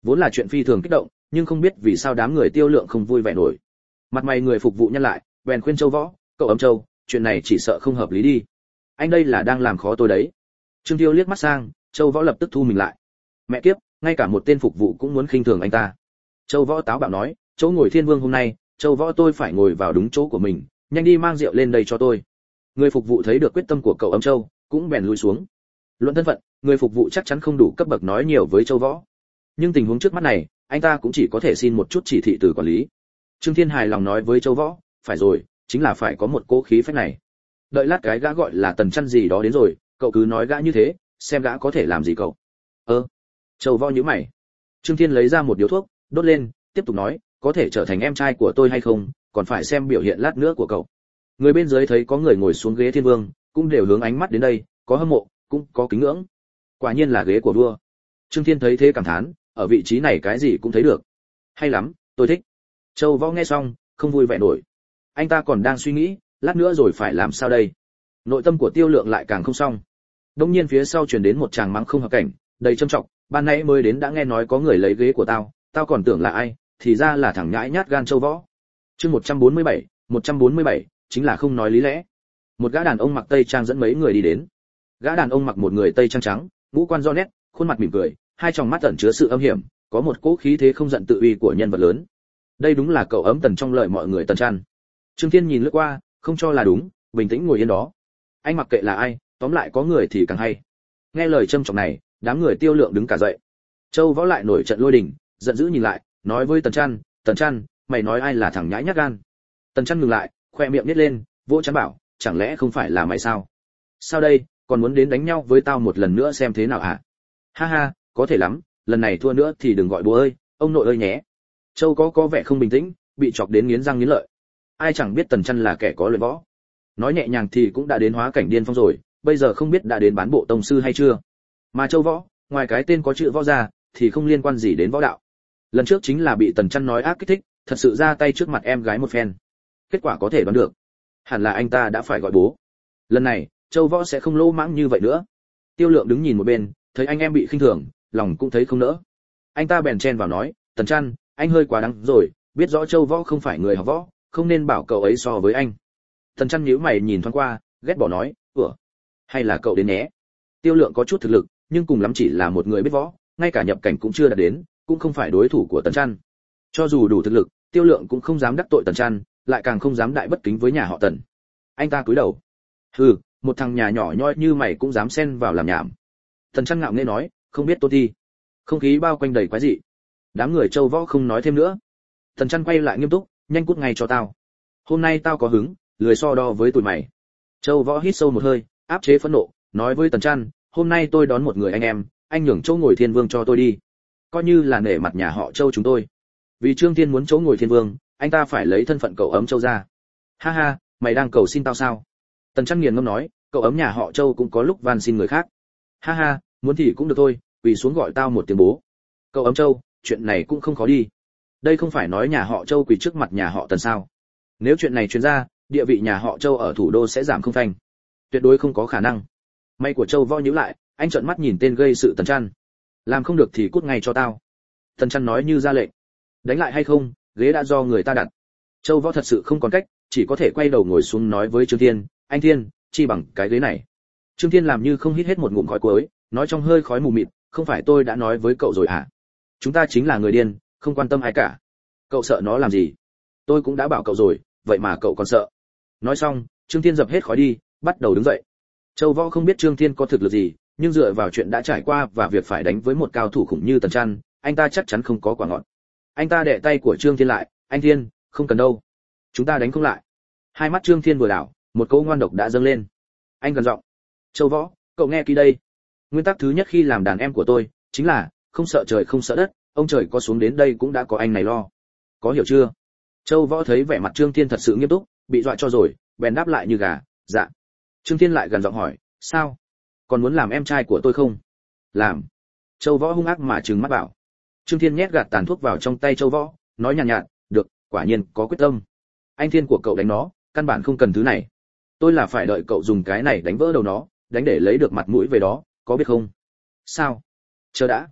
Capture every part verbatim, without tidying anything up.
Vốn là chuyện phi thường kích động, nhưng không biết vì sao đám người Tiêu Lượng không vui vẻ nổi. Mặt mày người phục vụ nhăn lại, bèn khuyên Châu Võ, "Cậu Ấm Châu, chuyện này chỉ sợ không hợp lý đi. Anh đây là đang làm khó tôi đấy." Trương Tiêu liếc mắt sang, Châu Võ lập tức thu mình lại. Mẹ kiếp, ngay cả một tên phục vụ cũng muốn khinh thường anh ta. Châu Võ táo bạo nói, "Chỗ ngồi Thiên Vương hôm nay, Châu Võ tôi phải ngồi vào đúng chỗ của mình, nhanh đi mang rượu lên đây cho tôi." Người phục vụ thấy được quyết tâm của cậu Ấm Châu, cũng bèn lùi xuống. Luận thân phận, người phục vụ chắc chắn không đủ cấp bậc nói nhiều với Châu Võ. Nhưng tình huống trước mắt này, anh ta cũng chỉ có thể xin một chút chỉ thị từ quản lý. Trương Thiên hài lòng nói với Châu Võ, "Phải rồi, chính là phải có một cố khí phách này. Đợi lát cái gã gọi là Tần Chân gì đó đến rồi, cậu cứ nói gã như thế, xem gã có thể làm gì cậu." "Ơ." Châu Võ nhíu mày. Trương Thiên lấy ra một điếu thuốc, đốt lên, tiếp tục nói, "Có thể trở thành em trai của tôi hay không, còn phải xem biểu hiện lát nữa của cậu." Người bên dưới thấy có người ngồi xuống ghế Thiên Vương, cũng đều hướng ánh mắt đến đây, có hâm mộ, cũng có kính ngưỡng. Quả nhiên là ghế của vua. Trương Thiên thấy thế cảm thán, ở vị trí này cái gì cũng thấy được. Hay lắm, tôi thích. Châu Võ nghe xong, không vui vẻ nổi. Anh ta còn đang suy nghĩ, lát nữa rồi phải làm sao đây. Nội tâm của Tiêu Lượng lại càng không xong. Đột nhiên phía sau truyền đến một tràng mắng không hợp cảnh, đầy trâm trọng, "Ban nãy mới đến đã nghe nói có người lấy ghế của tao, tao còn tưởng là ai, thì ra là thằng nhãi nhát gan Châu Võ." Chương một trăm bốn mươi bảy, một trăm bốn mươi bảy, chính là không nói lý lẽ. Một gã đàn ông mặc tây trang dẫn mấy người đi đến. Gã đàn ông mặc một người tây trang trắng, ngũ quan rõ nét, khuôn mặt mỉm cười, hai tròng mắt ẩn chứa sự âm hiểm, có một cỗ khí thế không giận tự uy của nhân vật lớn. Đây đúng là cậu Ấm Tần trong lời mọi người Tần Trăn. Trương Thiên nhìn lướt qua, không cho là đúng, bình tĩnh ngồi yên đó. Anh mặc kệ là ai, tóm lại có người thì càng hay. Nghe lời châm chọc này, đám người Tiêu Lượng đứng cả dậy. Châu Võ lại nổi trận lôi đình, giận dữ nhìn lại, nói với Tần Trăn, "Tần Trăn, mày nói ai là thằng nhãi nhát gan?" Tần Trăn ngừng lại, khoe miệng nhếch lên, vỗ chán bảo, "Chẳng lẽ không phải là mày sao? Sao đây, còn muốn đến đánh nhau với tao một lần nữa xem thế nào hả?" "Ha ha, có thể lắm, lần này thua nữa thì đừng gọi bố ơi, ông nội ơi nhé." Châu có có vẻ không bình tĩnh, bị chọc đến nghiến răng nghiến lợi. Ai chẳng biết Tần Chân là kẻ có luyện võ. Nói nhẹ nhàng thì cũng đã đến hóa cảnh điên phong rồi, bây giờ không biết đã đến bán bộ tông sư hay chưa. Mà Châu Võ, ngoài cái tên có chữ võ ra, thì không liên quan gì đến võ đạo. Lần trước chính là bị Tần Chân nói ác kích thích, thật sự ra tay trước mặt em gái một phen. Kết quả có thể đoán được, hẳn là anh ta đã phải gọi bố. Lần này, Châu Võ sẽ không lỗ mãng như vậy nữa. Tiêu Lượng đứng nhìn một bên, thấy anh em bị khinh thường, lòng cũng thấy không nỡ. Anh ta bèn chen vào nói, "Tần Chân, anh hơi quá đáng rồi, biết rõ Châu Võ không phải người học võ, không nên bảo cậu ấy so với anh." Tần Chân nhíu mày nhìn thoáng qua, ghét bỏ nói, "Ủa, hay là cậu đến nhé?" Tiêu Lượng có chút thực lực, nhưng cùng lắm chỉ là một người biết võ, ngay cả nhập cảnh cũng chưa đạt đến, cũng không phải đối thủ của Tần Chân. Cho dù đủ thực lực, Tiêu Lượng cũng không dám đắc tội Tần Chân, lại càng không dám đại bất kính với nhà họ Tần. Anh ta cúi đầu. "Hừ, một thằng nhà nhỏ nhoi như mày cũng dám xen vào làm nhảm." Tần Chân ngạo nghễ nói, "Không biết tôn thi." Không khí bao quanh đầy quái dị. Đám người Châu Võ không nói thêm nữa. Tần Chân quay lại nghiêm túc, "Nhanh cút ngay cho tao. Hôm nay tao có hứng, lười so đo với tụi mày." Châu Võ hít sâu một hơi, áp chế phẫn nộ, nói với Tần Chân, "Hôm nay tôi đón một người anh em, anh nhường chỗ ngồi Thiên Vương cho tôi đi. Coi như là nể mặt nhà họ Châu chúng tôi. Vì Trương Thiên muốn chỗ ngồi Thiên Vương, anh ta phải lấy thân phận cậu Ấm Châu ra." "Ha ha, mày đang cầu xin tao sao?" Tần Chân nghiền ngẫm nói, "Cậu Ấm nhà họ Châu cũng có lúc van xin người khác." "Ha ha, muốn thì cũng được thôi, quỳ xuống gọi tao một tiếng bố." "Cậu Ấm Châu, chuyện này cũng không khó đi. Đây không phải nói nhà họ Châu quỳ trước mặt nhà họ Tần sao? Nếu chuyện này truyền ra, địa vị nhà họ Châu ở thủ đô sẽ giảm không phanh. Tuyệt đối không có khả năng." May của Châu Võ nhíu lại, anh trợn mắt nhìn tên gây sự Tần Chân. "Làm không được thì cút ngay cho tao." Tần Chân nói như ra lệnh. "Đánh lại hay không, ghế đã do người ta đặt." Châu Võ thật sự không còn cách, chỉ có thể quay đầu ngồi xuống nói với Trương Thiên, "Anh Thiên, chi bằng cái ghế này." Trương Thiên làm như không hít hết một ngụm khói cuối, nói trong hơi khói mù mịt, "Không phải tôi đã nói với cậu rồi à? Chúng ta chính là người điên, không quan tâm ai cả. Cậu sợ nó làm gì? Tôi cũng đã bảo cậu rồi, vậy mà cậu còn sợ." Nói xong, Trương Thiên dập hết khói đi, bắt đầu đứng dậy. Châu Võ không biết Trương Thiên có thực lực gì, nhưng dựa vào chuyện đã trải qua và việc phải đánh với một cao thủ khủng như Tần Chân, anh ta chắc chắn không có quả ngọt. Anh ta đè tay của Trương Thiên lại, "Anh Thiên, không cần đâu. Chúng ta đánh không lại." Hai mắt Trương Thiên vừa đảo, một câu ngoan độc đã dâng lên. Anh gần giọng, "Châu Võ, cậu nghe kỹ đây. Nguyên tắc thứ nhất khi làm đàn em của tôi, chính là không sợ trời không sợ đất, ông trời có xuống đến đây cũng đã có anh này lo. Có hiểu chưa?" Châu Võ thấy vẻ mặt Trương Thiên thật sự nghiêm túc, bị dọa cho rồi, bèn đáp lại như gà, "Dạ." Trương Thiên lại gần giọng hỏi, "Sao? Còn muốn làm em trai của tôi không?" "Làm." Châu Võ hung ác mà trừng mắt bảo. Trương Thiên nhét gạt tàn thuốc vào trong tay Châu Võ, nói nhàn nhạt, nhạt, "Được, quả nhiên có quyết tâm. Anh Thiên của cậu đánh nó, căn bản không cần thứ này. Tôi là phải đợi cậu dùng cái này đánh vỡ đầu nó, đánh để lấy được mặt mũi về đó, có biết không?" "Sao?" "Chờ đã."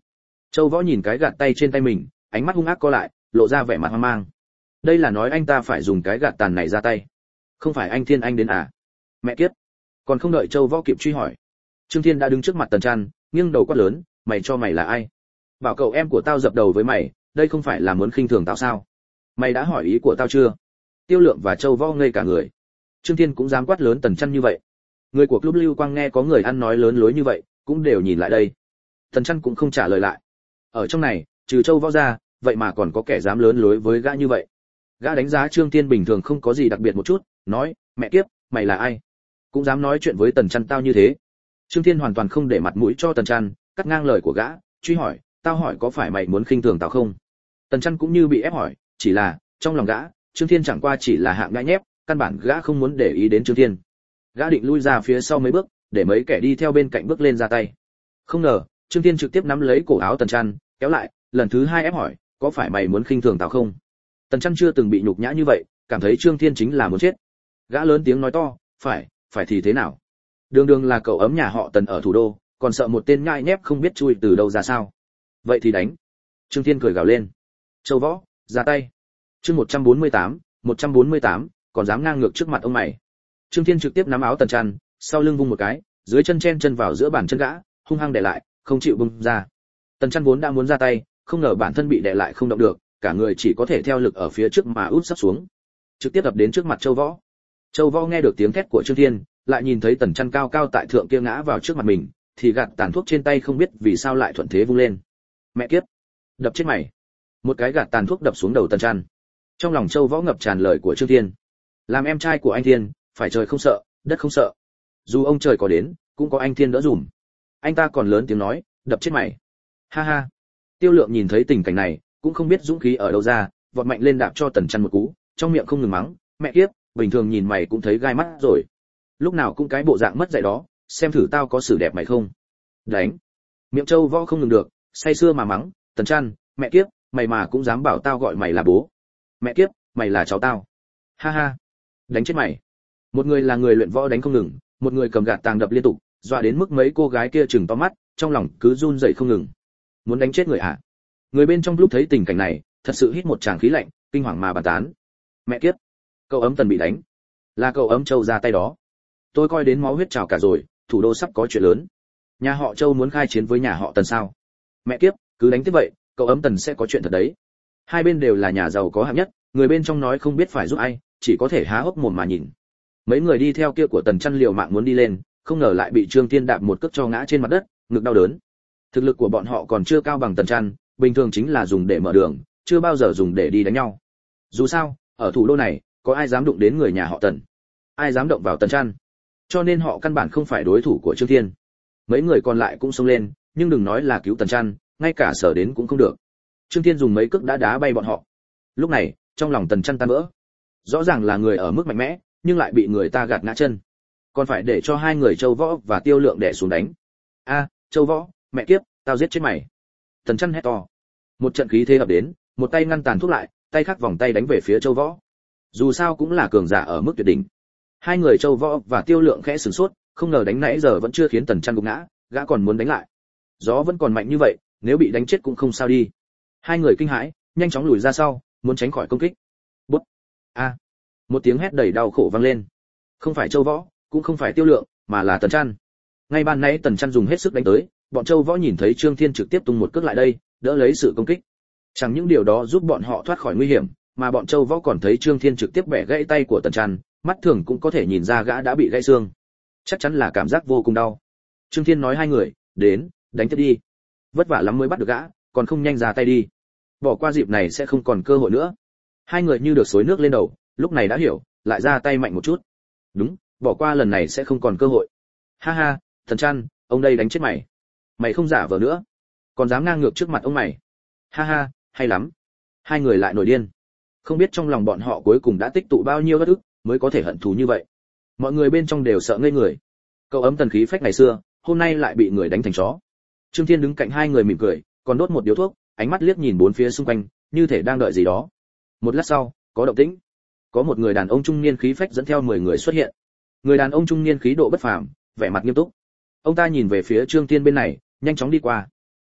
Châu Võ nhìn cái gạt tay trên tay mình, ánh mắt hung ác co lại, lộ ra vẻ mặt hoang mang. Đây là nói anh ta phải dùng cái gạt tàn này ra tay. Không phải anh Thiên Anh đến à? Mẹ kiếp. Còn không đợi Châu Võ kịp truy hỏi, Trương Thiên đã đứng trước mặt Tần Trăn, nghiêng đầu quát lớn, mày cho mày là ai? Bảo cậu em của tao dập đầu với mày, đây không phải là muốn khinh thường tao sao? Mày đã hỏi ý của tao chưa? Tiêu Lượng và Châu Võ ngây cả người. Trương Thiên cũng dám quát lớn Tần Trăn như vậy. Người của club Lưu Quang nghe có người ăn nói lớn lối như vậy, cũng đều nhìn lại đây. Tần Trăn cũng không trả lời lại. Ở trong này, trừ Châu Võ ra, vậy mà còn có kẻ dám lớn lối với gã như vậy. Gã đánh giá Trương Thiên bình thường không có gì đặc biệt một chút, nói, mẹ kiếp, mày là ai? Cũng dám nói chuyện với Tần Trăn tao như thế. Trương Thiên hoàn toàn không để mặt mũi cho Tần Trăn, cắt ngang lời của gã, truy hỏi, tao hỏi có phải mày muốn khinh thường tao không? Tần Trăn cũng như bị ép hỏi, chỉ là, trong lòng gã, Trương Thiên chẳng qua chỉ là hạng nhãi nhép, căn bản gã không muốn để ý đến Trương Thiên. Gã định lui ra phía sau mấy bước, để mấy kẻ đi theo bên cạnh bước lên ra tay. Không ngờ, Trương Thiên trực tiếp nắm lấy cổ áo Tần Trăn, kéo lại, lần thứ hai ép hỏi, có phải mày muốn khinh thường tao không? Tần Trăn chưa từng bị nhục nhã như vậy, cảm thấy Trương Thiên chính là muốn chết. Gã lớn tiếng nói to, phải, phải thì thế nào? Đường đường là cậu ấm nhà họ Tần ở thủ đô, còn sợ một tên nhãi nhép không biết chui từ đâu ra sao? Vậy thì đánh. Trương Thiên cười gào lên. Châu Võ, ra tay. Chương một trăm bốn mươi tám, một trăm bốn mươi tám, còn dám ngang ngược trước mặt ông mày. Trương Thiên trực tiếp nắm áo Tần Trăn, sau lưng vung một cái, dưới chân chen chân vào giữa bàn chân gã, hung hăng đè lại, không chịu bung ra. Tần Trăn vốn đã muốn ra tay, không ngờ bản thân bị đè lại không động được, cả người chỉ có thể theo lực ở phía trước mà úp sấp xuống, trực tiếp ập đến trước mặt Châu Võ. Châu Võ nghe được tiếng thét của Trương Thiên, lại nhìn thấy Tần Trăn cao cao tại thượng kia ngã vào trước mặt mình, thì gạt tàn thuốc trên tay không biết vì sao lại thuận thế vung lên. Mẹ kiếp, đập chết mày. Một cái gạt tàn thuốc đập xuống đầu Tần Trăn. Trong lòng Châu Võ ngập tràn lời của Trương Thiên. Làm em trai của anh Thiên, phải trời không sợ, đất không sợ. Dù ông trời có đến, cũng có anh Thiên đỡ dùm. Anh ta còn lớn tiếng nói, đập chết mày. Ha ha. Tiêu Lượng nhìn thấy tình cảnh này, cũng không biết dũng khí ở đâu ra, vọt mạnh lên đạp cho Tần Trăn một cú, trong miệng không ngừng mắng, mẹ kiếp, bình thường nhìn mày cũng thấy gai mắt rồi. Lúc nào cũng cái bộ dạng mất dạy đó, xem thử tao có xử đẹp mày không. Đánh. Miệng Châu Võ không ngừng được, say sưa mà mắng, Tần Trăn, mẹ kiếp, mày mà cũng dám bảo tao gọi mày là bố. Mẹ kiếp, mày là cháu tao. Ha ha. Đánh chết mày. Một người là người luyện võ đánh không ngừng, một người cầm gạt tàng đập liên tục, dọa đến mức mấy cô gái kia trừng to mắt, trong lòng cứ run rẩy không ngừng. Muốn đánh chết người à? Người bên trong lúc thấy tình cảnh này, thật sự hít một tràng khí lạnh, kinh hoàng mà bàn tán. Mẹ kiếp, cậu ấm Tần bị đánh, là cậu ấm Châu ra tay đó. Tôi coi đến máu huyết trào cả rồi, thủ đô sắp có chuyện lớn. Nhà họ Châu muốn khai chiến với nhà họ Tần sao? Mẹ kiếp, cứ đánh tiếp vậy, cậu ấm Tần sẽ có chuyện thật đấy. Hai bên đều là nhà giàu có hạng nhất, người bên trong nói không biết phải giúp ai, chỉ có thể há hốc mồm mà nhìn. Mấy người đi theo kia của Tần Trăn liều mạng muốn đi lên, không ngờ lại bị Trương Thiên đạp một cước cho ngã trên mặt đất, ngực đau đớn. Thực lực của bọn họ còn chưa cao bằng Tần Trăn, bình thường chính là dùng để mở đường, chưa bao giờ dùng để đi đánh nhau. Dù sao, ở thủ đô này, có ai dám đụng đến người nhà họ Tần? Ai dám động vào Tần Trăn? Cho nên họ căn bản không phải đối thủ của Trương Thiên. Mấy người còn lại cũng xông lên, nhưng đừng nói là cứu Tần Trăn, ngay cả sở đến cũng không được. Trương Thiên dùng mấy cước đã đá bay bọn họ. Lúc này, trong lòng Tần Trăn tan vỡ. Rõ ràng là người ở mức mạnh mẽ, nhưng lại bị người ta gạt ngã chân. Còn phải để cho hai người Châu Võ và Tiêu Lượng đè xuống đánh. A, Châu Võ, mẹ kiếp, tao giết chết mày. Tần Trăn hét to. Một trận khí thế ập đến, một tay ngăn tàn thuốc lại, tay khác vòng tay đánh về phía Châu Võ. Dù sao cũng là cường giả ở mức tuyệt đỉnh. Hai người Châu Võ và Tiêu Lượng khẽ sửng sốt, không ngờ đánh nãy giờ vẫn chưa khiến Tần Trăn gục ngã, gã còn muốn đánh lại. Gió vẫn còn mạnh như vậy, nếu bị đánh chết cũng không sao đi. Hai người kinh hãi, nhanh chóng lùi ra sau, muốn tránh khỏi công kích. Bút. A. Một tiếng hét đầy đau khổ vang lên. Không phải Châu Võ, cũng không phải Tiêu Lượng, mà là Tần Trăn. Ngay ban nãy Tần Trăn dùng hết sức đánh tới, bọn Châu Võ nhìn thấy Trương Thiên trực tiếp tung một cước lại đây, đỡ lấy sự công kích. Chẳng những điều đó giúp bọn họ thoát khỏi nguy hiểm, mà bọn Châu Võ còn thấy Trương Thiên trực tiếp bẻ gãy tay của Tần Trăn, mắt thường cũng có thể nhìn ra gã đã bị gãy xương. Chắc chắn là cảm giác vô cùng đau. Trương Thiên nói hai người, đến, đánh tiếp đi. Vất vả lắm mới bắt được gã, còn không nhanh ra tay đi. Bỏ qua dịp này sẽ không còn cơ hội nữa. Hai người như được xối nước lên đầu, lúc này đã hiểu, lại ra tay mạnh một chút. Đúng, bỏ qua lần này sẽ không còn cơ hội. Ha ha, Tần Trăn, ông đây đánh chết mày. Mày không giả vờ nữa, còn dám ngang ngược trước mặt ông mày. Ha ha, hay lắm. Hai người lại nổi điên. Không biết trong lòng bọn họ cuối cùng đã tích tụ bao nhiêu bất ức mới có thể hận thù như vậy. Mọi người bên trong đều sợ ngây người. Cậu ấm Tần khí phách ngày xưa, hôm nay lại bị người đánh thành chó. Trương Thiên đứng cạnh hai người mỉm cười, còn đốt một điếu thuốc, ánh mắt liếc nhìn bốn phía xung quanh, như thể đang đợi gì đó. Một lát sau, có động tĩnh. Có một người đàn ông trung niên khí phách dẫn theo mười người xuất hiện. Người đàn ông trung niên khí độ bất phàm, vẻ mặt nghiêm túc. Ông ta nhìn về phía Trương Thiên bên này, nhanh chóng đi qua.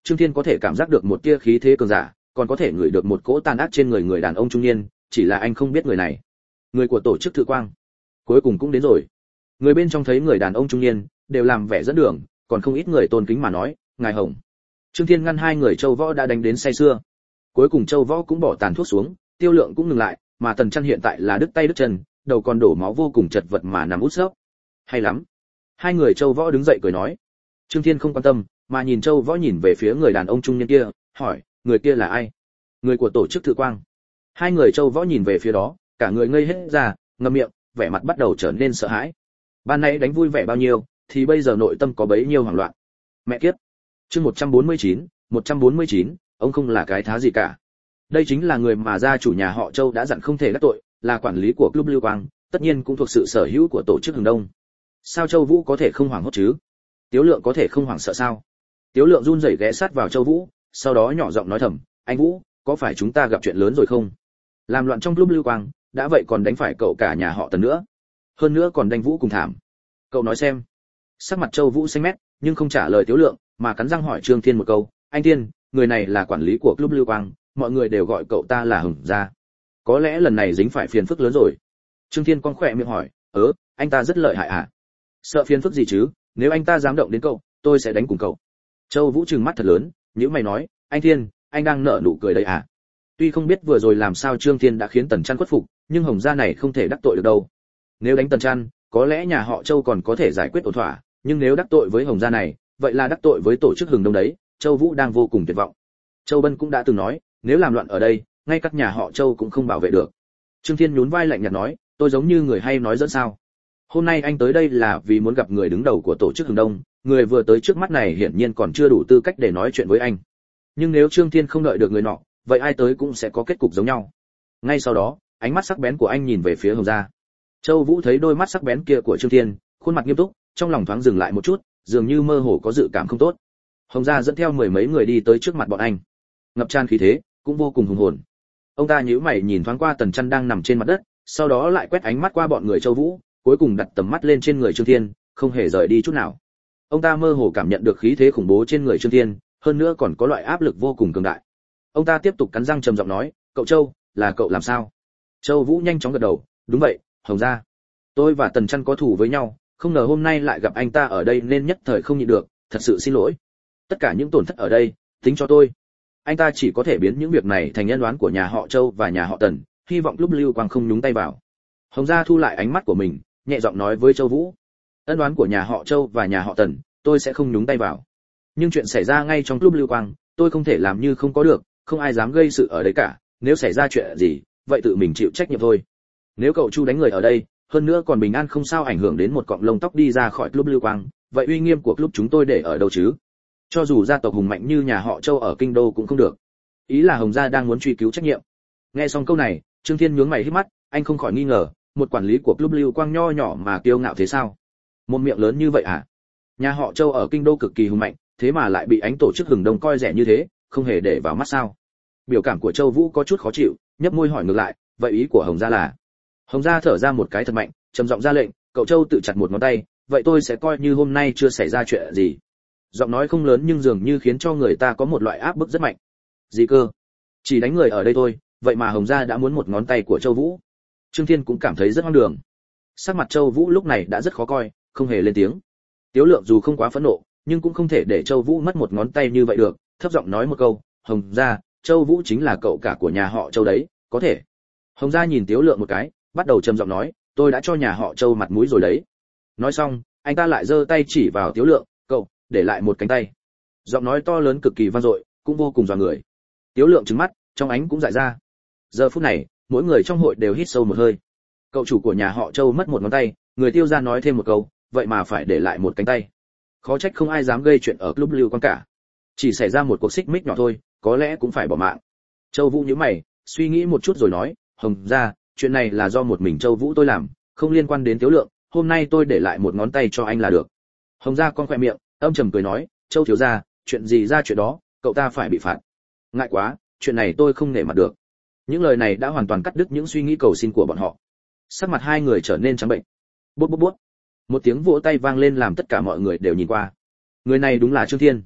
Trương Thiên có thể cảm giác được một tia khí thế cường giả, còn có thể ngửi được một cỗ tàn ác trên người người đàn ông trung niên, chỉ là anh không biết người này. Người của tổ chức Thự Quang. Cuối cùng cũng đến rồi. Người bên trong thấy người đàn ông trung niên, đều làm vẻ dẫn đường, còn không ít người tôn kính mà nói, ngài Hồng. Trương Thiên ngăn hai người Châu Võ đã đánh đến say sưa. Cuối cùng Châu Võ cũng bỏ tàn thuốc xuống, Tiêu Lượng cũng ngừng lại, mà Tần Chân hiện tại là đứt tay đứt chân, đầu còn đổ máu vô cùng chật vật mà nằm út sấp. Hay lắm. Hai người Châu Võ đứng dậy cười nói. Trương Thiên không quan tâm, mà nhìn Châu Võ nhìn về phía người đàn ông trung niên kia, hỏi, người kia là ai? Người của tổ chức Thự Quang. Hai người Châu Võ nhìn về phía đó, cả người ngây hết ra, ngậm miệng, vẻ mặt bắt đầu trở nên sợ hãi. Ban nãy đánh vui vẻ bao nhiêu, thì bây giờ nội tâm có bấy nhiêu hoảng loạn. Mẹ kiếp. Chương một trăm bốn mươi chín, một trăm bốn mươi chín, ông không là cái thá gì cả. Đây chính là người mà gia chủ nhà họ Châu đã dặn không thể đắc tội, là quản lý của club Lưu Quang, tất nhiên cũng thuộc sự sở hữu của tổ chức Hừng Đông. Sao Châu Vũ có thể không hoảng hốt chứ? Tiếu Lượng có thể không hoảng sợ sao? Tiếu Lượng run rẩy ghé sát vào Châu Vũ, sau đó nhỏ giọng nói thầm, anh Vũ, có phải chúng ta gặp chuyện lớn rồi không? Làm loạn trong club Lưu Quang, đã vậy còn đánh phải cậu cả nhà họ Tần nữa. Hơn nữa còn đánh Vũ cùng thảm. Cậu nói xem. Sắc mặt Châu Vũ xanh mét, nhưng không trả lời Tiếu Lượng, mà cắn răng hỏi Trương Thiên một câu, anh Thiên, người này là quản lý của club Lưu Quang, mọi người đều gọi cậu ta là Hừng gia. Có lẽ lần này dính phải phiền phức lớn rồi. Trương Thiên con khỏe miệng hỏi, ớ, anh ta rất lợi hại à? Sợ phiền phức gì chứ, nếu anh ta dám động đến cậu, tôi sẽ đánh cùng cậu. Châu Vũ trừng mắt thật lớn, nhíu mày nói, anh Thiên, anh đang nở nụ cười đấy à? Tuy không biết vừa rồi làm sao Trương Thiên đã khiến Tần Trăn khuất phục, nhưng Hồng gia này không thể đắc tội được đâu. Nếu đánh Tần Trăn, có lẽ nhà họ Châu còn có thể giải quyết ổn thỏa, nhưng nếu đắc tội với Hồng gia này, vậy là đắc tội với tổ chức Hừng Đông đấy. Châu Vũ đang vô cùng tuyệt vọng. Châu Bân cũng đã từng nói, nếu làm loạn ở đây, ngay các nhà họ Châu cũng không bảo vệ được. Trương Thiên nhún vai lạnh nhạt nói, tôi giống như người hay nói dẫn sao? Hôm nay anh tới đây là vì muốn gặp người đứng đầu của tổ chức Hừng Đông, người vừa tới trước mắt này hiển nhiên còn chưa đủ tư cách để nói chuyện với anh. Nhưng nếu Trương Thiên không đợi được người nọ, vậy ai tới cũng sẽ có kết cục giống nhau. Ngay sau đó, ánh mắt sắc bén của anh nhìn về phía Hồng gia. Châu Vũ thấy đôi mắt sắc bén kia của Trương Thiên, khuôn mặt nghiêm túc, trong lòng thoáng dừng lại một chút, dường như mơ hồ có dự cảm không tốt. Hồng gia dẫn theo mười mấy người đi tới trước mặt bọn anh, ngập tràn khí thế, cũng vô cùng hùng hồn. Ông ta nhíu mày nhìn thoáng qua Tần Chân đang nằm trên mặt đất, sau đó lại quét ánh mắt qua bọn người Châu Vũ, cuối cùng đặt tầm mắt lên trên người Trương Thiên, không hề rời đi chút nào. Ông ta mơ hồ cảm nhận được khí thế khủng bố trên người Trương Thiên, hơn nữa còn có loại áp lực vô cùng cường đại. Ông ta tiếp tục cắn răng trầm giọng nói, "Cậu Châu, là cậu làm sao?" Châu Vũ nhanh chóng gật đầu, "Đúng vậy, Hồng gia. Tôi và Tần Chân có thù với nhau, không ngờ hôm nay lại gặp anh ta ở đây nên nhất thời không nhịn được, thật sự xin lỗi. Tất cả những tổn thất ở đây, tính cho tôi." Anh ta chỉ có thể biến những việc này thành nhân đoán của nhà họ Châu và nhà họ Tần, hy vọng lúc Lưu Quang không nhúng tay vào. Hồng gia thu lại ánh mắt của mình, nhẹ giọng nói với Châu Vũ, ân đoán của nhà họ Châu và nhà họ Tần, tôi sẽ không nhúng tay vào. Nhưng chuyện xảy ra ngay trong lúc Lưu Quang, tôi không thể làm như không có được, không ai dám gây sự ở đấy cả, nếu xảy ra chuyện gì, vậy tự mình chịu trách nhiệm thôi. Nếu cậu Chu đánh người ở đây, hơn nữa còn bình an không sao ảnh hưởng đến một cọng lông tóc đi ra khỏi club Lưu Quang, vậy uy nghiêm của club chúng tôi để ở đâu chứ? Cho dù gia tộc hùng mạnh như nhà họ Châu ở kinh đô cũng không được. Ý là Hồng gia đang muốn truy cứu trách nhiệm. Nghe xong câu này, Trương Thiên nhướng mày híp mắt, anh không khỏi nghi ngờ, một quản lý của club Lưu Quang nho nhỏ mà kiêu ngạo thế sao? Một miệng lớn như vậy à? Nhà họ Châu ở kinh đô cực kỳ hùng mạnh, thế mà lại bị ánh tổ chức Hừng Đông coi rẻ như thế, không hề để vào mắt sao? Biểu cảm của Châu Vũ có chút khó chịu, nhấp môi hỏi ngược lại, vậy ý của Hồng gia là? Hồng gia thở ra một cái thật mạnh, trầm giọng ra lệnh, cậu Châu tự chặt một ngón tay, vậy tôi sẽ coi như hôm nay chưa xảy ra chuyện gì. Giọng nói không lớn nhưng dường như khiến cho người ta có một loại áp bức rất mạnh. Gì cơ? Chỉ đánh người ở đây thôi, vậy mà Hồng gia đã muốn một ngón tay của Châu Vũ. Trương Thiên cũng cảm thấy rất hoang đường. Sắc mặt Châu Vũ lúc này đã rất khó coi, không hề lên tiếng. Tiếu Lượng dù không quá phẫn nộ, nhưng cũng không thể để Châu Vũ mất một ngón tay như vậy được, thấp giọng nói một câu, Hồng gia, Châu Vũ chính là cậu cả của nhà họ Châu đấy, có thể. Hồng gia nhìn Tiếu Lượng một cái, bắt đầu trầm giọng nói, tôi đã cho nhà họ Châu mặt mũi rồi đấy. Nói xong, anh ta lại giơ tay chỉ vào Tiếu Lượng, cậu, để lại một cánh tay. Giọng nói to lớn cực kỳ vang dội, cũng vô cùng dọa người. Tiếu Lượng trừng mắt, trong ánh cũng dại ra. Giờ phút này, mỗi người trong hội đều hít sâu một hơi. Cậu chủ của nhà họ Châu mất một ngón tay, người Tiêu gia nói thêm một câu, vậy mà phải để lại một cánh tay. Khó trách không ai dám gây chuyện ở club Lưu Quang cả. Chỉ xảy ra một cuộc xích mích nhỏ thôi, có lẽ cũng phải bỏ mạng. Châu Vũ nhíu mày, suy nghĩ một chút rồi nói, Hồng gia, chuyện này là do một mình Châu Vũ tôi làm, không liên quan đến Tiếu Lượng, hôm nay tôi để lại một ngón tay cho anh là được. Hồng gia con khỏe miệng, âm trầm cười nói, Châu thiếu gia, chuyện gì ra chuyện đó, cậu ta phải bị phạt. Ngại quá, chuyện này tôi không nể mặt được. Những lời này đã hoàn toàn cắt đứt những suy nghĩ cầu xin của bọn họ. Sắc mặt hai người trở nên trắng bệnh. Bút bút bút. Một tiếng vỗ tay vang lên làm tất cả mọi người đều nhìn qua. Người này đúng là Trương Thiên.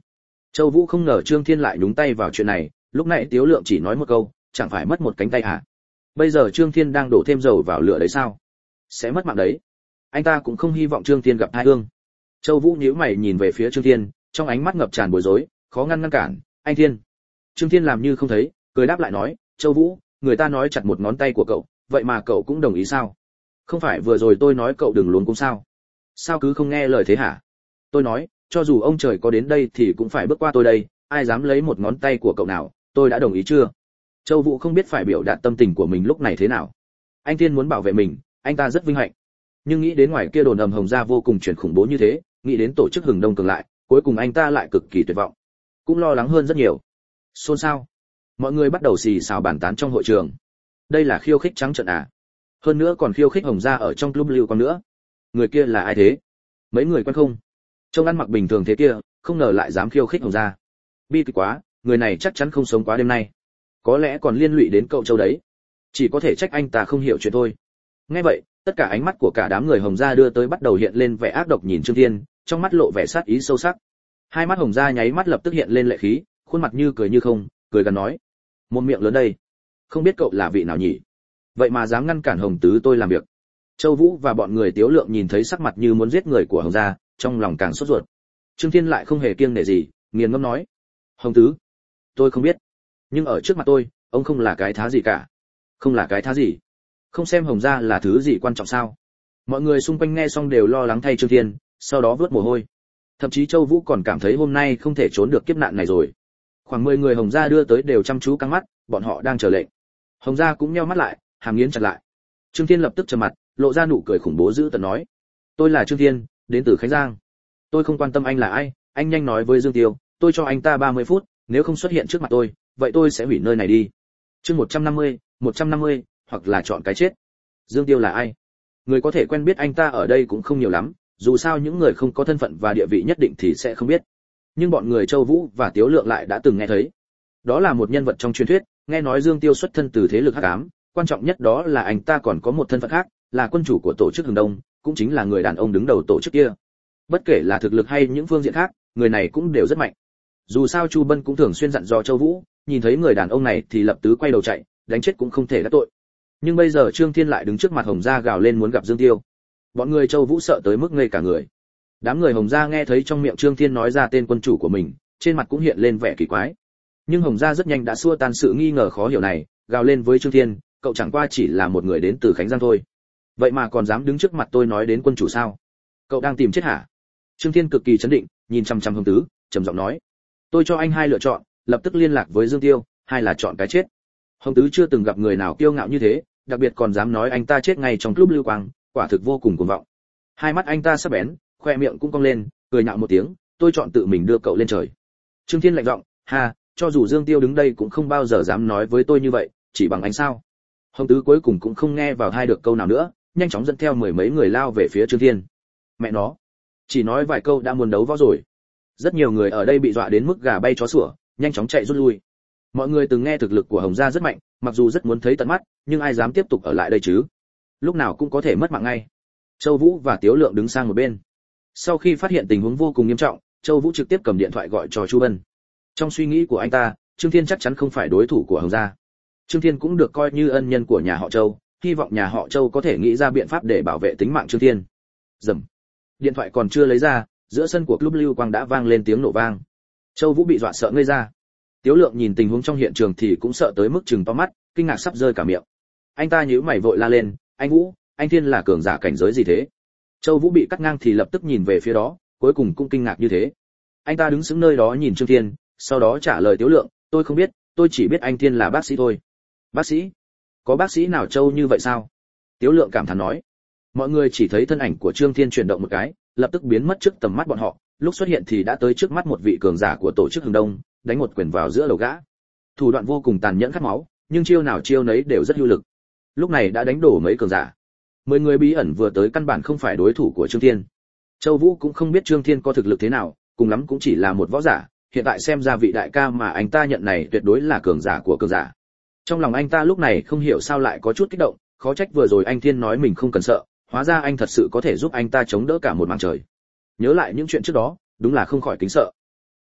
Châu Vũ không ngờ Trương Thiên lại nhúng tay vào chuyện này, lúc nãy Tiếu Lượng chỉ nói một câu, chẳng phải mất một cánh tay à? Bây giờ Trương Thiên đang đổ thêm dầu vào lửa đấy sao? Sẽ mất mạng đấy. Anh ta cũng không hy vọng Trương Thiên gặp tai ương. Châu Vũ nhíu mày nhìn về phía Trương Thiên, trong ánh mắt ngập tràn bối rối, khó ngăn ngăn cản, "Anh Thiên." Trương Thiên làm như không thấy, cười đáp lại nói, "Châu Vũ, người ta nói chặt một ngón tay của cậu, vậy mà cậu cũng đồng ý sao? Không phải vừa rồi tôi nói cậu đừng luống cuống sao? Sao cứ không nghe lời thế hả? Tôi nói, cho dù ông trời có đến đây thì cũng phải bước qua tôi đây, ai dám lấy một ngón tay của cậu nào, tôi đã đồng ý chưa?" Châu Vũ không biết phải biểu đạt tâm tình của mình lúc này thế nào. Anh Thiên muốn bảo vệ mình, anh ta rất vinh hạnh. Nhưng nghĩ đến ngoài kia đồn ầm Hồng gia vô cùng chuyển khủng bố như thế, nghĩ đến tổ chức Hừng Đông cường lại, cuối cùng anh ta lại cực kỳ tuyệt vọng, cũng lo lắng hơn rất nhiều. Xôn xao, mọi người bắt đầu xì xào bàn tán trong hội trường. Đây là khiêu khích trắng trợn à? Hơn nữa còn khiêu khích Hồng gia ở trong club lưu con nữa. Người kia là ai thế? Mấy người quen không? Trông ăn mặc bình thường thế kia, không ngờ lại dám khiêu khích Hồng gia. Bi kịch quá, người này chắc chắn không sống quá đêm nay. Có lẽ còn liên lụy đến cậu Châu đấy. Chỉ có thể trách anh ta không hiểu chuyện thôi. Nghe vậy, tất cả ánh mắt của cả đám người Hồng gia đưa tới bắt đầu hiện lên vẻ ác độc nhìn Trương Thiên, trong mắt lộ vẻ sát ý sâu sắc. Hai mắt Hồng gia nháy mắt lập tức hiện lên lệ khí, khuôn mặt như cười như không, cười gần nói: "Một miệng lớn đây, không biết cậu là vị nào nhỉ? Vậy mà dám ngăn cản Hồng tứ tôi làm việc." Châu Vũ và bọn người Tiếu Lượng nhìn thấy sắc mặt như muốn giết người của Hồng gia, trong lòng càng sốt ruột. Trương Thiên lại không hề kiêng nể gì, nghiền ngẫm nói: "Hồng tứ, tôi không biết, nhưng ở trước mặt tôi, ông không là cái thá gì cả." "Không là cái thá gì? Không xem Hồng gia là thứ gì quan trọng sao?" Mọi người xung quanh nghe xong đều lo lắng thay Trương Thiên, sau đó vớt mồ hôi. Thậm chí Châu Vũ còn cảm thấy hôm nay không thể trốn được kiếp nạn này rồi. Khoảng mười người Hồng gia đưa tới đều chăm chú căng mắt, bọn họ đang chờ lệnh. Hồng gia cũng nheo mắt lại, hàm nghiến chặt lại. Trương Thiên lập tức trầm mặt, lộ ra nụ cười khủng bố dữ tợn nói: "Tôi là Trương Thiên, đến từ Khánh Giang. Tôi không quan tâm anh là ai, anh nhanh nói với Dương Tiêu, tôi cho anh ta ba mươi phút, nếu không xuất hiện trước mặt tôi, vậy tôi sẽ hủy nơi này đi." Chương một trăm năm mươi, một trăm năm mươi, hoặc là chọn cái chết. Dương Tiêu là ai? Người có thể quen biết anh ta ở đây cũng không nhiều lắm, dù sao những người không có thân phận và địa vị nhất định thì sẽ không biết. Nhưng bọn người Châu Vũ và Tiếu Lượng lại đã từng nghe thấy. Đó là một nhân vật trong truyền thuyết, nghe nói Dương Tiêu xuất thân từ thế lực hắc ám, quan trọng nhất đó là anh ta còn có một thân phận khác, là quân chủ của tổ chức Hừng Đông, cũng chính là người đàn ông đứng đầu tổ chức kia. Bất kể là thực lực hay những phương diện khác, người này cũng đều rất mạnh. Dù sao Chu Bân cũng thường xuyên dặn dò Châu Vũ, nhìn thấy người đàn ông này thì lập tức quay đầu chạy, đánh chết cũng không thể đắc tội. Nhưng bây giờ Trương Thiên lại đứng trước mặt Hồng gia gào lên muốn gặp Dương Tiêu. Bọn người Châu Vũ sợ tới mức ngây cả người. Đám người Hồng gia nghe thấy trong miệng Trương Thiên nói ra tên quân chủ của mình, trên mặt cũng hiện lên vẻ kỳ quái. Nhưng Hồng gia rất nhanh đã xua tan sự nghi ngờ khó hiểu này, gào lên với Trương Thiên: "Cậu chẳng qua chỉ là một người đến từ Khánh Giang thôi, vậy mà còn dám đứng trước mặt tôi nói đến quân chủ sao? Cậu đang tìm chết hả?" Trương Thiên cực kỳ chấn định, nhìn chăm chăm Hồng Tứ, trầm giọng nói: "Tôi cho anh hai lựa chọn, lập tức liên lạc với Dương Tiêu, hay là chọn cái chết." Hồng Tứ chưa từng gặp người nào kiêu ngạo như thế, đặc biệt còn dám nói anh ta chết ngay trong club lưu quang, quả thực vô cùng cuồng vọng. Hai mắt anh ta sắc bén, khoe miệng cũng cong lên, cười nhạo một tiếng: "Tôi chọn tự mình đưa cậu lên trời." Trương Thiên lạnh giọng: "Ha, cho dù Dương Tiêu đứng đây cũng không bao giờ dám nói với tôi như vậy, chỉ bằng anh sao?" Hồng Tứ cuối cùng cũng không nghe vào hai được câu nào nữa, nhanh chóng dẫn theo mười mấy người lao về phía Trương Thiên. Mẹ nó, chỉ nói vài câu đã muốn đấu võ rồi. Rất nhiều người ở đây bị dọa đến mức gà bay chó sủa, nhanh chóng chạy rút lui. Mọi người từng nghe thực lực của Hồng gia rất mạnh, mặc dù rất muốn thấy tận mắt, nhưng ai dám tiếp tục ở lại đây chứ? Lúc nào cũng có thể mất mạng ngay. Châu Vũ và Tiếu Lượng đứng sang một bên. Sau khi phát hiện tình huống vô cùng nghiêm trọng, Châu Vũ trực tiếp cầm điện thoại gọi cho Chu Bân. Trong suy nghĩ của anh ta, Trương Thiên chắc chắn không phải đối thủ của Hồng gia. Trương Thiên cũng được coi như ân nhân của nhà họ Châu, hy vọng nhà họ Châu có thể nghĩ ra biện pháp để bảo vệ tính mạng Trương Thiên. Rầm. Điện thoại còn chưa lấy ra, giữa sân của club Lưu Quang đã vang lên tiếng nổ vang. Châu Vũ bị dọa sợ ngây ra. Tiếu Lượng nhìn tình huống trong hiện trường thì cũng sợ tới mức trừng to mắt, kinh ngạc sắp rơi cả miệng. Anh ta nhíu mày vội la lên: "Anh Vũ, anh Thiên là cường giả cảnh giới gì thế?" Châu Vũ bị cắt ngang thì lập tức nhìn về phía đó, cuối cùng cũng kinh ngạc như thế. Anh ta đứng sững nơi đó nhìn Trương Thiên, sau đó trả lời Tiếu Lượng: "Tôi không biết, tôi chỉ biết anh Thiên là bác sĩ thôi." "Bác sĩ? Có bác sĩ nào trâu như vậy sao?" Tiếu Lượng cảm thán nói. Mọi người chỉ thấy thân ảnh của Trương Thiên chuyển động một cái, lập tức biến mất trước tầm mắt bọn họ, lúc xuất hiện thì đã tới trước mắt một vị cường giả của tổ chức Hừng Đông, đánh một quyền vào giữa đầu gã. Thủ đoạn vô cùng tàn nhẫn khát máu, nhưng chiêu nào chiêu nấy đều rất hữu lực. Lúc này đã đánh đổ mấy cường giả. Mười người bí ẩn vừa tới căn bản không phải đối thủ của Trương Thiên. Châu Vũ cũng không biết Trương Thiên có thực lực thế nào, cùng lắm cũng chỉ là một võ giả, hiện tại xem ra vị đại ca mà anh ta nhận này tuyệt đối là cường giả của cường giả. Trong lòng anh ta lúc này không hiểu sao lại có chút kích động, khó trách vừa rồi anh Thiên nói mình không cần sợ, hóa ra anh thật sự có thể giúp anh ta chống đỡ cả một mảng trời. Nhớ lại những chuyện trước đó, đúng là không khỏi kính sợ.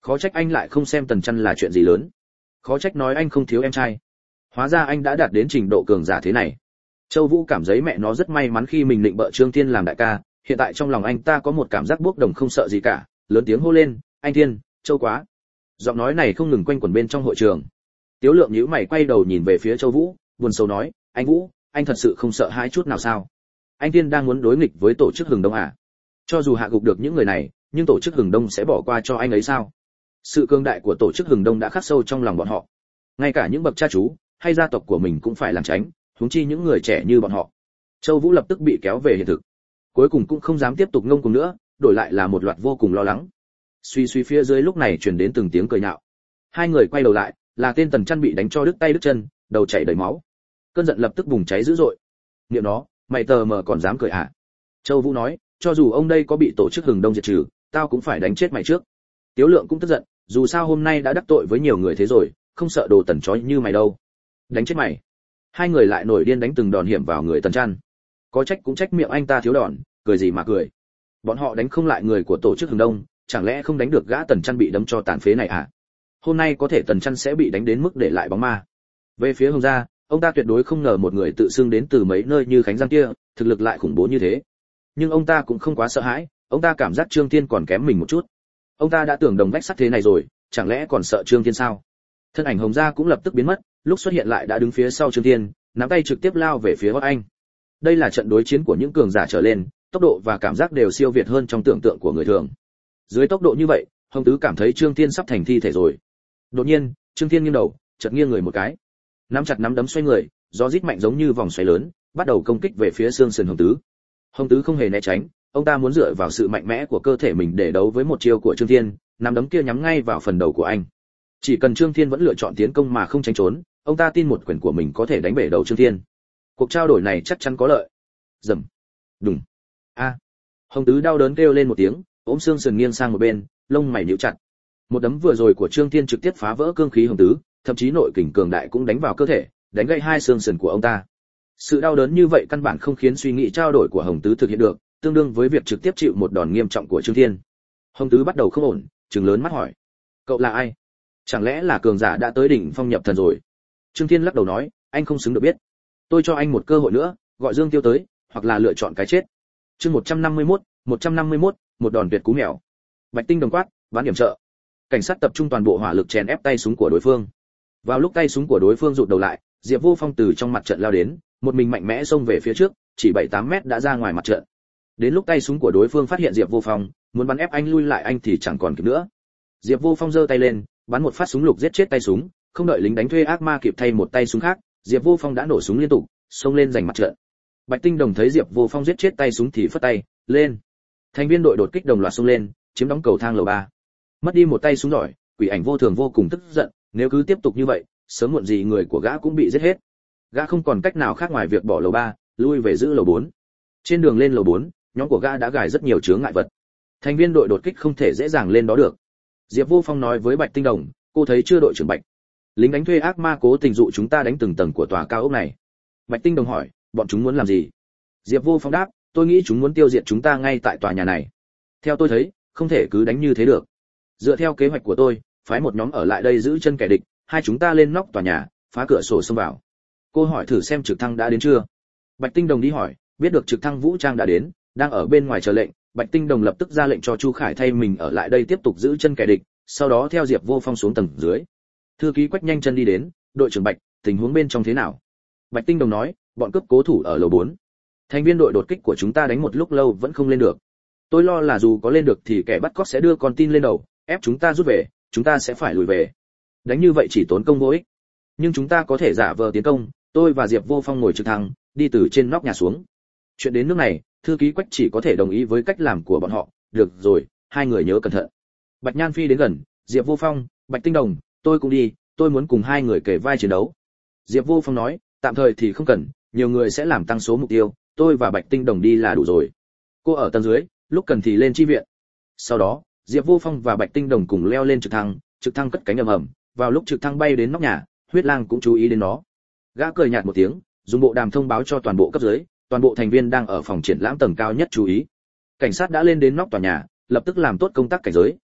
Khó trách anh lại không xem Tần Chân là chuyện gì lớn. Khó trách nói anh không thiếu em trai. Hóa ra anh đã đạt đến trình độ cường giả thế này. Châu Vũ cảm thấy mẹ nó rất may mắn khi mình định bợ Trương Thiên làm đại ca, hiện tại trong lòng anh ta có một cảm giác bốc đồng không sợ gì cả, lớn tiếng hô lên, "Anh Thiên, Châu quá." Giọng nói này không ngừng quanh quẩn bên trong hội trường. Tiếu Lượng nhíu mày quay đầu nhìn về phía Châu Vũ, buồn sầu nói, "Anh Vũ, anh thật sự không sợ hãi chút nào sao? Anh Thiên đang muốn đối nghịch với tổ chức Hừng Đông à? Cho dù hạ gục được những người này, nhưng tổ chức Hừng Đông sẽ bỏ qua cho anh ấy sao?" Sự cường đại của tổ chức Hừng Đông đã khắc sâu trong lòng bọn họ. Ngay cả những bậc cha chú hay gia tộc của mình cũng phải làm tránh, huống chi những người trẻ như bọn họ. Châu Vũ lập tức bị kéo về hiện thực. Cuối cùng cũng không dám tiếp tục ngông cuồng nữa, đổi lại là một loạt vô cùng lo lắng. Suy suy phía dưới lúc này truyền đến từng tiếng cười nhạo. Hai người quay đầu lại, là tên Tần Chân bị đánh cho đứt tay đứt chân, đầu chảy đầy máu. Cơn giận lập tức bùng cháy dữ dội. Niệm nó, mày tờ mờ còn dám cười à? Châu Vũ nói, cho dù ông đây có bị tổ chức Hừng Đông diệt trừ, tao cũng phải đánh chết mày trước. Tiếu Lượng cũng tức giận, dù sao hôm nay đã đắc tội với nhiều người thế rồi, không sợ đồ tần chó như mày đâu. Đánh chết mày. Hai người lại nổi điên đánh từng đòn hiểm vào người Tần Chân. Có trách cũng trách miệng anh ta thiếu đòn, cười gì mà cười. Bọn họ đánh không lại người của tổ chức Hừng Đông, chẳng lẽ không đánh được gã Tần Chân bị đấm cho tàn phế này à? Hôm nay có thể Tần Chân sẽ bị đánh đến mức để lại bóng ma. Về phía Hồng gia, ông ta tuyệt đối không ngờ một người tự xưng đến từ mấy nơi như Khánh Giang kia, thực lực lại khủng bố như thế. Nhưng ông ta cũng không quá sợ hãi, ông ta cảm giác Trương Thiên còn kém mình một chút. Ông ta đã tưởng đồng vách sắt thế này rồi, chẳng lẽ còn sợ Trương Thiên sao? Thân ảnh Hồng gia cũng lập tức biến mất, lúc xuất hiện lại đã đứng phía sau Trương Thiên, nắm tay trực tiếp lao về phía Hoắc Anh. Đây là trận đối chiến của những cường giả trở lên, tốc độ và cảm giác đều siêu việt hơn trong tưởng tượng của người thường. Dưới tốc độ như vậy, Hồng Tứ cảm thấy Trương Thiên sắp thành thi thể rồi. Đột nhiên, Trương Thiên nghiêng đầu, chợt nghiêng người một cái, nắm chặt nắm đấm xoay người, gió rít mạnh giống như vòng xoáy lớn, bắt đầu công kích về phía xương sườn Hồng Tứ. Hồng Tứ không hề né tránh, ông ta muốn dựa vào sự mạnh mẽ của cơ thể mình để đấu với một chiêu của Trương Thiên, nắm đấm kia nhắm ngay vào phần đầu của anh. Chỉ cần Trương Thiên vẫn lựa chọn tiến công mà không tránh trốn, ông ta tin một quyền của mình có thể đánh bể đầu Trương Thiên. Cuộc trao đổi này chắc chắn có lợi. Rầm, đùng, a. Hồng Tứ đau đớn kêu lên một tiếng, ôm xương sườn nghiêng sang một bên, lông mày nhíu chặt. Một đấm vừa rồi của Trương Thiên trực tiếp phá vỡ cương khí Hồng Tứ, thậm chí nội kình cường đại cũng đánh vào cơ thể, đánh gãy hai xương sườn của ông ta. Sự đau đớn như vậy căn bản không khiến suy nghĩ trao đổi của Hồng Tứ thực hiện được, tương đương với việc trực tiếp chịu một đòn nghiêm trọng của Trương Thiên. Hồng Tứ bắt đầu không ổn, trừng lớn mắt hỏi: "Cậu là ai? Chẳng lẽ là cường giả đã tới đỉnh phong nhập thần rồi?" Trương Thiên lắc đầu nói: "Anh không xứng được biết. Tôi cho anh một cơ hội nữa, gọi Dương Tiêu tới, hoặc là lựa chọn cái chết." Chương một trăm năm mươi mốt, một trăm năm mươi mốt, một đòn tuyệt cú mèo. Bạch Tinh đồng quát, bán điểm trợ. Cảnh sát tập trung toàn bộ hỏa lực chèn ép tay súng của đối phương. Vào lúc tay súng của đối phương rụt đầu lại, Diệp Vô Phong từ trong mặt trận lao đến, một mình mạnh mẽ xông về phía trước, chỉ bảy tám mét đã ra ngoài mặt trận. Đến lúc tay súng của đối phương phát hiện Diệp Vô Phong, muốn bắn ép anh lui lại anh thì chẳng còn kịp nữa. Diệp Vô Phong giơ tay lên, bắn một phát súng lục giết chết tay súng, không đợi lính đánh thuê ác ma kịp thay một tay súng khác, Diệp Vô Phong đã nổ súng liên tục, xông lên giành mặt trận. Bạch Tinh đồng thấy Diệp Vô Phong giết chết tay súng thì phất tay, lên. Thành viên đội đột kích đồng loạt xông lên, chiếm đóng cầu thang lầu ba. Mất đi một tay súng giỏi, Quỷ Ảnh vô thường vô cùng tức giận, nếu cứ tiếp tục như vậy, sớm muộn gì người của gã cũng bị giết hết. Gã không còn cách nào khác ngoài việc bỏ lầu ba, lui về giữ lầu bốn. Trên đường lên lầu bốn, nhóm của gã đã gài rất nhiều chướng ngại vật. Thành viên đội đột kích không thể dễ dàng lên đó được. Diệp Vô Phong nói với Bạch Tinh đồng, cô thấy chưa đội trưởng Bạch? Lính đánh thuê ác ma cố tình dụ chúng ta đánh từng tầng của tòa cao ốc này. Bạch Tinh đồng hỏi, bọn chúng muốn làm gì? Diệp Vô Phong đáp, tôi nghĩ chúng muốn tiêu diệt chúng ta ngay tại tòa nhà này. Theo tôi thấy, không thể cứ đánh như thế được. Dựa theo kế hoạch của tôi, phái một nhóm ở lại đây giữ chân kẻ địch, hai chúng ta lên nóc tòa nhà, phá cửa sổ xông vào. Cô hỏi thử xem trực thăng đã đến chưa? Bạch Tinh đồng đi hỏi, biết được trực thăng vũ trang đã đến, đang ở bên ngoài chờ lệnh. Bạch Tinh đồng lập tức ra lệnh cho Chu Khải thay mình ở lại đây tiếp tục giữ chân kẻ địch, sau đó theo Diệp Vô Phong xuống tầng dưới. Thư ký Quách nhanh chân đi đến, đội trưởng Bạch, tình huống bên trong thế nào? Bạch Tinh đồng nói, bọn cướp cố thủ ở lầu bốn. Thành viên đội đột kích của chúng ta đánh một lúc lâu vẫn không lên được. Tôi lo là dù có lên được thì kẻ bắt cóc sẽ đưa con tin lên đầu, ép chúng ta rút về, chúng ta sẽ phải lùi về. Đánh như vậy chỉ tốn công vô ích. Nhưng chúng ta có thể giả vờ tiến công, tôi và Diệp Vô Phong ngồi trực thăng, đi từ trên nóc nhà xuống. Chuyện đến nước này, thư ký Quách chỉ có thể đồng ý với cách làm của bọn họ. Được rồi, hai người nhớ cẩn thận. Bạch Nhan Phi đến gần, Diệp Vô Phong, Bạch Tinh đồng, tôi cũng đi, tôi muốn cùng hai người kề vai chiến đấu. Diệp Vô Phong nói, tạm thời thì không cần, nhiều người sẽ làm tăng số mục tiêu, tôi và Bạch Tinh đồng đi là đủ rồi. Cô ở tầng dưới, lúc cần thì lên chi viện. Sau đó, Diệp Vô Phong và Bạch Tinh đồng cùng leo lên trực thăng, trực thăng cất cánh ầm ầm, vào lúc trực thăng bay đến nóc nhà, Huyết Lang cũng chú ý đến nó. Gã cười nhạt một tiếng, dùng bộ đàm thông báo cho toàn bộ cấp dưới, toàn bộ thành viên đang ở phòng triển lãm tầng cao nhất chú ý. Cảnh sát đã lên đến nóc tòa nhà, lập tức làm tốt công tác cảnh giới,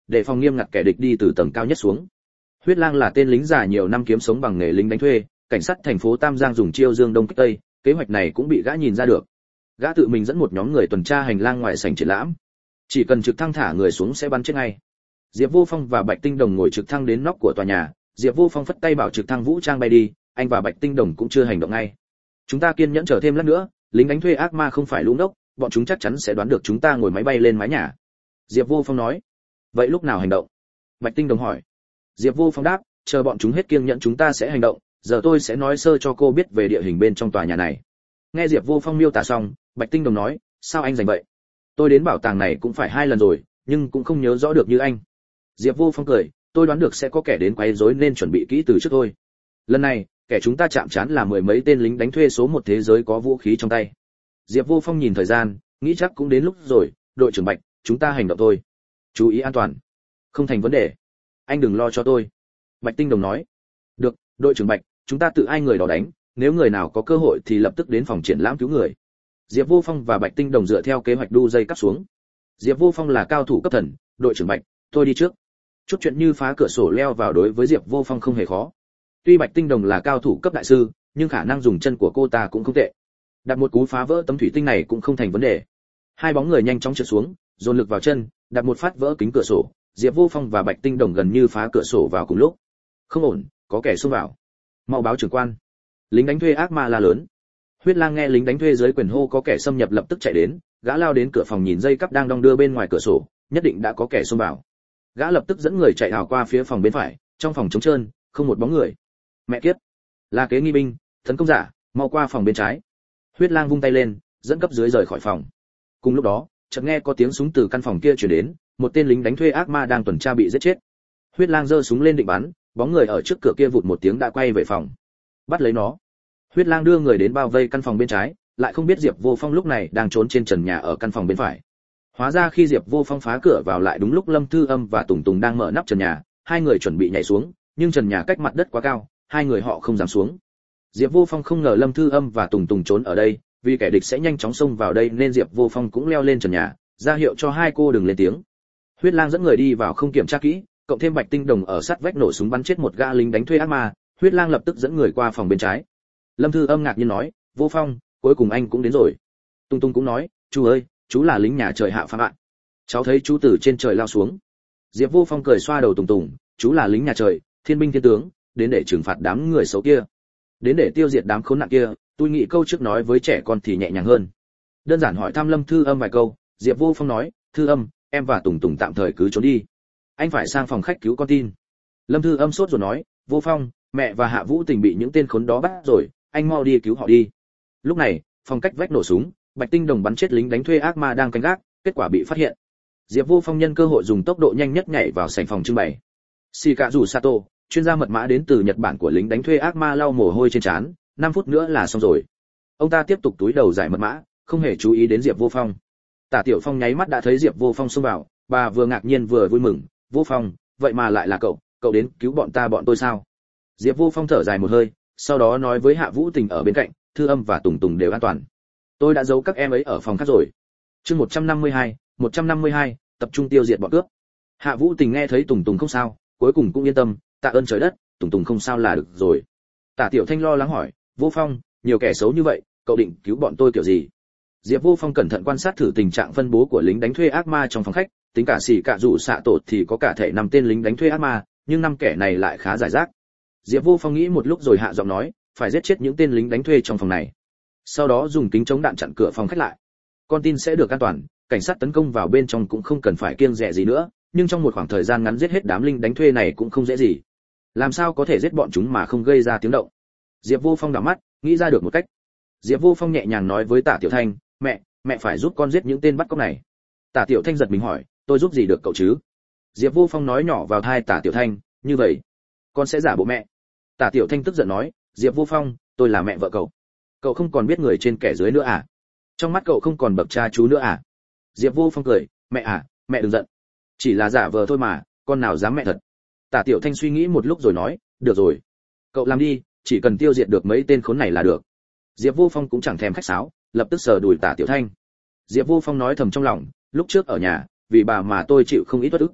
để phòng nghiêm ngặt kẻ địch đi từ tầng cao nhất xuống. Huyết Lang là tên lính già nhiều năm kiếm sống bằng nghề lính đánh thuê, cảnh sát thành phố Tam Giang dùng chiêu dương đông kích tây, kế hoạch này cũng bị gã nhìn ra được. Gã tự mình dẫn một nhóm người tuần tra hành lang ngoài sảnh triển lãm, chỉ cần trực thăng thả người xuống sẽ bắn chết ngay. Diệp Vô Phong và Bạch Tinh Đồng ngồi trực thăng đến nóc của tòa nhà, Diệp Vô Phong phất tay bảo trực thăng vũ trang bay đi, anh và Bạch Tinh Đồng cũng chưa hành động ngay. Chúng ta kiên nhẫn chờ thêm lát nữa, lính đánh thuê ác ma không phải lũ ngốc, bọn chúng chắc chắn sẽ đoán được chúng ta ngồi máy bay lên mái nhà. Diệp Vô Phong nói. Vậy lúc nào hành động? Bạch Tinh Đồng hỏi. Diệp Vô Phong đáp, chờ bọn chúng hết kiên nhẫn chúng ta sẽ hành động, giờ tôi sẽ nói sơ cho cô biết về địa hình bên trong tòa nhà này. Nghe Diệp Vô Phong miêu tả xong, Bạch Tinh Đồng nói, sao anh rành vậy? Tôi đến bảo tàng này cũng phải hai lần rồi, nhưng cũng không nhớ rõ được như anh. Diệp Vô Phong cười, tôi đoán được sẽ có kẻ đến quấy rối nên chuẩn bị kỹ từ trước thôi. Lần này, kẻ chúng ta chạm trán là mười mấy tên lính đánh thuê số một thế giới có vũ khí trong tay. Diệp Vô Phong nhìn thời gian, nghĩ chắc cũng đến lúc rồi, đội trưởng Bạch, chúng ta hành động thôi. Chú ý an toàn. Không thành vấn đề. Anh đừng lo cho tôi. Bạch Tinh Đồng nói. Được, đội trưởng Bạch, chúng ta tự ai người đó đánh, nếu người nào có cơ hội thì lập tức đến phòng triển lãm cứu người. Diệp Vô Phong và Bạch Tinh Đồng dựa theo kế hoạch đu dây cắp xuống. Diệp Vô Phong là cao thủ cấp thần, đội trưởng Bạch, tôi đi trước. Chút chuyện như phá cửa sổ leo vào đối với Diệp Vô Phong không hề khó. Tuy Bạch Tinh Đồng là cao thủ cấp đại sư, nhưng khả năng dùng chân của cô ta cũng không tệ. Đặt một cú phá vỡ tấm thủy tinh này cũng không thành vấn đề. Hai bóng người nhanh chóng trượt xuống, dồn lực vào chân, đặt một phát vỡ kính cửa sổ. Diệp Vô Phong và Bạch Tinh Đồng gần như phá cửa sổ vào cùng lúc. Không ổn, có kẻ xông vào. Mau báo trưởng quan. Lính đánh thuê ác ma la lớn. Huyết Lang nghe lính đánh thuê dưới quyền hô có kẻ xâm nhập lập tức chạy đến, gã lao đến cửa phòng nhìn dây cắp đang đong đưa bên ngoài cửa sổ, nhất định đã có kẻ xông vào. Gã lập tức dẫn người chạy ảo qua phía phòng bên phải, trong phòng trống trơn, không một bóng người. Mẹ kiếp, là kế nghi binh, tấn công giả, mau qua phòng bên trái. Huyết Lang vung tay lên, dẫn cấp dưới rời khỏi phòng. Cùng lúc đó, chợt nghe có tiếng súng từ căn phòng kia truyền đến, một tên lính đánh thuê ác ma đang tuần tra bị giết chết. Huyết Lang giơ súng lên định bắn, bóng người ở trước cửa kia vụt một tiếng đã quay về phòng. Bắt lấy nó. Huyết Lang đưa người đến bao vây căn phòng bên trái, lại không biết Diệp Vô Phong lúc này đang trốn trên trần nhà ở căn phòng bên phải. Hóa ra khi Diệp Vô Phong phá cửa vào lại đúng lúc Lâm Thư Âm và Tùng Tùng đang mở nắp trần nhà, hai người chuẩn bị nhảy xuống, nhưng trần nhà cách mặt đất quá cao, hai người họ không dám xuống. Diệp Vô Phong không ngờ Lâm Thư Âm và Tùng Tùng trốn ở đây, vì kẻ địch sẽ nhanh chóng xông vào đây nên Diệp Vô Phong cũng leo lên trần nhà, ra hiệu cho hai cô đừng lên tiếng. Huyết Lang dẫn người đi vào không kiểm tra kỹ, cộng thêm Bạch Tinh Đồng ở sát vách nổ súng bắn chết một gã lính đánh thuê ác ma, Huyết Lang lập tức dẫn người qua phòng bên trái. Lâm Thư Âm ngạc nhiên nói, Vô Phong, cuối cùng anh cũng đến rồi. Tung Tung cũng nói, chú ơi, chú là lính nhà trời hạ phàm ạ. Cháu thấy chú từ trên trời lao xuống. Diệp Vô Phong cười xoa đầu Tùng Tùng, chú là lính nhà trời, thiên binh thiên tướng, đến để trừng phạt đám người xấu kia, đến để tiêu diệt đám khốn nạn kia. Tôi nghĩ câu trước nói với trẻ con thì nhẹ nhàng hơn. Đơn giản hỏi thăm Lâm Thư Âm vài câu, Diệp Vô Phong nói, Thư Âm, em và Tùng Tùng tạm thời cứ trốn đi, anh phải sang phòng khách cứu con tin. Lâm Thư Âm sốt rồi nói, Vô Phong, mẹ và Hạ Vũ Tình bị những tên khốn đó bắt rồi, anh mau đi cứu họ đi. Lúc này, phòng cách vách nổ súng, Bạch Tinh Đồng bắn chết lính đánh thuê ác ma đang canh gác, kết quả bị phát hiện. Diệp Vô Phong nhân cơ hội dùng tốc độ nhanh nhất nhảy vào sảnh phòng trưng bày. Shikazu Sato, chuyên gia mật mã đến từ Nhật Bản của lính đánh thuê ác ma lau mồ hôi trên trán, năm phút nữa là xong rồi. Ông ta tiếp tục túi đầu giải mật mã, không hề chú ý đến Diệp Vô Phong. Tả Tiểu Phong nháy mắt đã thấy Diệp Vô Phong xông vào, bà vừa ngạc nhiên vừa vui mừng, Vô Phong, vậy mà lại là cậu, cậu đến cứu bọn ta bọn tôi sao? Diệp Vô Phong thở dài một hơi, sau đó nói với Hạ Vũ Tình ở bên cạnh, Thư Âm và Tùng Tùng đều an toàn. Tôi đã giấu các em ấy ở phòng khác rồi. Chương một trăm năm mươi hai, một trăm năm mươi hai, tập trung tiêu diệt bọn cướp. Hạ Vũ Tình nghe thấy Tùng Tùng không sao, cuối cùng cũng yên tâm, tạ ơn trời đất, Tùng Tùng không sao là được rồi. Tả Tiểu Thanh lo lắng hỏi, Vô Phong, nhiều kẻ xấu như vậy, cậu định cứu bọn tôi kiểu gì? Diệp Vô Phong cẩn thận quan sát thử tình trạng phân bố của lính đánh thuê ác ma trong phòng khách, tính cả xỉ cả rủ xạ tột thì có cả thể năm tên lính đánh thuê ác ma, nhưng năm kẻ này lại khá giải rác. Diệp Vô Phong nghĩ một lúc rồi hạ giọng nói, phải giết chết những tên lính đánh thuê trong phòng này. Sau đó dùng kính chống đạn chặn cửa phòng khách lại. Con tin sẽ được an toàn, cảnh sát tấn công vào bên trong cũng không cần phải kiêng dè gì nữa, nhưng trong một khoảng thời gian ngắn giết hết đám lính đánh thuê này cũng không dễ gì. Làm sao có thể giết bọn chúng mà không gây ra tiếng động? Diệp Vô Phong đảo mắt, nghĩ ra được một cách. Diệp Vô Phong nhẹ nhàng nói với Tả Tiểu Thanh, mẹ, mẹ phải giúp con giết những tên bắt cóc này. Tả Tiểu Thanh giật mình hỏi, tôi giúp gì được cậu chứ? Diệp Vô Phong nói nhỏ vào tai Tả Tiểu Thanh, như vậy, con sẽ giả bộ mẹ. Tả Tiểu Thanh tức giận nói, Diệp Vô Phong, tôi là mẹ vợ cậu. Cậu không còn biết người trên kẻ dưới nữa à? Trong mắt cậu không còn bậc cha chú nữa à? Diệp Vô Phong cười, mẹ à, mẹ đừng giận. Chỉ là giả vờ thôi mà, con nào dám mẹ thật. Tả Tiểu Thanh suy nghĩ một lúc rồi nói, được rồi, cậu làm đi, chỉ cần tiêu diệt được mấy tên khốn này là được. Diệp Vô Phong cũng chẳng thèm khách sáo, lập tức sờ đùi Tả Tiểu Thanh. Diệp Vô Phong nói thầm trong lòng, lúc trước ở nhà, vì bà mà tôi chịu không ít uất ức.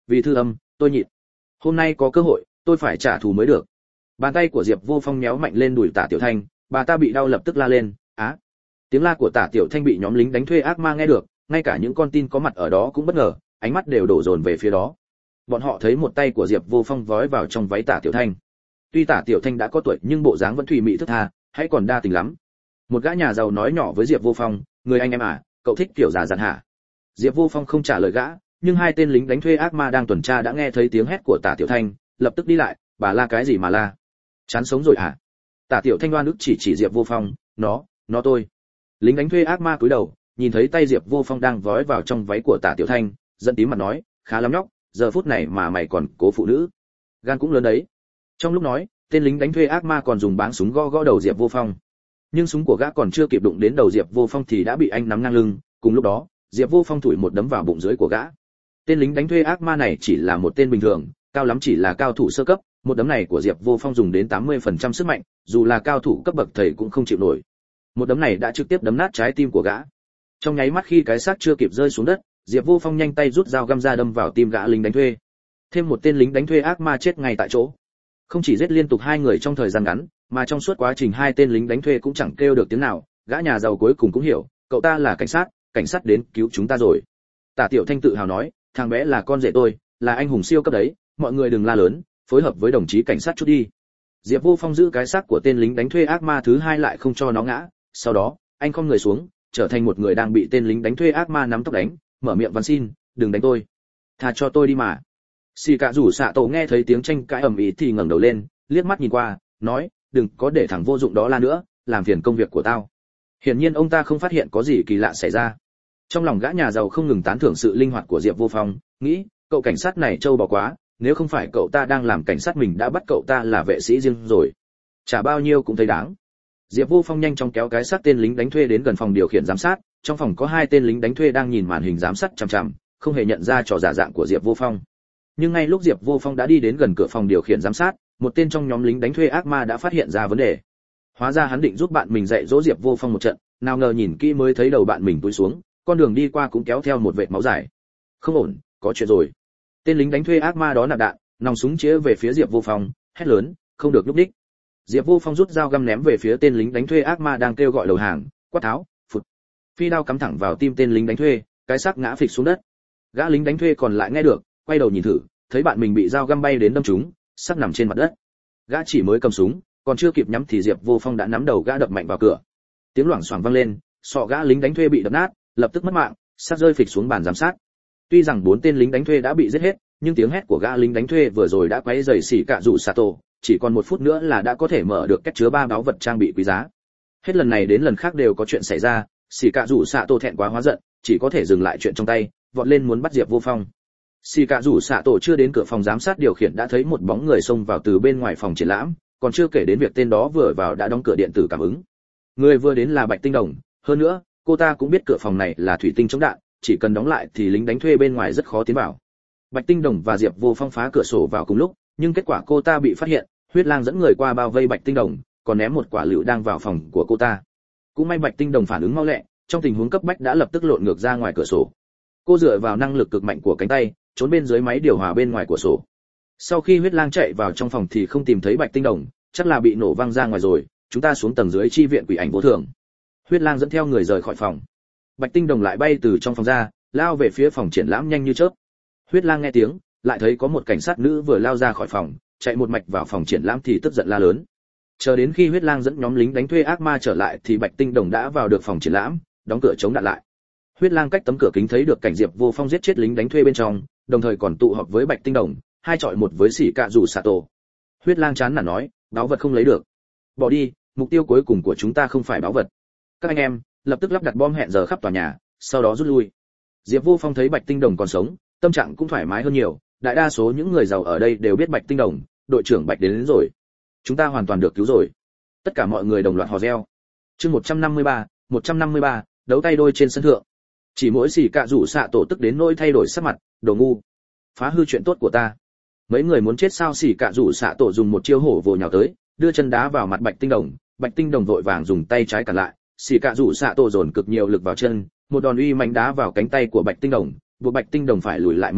Vì thư âm, tôi nhịn. Hôm nay có cơ hội, tôi phải trả thù mới được. Bàn tay của Diệp Vô Phong méo mạnh lên đùi Tả Tiểu Thanh, bà ta bị đau lập tức la lên, á. Tiếng la của Tả Tiểu Thanh bị nhóm lính đánh thuê ác ma nghe được, ngay cả những con tin có mặt ở đó cũng bất ngờ, ánh mắt đều đổ dồn về phía đó. Bọn họ thấy một tay của Diệp Vô Phong vói vào trong váy Tả Tiểu Thanh. Tuy Tả Tiểu Thanh đã có tuổi nhưng bộ dáng vẫn thùy mị thướt tha, hãy còn đa tình lắm. Một gã nhà giàu nói nhỏ với Diệp Vô Phong, người anh em à, cậu thích kiểu già dặn hả? Diệp Vô Phong không trả lời gã, nhưng hai tên lính đánh thuê ác ma đang tuần tra đã nghe thấy tiếng hét của Tả Tiểu Thanh, lập tức đi lại, bà la cái gì mà la? Chán sống rồi hả? Tả Tiểu Thanh đoan ức chỉ chỉ Diệp Vô Phong, nó, nó tôi. Lính đánh thuê ác ma cúi đầu, nhìn thấy tay Diệp Vô Phong đang vói vào trong váy của Tả Tiểu Thanh, giận tím mặt nói, khá lắm nhóc, giờ phút này mà mày còn cố phụ nữ, gan cũng lớn đấy. Trong lúc nói, tên lính đánh thuê ác ma còn dùng báng súng gõ gõ đầu Diệp Vô Phong. Nhưng súng của gã còn chưa kịp đụng đến đầu Diệp Vô Phong thì đã bị anh nắm ngang lưng, cùng lúc đó, Diệp Vô Phong thủi một đấm vào bụng dưới của gã. Tên lính đánh thuê ác ma này chỉ là một tên bình thường, cao lắm chỉ là cao thủ sơ cấp, một đấm này của Diệp Vô Phong dùng đến tám mươi phần trăm sức mạnh, dù là cao thủ cấp bậc thầy cũng không chịu nổi. Một đấm này đã trực tiếp đấm nát trái tim của gã. Trong nháy mắt khi cái xác chưa kịp rơi xuống đất, Diệp Vô Phong nhanh tay rút dao găm ra đâm vào tim gã lính đánh thuê. Thêm một tên lính đánh thuê ác ma chết ngay tại chỗ. Không chỉ giết liên tục hai người trong thời gian ngắn, mà trong suốt quá trình hai tên lính đánh thuê cũng chẳng kêu được tiếng nào, gã nhà giàu cuối cùng cũng hiểu, cậu ta là cảnh sát, cảnh sát đến cứu chúng ta rồi. Tả Tiểu Thanh tự hào nói, thằng bé là con rể tôi, là anh hùng siêu cấp đấy, mọi người đừng la lớn, phối hợp với đồng chí cảnh sát chút đi. Diệp Vô Phong giữ cái xác của tên lính đánh thuê ác ma thứ hai lại không cho nó ngã, sau đó, anh khom người xuống, trở thành một người đang bị tên lính đánh thuê ác ma nắm tóc đánh, mở miệng van xin, đừng đánh tôi, tha cho tôi đi mà. Xì Cạ Rủ Xạ Tổ nghe thấy tiếng tranh cãi ầm ĩ thì ngẩng đầu lên, liếc mắt nhìn qua, nói, đừng có để thằng vô dụng đó la nữa, làm phiền công việc của tao. Hiển nhiên ông ta không phát hiện có gì kỳ lạ xảy ra. Trong lòng gã nhà giàu không ngừng tán thưởng sự linh hoạt của Diệp Vô Phong, nghĩ, cậu cảnh sát này trâu bò quá, nếu không phải cậu ta đang làm cảnh sát mình đã bắt cậu ta là vệ sĩ riêng rồi. Trả bao nhiêu cũng thấy đáng. Diệp Vô Phong nhanh chóng kéo cái xác tên lính đánh thuê đến gần phòng điều khiển giám sát, trong phòng có hai tên lính đánh thuê đang nhìn màn hình giám sát chằm chằm, không hề nhận ra trò giả dạng của Diệp Vô Phong. Nhưng ngay lúc Diệp Vô Phong đã đi đến gần cửa phòng điều khiển giám sát, một tên trong nhóm lính đánh thuê ác ma đã phát hiện ra vấn đề. Hóa ra hắn định giúp bạn mình dạy dỗ Diệp Vô Phong một trận, nào ngờ nhìn kỹ mới thấy đầu bạn mình túi xuống, con đường đi qua cũng kéo theo một vệt máu dài. Không ổn, có chuyện rồi. Tên lính đánh thuê ác ma đó nạp đạn, nòng súng chĩa về phía Diệp Vô Phong, hét lớn, không được lúc đích. Diệp Vô Phong rút dao găm ném về phía tên lính đánh thuê ác ma đang kêu gọi đầu hàng, quát tháo, phụt. Phi đao cắm thẳng vào tim tên lính đánh thuê, cái xác ngã phịch xuống đất. Gã lính đánh thuê còn lại nghe được, quay đầu nhìn thử, thấy bạn mình bị dao găm bay đến đâm trúng, xác nằm trên mặt đất. Gã chỉ mới cầm súng, còn chưa kịp nhắm thì Diệp Vô Phong đã nắm đầu gã đập mạnh vào cửa. Tiếng loảng xoảng vang lên, sọ gã lính đánh thuê bị đập nát, lập tức mất mạng, xác rơi phịch xuống bàn giám sát. Tuy rằng bốn tên lính đánh thuê đã bị giết hết, nhưng tiếng hét của gã lính đánh thuê vừa rồi đã quấy rầy Xỉ Cạ Rủ Xạ Tổ, chỉ còn một phút nữa là đã có thể mở được két chứa ba báu vật trang bị quý giá. Hết lần này đến lần khác đều có chuyện xảy ra, Xỉ Cạ Rủ Xạ Tổ thẹn quá hóa giận, chỉ có thể dừng lại chuyện trong tay, vọt lên muốn bắt Diệp Vô Phong. Xỉ Cạ Rủ Xạ Tổ chưa đến cửa phòng giám sát điều khiển đã thấy một bóng người xông vào từ bên ngoài phòng triển lãm, còn chưa kể đến việc tên đó vừa vào đã đóng cửa điện tử cảm ứng. Người vừa đến là Bạch Tinh Đồng, hơn nữa, cô ta cũng biết cửa phòng này là thủy tinh chống đạn, chỉ cần đóng lại thì lính đánh thuê bên ngoài rất khó tiến vào. Bạch Tinh Đồng và Diệp Vô Phong phá cửa sổ vào cùng lúc, nhưng kết quả cô ta bị phát hiện, Huyết Lang dẫn người qua bao vây Bạch Tinh Đồng, còn ném một quả lựu đang vào phòng của cô ta. Cũng may Bạch Tinh Đồng phản ứng mau lẹ, trong tình huống cấp bách đã lập tức lộn ngược ra ngoài cửa sổ. Cô dựa vào năng lực cực mạnh của cánh tay, trốn bên dưới máy điều hòa bên ngoài cửa sổ. Sau khi Huyết Lang chạy vào trong phòng thì không tìm thấy Bạch Tinh Đồng, chắc là bị nổ văng ra ngoài rồi, chúng ta xuống tầng dưới chi viện quỷ ảnh vô thường. Huyết Lang dẫn theo người rời khỏi phòng. Bạch Tinh Đồng lại bay từ trong phòng ra, lao về phía phòng triển lãm nhanh như chớp. Huyết Lang nghe tiếng, lại thấy có một cảnh sát nữ vừa lao ra khỏi phòng, chạy một mạch vào phòng triển lãm thì tức giận la lớn. Chờ đến khi Huyết Lang dẫn nhóm lính đánh thuê ác ma trở lại thì Bạch Tinh Đồng đã vào được phòng triển lãm, đóng cửa chống đạn lại. Huyết Lang cách tấm cửa kính thấy được cảnh Diệp Vô Phong giết chết lính đánh thuê bên trong, đồng thời còn tụ họp với Bạch Tinh Đồng, hai chọi một với Xỉ Cạ Rủ Xạ Tổ. Huyết Lang chán nản nói, báu vật không lấy được, bỏ đi, mục tiêu cuối cùng của chúng ta không phải báu vật. Các anh em, lập tức lắp đặt bom hẹn giờ khắp tòa nhà, sau đó rút lui. Diệp Vô Phong thấy Bạch Tinh Đồng còn sống, tâm trạng cũng thoải mái hơn nhiều, đại đa số những người giàu ở đây đều biết Bạch Tinh Đồng, đội trưởng Bạch đến, đến rồi. Chúng ta hoàn toàn được cứu rồi. Tất cả mọi người đồng loạt hò reo. Chương một trăm năm mươi ba, một trăm năm mươi ba, đấu tay đôi trên sân thượng. Chỉ mỗi Xỉ Cạ Rủ Xạ Tổ tức đến nỗi thay đổi sắc mặt, đồ ngu, phá hư chuyện tốt của ta. Mấy người muốn chết sao? Xỉ Cạ Rủ Xạ Tổ dùng một chiêu hổ vồ nhào tới, đưa chân đá vào mặt Bạch Tinh Đồng, Bạch Tinh Đồng vội vàng dùng tay trái cản lại, Xỉ Cạ Rủ Xạ Tổ dồn cực nhiều lực vào chân, một đòn uy mạnh đá vào cánh tay của Bạch Tinh Đồng, buộc Bạch Tinh Đồng phải lùi lại mấy bước,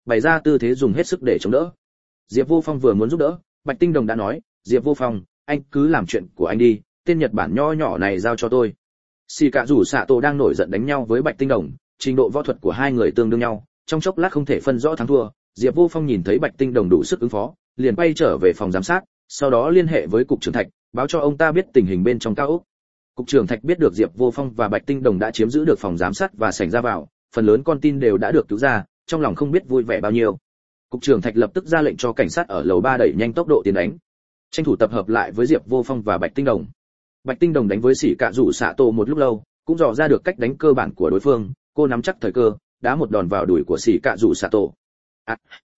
bày ra tư thế dùng hết sức để chống đỡ. Diệp Vô Phong vừa muốn giúp đỡ, Bạch Tinh Đồng đã nói, Diệp Vô Phong, anh cứ làm chuyện của anh đi, tên Nhật Bản nho nhỏ này giao cho tôi. Xì Cạ Rủ Sạ Tổ đang nổi giận đánh nhau với Bạch Tinh Đồng, trình độ võ thuật của hai người tương đương nhau, trong chốc lát không thể phân rõ thắng thua. Diệp Vô Phong nhìn thấy Bạch Tinh Đồng đủ sức ứng phó, liền quay trở về phòng giám sát, sau đó liên hệ với cục trưởng Thạch, báo cho ông ta biết tình hình bên trong cao ốc. Cục trưởng Thạch biết được Diệp Vô Phong và Bạch Tinh Đồng đã chiếm giữ được phòng giám sát và sảnh ra vào, phần lớn con tin đều đã được cứu ra, trong lòng không biết vui vẻ bao nhiêu. Cục trưởng Thạch lập tức ra lệnh cho cảnh sát ở lầu ba đẩy nhanh tốc độ tiến đánh, tranh thủ tập hợp lại với Diệp Vô Phong và Bạch Tinh Đồng. Bạch Tinh Đồng đánh với Sĩ Cạ Rủ Sạ Tổ một lúc lâu, cũng dò ra được cách đánh cơ bản của đối phương, cô nắm chắc thời cơ, đá một đòn vào đùi của Sĩ Cạ Rủ Sạ Tổ. À.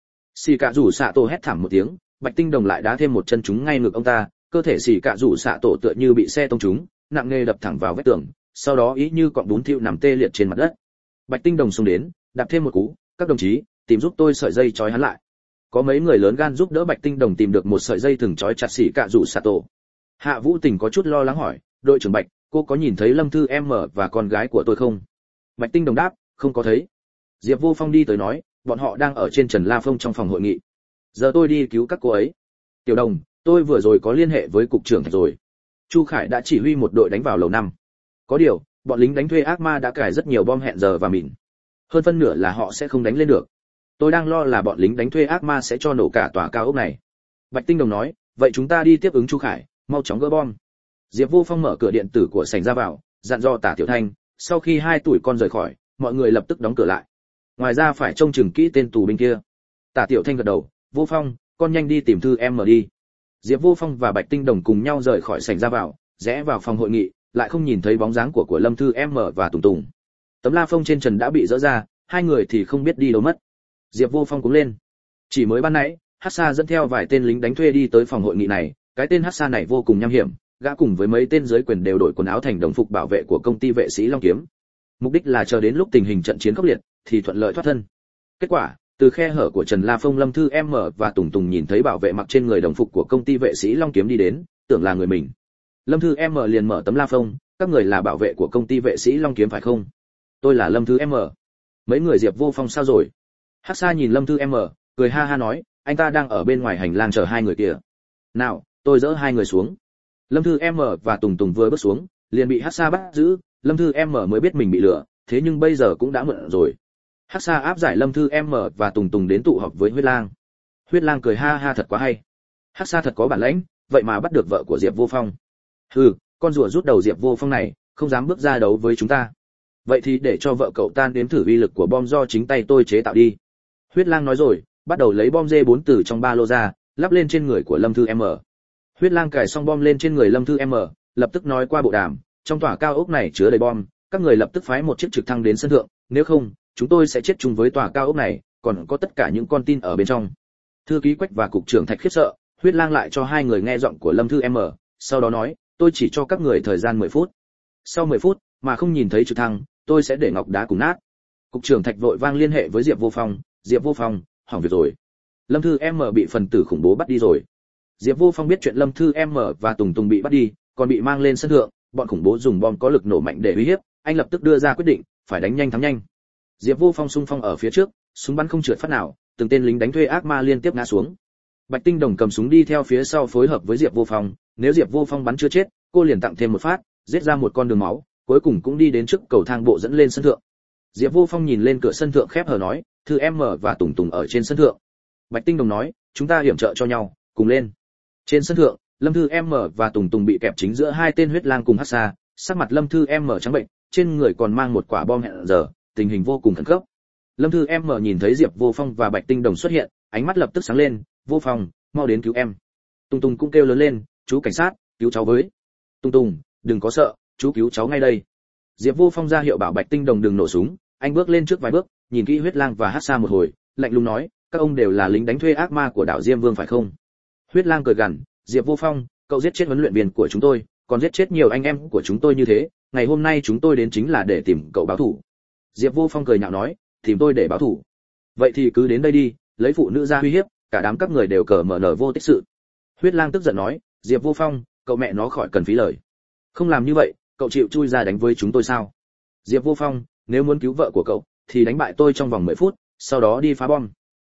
Sĩ Cạ Rủ Sạ Tổ hét thảm một tiếng, Bạch Tinh Đồng lại đá thêm một chân trúng ngay ngực ông ta, cơ thể Sĩ Cạ Rủ Sạ Tổ tựa như bị xe tông trúng, nặng nề đập thẳng vào vách tường, sau đó ý như cọng bún thịu nằm tê liệt trên mặt đất. Bạch Tinh Đồng xông đến, đạp thêm một cú, các đồng chí, tìm giúp tôi sợi dây trói hắn lại. Có mấy người lớn gan giúp đỡ Bạch Tinh Đồng tìm được một sợi dây thừng trói chặt Sĩ Cạ Rủ Sạ Tổ. Hạ Vũ Tình có chút lo lắng hỏi, đội trưởng Bạch, cô có nhìn thấy Lâm Thư em và con gái của tôi không? Bạch Tinh Đồng đáp, không có thấy. Diệp Vô Phong đi tới nói, bọn họ đang ở trên Trần La Phong trong phòng hội nghị. Giờ tôi đi cứu các cô ấy. Tiểu Đồng, tôi vừa rồi có liên hệ với cục trưởng Thạch rồi. Chu Khải đã chỉ huy một đội đánh vào lầu năm. Có điều, bọn lính đánh thuê ác ma đã cài rất nhiều bom hẹn giờ và mìn. Hơn phân nửa là họ sẽ không đánh lên được. Tôi đang lo là bọn lính đánh thuê ác ma sẽ cho nổ cả tòa cao ốc này. Bạch Tinh Đồng nói, vậy chúng ta đi tiếp ứng Chu Khải, mau chóng gỡ bom. Diệp Vô Phong mở cửa điện tử của sảnh ra vào, dặn dò Tả Tiểu Thanh, sau khi hai tuổi con rời khỏi, mọi người lập tức đóng cửa lại. Ngoài ra phải trông chừng kỹ tên tù binh kia. Tả Tiểu Thanh gật đầu, Vô Phong, con nhanh đi tìm Thư em đi. Diệp Vô Phong và Bạch Tinh Đồng cùng nhau rời khỏi sảnh ra vào, rẽ vào phòng hội nghị, lại không nhìn thấy bóng dáng của của Lâm Thư em và Tùng Tùng. Tấm la phông trên trần đã bị dỡ ra, hai người thì không biết đi đâu mất. Diệp Vô Phong cũng lên. Chỉ mới ban nãy, Hắc Sa dẫn theo vài tên lính đánh thuê đi tới phòng hội nghị này, cái tên Hắc Sa này vô cùng nham hiểm, gã cùng với mấy tên dưới quyền đều đổi quần áo thành đồng phục bảo vệ của công ty vệ sĩ Long Kiếm. Mục đích là chờ đến lúc tình hình trận chiến khốc liệt thì thuận lợi thoát thân. Kết quả, từ khe hở của Trần La Phong, Lâm Thư em và Tùng Tùng nhìn thấy bảo vệ mặc trên người đồng phục của công ty vệ sĩ Long Kiếm đi đến, tưởng là người mình. Lâm Thư em liền mở tấm la phông, các người là bảo vệ của công ty vệ sĩ Long Kiếm phải không? Tôi là Lâm Thư em. Mấy người Diệp Vô Phong sao rồi? Hắc Sa nhìn Lâm Thư em, cười ha ha nói, anh ta đang ở bên ngoài hành lang chờ hai người kia. Nào, tôi dỡ hai người xuống. Lâm Thư em và Tùng Tùng vừa bước xuống, liền bị Hắc Sa bắt giữ. Lâm Thư em mới biết mình bị lừa, thế nhưng bây giờ cũng đã muộn rồi. Hắc Sa áp giải Lâm Thư em và Tùng Tùng đến tụ họp với Huyết Lang. Huyết Lang cười ha ha, thật quá hay. Hắc Sa thật có bản lĩnh, vậy mà bắt được vợ của Diệp Vô Phong. Hừ, con rùa rút đầu Diệp Vô Phong này, không dám bước ra đấu với chúng ta. Vậy thì để cho vợ cậu ta nếm thử uy lực của bom do chính tay tôi chế tạo đi. Huyết Lang nói rồi, bắt đầu lấy bom D bốn từ trong ba lô ra, lắp lên trên người của Lâm Thư em. Huyết Lang cài xong bom lên trên người Lâm Thư em, lập tức nói qua bộ đàm, trong tòa cao ốc này chứa đầy bom, các người lập tức phái một chiếc trực thăng đến sân thượng, nếu không, chúng tôi sẽ chết chung với tòa cao ốc này, còn có tất cả những con tin ở bên trong. Thư ký Quách và cục trưởng Thạch khiếp sợ, Huyết Lang lại cho hai người nghe giọng của Lâm Thư em, sau đó nói, tôi chỉ cho các người thời gian mười phút. Sau mười phút mà không nhìn thấy trực thăng, tôi sẽ để ngọc đá cùng nát. Cục trưởng Thạch vội vang liên hệ với Diệp Vô Phong, Diệp Vô Phong, hỏng việc rồi. Lâm Thư em bị phần tử khủng bố bắt đi rồi. Diệp Vô Phong biết chuyện Lâm Thư em và Tùng Tùng bị bắt đi, còn bị mang lên sân thượng, bọn khủng bố dùng bom có lực nổ mạnh để uy hiếp, anh lập tức đưa ra quyết định, phải đánh nhanh thắng nhanh. Diệp Vô Phong xung phong ở phía trước, súng bắn không trượt phát nào, từng tên lính đánh thuê ác ma liên tiếp ngã xuống. Bạch Tinh Đồng cầm súng đi theo phía sau phối hợp với Diệp Vô Phong, nếu Diệp Vô Phong bắn chưa chết, cô liền tặng thêm một phát, giết ra một con đường máu, cuối cùng cũng đi đến trước cầu thang bộ dẫn lên sân thượng. Diệp Vô Phong nhìn lên cửa sân thượng khép hờ nói, Thư em và Tùng Tùng ở trên sân thượng. Bạch Tinh Đồng nói, chúng ta hiểm trợ cho nhau, cùng lên. Trên sân thượng, Lâm Thư em và Tùng Tùng bị kẹp chính giữa hai tên Huyết Lang cùng Hắc Sa, sắc mặt Lâm Thư em trắng bệnh, trên người còn mang một quả bom hẹn giờ, tình hình vô cùng khẩn cấp. Lâm Thư em nhìn thấy Diệp Vô Phong và Bạch Tinh Đồng xuất hiện, ánh mắt lập tức sáng lên, Vô Phong, mau đến cứu em. Tùng Tùng cũng kêu lớn lên, chú cảnh sát, cứu cháu với. Tùng Tùng, đừng có sợ, chú cứu cháu ngay đây. Diệp Vô Phong ra hiệu bảo Bạch Tinh Đồng đừng nổ súng, anh bước lên trước vài bước, nhìn kỹ Huyết Lang và Hắc Sa một hồi, lạnh lùng nói, các ông đều là lính đánh thuê ác ma của đảo Diêm Vương phải không? Huyết Lang cười gằn, Diệp Vô Phong, cậu giết chết huấn luyện viên của chúng tôi, còn giết chết nhiều anh em của chúng tôi như thế, ngày hôm nay chúng tôi đến chính là để tìm cậu báo thù. Diệp Vô Phong cười nhạo nói, tìm tôi để báo thù? Vậy thì cứ đến đây đi, lấy phụ nữ ra uy hiếp, cả đám các người đều cờ mở nở vô tích sự. Huyết Lang tức giận nói, Diệp Vô Phong, cậu mẹ nó khỏi cần phí lời. Không làm như vậy, cậu chịu chui ra đánh với chúng tôi sao? Diệp Vô Phong, nếu muốn cứu vợ của cậu, thì đánh bại tôi trong vòng mười phút, sau đó đi phá bom.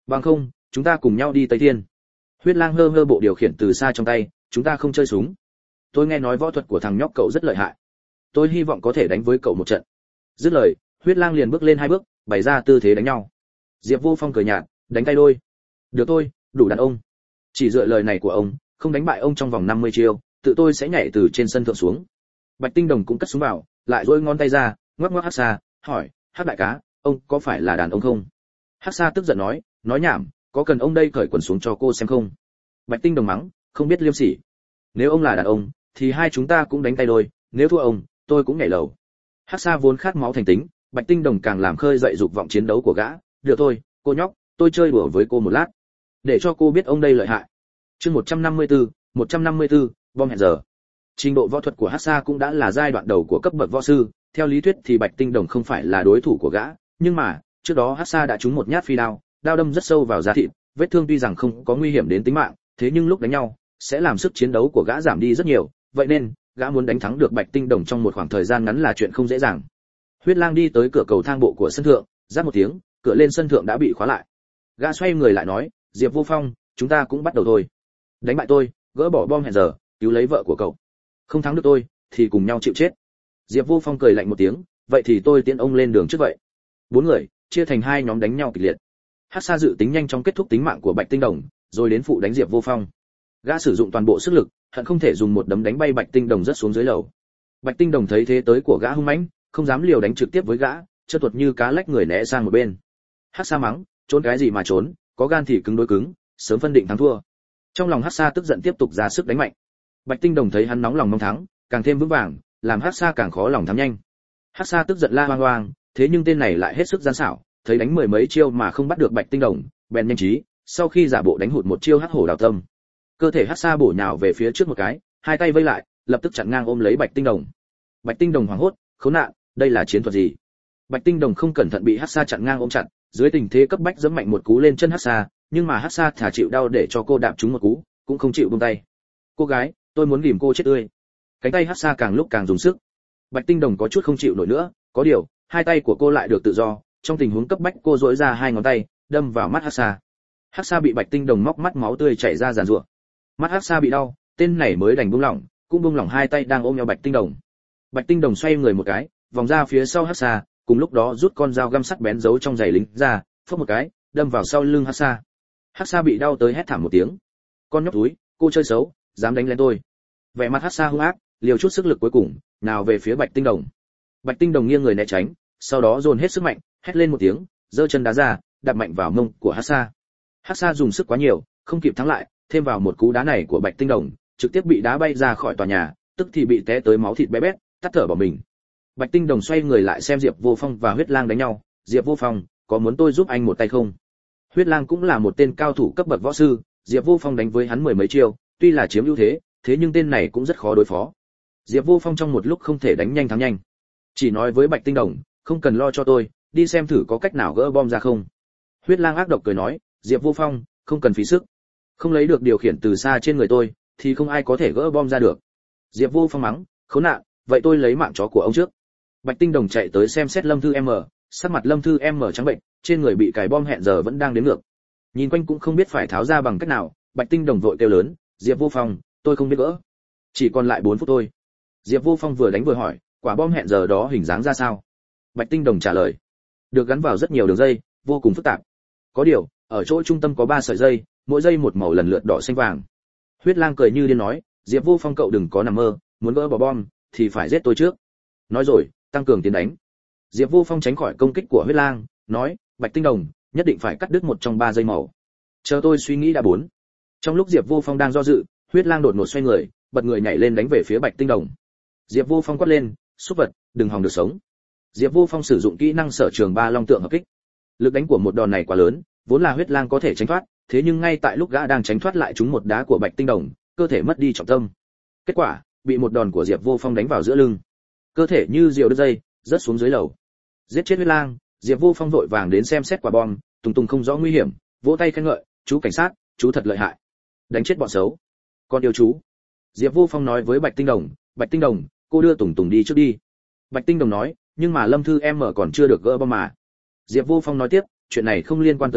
Bằng không, chúng ta cùng nhau đi Tây Thiên. Huyết Lang hơ hơ bộ điều khiển từ xa trong tay, chúng ta không chơi súng. Tôi nghe nói võ thuật của thằng nhóc cậu rất lợi hại. Tôi hy vọng có thể đánh với cậu một trận. Dứt lời, Huyết Lang liền bước lên hai bước, bày ra tư thế đánh nhau. Diệp Vô Phong cười nhạt, đánh tay đôi. Được thôi, đủ đàn ông. Chỉ dựa lời này của ông, không đánh bại ông trong vòng năm mươi chiêu, tự tôi sẽ nhảy từ trên sân thượng xuống. Bạch Tinh Đồng cũng cất súng vào, lại duỗi ngón tay ra, ngoắc ngoắc Hắc Sa, hỏi, Hắc đại cá, ông có phải là đàn ông không? Hắc Sa tức giận nói, nói nhảm, có cần ông đây cởi quần xuống cho cô xem không? Bạch Tinh Đồng mắng, không biết liêm sỉ. Nếu ông là đàn ông, thì hai chúng ta cũng đánh tay đôi, nếu thua ông, tôi cũng nhảy lầu. Hắc Sa vốn khát máu thành tính, Bạch Tinh Đồng càng làm khơi dậy dục vọng chiến đấu của gã. Được thôi, cô nhóc, tôi chơi đùa với cô một lát, để cho cô biết ông đây lợi hại. Chương một trăm năm mươi tư, một trăm năm mươi tư, bom hẹn giờ. Trình độ võ thuật của Hắc Sa cũng đã là giai đoạn đầu của cấp bậc võ sư, theo lý thuyết thì Bạch Tinh Đồng không phải là đối thủ của gã, nhưng mà, trước đó Hắc Sa đã trúng một nhát phi đao, đao đâm rất sâu vào da thịt, vết thương tuy rằng không có nguy hiểm đến tính mạng, thế nhưng lúc đánh nhau sẽ làm sức chiến đấu của gã giảm đi rất nhiều, vậy nên, gã muốn đánh thắng được Bạch Tinh Đồng trong một khoảng thời gian ngắn là chuyện không dễ dàng. Huyết Lang đi tới cửa cầu thang bộ của sân thượng, rát một tiếng, cửa lên sân thượng đã bị khóa lại. Gã xoay người lại nói, Diệp Vô Phong, chúng ta cũng bắt đầu thôi. Đánh bại tôi, gỡ bỏ bom hẹn giờ, cứu lấy vợ của cậu. Không thắng được tôi, thì cùng nhau chịu chết. Diệp Vô Phong cười lạnh một tiếng, vậy thì tôi tiễn ông lên đường trước vậy. Bốn người chia thành hai nhóm đánh nhau kịch liệt. Hắc Sa dự tính nhanh chóng kết thúc tính mạng của Bạch Tinh Đồng, rồi đến phụ đánh Diệp Vô Phong. Gã sử dụng toàn bộ sức lực, hận không thể dùng một đấm đánh bay Bạch Tinh Đồng rất xuống dưới lầu. Bạch Tinh Đồng thấy thế tới của gã hung mãnh, không dám liều đánh trực tiếp với gã, chơ tuột như cá lách người né sang một bên. Hắc Sa mắng, trốn cái gì mà trốn, có gan thì cứng đối cứng, sớm phân định thắng thua. Trong lòng Hắc Sa tức giận tiếp tục ra sức đánh mạnh. Bạch Tinh Đồng thấy hắn nóng lòng mong thắng, càng thêm vững vàng, làm Hắc Sa càng khó lòng thắng nhanh. Hắc Sa tức giận la hoang hoang, thế nhưng tên này lại hết sức gian xảo, thấy đánh mười mấy chiêu mà không bắt được Bạch Tinh Đồng, bèn nhanh trí, sau khi giả bộ đánh hụt một chiêu hắc hổ đào tâm. Cơ thể Hắc Sa bổ nhào về phía trước một cái, hai tay vây lại, lập tức chặn ngang ôm lấy Bạch Tinh Đồng. Bạch Tinh Đồng hoảng hốt, khốn nạn, đây là chiến thuật gì? Bạch Tinh Đồng không cẩn thận bị Hắc Sa chặn ngang ôm chặt, dưới tình thế cấp bách giẫm mạnh một cú lên chân Hắc Sa, nhưng mà Hắc Sa thả chịu đau để cho cô đạp trúng một cú, cũng không chịu buông tay. Cô gái, tôi muốn ghìm cô chết tươi. Cánh tay Hắc Sa càng lúc càng dùng sức. Bạch Tinh Đồng có chút không chịu nổi nữa, có điều, hai tay của cô lại được tự do, trong tình huống cấp bách cô duỗi ra hai ngón tay, đâm vào mắt Hắc Sa. Hắc Sa bị Bạch Tinh Đồng móc mắt máu tươi chảy ra giàn giụa. Mắt Hắc Sa bị đau, tên này mới đành buông lỏng, cũng buông lỏng hai tay đang ôm eo Bạch Tinh Đồng. Bạch Tinh Đồng xoay người một cái, vòng ra phía sau Hắc Sa, cùng lúc đó rút con dao găm sắt bén giấu trong giày lính ra, phốc một cái, đâm vào sau lưng Hắc Sa. Hắc Sa bị đau tới hét thảm một tiếng. Con nhóc túi, cô chơi xấu, dám đánh lên tôi. Vẻ mặt Hắc Sa hung ác, liều chút sức lực cuối cùng, nào về phía Bạch Tinh Đồng. Bạch Tinh Đồng nghiêng người né tránh, sau đó dồn hết sức mạnh, hét lên một tiếng, giơ chân đá ra, đạp mạnh vào mông của Hắc Sa. Hắc Sa dùng sức quá nhiều, không kịp thắng lại, thêm vào một cú đá này của Bạch Tinh Đồng, trực tiếp bị đá bay ra khỏi tòa nhà, tức thì bị té tới máu thịt bé bét, tắt thở bỏ mình. Bạch Tinh Đồng xoay người lại xem Diệp Vô Phong và Huyết Lang đánh nhau, Diệp Vô Phong, có muốn tôi giúp anh một tay không? Huyết Lang cũng là một tên cao thủ cấp bậc võ sư, Diệp Vô Phong đánh với hắn mười mấy chiêu, tuy là chiếm ưu thế, thế nhưng tên này cũng rất khó đối phó. Diệp Vô Phong trong một lúc không thể đánh nhanh thắng nhanh, chỉ nói với Bạch Tinh Đồng, không cần lo cho tôi, đi xem thử có cách nào gỡ bom ra không. Huyết Lang ác độc cười nói, Diệp Vô Phong, không cần phí sức, không lấy được điều khiển từ xa trên người tôi, thì không ai có thể gỡ bom ra được. Diệp Vô Phong mắng, khốn nạn, vậy tôi lấy mạng chó của ông trước. Bạch Tinh Đồng chạy tới xem xét Lâm Thư M, sắc mặt Lâm Thư M trắng bệnh, trên người bị cài bom hẹn giờ vẫn đang đếm ngược. Nhìn quanh cũng không biết phải tháo ra bằng cách nào, Bạch Tinh Đồng vội kêu lớn, Diệp Vô Phong, tôi không biết gỡ. Chỉ còn lại bốn phút thôi. Diệp Vô Phong vừa đánh vừa hỏi, quả bom hẹn giờ đó hình dáng ra sao? Bạch Tinh Đồng trả lời, được gắn vào rất nhiều đường dây, vô cùng phức tạp. Có điều, ở chỗ trung tâm có ba sợi dây, mỗi dây một màu lần lượt đỏ xanh vàng. Huyết Lang cười như điên nói, Diệp Vô Phong cậu đừng có nằm mơ, muốn gỡ bỏ bom thì phải giết tôi trước. Nói rồi, tăng cường tiến đánh. Diệp Vô Phong tránh khỏi công kích của Huyết Lang, nói, Bạch Tinh Đồng, nhất định phải cắt đứt một trong ba dây màu. Chờ tôi suy nghĩ đã bốn. Trong lúc Diệp Vô Phong đang do dự, Huyết Lang đột ngột xoay người, bật người nhảy lên đánh về phía Bạch Tinh Đồng. Diệp Vô Phong quát lên, súc vật, đừng hòng được sống. Diệp Vô Phong sử dụng kỹ năng sở trường ba long tượng hợp kích. Lực đánh của một đòn này quá lớn, vốn là Huyết Lang có thể tránh thoát, thế nhưng ngay tại lúc gã đang tránh thoát lại trúng một đá của Bạch Tinh Đồng, cơ thể mất đi trọng tâm. Kết quả, bị một đòn của Diệp Vô Phong đánh vào giữa lưng. Cơ thể như diều đứt dây, rớt xuống dưới lầu. Giết chết Huyết Lang, Diệp Vô Phong vội vàng đến xem xét quả bom, Tùng Tùng không rõ nguy hiểm, vỗ tay khen ngợi, chú cảnh sát, chú thật lợi hại. Đánh chết bọn xấu. Con yêu chú. Diệp Vô Phong nói với Bạch Tinh Đồng, Bạch Tinh Đồng, cô đưa Tùng Tùng đi trước đi. Bạch Tinh Đồng nói, nhưng mà Lâm Thư M còn chưa được gỡ bom mà. Diệp Vô Phong nói tiếp, chuyện này không liên quan tới cô,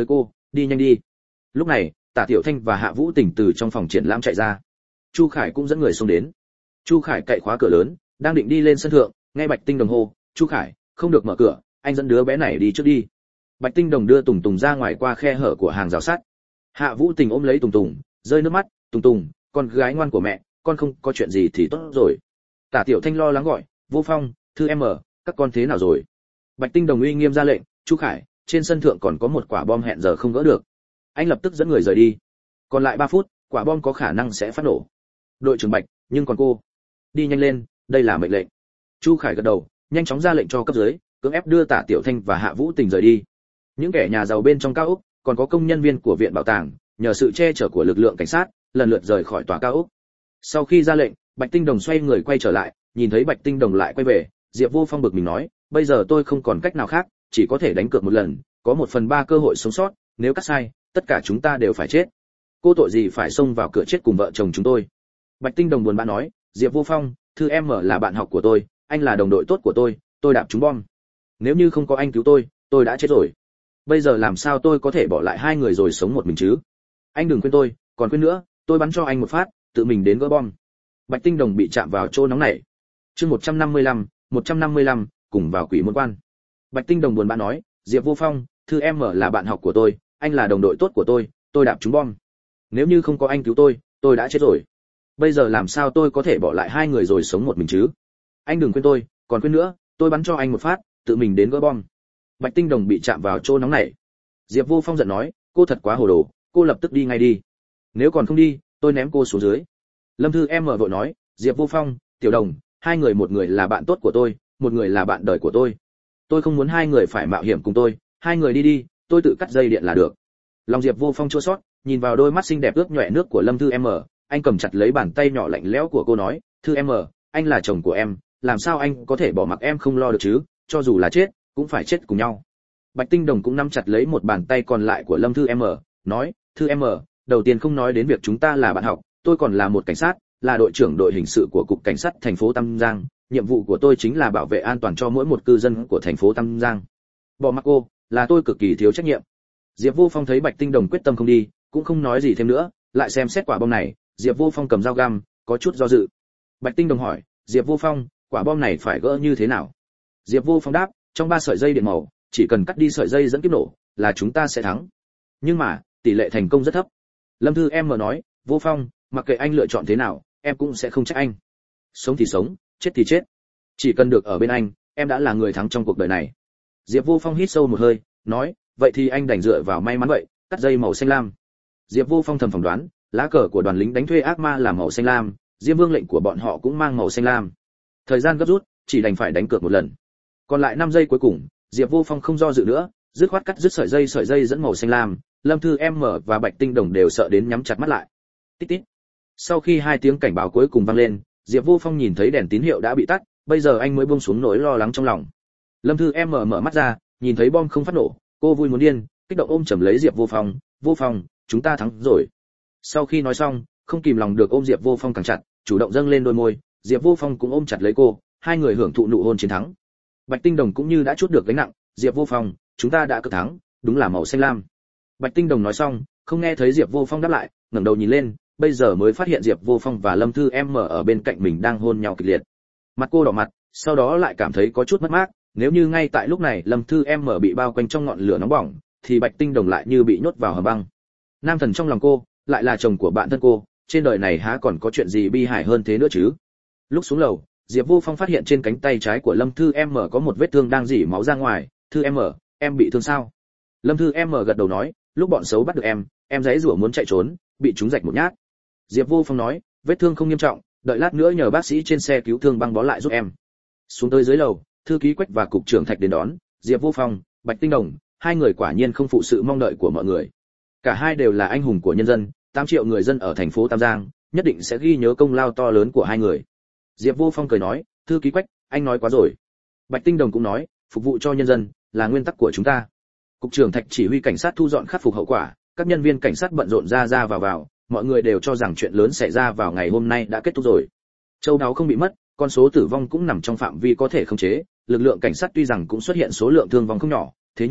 đi nhanh đi. Lúc này, Tả Tiểu Thanh và Hạ Vũ Tình từ trong phòng triển lãm chạy ra. Chu Khải cũng dẫn người xông đến. Chu Khải cậy khóa cửa lớn, đang định đi lên sân thượng, nghe Bạch Tinh Đồng hô, "Chu Khải, không được mở cửa, anh dẫn đứa bé này đi trước đi." Bạch Tinh Đồng đưa Tùng Tùng ra ngoài qua khe hở của hàng rào sắt. Hạ Vũ Tình ôm lấy Tùng Tùng, rơi nước mắt, "Tùng Tùng, con gái ngoan của mẹ, con không có chuyện gì thì tốt rồi." Tả Tiểu Thanh lo lắng gọi, "Vô Phong, Thư em ở, các con thế nào rồi?" Bạch Tinh Đồng uy nghiêm ra lệnh, "Chu Khải, trên sân thượng còn có một quả bom hẹn giờ không gỡ được." Anh lập tức dẫn người rời đi. Còn lại ba phút, quả bom có khả năng sẽ phát nổ. "Đội trưởng Bạch, nhưng còn cô, đi nhanh lên, đây là mệnh lệnh." Chu Khải gật đầu, nhanh chóng ra lệnh cho cấp dưới, cưỡng ép đưa Tả Tiểu Thanh và Hạ Vũ Tình rời đi. Những kẻ nhà giàu bên trong cao ốc, còn có công nhân viên của viện bảo tàng, nhờ sự che chở của lực lượng cảnh sát, lần lượt rời khỏi tòa cao ốc. Sau khi ra lệnh, Bạch Tinh Đồng xoay người quay trở lại, nhìn thấy Bạch Tinh Đồng lại quay về, Diệp Vô Phong bực mình nói, "Bây giờ tôi không còn cách nào khác, chỉ có thể đánh cược một lần, có một phần ba cơ hội sống sót, nếu cắt sai, tất cả chúng ta đều phải chết. Cô tội gì phải xông vào cửa chết cùng vợ chồng chúng tôi?" Bạch Tinh Đồng buồn bã nói, "Diệp Vô Phong, Thư em ở là bạn học của tôi, anh là đồng đội tốt của tôi, tôi đạp trúng bom. Nếu như không có anh cứu tôi, tôi đã chết rồi. Bây giờ làm sao tôi có thể bỏ lại hai người rồi sống một mình chứ? Anh đừng quên tôi, còn quên nữa, tôi bắn cho anh một phát, tự mình đến gỡ bom." Bạch Tinh Đồng bị chạm vào chỗ nóng này. Chương một trăm năm mươi lăm, một trăm năm mươi lăm, cùng vào quỷ môn quan. Bạch Tinh Đồng buồn bã nói, "Diệp Vô Phong, Thư em ở là bạn học của tôi, anh là đồng đội tốt của tôi, tôi đạp trúng bom. Nếu như không có anh cứu tôi, tôi đã chết rồi. Bây giờ làm sao tôi có thể bỏ lại hai người rồi sống một mình chứ? Anh đừng quên tôi, còn quên nữa, tôi bắn cho anh một phát, tự mình đến gỡ bom." Bạch Tinh Đồng bị chạm vào chỗ nóng này. Diệp Vô Phong giận nói, "Cô thật quá hồ đồ, cô lập tức đi ngay đi. Nếu còn không đi, tôi ném cô xuống dưới." Lâm Thư em mở vội nói, "Diệp Vô Phong, Tiểu Đồng, hai người, một người là bạn tốt của tôi, một người là bạn đời của tôi. Tôi không muốn hai người phải mạo hiểm cùng tôi, hai người đi đi, tôi tự cắt dây điện là được." Lòng Diệp Vô Phong chua xót, nhìn vào đôi mắt xinh đẹp ướt nhọe nước của Lâm Thư em, anh cầm chặt lấy bàn tay nhỏ lạnh lẽo của cô nói, "Thư em, anh là chồng của em, làm sao anh có thể bỏ mặc em không lo được chứ, cho dù là chết, cũng phải chết cùng nhau." Bạch Tinh Đồng cũng nắm chặt lấy một bàn tay còn lại của Lâm Thư em, nói, "Thư em, đầu tiên không nói đến việc chúng ta là bạn học, tôi còn là một cảnh sát, là đội trưởng đội hình sự của cục cảnh sát thành phố Tam Giang, nhiệm vụ của tôi chính là bảo vệ an toàn cho mỗi một cư dân của thành phố Tam Giang. Bỏ mặc cô, là tôi cực kỳ thiếu trách nhiệm." Diệp Vô Phong thấy Bạch Tinh Đồng quyết tâm không đi, cũng không nói gì thêm nữa, lại xem xét quả bom này, Diệp Vô Phong cầm dao găm, có chút do dự. Bạch Tinh Đồng hỏi, "Diệp Vô Phong, quả bom này phải gỡ như thế nào?" Diệp Vô Phong đáp, "Trong ba sợi dây điện màu, chỉ cần cắt đi sợi dây dẫn kiếp nổ, là chúng ta sẽ thắng. Nhưng mà, tỷ lệ thành công rất thấp." Lâm Thư em nói, "Vô Phong, mặc kệ anh lựa chọn thế nào, em cũng sẽ không trách anh. Sống thì sống, chết thì chết. Chỉ cần được ở bên anh, em đã là người thắng trong cuộc đời này." Diệp Vô Phong hít sâu một hơi, nói, "Vậy thì anh đành dựa vào may mắn vậy, cắt dây màu xanh lam." Diệp Vô Phong thầm phỏng đoán, lá cờ của đoàn lính đánh thuê ác ma là màu xanh lam, Diêm Vương lệnh của bọn họ cũng mang màu xanh lam. Thời gian gấp rút, chỉ đành phải đánh cược một lần. Còn lại năm giây cuối cùng, Diệp Vô Phong không do dự nữa, dứt khoát cắt dứt sợi dây sợi dây dẫn màu xanh lam, Lâm Thư em và Bạch Tinh Đồng đều sợ đến nhắm chặt mắt lại. Tít tít. Sau khi hai tiếng cảnh báo cuối cùng vang lên, Diệp Vô Phong nhìn thấy đèn tín hiệu đã bị tắt, bây giờ anh mới buông xuống nỗi lo lắng trong lòng. Lâm Thư em mở mắt ra, nhìn thấy bom không phát nổ, cô vui muốn điên, kích động ôm chầm lấy Diệp Vô Phong, "Vô Phong, chúng ta thắng rồi." Sau khi nói xong, không kìm lòng được ôm Diệp Vô Phong càng chặt, chủ động dâng lên đôi môi, Diệp Vô Phong cũng ôm chặt lấy cô, hai người hưởng thụ nụ hôn chiến thắng. Bạch Tinh Đồng cũng như đã trút được gánh nặng, "Diệp Vô Phong, chúng ta đã cược thắng, đúng là màu xanh lam." Bạch Tinh Đồng nói xong, không nghe thấy Diệp Vô Phong đáp lại, ngẩng đầu nhìn lên, bây giờ mới phát hiện Diệp Vô Phong và Lâm Thư em ở bên cạnh mình đang hôn nhau kịch liệt. Mặt cô đỏ mặt, sau đó lại cảm thấy có chút mất mát, nếu như ngay tại lúc này Lâm Thư em bị bao quanh trong ngọn lửa nóng bỏng, thì Bạch Tinh Đồng lại như bị nhốt vào hầm băng. Nam thần trong lòng cô, lại là chồng của bạn thân cô, trên đời này há còn có chuyện gì bi hài hơn thế nữa chứ. Lúc xuống lầu, Diệp Vô Phong phát hiện trên cánh tay trái của Lâm Thư em có một vết thương đang rỉ máu ra ngoài, "Thư em, em bị thương sao?" Lâm Thư em gật đầu nói, "Lúc bọn xấu bắt được em, em giãy giụa muốn chạy trốn, bị chúng rạch một nhát." Diệp Vô Phong nói, "Vết thương không nghiêm trọng, đợi lát nữa nhờ bác sĩ trên xe cứu thương băng bó lại giúp em." Xuống tới dưới lầu, thư ký Quách và cục trưởng Thạch đến đón, Diệp Vô Phong, Bạch Tinh Đồng, hai người quả nhiên không phụ sự mong đợi của mọi người. Cả hai đều là anh hùng của nhân dân, tám triệu người dân ở thành phố Tam Giang, nhất định sẽ ghi nhớ công lao to lớn của hai người. Diệp Vô Phong cười nói, "Thư ký Quách, anh nói quá rồi." Bạch Tinh Đồng cũng nói, "Phục vụ cho nhân dân là nguyên tắc của chúng ta." Cục trưởng Thạch chỉ huy cảnh sát thu dọn khắc phục hậu quả, các nhân viên cảnh sát bận rộn ra ra vào vào, mọi người đều cho rằng chuyện lớn xảy ra vào ngày hôm nay đã kết thúc rồi. Châu đáo không bị mất, con số tử vong cũng nằm trong phạm vi có thể khống chế, lực lượng cảnh sát tuy rằng cũng xuất hiện số lượng thương vong không nhỏ, thế nhưng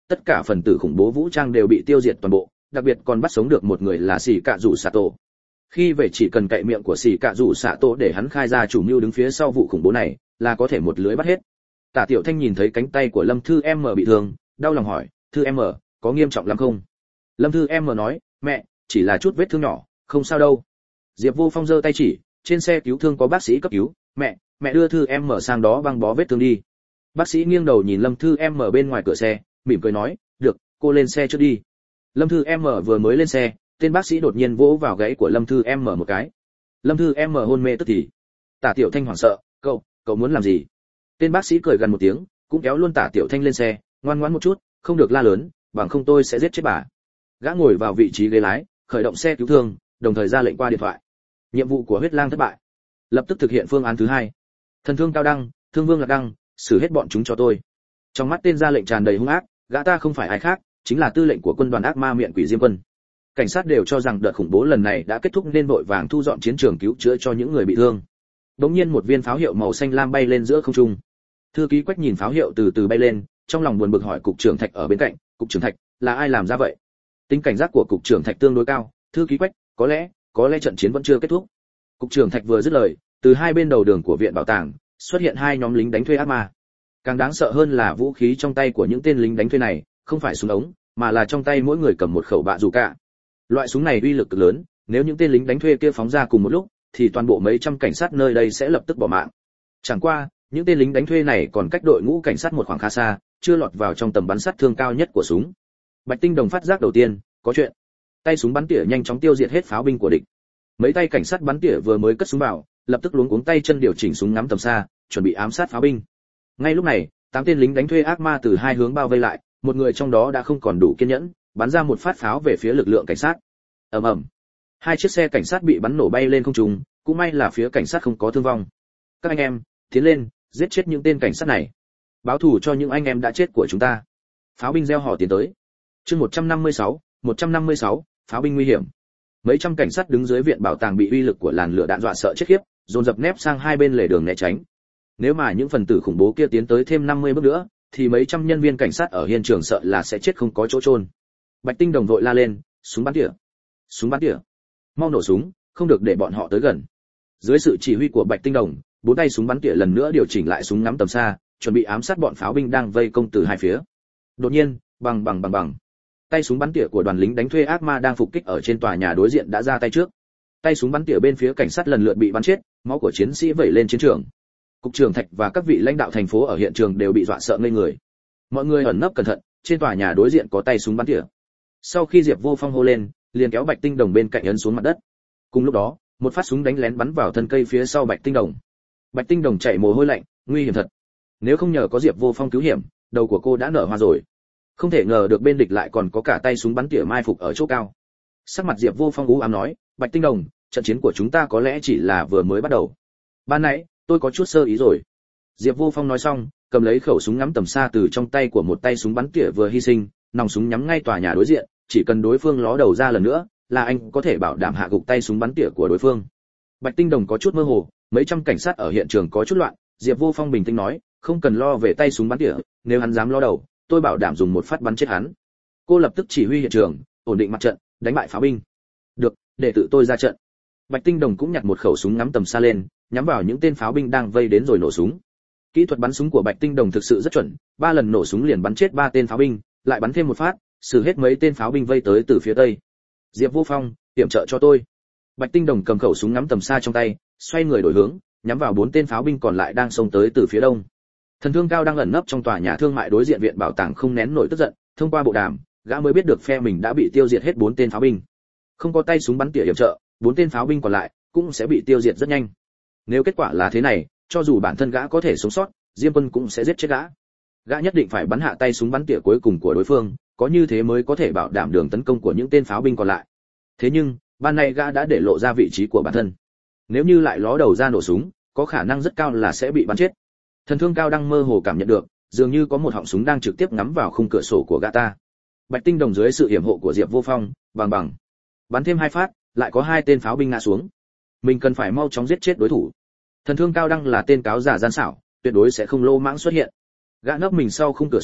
tất cả phần tử khủng bố vũ trang đều bị tiêu diệt toàn bộ, đặc biệt còn bắt sống được một người là Sĩ Cạ Dụ Sạ Tổ. Khi về chỉ cần cậy miệng của Sĩ Cạ Dụ Sạ Tổ để hắn khai ra chủ mưu đứng phía sau vụ khủng bố này, là có thể một lưới bắt hết. Tả Tiểu Thanh nhìn thấy cánh tay của Lâm Thư Em bị thương, đau lòng hỏi, "Thư Em, có nghiêm trọng lắm không?" Lâm Thư Em nói, "Mẹ, chỉ là chút vết thương nhỏ, không sao đâu." Diệp Vô Phong giơ tay chỉ, trên xe cứu thương có bác sĩ cấp cứu, "Mẹ, mẹ đưa Thư Em sang đó băng bó vết thương đi." Bác sĩ nghiêng đầu nhìn Lâm Thư Em bên ngoài cửa xe, mỉm cười nói, "Được, cô lên xe trước đi." Lâm Thư Em vừa mới lên xe, tên bác sĩ đột nhiên vỗ vào gáy của Lâm Thư Em một cái. Lâm Thư Em hôn mê tức thì. Tả Tiểu Thanh hoảng sợ, "Cậu, cậu muốn làm gì?" Tên bác sĩ cười gần một tiếng, cũng kéo luôn Tả Tiểu Thanh lên xe, "Ngoan ngoãn một chút, không được la lớn, bằng không tôi sẽ giết chết bà." Gã ngồi vào vị trí ghế lái, khởi động xe cứu thương, đồng thời ra lệnh qua điện thoại. Nhiệm vụ của Huyết Lang thất bại. Lập tức thực hiện phương án thứ hai. Thần thương cao đăng, thương vương lạc đăng, xử hết bọn chúng cho tôi. Trong mắt tên ra lệnh tràn đầy hung ác, gã ta không phải ai khác, chính là tư lệnh của quân đoàn ác ma miệng quỷ Diêm Quân. Cảnh sát đều cho rằng đợt khủng bố lần này đã kết thúc nên vội vàng thu dọn chiến trường cứu chữa cho những người bị thương. Đống nhiên một viên pháo hiệu màu xanh lam bay lên giữa không trung. Thư ký Quách nhìn pháo hiệu từ từ bay lên, trong lòng buồn bực hỏi cục trưởng Thạch ở bên cạnh, "Cục trưởng Thạch, là ai làm ra vậy?" Tính cảnh giác của cục trưởng Thạch tương đối cao, "Thư ký Quách, có lẽ, có lẽ trận chiến vẫn chưa kết thúc." Cục trưởng Thạch vừa dứt lời, từ hai bên đầu đường của viện bảo tàng xuất hiện hai nhóm lính đánh thuê ác ma. Càng đáng sợ hơn là vũ khí trong tay của những tên lính đánh thuê này không phải súng ống, mà là trong tay mỗi người cầm một khẩu bạ dù cả. Loại súng này uy lực cực lớn, nếu những tên lính đánh thuê kia phóng ra cùng một lúc, thì toàn bộ mấy trăm cảnh sát nơi đây sẽ lập tức bỏ mạng. Chẳng qua, những tên lính đánh thuê này còn cách đội ngũ cảnh sát một khoảng khá xa, chưa lọt vào trong tầm bắn sát thương cao nhất của súng. Bạch Tinh Đồng phát giác đầu tiên, có chuyện. Tay súng bắn tỉa nhanh chóng tiêu diệt hết pháo binh của địch. Mấy tay cảnh sát bắn tỉa vừa mới cất súng vào, lập tức luống cuống tay chân điều chỉnh súng ngắm tầm xa, chuẩn bị ám sát pháo binh. Ngay lúc này, tám tên lính đánh thuê ác ma từ hai hướng bao vây lại, một người trong đó đã không còn đủ kiên nhẫn, bắn ra một phát pháo về phía lực lượng cảnh sát. Ầm ầm. Hai chiếc xe cảnh sát bị bắn nổ bay lên không trung, cũng may là phía cảnh sát không có thương vong. "Các anh em, tiến lên, giết chết những tên cảnh sát này. Báo thù cho những anh em đã chết của chúng ta." Pháo binh reo hò tiến tới. Chương một trăm năm mươi sáu, một trăm năm mươi sáu, pháo binh nguy hiểm. Mấy trăm cảnh sát đứng dưới viện bảo tàng bị uy lực của làn lửa đạn dọa sợ chết khiếp, dồn dập nép sang hai bên lề đường né tránh. Nếu mà những phần tử khủng bố kia tiến tới thêm năm mươi bước nữa, thì mấy trăm nhân viên cảnh sát ở hiện trường sợ là sẽ chết không có chỗ chôn. Bạch Tinh Đồng vội la lên, "Súng bắn tỉa, súng bắn tỉa, mau nổ súng, không được để bọn họ tới gần." Dưới sự chỉ huy của Bạch Tinh Đồng, bốn tay súng bắn tỉa lần nữa điều chỉnh lại súng ngắm tầm xa, chuẩn bị ám sát bọn pháo binh đang vây công từ hai phía. Đột nhiên, bằng bằng bằng bằng, tay súng bắn tỉa của đoàn lính đánh thuê ác ma đang phục kích ở trên tòa nhà đối diện đã ra tay trước. Tay súng bắn tỉa bên phía cảnh sát lần lượt bị bắn chết, máu của chiến sĩ vẩy lên chiến trường. Cục trưởng Thạch và các vị lãnh đạo thành phố ở hiện trường đều bị dọa sợ ngây người. Mọi người ẩn nấp cẩn thận, trên tòa nhà đối diện có tay súng bắn tỉa. Sau khi Diệp Vô Phong hô lên, liền kéo Bạch Tinh Đồng bên cạnh ấn xuống mặt đất. Cùng lúc đó, một phát súng đánh lén bắn vào thân cây phía sau Bạch Tinh Đồng. Bạch Tinh Đồng chảy mồ hôi lạnh, nguy hiểm thật. Nếu không nhờ có Diệp Vô Phong cứu hiểm, đầu của cô đã nở hoa rồi. Không thể ngờ được bên địch lại còn có cả tay súng bắn tỉa mai phục ở chỗ cao. Sắc mặt Diệp Vô Phong u ám nói, "Bạch Tinh Đồng, trận chiến của chúng ta có lẽ chỉ là vừa mới bắt đầu. Ban nãy, tôi có chút sơ ý rồi." Diệp Vô Phong nói xong, cầm lấy khẩu súng ngắm tầm xa từ trong tay của một tay súng bắn tỉa vừa hy sinh, nòng súng nhắm ngay tòa nhà đối diện, chỉ cần đối phương ló đầu ra lần nữa, là anh có thể bảo đảm hạ gục tay súng bắn tỉa của đối phương. Bạch Tinh Đồng có chút mơ hồ, mấy trăm cảnh sát ở hiện trường có chút loạn, Diệp Vô Phong bình tĩnh nói, "Không cần lo về tay súng bắn tỉa, nếu hắn dám ló đầu, tôi bảo đảm dùng một phát bắn chết hắn." Cô lập tức chỉ huy hiện trường, ổn định mặt trận, đánh bại pháo binh. "Được, để tự tôi ra trận." Bạch Tinh Đồng cũng nhặt một khẩu súng ngắm tầm xa lên, nhắm vào những tên pháo binh đang vây đến rồi nổ súng. Kỹ thuật bắn súng của Bạch Tinh Đồng thực sự rất chuẩn, ba lần nổ súng liền bắn chết ba tên pháo binh, lại bắn thêm một phát, xử hết mấy tên pháo binh vây tới từ phía tây. "Diệp Vô Phong, tiệm trợ cho tôi." Bạch Tinh Đồng cầm khẩu súng ngắm tầm xa trong tay, xoay người đổi hướng, nhắm vào bốn tên pháo binh còn lại đang xông tới từ phía đông. Thần Thương Cao đang ẩn nấp trong tòa nhà thương mại đối diện viện bảo tàng không nén nổi tức giận, thông qua bộ đàm, gã mới biết được phe mình đã bị tiêu diệt hết bốn tên pháo binh. Không có tay súng bắn tỉa yểm trợ, bốn tên pháo binh còn lại cũng sẽ bị tiêu diệt rất nhanh. Nếu kết quả là thế này, cho dù bản thân gã có thể sống sót, Diêm Quân cũng sẽ giết chết gã. Gã nhất định phải bắn hạ tay súng bắn tỉa cuối cùng của đối phương, có như thế mới có thể bảo đảm đường tấn công của những tên pháo binh còn lại. Thế nhưng, ban nay gã đã để lộ ra vị trí của bản thân. Nếu như lại ló đầu ra nổ súng, có khả năng rất cao là sẽ bị bắn chết. Thần Thương Cao đang mơ hồ cảm nhận được, dường như có một họng súng đang trực tiếp ngắm vào khung cửa sổ của gã ta. Bạch Tinh Đồng dưới sự hiểm hộ của Diệp Vô Phong, bằng bằng bắn thêm hai phát, lại có hai tên pháo binh ngã xuống. Mình cần phải mau chóng giết chết đối thủ. Thần Thương Cao Đăng là tên cáo giả gian xảo, tuyệt đối sẽ không lô mãng xuất hiện. Gã nấp mình sau khung cửa sổ,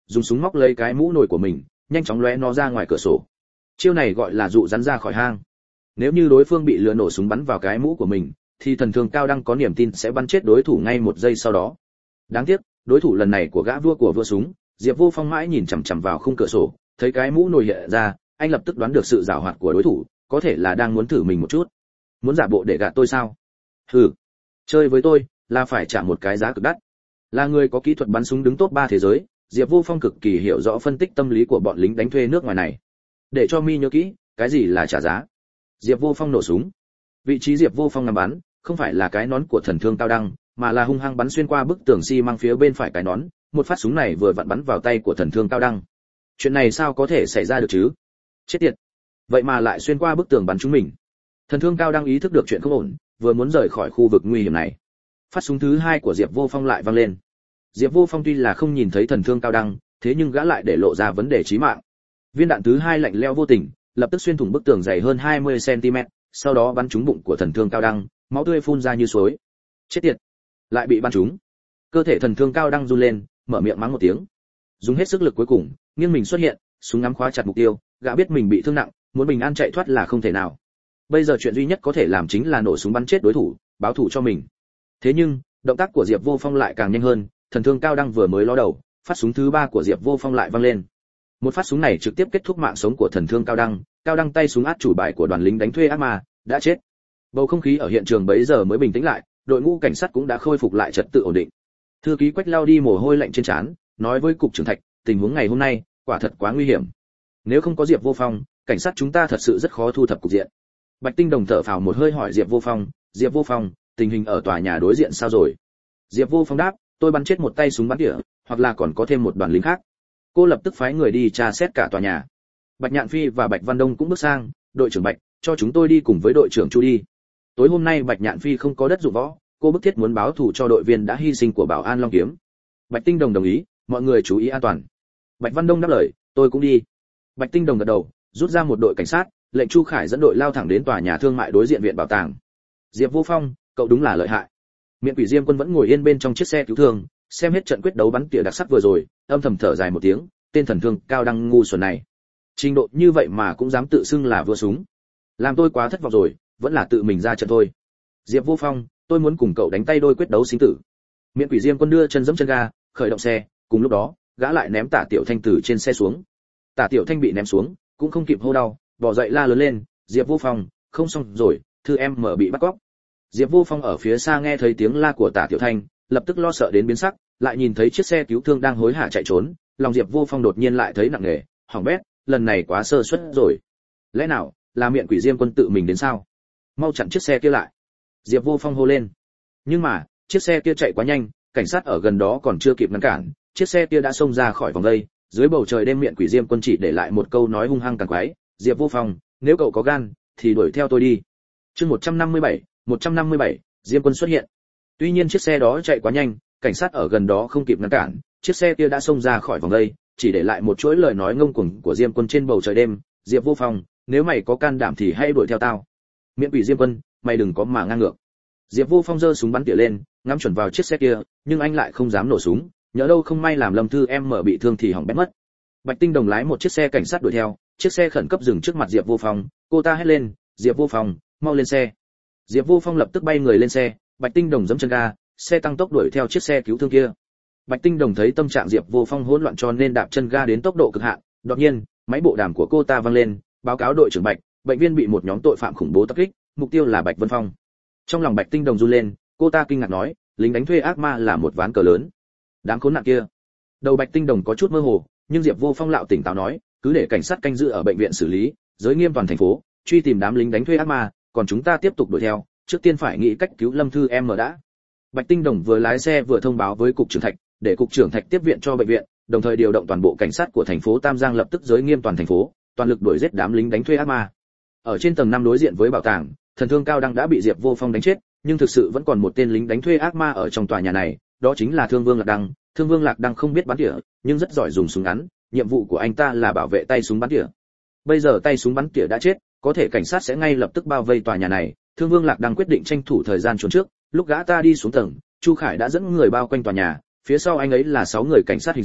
dùng súng móc lấy cái mũ nồi của mình, nhanh chóng lóe nó ra ngoài cửa sổ. Chiêu này gọi là dụ rắn ra khỏi hang. Nếu như đối phương bị lừa nổ súng bắn vào cái mũ của mình, thì thần thương cao đăng có niềm tin sẽ bắn chết đối thủ ngay một giây sau đó. Đáng tiếc, đối thủ lần này của gã vua của vua súng, Diệp Vô Phong mãi nhìn chằm chằm vào khung cửa sổ, thấy cái mũ nồi hiện ra, anh lập tức đoán được sự giàu hoạt của đối thủ, có thể là đang muốn thử mình một chút. Muốn giả bộ để gạt tôi sao? Hừ, chơi với tôi là phải trả một cái giá cực đắt. Là người có kỹ thuật bắn súng đứng top ba thế giới, Diệp Vô Phong cực kỳ hiểu rõ phân tích tâm lý của bọn lính đánh thuê nước ngoài này. Để cho mi nhớ kỹ, cái gì là trả giá. Diệp Vô Phong nổ súng. Vị trí Diệp Vô Phong nằm bắn, không phải là cái nón của thần thương cao đăng, mà là hung hăng bắn xuyên qua bức tường xi măng phía bên phải cái nón, một phát súng này vừa vặn bắn vào tay của thần thương cao đăng. Chuyện này sao có thể xảy ra được chứ? Chết tiệt. Vậy mà lại xuyên qua bức tường bắn trúng mình. Thần thương cao đăng ý thức được chuyện không ổn, vừa muốn rời khỏi khu vực nguy hiểm này. Phát súng thứ hai của Diệp Vô Phong lại vang lên. Diệp Vô Phong tuy là không nhìn thấy thần thương cao đăng, thế nhưng gã lại để lộ ra vấn đề chí mạng. Viên đạn thứ hai lạnh lẽo vô tình, lập tức xuyên thủng bức tường dày hơn hai mươi xăng ti mét, sau đó bắn trúng bụng của thần thương cao đăng, máu tươi phun ra như suối. Chết tiệt, lại bị bắn trúng. Cơ thể thần thương cao đăng run lên, mở miệng mắng một tiếng. Dùng hết sức lực cuối cùng, nghiêng mình xuất hiện, súng ngắm khóa chặt mục tiêu, gã biết mình bị thương nặng, muốn bình an chạy thoát là không thể nào. Bây giờ chuyện duy nhất có thể làm chính là nổ súng bắn chết đối thủ, báo thù cho mình. Thế nhưng, động tác của Diệp Vô Phong lại càng nhanh hơn, thần thương cao đăng vừa mới ló đầu, phát súng thứ ba của Diệp Vô Phong lại vang lên. Một phát súng này trực tiếp kết thúc mạng sống của thần thương cao đăng, cao đăng tay súng át chủ bài của đoàn lính đánh thuê ác ma đã chết. Bầu không khí ở hiện trường bấy giờ mới bình tĩnh lại, đội ngũ cảnh sát cũng đã khôi phục lại trật tự ổn định. Thư ký Quách lao đi mồ hôi lạnh trên trán, nói với cục trưởng Thạch, tình huống ngày hôm nay quả thật quá nguy hiểm. Nếu không có Diệp Vô Phong, cảnh sát chúng ta thật sự rất khó thu thập cục diện. Bạch Tinh Đồng thở phào một hơi hỏi Diệp Vô Phong, Diệp Vô Phong, tình hình ở tòa nhà đối diện sao rồi? Diệp Vô Phong đáp, tôi bắn chết một tay súng bắn tỉa, hoặc là còn có thêm một đoàn lính khác. Cô lập tức phái người đi tra xét cả tòa nhà. Bạch Nhạn Phi và Bạch Văn Đông cũng bước sang, đội trưởng Bạch, cho chúng tôi đi cùng với đội trưởng Chu đi. Tối hôm nay Bạch Nhạn Phi không có đất dụng võ, cô bức thiết muốn báo thù cho đội viên đã hy sinh của Bảo An Long Kiếm. Bạch Tinh Đồng đồng ý, mọi người chú ý an toàn. Bạch Văn Đông đáp lời, tôi cũng đi. Bạch Tinh Đồng gật đầu, rút ra một đội cảnh sát, lệnh Chu Khải dẫn đội lao thẳng đến tòa nhà thương mại đối diện viện bảo tàng. Diệp Vô Phong, cậu đúng là lợi hại. Miện Quỷ Diêm Quân vẫn ngồi yên bên trong chiếc xe cứu thương, xem hết trận quyết đấu bắn tỉa đặc sắc vừa rồi, âm thầm thở dài một tiếng, tên thần thương cao đăng ngu xuẩn này, trình độ như vậy mà cũng dám tự xưng là vua súng, làm tôi quá thất vọng rồi, vẫn là tự mình ra trận thôi. Diệp Vô Phong, tôi muốn cùng cậu đánh tay đôi quyết đấu sinh tử. Miện Quỷ Diêm Quân đưa chân giẫm chân ga, khởi động xe, cùng lúc đó, gã lại ném Tả Tiểu Thanh từ trên xe xuống. Tả Tiểu Thanh bị ném xuống, cũng không kịp hô đau, bò dậy la lớn lên, Diệp Vô Phong, không xong rồi, thư em mở bị bắt cóc. Diệp Vô Phong ở phía xa nghe thấy tiếng la của Tả Tiểu Thanh, lập tức lo sợ đến biến sắc, lại nhìn thấy chiếc xe cứu thương đang hối hả chạy trốn, lòng Diệp Vô Phong đột nhiên lại thấy nặng nề, hỏng bét, lần này quá sơ suất rồi. Lẽ nào là Miện Quỷ Diêm Quân tự mình đến sao? Mau chặn chiếc xe kia lại. Diệp Vô Phong hô lên. Nhưng mà, chiếc xe kia chạy quá nhanh, cảnh sát ở gần đó còn chưa kịp ngăn cản, chiếc xe kia đã xông ra khỏi vòng vây, dưới bầu trời đêm Miện Quỷ Diêm Quân chỉ để lại một câu nói hung hăng càng quái, Diệp Vô Phong, nếu cậu có gan thì đuổi theo tôi đi. Chương một trăm năm mươi bảy, một trăm năm mươi bảy, Diêm Quân xuất hiện. Tuy nhiên chiếc xe đó chạy quá nhanh, cảnh sát ở gần đó không kịp ngăn cản, chiếc xe kia đã xông ra khỏi vòng vây, chỉ để lại một chuỗi lời nói ngông cuồng của Diêm Quân trên bầu trời đêm, Diệp Vô Phong, nếu mày có can đảm thì hãy đuổi theo tao. Miễn Quỷ Diêm Quân, mày đừng có mà ngang ngược. Diệp Vô Phong giơ súng bắn tỉa lên, ngắm chuẩn vào chiếc xe kia, nhưng anh lại không dám nổ súng, nhỡ đâu không may làm Lâm Thư em mở bị thương thì hỏng bét mất. Bạch Tinh Đồng lái một chiếc xe cảnh sát đuổi theo, chiếc xe khẩn cấp dừng trước mặt Diệp Vô Phong, cô ta hét lên, Diệp Vô Phong, mau lên xe. Diệp Vô Phong lập tức bay người lên xe, Bạch Tinh Đồng giẫm chân ga, xe tăng tốc đuổi theo chiếc xe cứu thương kia. Bạch Tinh Đồng thấy tâm trạng Diệp Vô Phong hỗn loạn cho nên đạp chân ga đến tốc độ cực hạn, đột nhiên, máy bộ đàm của cô ta vang lên, báo cáo đội trưởng Bạch, bệnh viên bị một nhóm tội phạm khủng bố tập kích, mục tiêu là Bạch Vân Phong. Trong lòng Bạch Tinh Đồng run lên, cô ta kinh ngạc nói, lính đánh thuê ác ma là một ván cờ lớn. Đám khốn nạn kia. Đầu Bạch Tinh Đồng có chút mơ hồ, nhưng Diệp Vô Phong lạo tỉnh táo nói, cứ để cảnh sát canh giữ ở bệnh viện xử lý, giới nghiêm toàn thành phố, truy tìm đám lính đánh thuê ác ma, còn chúng ta tiếp tục đuổi theo, trước tiên phải nghĩ cách cứu Lâm Thư em đã. Bạch Tinh Đồng vừa lái xe vừa thông báo với cục trưởng Thạch, để cục trưởng Thạch tiếp viện cho bệnh viện, đồng thời điều động toàn bộ cảnh sát của thành phố Tam Giang lập tức giới nghiêm toàn thành phố, toàn lực đuổi giết đám lính đánh thuê ác ma. Ở trên tầng năm đối diện với bảo tàng, thần thương cao đăng đã bị Diệp Vô Phong đánh chết, nhưng thực sự vẫn còn một tên lính đánh thuê ác ma ở trong tòa nhà này, đó chính là Thương Vương Lạc Đăng. Thương Vương Lạc Đăng không biết bắn tỉa, nhưng rất giỏi dùng súng ngắn, nhiệm vụ của anh ta là bảo vệ tay súng bắn tỉa. Bây giờ tay súng bắn tỉa đã chết, có thể cảnh sát sẽ ngay lập tức bao vây tòa nhà này. Thương Vương Lạc Đăng quyết định tranh thủ thời gian trốn trước, lúc gã ta đi xuống tầng, Chu Khải đã dẫn người bao quanh tòa nhà, phía sau anh ấy là sáu người cảnh sát hình sự,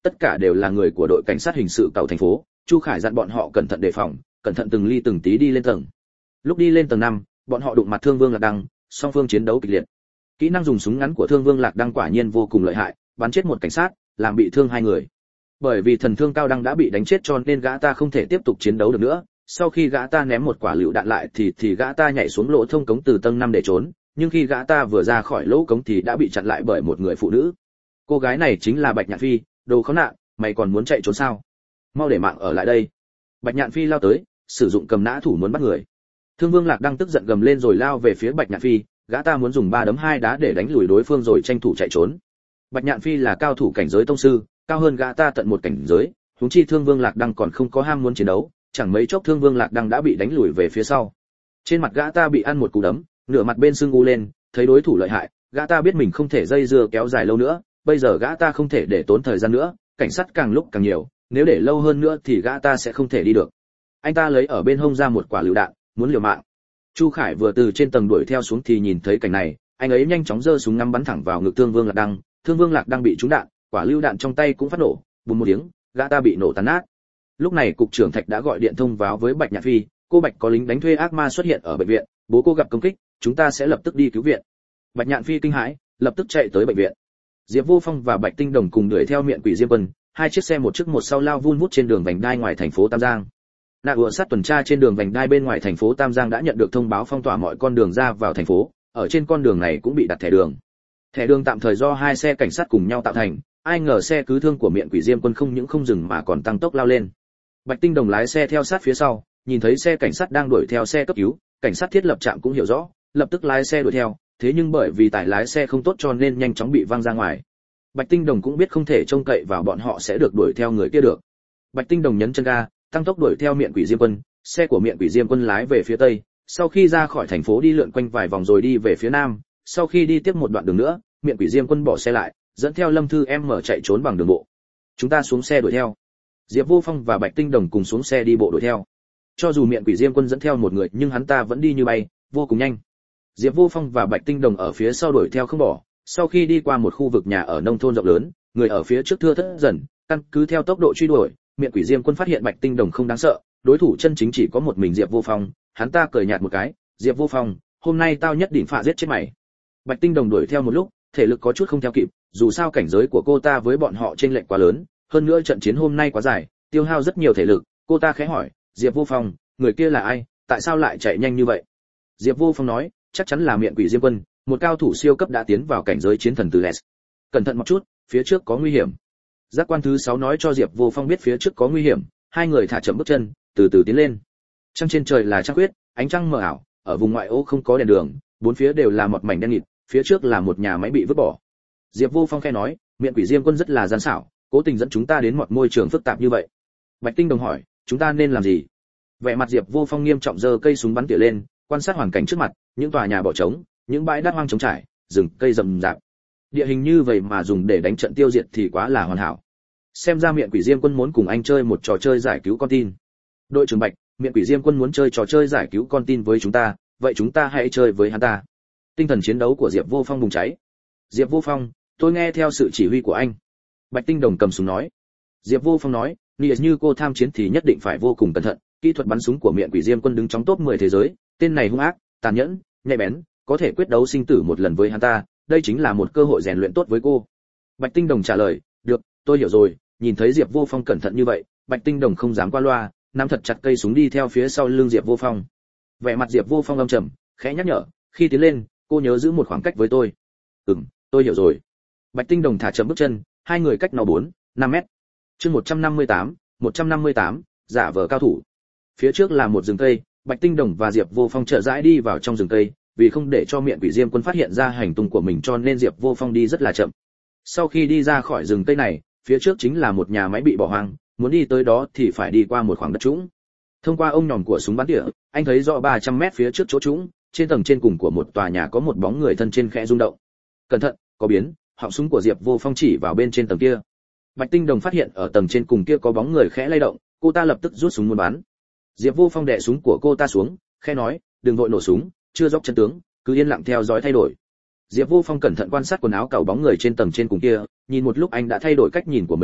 tất cả đều là người của đội cảnh sát hình sự cầu thành phố. Chu Khải dặn bọn họ cẩn thận đề phòng, cẩn thận từng ly từng tí đi lên tầng. Lúc đi lên tầng năm, bọn họ đụng mặt Thương Vương Lạc Đăng, song phương chiến đấu kịch liệt. Kỹ năng dùng súng ngắn của Thương Vương Lạc Đăng quả nhiên vô cùng lợi hại, bắn chết một cảnh sát, làm bị thương hai người. Bởi vì thần thương cao đăng đã bị đánh chết cho nên gã ta không thể tiếp tục chiến đấu được nữa. Sau khi gã ta ném một quả lựu đạn lại thì thì gã ta nhảy xuống lỗ thông cống từ tầng năm để trốn, nhưng khi gã ta vừa ra khỏi lỗ cống thì đã bị chặn lại bởi một người phụ nữ. Cô gái này chính là Bạch Nhạn Phi. Đồ khốn nạn, mày còn muốn chạy trốn sao? Mau để mạng ở lại đây. Bạch Nhạn Phi lao tới, sử dụng cầm nã thủ muốn bắt người. Thương Vương Lạc Đăng tức giận gầm lên rồi lao về phía Bạch Nhạn Phi, gã ta muốn dùng ba đấm hai đá để đánh lùi đối phương rồi tranh thủ chạy trốn. Bạch Nhạn Phi là cao thủ cảnh giới tông sư, cao hơn gã ta tận một cảnh giới, huống chi Thương Vương Lạc Đăng còn không có ham muốn chiến đấu, chẳng mấy chốc Thương Vương Lạc Đăng đã bị đánh lùi về phía sau. Trên mặt gã ta bị ăn một cú đấm, nửa mặt bên sưng u lên, thấy đối thủ lợi hại, gã ta biết mình không thể dây dưa kéo dài lâu nữa, bây giờ gã ta không thể để tốn thời gian nữa, cảnh sát càng lúc càng nhiều, nếu để lâu hơn nữa thì gã ta sẽ không thể đi được. Anh ta lấy ở bên hông ra một quả lựu đạn, muốn liều mạng. Chu Khải vừa từ trên tầng đuổi theo xuống thì nhìn thấy cảnh này, anh ấy nhanh chóng giơ súng ngắm bắn thẳng vào ngực Thương Vương Lạc Đăng. Thương Vương Lạc Đăng bị trúng đạn, quả lựu đạn trong tay cũng phát nổ, bùm một tiếng, gã ta bị nổ tan nát. Lúc này cục trưởng Thạch đã gọi điện thông báo với Bạch Nhạn Phi, cô Bạch có lính đánh thuê ác ma xuất hiện ở bệnh viện, bố cô gặp công kích, chúng ta sẽ lập tức đi cứu viện. Bạch Nhạn Phi kinh hãi, lập tức chạy tới bệnh viện. Diệp Vô Phong và Bạch Tinh Đồng cùng đuổi theo Miện Quỷ Diêm Quân, hai chiếc xe một trước một sau lao vun vút trên đường vành đai ngoài thành phố Tam Giang. Nạ ủa sát tuần tra trên đường vành đai bên ngoài thành phố Tam Giang đã nhận được thông báo phong tỏa mọi con đường ra vào thành phố, ở trên con đường này cũng bị đặt thẻ đường. Thẻ đường tạm thời do hai xe cảnh sát cùng nhau tạo thành, ai ngờ xe cứu thương của Miện Quỷ Diêm Quân không những không dừng mà còn tăng tốc lao lên. Bạch Tinh Đồng lái xe theo sát phía sau, nhìn thấy xe cảnh sát đang đuổi theo xe cấp cứu, cảnh sát thiết lập trạm cũng hiểu rõ, lập tức lái xe đuổi theo, thế nhưng bởi vì tải lái xe không tốt cho nên nhanh chóng bị văng ra ngoài. Bạch Tinh Đồng cũng biết không thể trông cậy vào bọn họ sẽ được đuổi theo người kia được. Bạch Tinh Đồng nhấn chân ga, tăng tốc đuổi theo Miện Quỷ Diêm Quân, xe của Miện Quỷ Diêm Quân lái về phía tây, sau khi ra khỏi thành phố đi lượn quanh vài vòng rồi đi về phía nam, sau khi đi tiếp một đoạn đường nữa, Miện Quỷ Diêm Quân bỏ xe lại, dẫn theo Lâm Thư em mở chạy trốn bằng đường bộ. Chúng ta xuống xe đuổi theo. Diệp Vô Phong và Bạch Tinh Đồng cùng xuống xe đi bộ đuổi theo. Cho dù Miện Quỷ Diêm Quân dẫn theo một người nhưng hắn ta vẫn đi như bay, vô cùng nhanh. Diệp Vô Phong và Bạch Tinh Đồng ở phía sau đuổi theo không bỏ, sau khi đi qua một khu vực nhà ở nông thôn rộng lớn, người ở phía trước thưa thớt dần, căn cứ theo tốc độ truy đuổi, Miện Quỷ Diêm Quân phát hiện Bạch Tinh Đồng không đáng sợ, đối thủ chân chính chỉ có một mình Diệp Vô Phong, hắn ta cười nhạt một cái, "Diệp Vô Phong, hôm nay tao nhất định phạ giết chết mày." Bạch Tinh Đồng đuổi theo một lúc, thể lực có chút không theo kịp, dù sao cảnh giới của cô ta với bọn họ chênh lệch quá lớn, hơn nữa trận chiến hôm nay quá dài, tiêu hao rất nhiều thể lực, cô ta khẽ hỏi, "Diệp Vô Phong, người kia là ai, tại sao lại chạy nhanh như vậy?" Diệp Vô Phong nói, "Chắc chắn là Miện Quỷ Diêm Quân, một cao thủ siêu cấp đã tiến vào cảnh giới chiến thần từ Les. Cẩn thận một chút, phía trước có nguy hiểm." Giác quan thứ sáu nói cho Diệp Vô Phong biết phía trước có nguy hiểm, hai người thả chậm bước chân, từ từ tiến lên. Trăng trên trời là trăng khuyết, ánh trăng mờ ảo, ở vùng ngoại ô không có đèn đường, bốn phía đều là một mảnh đen nghịt, phía trước là một nhà máy bị vứt bỏ. Diệp Vô Phong khẽ nói, Miện Quỷ Diêm Quân rất là gian xảo, cố tình dẫn chúng ta đến một môi trường phức tạp như vậy. Bạch Tinh Đồng hỏi, chúng ta nên làm gì? Vẻ mặt Diệp Vô Phong nghiêm trọng giơ cây súng bắn tỉa lên, quan sát hoàn cảnh trước mặt, những tòa nhà bỏ trống, những bãi đất hoang trống trải, rừng cây rậm rạp. Địa hình như vậy mà dùng để đánh trận tiêu diệt thì quá là hoàn hảo. Xem ra Miện Quỷ Diêm Quân muốn cùng anh chơi một trò chơi giải cứu con tin. Đội trưởng Bạch, Miện Quỷ Diêm Quân muốn chơi trò chơi giải cứu con tin với chúng ta, vậy chúng ta hãy chơi với hắn ta. Tinh thần chiến đấu của Diệp Vô Phong bùng cháy. Diệp Vô Phong, tôi nghe theo sự chỉ huy của anh. Bạch Tinh Đồng cầm súng nói. Diệp Vô Phong nói, nếu như cô tham chiến thì nhất định phải vô cùng cẩn thận. Kỹ thuật bắn súng của Miện Quỷ Diêm Quân đứng trong top mười thế giới, tên này hung ác, tàn nhẫn, nhạy bén, có thể quyết đấu sinh tử một lần với hắn ta, đây chính là một cơ hội rèn luyện tốt với cô. Bạch Tinh Đồng trả lời, được, tôi hiểu rồi. Nhìn thấy Diệp Vô Phong cẩn thận như vậy, Bạch Tinh Đồng không dám qua loa, nắm thật chặt cây súng đi theo phía sau lưng Diệp Vô Phong. Vẻ mặt Diệp Vô Phong âm trầm, khẽ nhắc nhở, khi tiến lên, cô nhớ giữ một khoảng cách với tôi. Ừm, tôi hiểu rồi. Bạch Tinh Đồng thả chậm bước chân, hai người cách nó bốn, năm mét. Chương một trăm năm mươi tám, một trăm năm mươi tám, giả vờ cao thủ. Phía trước là một rừng cây, Bạch Tinh Đồng và Diệp Vô Phong chậm rãi đi vào trong rừng cây, vì không để cho Miện Quỷ Diêm Quân phát hiện ra hành tung của mình cho nên Diệp Vô Phong đi rất là chậm. Sau khi đi ra khỏi rừng cây này, phía trước chính là một nhà máy bị bỏ hoang, muốn đi tới đó thì phải đi qua một khoảng đất trũng. Thông qua ông nhòm của súng bắn tỉa, anh thấy rõ ba trăm mét phía trước chỗ trũng, trên tầng trên cùng của một tòa nhà có một bóng người thân trên khẽ rung động. Cẩn thận, có biến, họng súng của Diệp Vô Phong chỉ vào bên trên tầng kia. Bạch Tinh Đồng phát hiện ở tầng trên cùng kia có bóng người khẽ lay động, cô ta lập tức rút súng muốn bắn. Diệp Vô Phong đè súng của cô ta xuống, khẽ nói, đừng vội nổ súng, chưa dốc chân tướng, cứ yên lặng theo dõi thay đổi. Diệp Vô Phong cẩn thận quan sát quần áo cẩu bóng người trên tầng trên cùng kia, nhìn một lúc anh đã thay đổi cách nhìn của mình,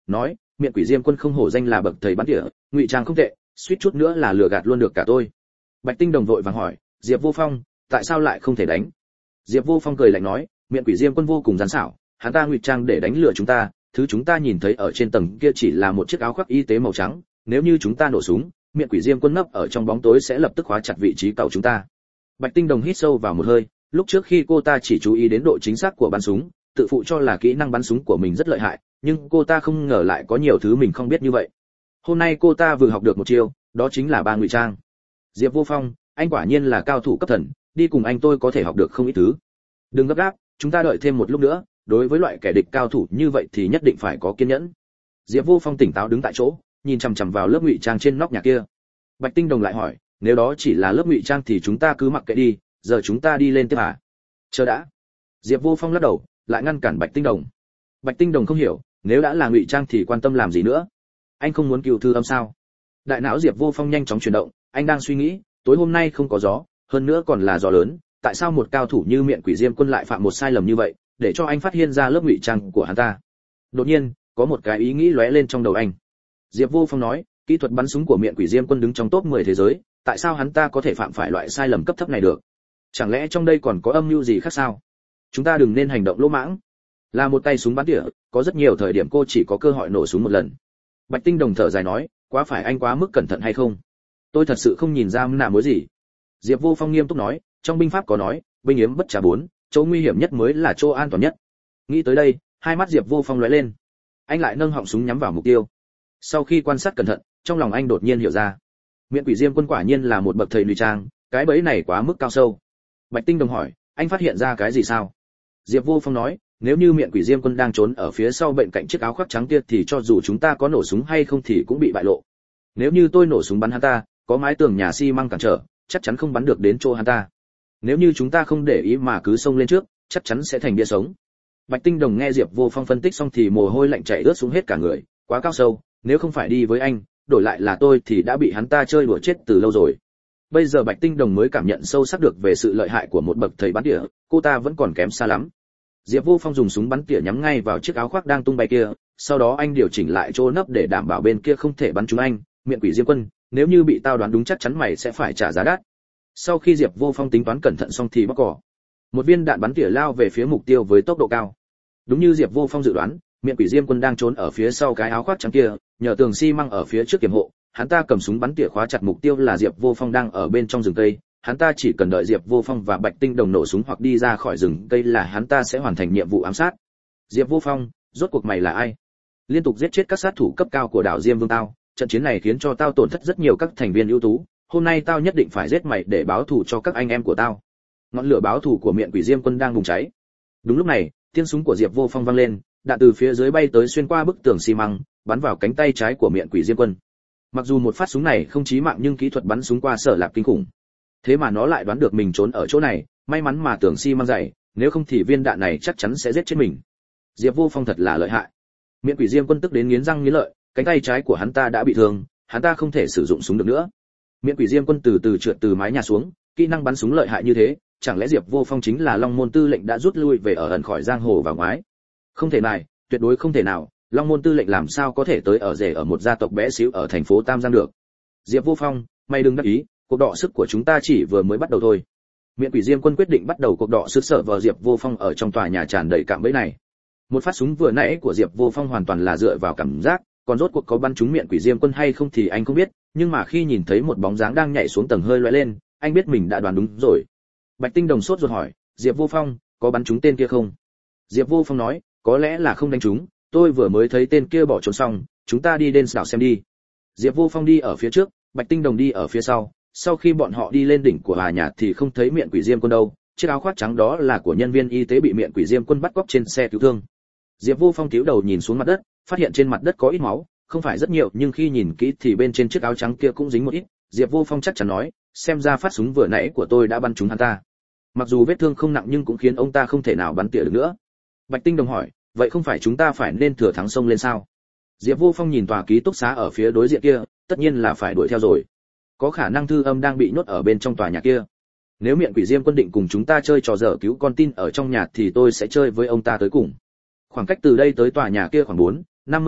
nói, miệng quỷ diêm quân không hổ danh là bậc thầy bắn tỉa, ngụy trang không tệ, suýt chút nữa là lừa gạt luôn được cả tôi. Bạch Tinh Đồng vội vàng hỏi, Diệp Vô Phong, tại sao lại không thể đánh? Diệp Vô Phong cười lạnh nói, miệng quỷ diêm quân vô cùng gian xảo, hắn ta ngụy trang để đánh lừa chúng ta, thứ chúng ta nhìn thấy ở trên tầng kia chỉ là một chiếc áo khoác y tế màu trắng, nếu như chúng ta nổ súng, miệng quỷ diêm quân nấp ở trong bóng tối sẽ lập tức khóa chặt vị trí cầu chúng ta. Bạch Tinh Đồng hít sâu vào một hơi, lúc trước khi cô ta chỉ chú ý đến độ chính xác của bắn súng, tự phụ cho là kỹ năng bắn súng của mình rất lợi hại, nhưng cô ta không ngờ lại có nhiều thứ mình không biết như vậy. Hôm nay cô ta vừa học được một chiêu, đó chính là ba ngụy trang. Diệp Vô Phong, anh quả nhiên là cao thủ cấp thần, đi cùng anh tôi có thể học được không ít thứ. Đừng gấp gáp, chúng ta đợi thêm một lúc nữa, đối với loại kẻ địch cao thủ như vậy thì nhất định phải có kiên nhẫn. Diệp Vô Phong tỉnh táo đứng tại chỗ, nhìn chằm chằm vào lớp ngụy trang trên nóc nhà kia. Bạch Tinh Đồng lại hỏi, nếu đó chỉ là lớp ngụy trang thì chúng ta cứ mặc kệ đi, giờ chúng ta đi lên tiếp à? Chờ đã. Diệp Vô Phong lắc đầu, lại ngăn cản Bạch Tinh Đồng. Bạch Tinh Đồng không hiểu, nếu đã là ngụy trang thì quan tâm làm gì nữa? Anh không muốn cứu thư âm sao? Đại não Diệp Vô Phong nhanh chóng chuyển động, anh đang suy nghĩ, tối hôm nay không có gió, hơn nữa còn là gió lớn, tại sao một cao thủ như miệng quỷ diêm quân lại phạm một sai lầm như vậy, để cho anh phát hiện ra lớp ngụy trang của hắn ta? Đột nhiên, có một cái ý nghĩ lóe lên trong đầu anh. Diệp Vô Phong nói, kỹ thuật bắn súng của miệng quỷ diêm quân đứng trong top mười thế giới, tại sao hắn ta có thể phạm phải loại sai lầm cấp thấp này được? Chẳng lẽ trong đây còn có âm mưu gì khác sao? Chúng ta đừng nên hành động lỗ mãng. Là một tay súng bắn tỉa, có rất nhiều thời điểm cô chỉ có cơ hội nổ súng một lần. Bạch Tinh Đồng thở dài nói, quá phải anh quá mức cẩn thận hay không? Tôi thật sự không nhìn ra nạ mối gì. Diệp Vô Phong nghiêm túc nói, trong binh pháp có nói, binh yếm bất trà bốn, chỗ nguy hiểm nhất mới là chỗ an toàn nhất. Nghĩ tới đây, hai mắt Diệp Vô Phong lóe lên. Anh lại nâng họng súng nhắm vào mục tiêu. Sau khi quan sát cẩn thận, trong lòng anh đột nhiên hiểu ra, miệng quỷ diêm quân quả nhiên là một bậc thầy ngụy trang, cái bẫy này quá mức cao sâu. Bạch Tinh Đồng hỏi, anh phát hiện ra cái gì sao? Diệp Vô Phong nói, nếu như miệng quỷ diêm quân đang trốn ở phía sau bên cạnh chiếc áo khoác trắng kia thì cho dù chúng ta có nổ súng hay không thì cũng bị bại lộ. Nếu như tôi nổ súng bắn hắn ta, có mái tường nhà xi măng cản trở, chắc chắn không bắn được đến chỗ hắn ta. Nếu như chúng ta không để ý mà cứ xông lên trước, chắc chắn sẽ thành bia sống. Bạch Tinh Đồng nghe Diệp Vô Phong phân tích xong thì mồ hôi lạnh chảy ướt xuống hết cả người, quá cao sâu, nếu không phải đi với anh, đổi lại là tôi thì đã bị hắn ta chơi đùa chết từ lâu rồi. Bây giờ Bạch Tinh Đồng mới cảm nhận sâu sắc được về sự lợi hại của một bậc thầy bắn tỉa, cô ta vẫn còn kém xa lắm. Diệp Vô Phong dùng súng bắn tỉa nhắm ngay vào chiếc áo khoác đang tung bay kia, sau đó anh điều chỉnh lại chỗ nấp để đảm bảo bên kia không thể bắn trúng anh. Miệng quỷ diêm quân, nếu như bị tao đoán đúng chắc chắn mày sẽ phải trả giá đắt. Sau khi Diệp Vô Phong tính toán cẩn thận xong thì bóc cỏ. Một viên đạn bắn tỉa lao về phía mục tiêu với tốc độ cao. Đúng như Diệp Vô Phong dự đoán, miệng quỷ diêm quân đang trốn ở phía sau cái áo khoác trắng kia, nhờ tường xi măng ở phía trước kiểm hộ, hắn ta cầm súng bắn tỉa khóa chặt mục tiêu là Diệp Vô Phong đang ở bên trong rừng cây. Hắn ta chỉ cần đợi Diệp Vô Phong và Bạch Tinh Đồng nổ súng hoặc đi ra khỏi rừng cây là hắn ta sẽ hoàn thành nhiệm vụ ám sát. Diệp Vô Phong, rốt cuộc mày là ai? Liên tục giết chết các sát thủ cấp cao của đảo Diêm Vương tao, trận chiến này khiến cho tao tổn thất rất nhiều các thành viên ưu tú, hôm nay tao nhất định phải giết mày để báo thù cho các anh em của tao. Ngọn lửa báo thù của miệng quỷ diêm quân đang bùng cháy. Đúng lúc này, tiếng súng của Diệp Vô Phong vang lên, đạn từ phía dưới bay tới xuyên qua bức tường xi măng, bắn vào cánh tay trái của miệng quỷ diêm quân. Mặc dù một phát súng này không chí mạng nhưng kỹ thuật bắn súng qua Sở Lạp kinh khủng. Thế mà nó lại đoán được mình trốn ở chỗ này, may mắn mà tường xi măng dày, nếu không thì viên đạn này chắc chắn sẽ giết chết mình. Diệp Vô Phong thật là lợi hại. Miệng quỷ diêm quân tức đến nghiến răng nghiến lợi, cánh tay trái của hắn ta đã bị thương, hắn ta không thể sử dụng súng được nữa. Miệng quỷ diêm quân từ từ trượt từ mái nhà xuống, kỹ năng bắn súng lợi hại như thế, chẳng lẽ Diệp Vô Phong chính là Long Môn Tư lệnh đã rút lui về ở ẩn khỏi giang hồ và ngoái? Không thể này, tuyệt đối không thể nào, Long Môn Tư lệnh làm sao có thể tới ở rể ở một gia tộc bé xíu ở thành phố Tam Giang được? Diệp Vô Phong, mày đừng đắc ý, cuộc đọ sức của chúng ta chỉ vừa mới bắt đầu thôi. Miệng quỷ diêm quân quyết định bắt đầu cuộc đọ sức sợ vào Diệp Vô Phong ở trong tòa nhà tràn đầy cạm bẫy này. Một phát súng vừa nãy của Diệp Vô Phong hoàn toàn là dựa vào cảm giác, còn rốt cuộc có bắn trúng miệng quỷ diêm quân hay không thì anh không biết, nhưng mà khi nhìn thấy một bóng dáng đang nhảy xuống tầng hơi lóe lên, anh biết mình đã đoán đúng rồi. Bạch Tinh Đồng sốt ruột hỏi, Diệp Vô Phong, có bắn trúng tên kia không? Diệp Vô Phong nói, có lẽ là không đánh trúng, tôi vừa mới thấy tên kia bỏ trốn xong, chúng ta đi đến đảo xem đi. Diệp Vô Phong đi ở phía trước, Bạch Tinh Đồng đi ở phía sau. Sau khi bọn họ đi lên đỉnh của tòa nhà thì không thấy miệng quỷ diêm quân đâu, chiếc áo khoác trắng đó là của nhân viên y tế bị miệng quỷ diêm quân bắt cóc trên xe cứu thương. Diệp Vô Phong cúi đầu nhìn xuống mặt đất, phát hiện trên mặt đất có ít máu, không phải rất nhiều nhưng khi nhìn kỹ thì bên trên chiếc áo trắng kia cũng dính một ít. Diệp Vô Phong chắc chắn nói, xem ra phát súng vừa nãy của tôi đã bắn trúng hắn ta. Mặc dù vết thương không nặng nhưng cũng khiến ông ta không thể nào bắn tỉa được nữa. Bạch Tinh Đồng hỏi, vậy không phải chúng ta phải nên thừa thắng xông lên sao? Diệp Vô Phong nhìn tòa ký túc xá ở phía đối diện kia, tất nhiên là phải đuổi theo rồi. Có khả năng Thư Âm đang bị nhốt ở bên trong tòa nhà kia. Nếu miệng quỷ diêm quân định cùng chúng ta chơi trò dở cứu con tin ở trong nhà thì tôi sẽ chơi với ông ta tới cùng. Khoảng cách từ đây tới tòa nhà kia khoảng bốn, năm mươi mét,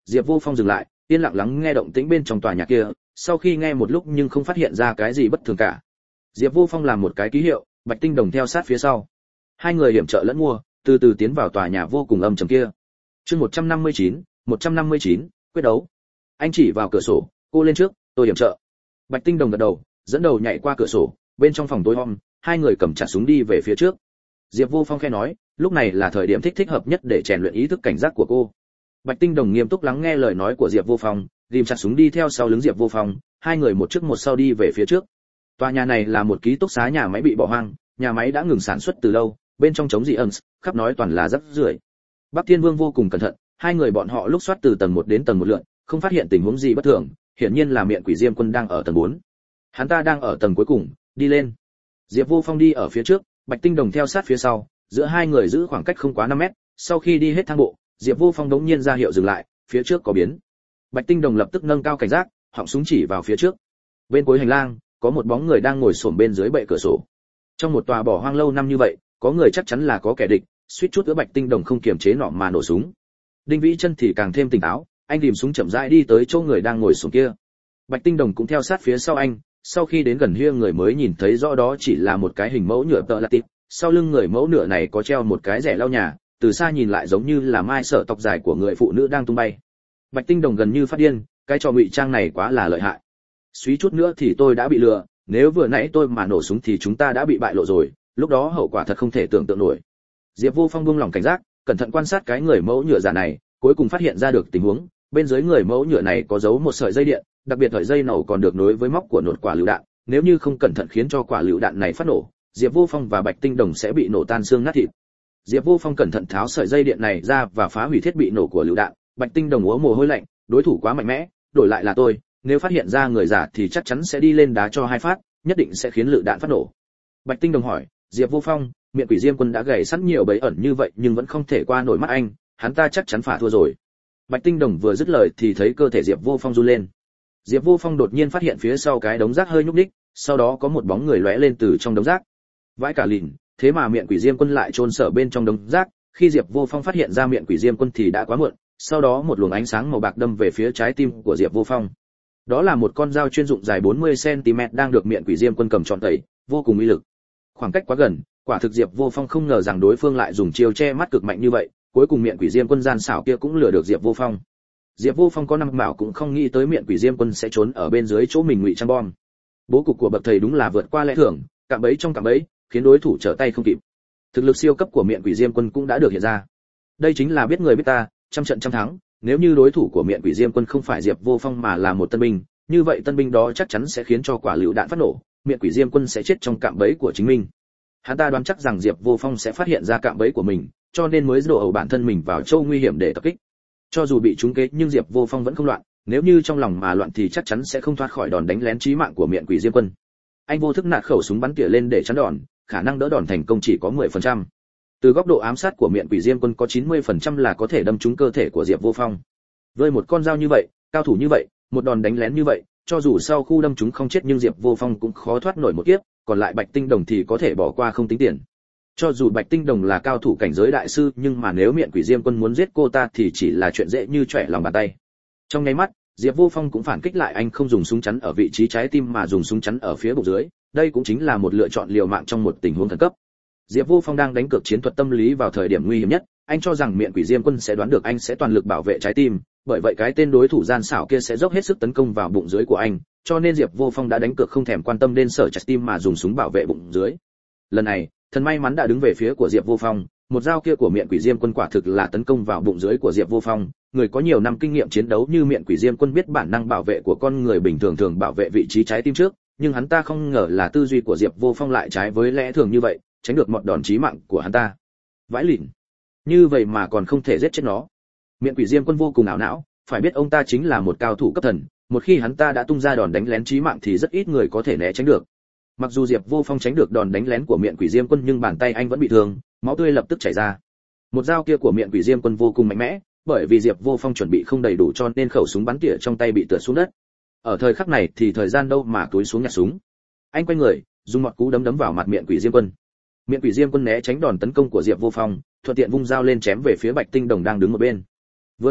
Diệp Vô Phong dừng lại, yên lặng lắng nghe động tĩnh bên trong tòa nhà kia, sau khi nghe một lúc nhưng không phát hiện ra cái gì bất thường cả. Diệp Vô Phong làm một cái ký hiệu, Bạch Tinh Đồng theo sát phía sau. Hai người hiểm trợ lẫn mua, từ từ tiến vào tòa nhà vô cùng âm trầm kia. Chương một trăm năm mươi chín, một trăm năm mươi chín, quyết đấu. Anh chỉ vào cửa sổ, cô lên trước, tôi hiểm trợ. Bạch Tinh Đồng gật đầu, dẫn đầu nhảy qua cửa sổ, bên trong phòng tối om, hai người cầm chặt súng đi về phía trước. Diệp Vô Phong khẽ nói, lúc này là thời điểm thích thích hợp nhất để rèn luyện ý thức cảnh giác của cô. Bạch Tinh Đồng nghiêm túc lắng nghe lời nói của Diệp Vô Phong, ghim chặt súng đi theo sau lưng Diệp Vô Phong, hai người một trước một sau đi về phía trước. Tòa nhà này là một ký túc xá nhà máy bị bỏ hoang, nhà máy đã ngừng sản xuất từ lâu, bên trong trống dị ẩm, khắp nói toàn là rác rưởi. Bắc Thiên Vương vô cùng cẩn thận, hai người bọn họ lúc soát từ tầng một đến tầng một lượt, không phát hiện tình huống gì bất thường, hiển nhiên là Miện Quỷ Diêm Quân đang ở tầng bốn. Hắn ta đang ở tầng cuối cùng, đi lên. Diệp Vô Phong đi ở phía trước, Bạch Tinh Đồng theo sát phía sau, giữa hai người giữ khoảng cách không quá năm mét, sau khi đi hết thang bộ, Diệp Vô Phong đống nhiên ra hiệu dừng lại, phía trước có biến. Bạch Tinh Đồng lập tức nâng cao cảnh giác, họng súng chỉ vào phía trước. Bên cuối hành lang, có một bóng người đang ngồi xổm bên dưới bệ cửa sổ. Trong một tòa bỏ hoang lâu năm như vậy, có người chắc chắn là có kẻ địch, suýt chút nữa Bạch Tinh Đồng không kiềm chế nọ mà nổ súng. Đinh Vĩ Chân thì càng thêm tỉnh táo, anh tìm súng chậm rãi đi tới chỗ người đang ngồi xổm kia. Bạch Tinh Đồng cũng theo sát phía sau anh, sau khi đến gần hia người mới nhìn thấy rõ đó chỉ là một cái hình mẫu nhựa tợ là tịp, sau lưng người mẫu nửa này có treo một cái rẻ lau nhà, từ xa nhìn lại giống như là mai sở tóc dài của người phụ nữ đang tung bay. Bạch Tinh Đồng gần như phát điên, cái trò ngụy trang này quá là lợi hại. Suýt chút nữa thì tôi đã bị lừa, nếu vừa nãy tôi mà nổ súng thì chúng ta đã bị bại lộ rồi, lúc đó hậu quả thật không thể tưởng tượng nổi. Diệp Vô Phong buông lỏng cảnh giác, cẩn thận quan sát cái người mẫu nhựa giả này, cuối cùng phát hiện ra được tình huống, bên dưới người mẫu nhựa này có giấu một sợi dây điện, đặc biệt sợi dây nổ còn được nối với móc của nột quả lựu đạn, nếu như không cẩn thận khiến cho quả lựu đạn này phát nổ, Diệp Vô Phong và Bạch Tinh Đồng sẽ bị nổ tan xương nát thịt. Diệp Vô Phong cẩn thận tháo sợi dây điện này ra và phá hủy thiết bị nổ của lựu đạn, Bạch Tinh Đồng ứa mồ hôi lạnh, đối thủ quá mạnh mẽ, đổi lại là tôi, nếu phát hiện ra người giả thì chắc chắn sẽ đi lên đá cho hai phát, nhất định sẽ khiến lựu đạn phát nổ. Bạch Tinh Đồng hỏi, Diệp Vô Phong, Miện Quỷ Diêm Quân đã gầy sẵn nhiều bẫy ẩn như vậy nhưng vẫn không thể qua nổi mắt anh, hắn ta chắc chắn phải thua rồi. Bạch Tinh Đồng vừa dứt lời thì thấy cơ thể Diệp Vô Phong run lên. Diệp Vô Phong đột nhiên phát hiện phía sau cái đống rác hơi nhúc nhích, sau đó có một bóng người lóe lên từ trong đống rác. Vãi cả lìn, thế mà Miện Quỷ Diêm Quân lại chôn sở bên trong đống rác, khi Diệp Vô Phong phát hiện ra Miện Quỷ Diêm Quân thì đã quá muộn, sau đó một luồng ánh sáng màu bạc đâm về phía trái tim của Diệp Vô Phong. Đó là một con dao chuyên dụng dài bốn mươi xăng ti mét đang được Miện Quỷ Diêm Quân cầm trọn tẩy, vô cùng uy lực. Khoảng cách quá gần, quả thực Diệp Vô Phong không ngờ rằng đối phương lại dùng chiêu che mắt cực mạnh như vậy, cuối cùng Miện Quỷ Diêm Quân gian xảo kia cũng lừa được Diệp Vô Phong. Diệp Vô Phong có năm bảo cũng không nghĩ tới Miện Quỷ Diêm Quân sẽ trốn ở bên dưới chỗ mình ngụy trang bom. Bố cục của bậc thầy đúng là vượt qua lẽ thường, cạm bẫy trong cạm bẫy, khiến đối thủ trở tay không kịp. Thực lực siêu cấp của Miện Quỷ Diêm Quân cũng đã được hiện ra. Đây chính là biết người biết ta, trăm trận trăm thắng, nếu như đối thủ của Miện Quỷ Diêm Quân không phải Diệp Vô Phong mà là một tân binh, như vậy tân binh đó chắc chắn sẽ khiến cho quả lựu đạn phát nổ, Miện Quỷ Diêm Quân sẽ chết trong cạm bẫy của chính mình. Hắn ta đoán chắc rằng Diệp Vô Phong sẽ phát hiện ra cạm bẫy của mình, cho nên mới đổ ẩu bản thân mình vào châu nguy hiểm để tập kích. Cho dù bị trúng kế nhưng Diệp Vô Phong vẫn không loạn, nếu như trong lòng mà loạn thì chắc chắn sẽ không thoát khỏi đòn đánh lén chí mạng của Miện Quỷ Diêm Quân. Anh vô thức nạt khẩu súng bắn tỉa lên để chắn đòn, khả năng đỡ đòn thành công chỉ có mười phần trăm. Từ góc độ ám sát của Miện Quỷ Diêm Quân có chín mươi phần trăm là có thể đâm trúng cơ thể của Diệp Vô Phong. Với một con dao như vậy, cao thủ như vậy, một đòn đánh lén như vậy, cho dù sau khu đâm trúng không chết nhưng Diệp Vô Phong cũng khó thoát nổi một kiếp, còn lại Bạch Tinh Đồng thì có thể bỏ qua không tính tiền. Cho dù Bạch Tinh Đồng là cao thủ cảnh giới đại sư, nhưng mà nếu Miện Quỷ Diêm Quân muốn giết cô ta thì chỉ là chuyện dễ như chỏe lòng bàn tay. Trong nháy mắt, Diệp Vô Phong cũng phản kích lại, anh không dùng súng chắn ở vị trí trái tim mà dùng súng chắn ở phía bụng dưới, đây cũng chính là một lựa chọn liều mạng trong một tình huống khẩn cấp. Diệp Vô Phong đang đánh cược chiến thuật tâm lý vào thời điểm nguy hiểm nhất, anh cho rằng Miện Quỷ Diêm Quân sẽ đoán được anh sẽ toàn lực bảo vệ trái tim, bởi vậy cái tên đối thủ gian xảo kia sẽ dốc hết sức tấn công vào bụng dưới của anh, cho nên Diệp Vô Phong đã đánh cược không thèm quan tâm đến sở trái tim mà dùng súng bảo vệ bụng dưới. Lần này, thần may mắn đã đứng về phía của Diệp Vô Phong, một dao kia của Miện Quỷ Diêm Quân quả thực là tấn công vào bụng dưới của Diệp Vô Phong, người có nhiều năm kinh nghiệm chiến đấu như Miện Quỷ Diêm Quân biết bản năng bảo vệ của con người bình thường thường bảo vệ vị trí trái tim trước, nhưng hắn ta không ngờ là tư duy của Diệp Vô Phong lại trái với lẽ thường như vậy, tránh được một đòn chí mạng của hắn ta. Vãi lìn, như vậy mà còn không thể giết chết nó. Miện Quỷ Diêm Quân vô cùng ảo não, phải biết ông ta chính là một cao thủ cấp thần, một khi hắn ta đã tung ra đòn đánh lén chí mạng thì rất ít người có thể né tránh được. Mặc dù Diệp Vô Phong tránh được đòn đánh lén của Miện Quỷ Diêm Quân nhưng bàn tay anh vẫn bị thương, máu tươi lập tức chảy ra. Một dao kia của Miện Quỷ Diêm Quân vô cùng mạnh mẽ, bởi vì Diệp Vô Phong chuẩn bị không đầy đủ cho nên khẩu súng bắn tỉa trong tay bị tựa xuống đất. Ở thời khắc này thì thời gian đâu mà túi xuống nhặt súng. Anh quay người, dùng một cú đấm đấm vào mặt Miện Quỷ Diêm Quân. Miện Quỷ Diêm Quân né tránh đòn tấn công của Diệp Vô Phong, thuận tiện vung dao lên chém về phía Bạch Tinh Đồng đang đứng một bên. Vừa nãy,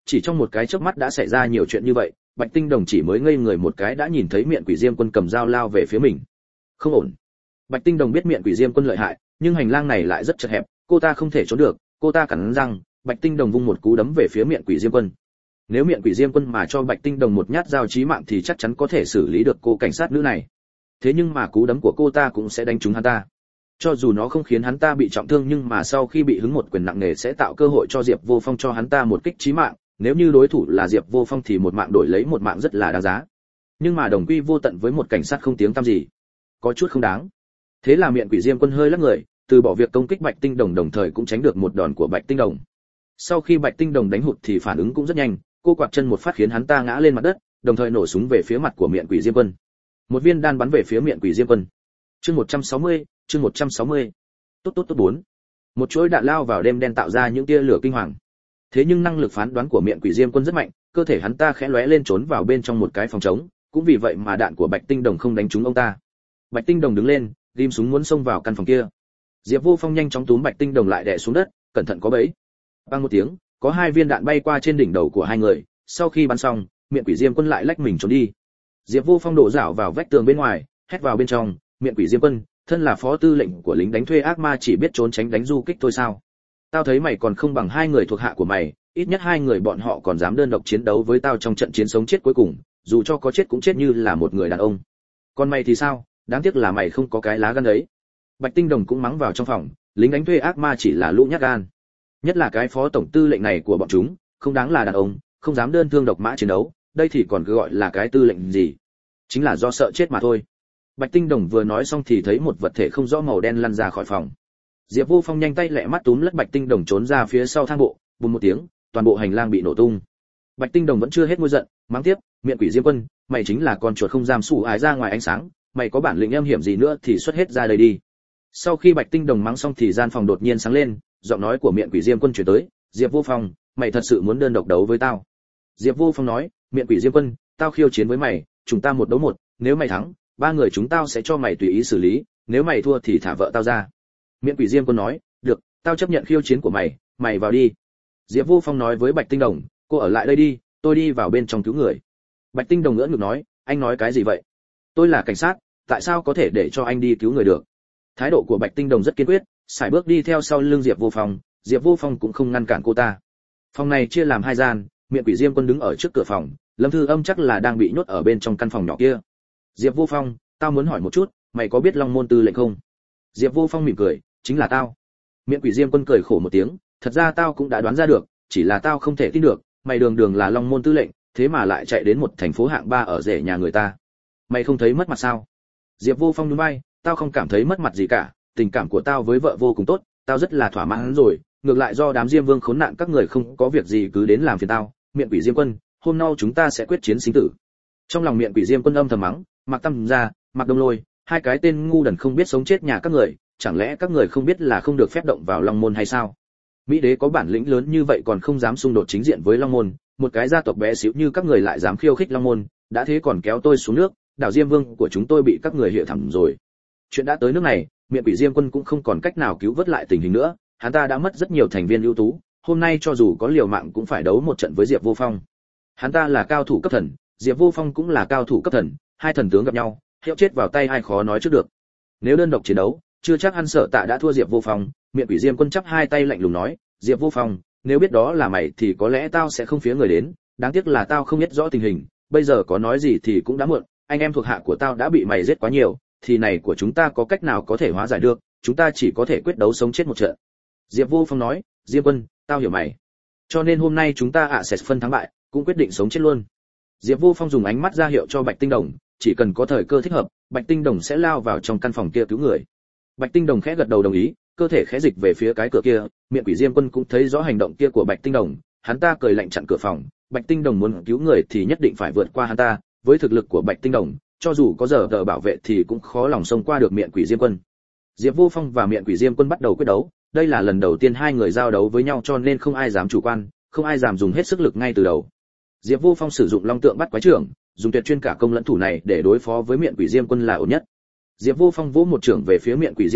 chỉ trong một cái chớp mắt đã xảy ra nhiều chuyện như vậy, Bạch Tinh Đồng chỉ mới ngây người một cái đã nhìn thấy Miện Quỷ Diêm Quân cầm dao lao về phía mình. Không ổn. Bạch Tinh Đồng biết Miện Quỷ Diêm Quân lợi hại, nhưng hành lang này lại rất chật hẹp, cô ta không thể trốn được, cô ta cắn răng, Bạch Tinh Đồng vung một cú đấm về phía Miện Quỷ Diêm Quân. Nếu Miện Quỷ Diêm Quân mà cho Bạch Tinh Đồng một nhát dao chí mạng thì chắc chắn có thể xử lý được cô cảnh sát nữ này. Thế nhưng mà cú đấm của cô ta cũng sẽ đánh trúng hắn ta. Cho dù nó không khiến hắn ta bị trọng thương nhưng mà sau khi bị hứng một quyền nặng nề sẽ tạo cơ hội cho Diệp Vô Phong cho hắn ta một kích chí mạng, nếu như đối thủ là Diệp Vô Phong thì một mạng đổi lấy một mạng rất là đáng giá. Nhưng mà đồng quy vô tận với một cảnh sát không tiếng tăm gì, có chút không đáng. Thế là Miện Quỷ Diêm Quân hơi lắc người, từ bỏ việc công kích Bạch Tinh Đồng đồng thời cũng tránh được một đòn của Bạch Tinh Đồng. Sau khi Bạch Tinh Đồng đánh hụt thì phản ứng cũng rất nhanh, cô quạt chân một phát khiến hắn ta ngã lên mặt đất, đồng thời nổ súng về phía mặt của Miện Quỷ Diêm Quân. Một viên đan bắn về phía Miện Quỷ Diêm Quân. Chương một trăm sáu mươi, chương một trăm sáu mươi. Tốt tốt tốt bốn. Một chuỗi đạn lao vào đêm đen tạo ra những tia lửa kinh hoàng. Thế nhưng năng lực phán đoán của Miện Quỷ Diêm Quân rất mạnh, cơ thể hắn ta khẽ lóe lên trốn vào bên trong một cái phòng trống, cũng vì vậy mà đạn của Bạch Tinh Đồng không đánh trúng ông ta. Bạch Tinh Đồng đứng lên, ghim súng muốn xông vào căn phòng kia. Diệp Vô Phong nhanh chóng túm Bạch Tinh Đồng lại đè xuống đất, cẩn thận có bẫy. Bang một tiếng, có hai viên đạn bay qua trên đỉnh đầu của hai người, sau khi bắn xong, Miện Quỷ Diêm Quân lại lách mình trốn đi. Diệp Vô Phong đổ rảo vào vách tường bên ngoài, hét vào bên trong, Miện Quỷ Diêm Quân, thân là phó tư lệnh của lính đánh thuê ác ma chỉ biết trốn tránh đánh du kích thôi sao? Tao thấy mày còn không bằng hai người thuộc hạ của mày, ít nhất hai người bọn họ còn dám đơn độc chiến đấu với tao trong trận chiến sống chết cuối cùng, dù cho có chết cũng chết như là một người đàn ông. Còn mày thì sao? Đáng tiếc là mày không có cái lá gan ấy. Bạch Tinh Đồng cũng mắng vào trong phòng, lính đánh thuê ác ma chỉ là lũ nhát gan. Nhất là cái phó tổng tư lệnh này của bọn chúng, không đáng là đàn ông, không dám đơn thương độc mã chiến đấu, đây thì còn cứ gọi là cái tư lệnh gì? Chính là do sợ chết mà thôi. Bạch Tinh Đồng vừa nói xong thì thấy một vật thể không rõ màu đen lăn ra khỏi phòng. Diệp Vô Phong nhanh tay lẹ mắt túm lất Bạch Tinh Đồng trốn ra phía sau thang bộ, bùm một tiếng, toàn bộ hành lang bị nổ tung. Bạch Tinh Đồng vẫn chưa hết ngôi giận, mắng tiếp, Miện Quỷ Diêm Quân, mày chính là con chuột không giam sủ ái ra ngoài ánh sáng, mày có bản lĩnh em hiểm gì nữa thì xuất hết ra đây đi. Sau khi Bạch Tinh Đồng mắng xong thì gian phòng đột nhiên sáng lên, giọng nói của Miện Quỷ Diêm Quân truyền tới, Diệp Vô Phong, mày thật sự muốn đơn độc đấu với tao? Diệp Vô Phong nói, Miện Quỷ Diêm Quân, tao khiêu chiến với mày, chúng ta một đấu một, nếu mày thắng, ba người chúng tao sẽ cho mày tùy ý xử lý, nếu mày thua thì thả vợ tao ra. Miện Quỷ Diêm Quân nói, được, tao chấp nhận khiêu chiến của mày, mày vào đi. Diệp Vô Phong nói với Bạch Tinh Đồng, cô ở lại đây đi, tôi đi vào bên trong cứu người. Bạch Tinh Đồng ngỡ ngực nói, anh nói cái gì vậy? Tôi là cảnh sát, tại sao có thể để cho anh đi cứu người được? Thái độ của Bạch Tinh Đồng rất kiên quyết, sải bước đi theo sau lưng Diệp Vô Phong, Diệp Vô Phong cũng không ngăn cản cô ta. Phòng này chia làm hai gian, Miện Quỷ Diêm Quân đứng ở trước cửa phòng, Lâm Thư Âm chắc là đang bị nhốt ở bên trong căn phòng nhỏ kia. Diệp Vô Phong, tao muốn hỏi một chút, mày có biết Long Môn tư lệnh không? Diệp Vô Phong mỉm cười, chính là tao. Miện Quỷ Diêm Quân cười khổ một tiếng, thật ra tao cũng đã đoán ra được, chỉ là tao không thể tin được, mày đường đường là Long Môn tư lệnh, thế mà lại chạy đến một thành phố hạng ba ở rể nhà người ta. Mày không thấy mất mặt sao? Diệp Vô Phong nhún vai, tao không cảm thấy mất mặt gì cả, tình cảm của tao với vợ vô cùng tốt, tao rất là thỏa mãn rồi, ngược lại do đám Diêm Vương khốn nạn các người không có việc gì cứ đến làm phiền tao. Miện Quỷ Diêm Quân, hôm nay chúng ta sẽ quyết chiến sinh tử. Trong lòng Miện Quỷ Diêm Quân âm thầm mắng, Mạc Tâm Gia, Mạc Đông Lôi, hai cái tên ngu đần không biết sống chết nhà các người, chẳng lẽ các người không biết là không được phép động vào Long Môn hay sao? Mỹ đế có bản lĩnh lớn như vậy còn không dám xung đột chính diện với Long Môn, một cái gia tộc bé xíu như các người lại dám khiêu khích Long Môn, đã thế còn kéo tôi xuống nước, đảo Diêm Vương của chúng tôi bị các người hiểu thẳm rồi. Chuyện đã tới nước này, Miện Quỷ Diêm Quân cũng không còn cách nào cứu vớt lại tình hình nữa, hắn ta đã mất rất nhiều thành viên ưu tú, hôm nay cho dù có liều mạng cũng phải đấu một trận với Diệp Vô Phong. Hắn ta là cao thủ cấp thần, Diệp Vô Phong cũng là cao thủ cấp thần, hai thần tướng gặp nhau, hiệu chết vào tay ai khó nói trước được. Nếu đơn độc chiến đấu, chưa chắc hắn sợ tạ đã thua Diệp Vô Phong. Miện Quỷ Diêm Quân chắp hai tay lạnh lùng nói, Diệp Vô Phong, nếu biết đó là mày thì có lẽ tao sẽ không phía người đến, đáng tiếc là tao không biết rõ tình hình, bây giờ có nói gì thì cũng đã muộn, anh em thuộc hạ của tao đã bị mày giết quá nhiều, thì này của chúng ta có cách nào có thể hóa giải được, chúng ta chỉ có thể quyết đấu sống chết một trận. Diệp Vô Phong nói, Diêm Quân, tao hiểu mày, cho nên hôm nay chúng ta ạ sẽ phân thắng bại, cũng quyết định sống chết luôn. Diệp Vô Phong dùng ánh mắt ra hiệu cho Bạch Tinh Đồng, chỉ cần có thời cơ thích hợp, Bạch Tinh Đồng sẽ lao vào trong căn phòng kia cứu người. Bạch Tinh Đồng khẽ gật đầu đồng ý, cơ thể khẽ dịch về phía cái cửa kia. Miện Quỷ Diêm Quân cũng thấy rõ hành động kia của Bạch Tinh Đồng, hắn ta cười lạnh chặn cửa phòng. Bạch Tinh Đồng muốn cứu người thì nhất định phải vượt qua hắn ta, với thực lực của Bạch Tinh Đồng, cho dù có giờ đỡ bảo vệ thì cũng khó lòng xông qua được Miện Quỷ Diêm Quân. Diệp Vô Phong và Miện Quỷ Diêm Quân bắt đầu quyết đấu, đây là lần đầu tiên hai người giao đấu với nhau cho nên không ai dám chủ quan, không ai dám dùng hết sức lực ngay từ đầu. Diệp Vô Phong sử dụng Long Tượng Bắt Quái Trưởng, dùng tuyệt chuyên cả công lẫn thủ này để đối phó với Miện Quỷ Diêm Quân là ổn nhất. Diệp Vô Phong vỗ một trưởng về phía Miện Quỷ Diêm Quân,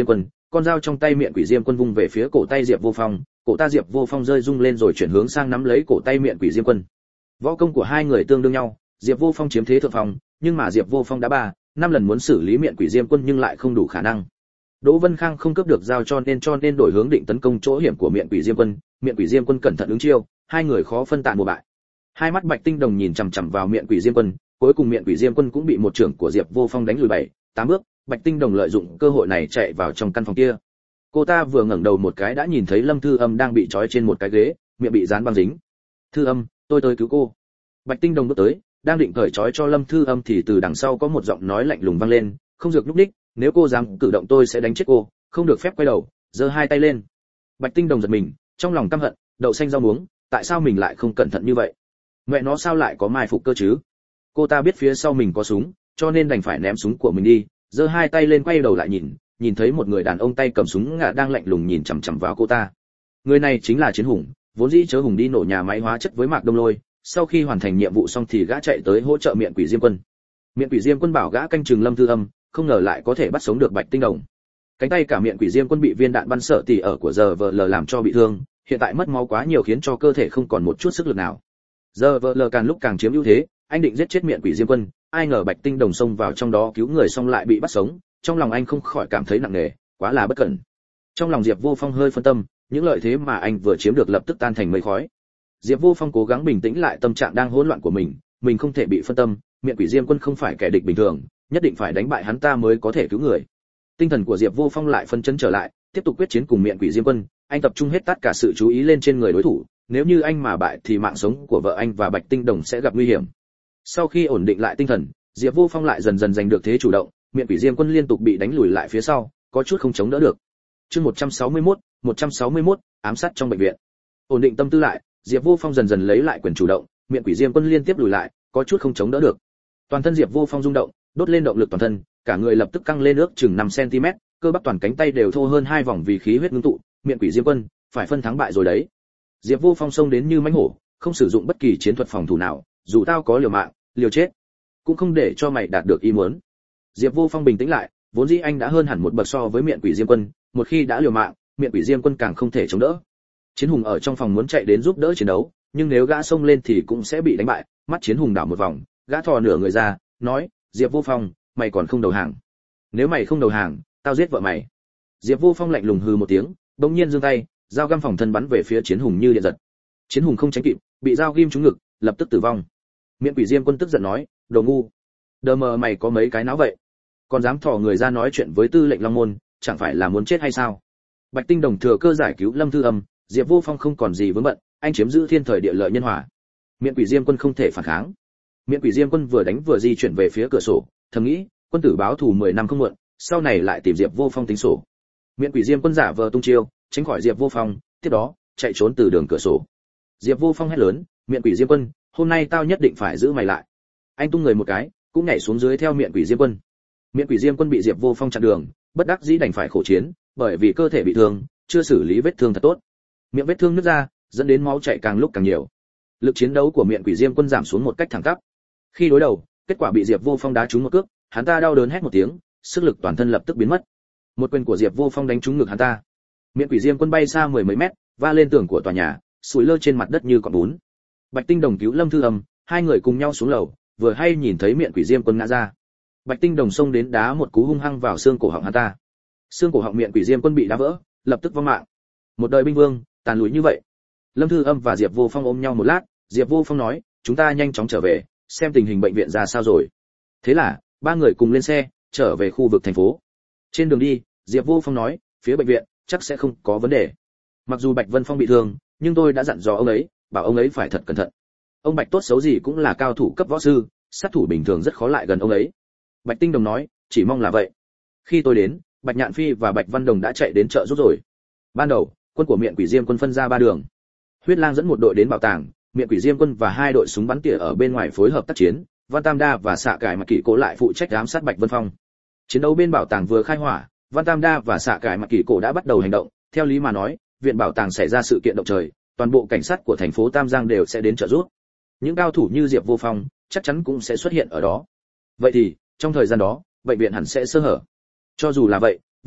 con dao trong tay Miện Quỷ Diêm Quân vung về phía cổ tay Diệp Vô Phong, cổ ta Diệp Vô Phong rơi rung lên rồi chuyển hướng sang nắm lấy cổ tay Miện Quỷ Diêm Quân. Võ công của hai người tương đương nhau, Diệp Vô Phong chiếm thế thượng phong, nhưng mà Diệp Vô Phong đã ba, năm lần muốn xử lý Miện Quỷ Diêm Quân nhưng lại không đủ khả năng. Đỗ Vân Khang không cướp được dao cho nên cho nên đổi hướng định tấn công chỗ hiểm của Miện Quỷ Diêm Quân, Miện Quỷ Diêm Quân cẩn thận ứng chiêu, hai người khó phân tàn một bại. Hai mắt Bạch Tinh Đồng nhìn chằm chằm vào Miện Quỷ Diêm Quân, cuối cùng Miện Quỷ Diêm Quân cũng bị một trưởng của Diệp Vô Phong đánh lùi bảy, tám bước, Bạch Tinh Đồng lợi dụng cơ hội này chạy vào trong căn phòng kia. Cô ta vừa ngẩng đầu một cái đã nhìn thấy Lâm Thư Âm đang bị trói trên một cái ghế, miệng bị dán băng dính. "Thư Âm, tôi tới cứu cô." Bạch Tinh Đồng bước tới, đang định cởi trói cho Lâm Thư Âm thì từ đằng sau có một giọng nói lạnh lùng vang lên, "Không được nhúc nhích, nếu cô dám cử động tôi sẽ đánh chết cô, không được phép quay đầu." Giơ hai tay lên. Bạch Tinh Đồng giật mình, trong lòng căm hận, đậu xanh rau muống, tại sao mình lại không cẩn thận như vậy? Mẹ nó sao lại có mai phục cơ chứ? Cô ta biết phía sau mình có súng, cho nên đành phải ném súng của mình đi, giơ hai tay lên quay đầu lại nhìn, nhìn thấy một người đàn ông tay cầm súng ngả đang lạnh lùng nhìn chằm chằm vào cô ta. Người này chính là Chiến Hùng, vốn dĩ Chớ Hùng đi nổ nhà máy hóa chất với Mạc Đông Lôi, sau khi hoàn thành nhiệm vụ xong thì gã chạy tới hỗ trợ Miện Quỷ Diêm Quân. Miện Quỷ Diêm Quân bảo gã canh chừng Lâm Thư Âm, không ngờ lại có thể bắt sống được Bạch Tinh Đồng. Cánh tay cả Miện Quỷ Diêm Quân bị viên đạn bắn sợ tỉ ở của giờ vờ lờ làm cho bị thương, hiện tại mất máu quá nhiều khiến cho cơ thể không còn một chút sức lực nào. Giờ vờ lờ càng lúc càng chiếm ưu thế, anh định giết chết Miện Quỷ Diêm Quân, ai ngờ Bạch Tinh Đồng xông vào trong đó cứu người xong lại bị bắt sống, trong lòng anh không khỏi cảm thấy nặng nề, quá là bất cẩn. Trong lòng Diệp Vô Phong hơi phân tâm, những lợi thế mà anh vừa chiếm được lập tức tan thành mây khói. Diệp Vô Phong cố gắng bình tĩnh lại tâm trạng đang hỗn loạn của mình, mình không thể bị phân tâm, Miện Quỷ Diêm Quân không phải kẻ địch bình thường, nhất định phải đánh bại hắn ta mới có thể cứu người. Tinh thần của Diệp Vô Phong lại phân chấn trở lại, tiếp tục quyết chiến cùng Miện Quỷ Diêm Quân, anh tập trung hết tất cả sự chú ý lên trên người đối thủ, nếu như anh mà bại thì mạng sống của vợ anh và Bạch Tinh Đồng sẽ gặp nguy hiểm. Sau khi ổn định lại tinh thần, Diệp Vô Phong lại dần dần giành được thế chủ động, Miện Quỷ Diêm Quân liên tục bị đánh lùi lại phía sau, có chút không chống đỡ được. Chương một trăm sáu mươi mốt, một trăm sáu mươi mốt, ám sát trong bệnh viện. Ổn định tâm tư lại, Diệp Vô Phong dần dần lấy lại quyền chủ động, Miện Quỷ Diêm Quân liên tiếp lùi lại, có chút không chống đỡ được. Toàn thân Diệp Vô Phong rung động, đốt lên động lực toàn thân, cả người lập tức căng lên ước chừng năm xăng ti mét, cơ bắp toàn cánh tay đều thô hơn hai vòng vì khí huyết ngưng tụ, Miện Quỷ Diêm Quân, phải phân thắng bại rồi đấy. Diệp Vô Phong xông đến như mãnh hổ, không sử dụng bất kỳ chiến thuật phòng thủ nào, dù tao có liều mạng, liều chết, cũng không để cho mày đạt được ý muốn. Diệp Vô Phong bình tĩnh lại, vốn dĩ anh đã hơn hẳn một bậc so với Miện Quỷ Diêm Quân, một khi đã liều mạng, Miện Quỷ Diêm Quân càng không thể chống đỡ. Chiến Hùng ở trong phòng muốn chạy đến giúp đỡ chiến đấu, nhưng nếu gã xông lên thì cũng sẽ bị đánh bại. Mắt Chiến Hùng đảo một vòng, gã thò nửa người ra, nói: "Diệp Vô Phong, mày còn không đầu hàng? Nếu mày không đầu hàng, tao giết vợ mày." Diệp Vô Phong lạnh lùng hừ một tiếng, bỗng nhiên giương tay, dao găm phòng thân bắn về phía Chiến Hùng như điện giật. Chiến Hùng không tránh kịp, bị dao ghim trúng ngực, lập tức tử vong. Miện Quỷ Diêm Quân tức giận nói: "Đồ ngu, đờ mờ mày có mấy cái não vậy? Còn dám thò người ra nói chuyện với tư lệnh Long Môn, chẳng phải là muốn chết hay sao?" Bạch Tinh Đồng thừa cơ giải cứu Lâm Thư Âm, Diệp Vô Phong không còn gì vướng bận, anh chiếm giữ thiên thời địa lợi nhân hòa. Miện Quỷ Diêm Quân không thể phản kháng. Miện Quỷ Diêm Quân vừa đánh vừa di chuyển về phía cửa sổ, thầm nghĩ, quân tử báo thù mười năm không muộn, sau này lại tìm Diệp Vô Phong tính sổ. Miện Quỷ Diêm Quân giả vờ tung chiêu, tránh khỏi Diệp Vô Phong, tiếp đó chạy trốn từ đường cửa sổ. Diệp Vô Phong hét lớn: "Miện Quỷ Diêm Quân, hôm nay tao nhất định phải giữ mày lại." Anh tung người một cái, cũng nhảy xuống dưới theo Miện Quỷ Diêm Quân. Miện Quỷ Diêm Quân bị Diệp Vô Phong chặn đường, bất đắc dĩ đành phải khổ chiến, bởi vì cơ thể bị thương, chưa xử lý vết thương thật tốt. Miệng vết thương nứt ra, dẫn đến máu chảy càng lúc càng nhiều. Lực chiến đấu của Miện Quỷ Diêm Quân giảm xuống một cách thẳng tắp. Khi đối đầu, kết quả bị Diệp Vô Phong đá trúng một cước, hắn ta đau đớn hét một tiếng, sức lực toàn thân lập tức biến mất. Một quyền của Diệp Vô Phong đánh trúng ngực hắn ta. Miện Quỷ Diêm Quân bay xa mười mấy mét, va lên tường của tòa nhà, sủi lơ trên mặt đất như cọp bún. Bạch Tinh Đồng cứu Lâm Thư Âm, hai người cùng nhau xuống lầu, vừa hay nhìn thấy Miện Quỷ Diêm Quân ngã ra. Bạch Tinh Đồng xông đến đá một cú hung hăng vào xương cổ họng hắn ta. Xương cổ họng Miện Quỷ Diêm Quân bị đá vỡ, lập tức vong mạng. Một đời binh vương, tàn lùi như vậy. Lâm Thư Âm và Diệp Vô Phong ôm nhau một lát, Diệp Vô Phong nói: "Chúng ta nhanh chóng trở về, xem tình hình bệnh viện ra sao rồi." Thế là, ba người cùng lên xe, trở về khu vực thành phố. Trên đường đi, Diệp Vô Phong nói: "Phía bệnh viện chắc sẽ không có vấn đề. Mặc dù Bạch Vân Phong bị thương, nhưng tôi đã dặn dò ông ấy, bảo ông ấy phải thật cẩn thận. Ông Bạch tốt xấu gì cũng là cao thủ cấp võ sư, sát thủ bình thường rất khó lại gần ông ấy." Bạch Tinh Đồng nói: "Chỉ mong là vậy." Khi tôi đến, Bạch Nhạn Phi và Bạch Văn Đồng đã chạy đến chợ giúp rồi. Ban đầu, quân của Miện Quỷ Diêm Quân phân ra ba đường. Huyết Lang dẫn một đội đến bảo tàng, Miện Quỷ Diêm Quân và hai đội súng bắn tỉa ở bên ngoài phối hợp tác chiến, Văn Tam Đa và Xạ Cải Mặc Kỷ Cổ lại phụ trách ám sát Bạch Vân Phong. Chiến đấu bên bảo tàng vừa khai hỏa, Văn Tam Đa và Xạ Cải Mặc Kỷ Cổ đã bắt đầu hành động, theo lý mà nói, viện bảo tàng xảy ra sự kiện động trời, toàn bộ cảnh sát của thành phố Tam Giang đều sẽ đến trợ giúp. Những cao thủ như Diệp Vô Phong chắc chắn cũng sẽ xuất hiện ở đó. Vậy thì, trong thời gian đó, bệnh viện hẳn sẽ sơ hở. Cho dù là vậy,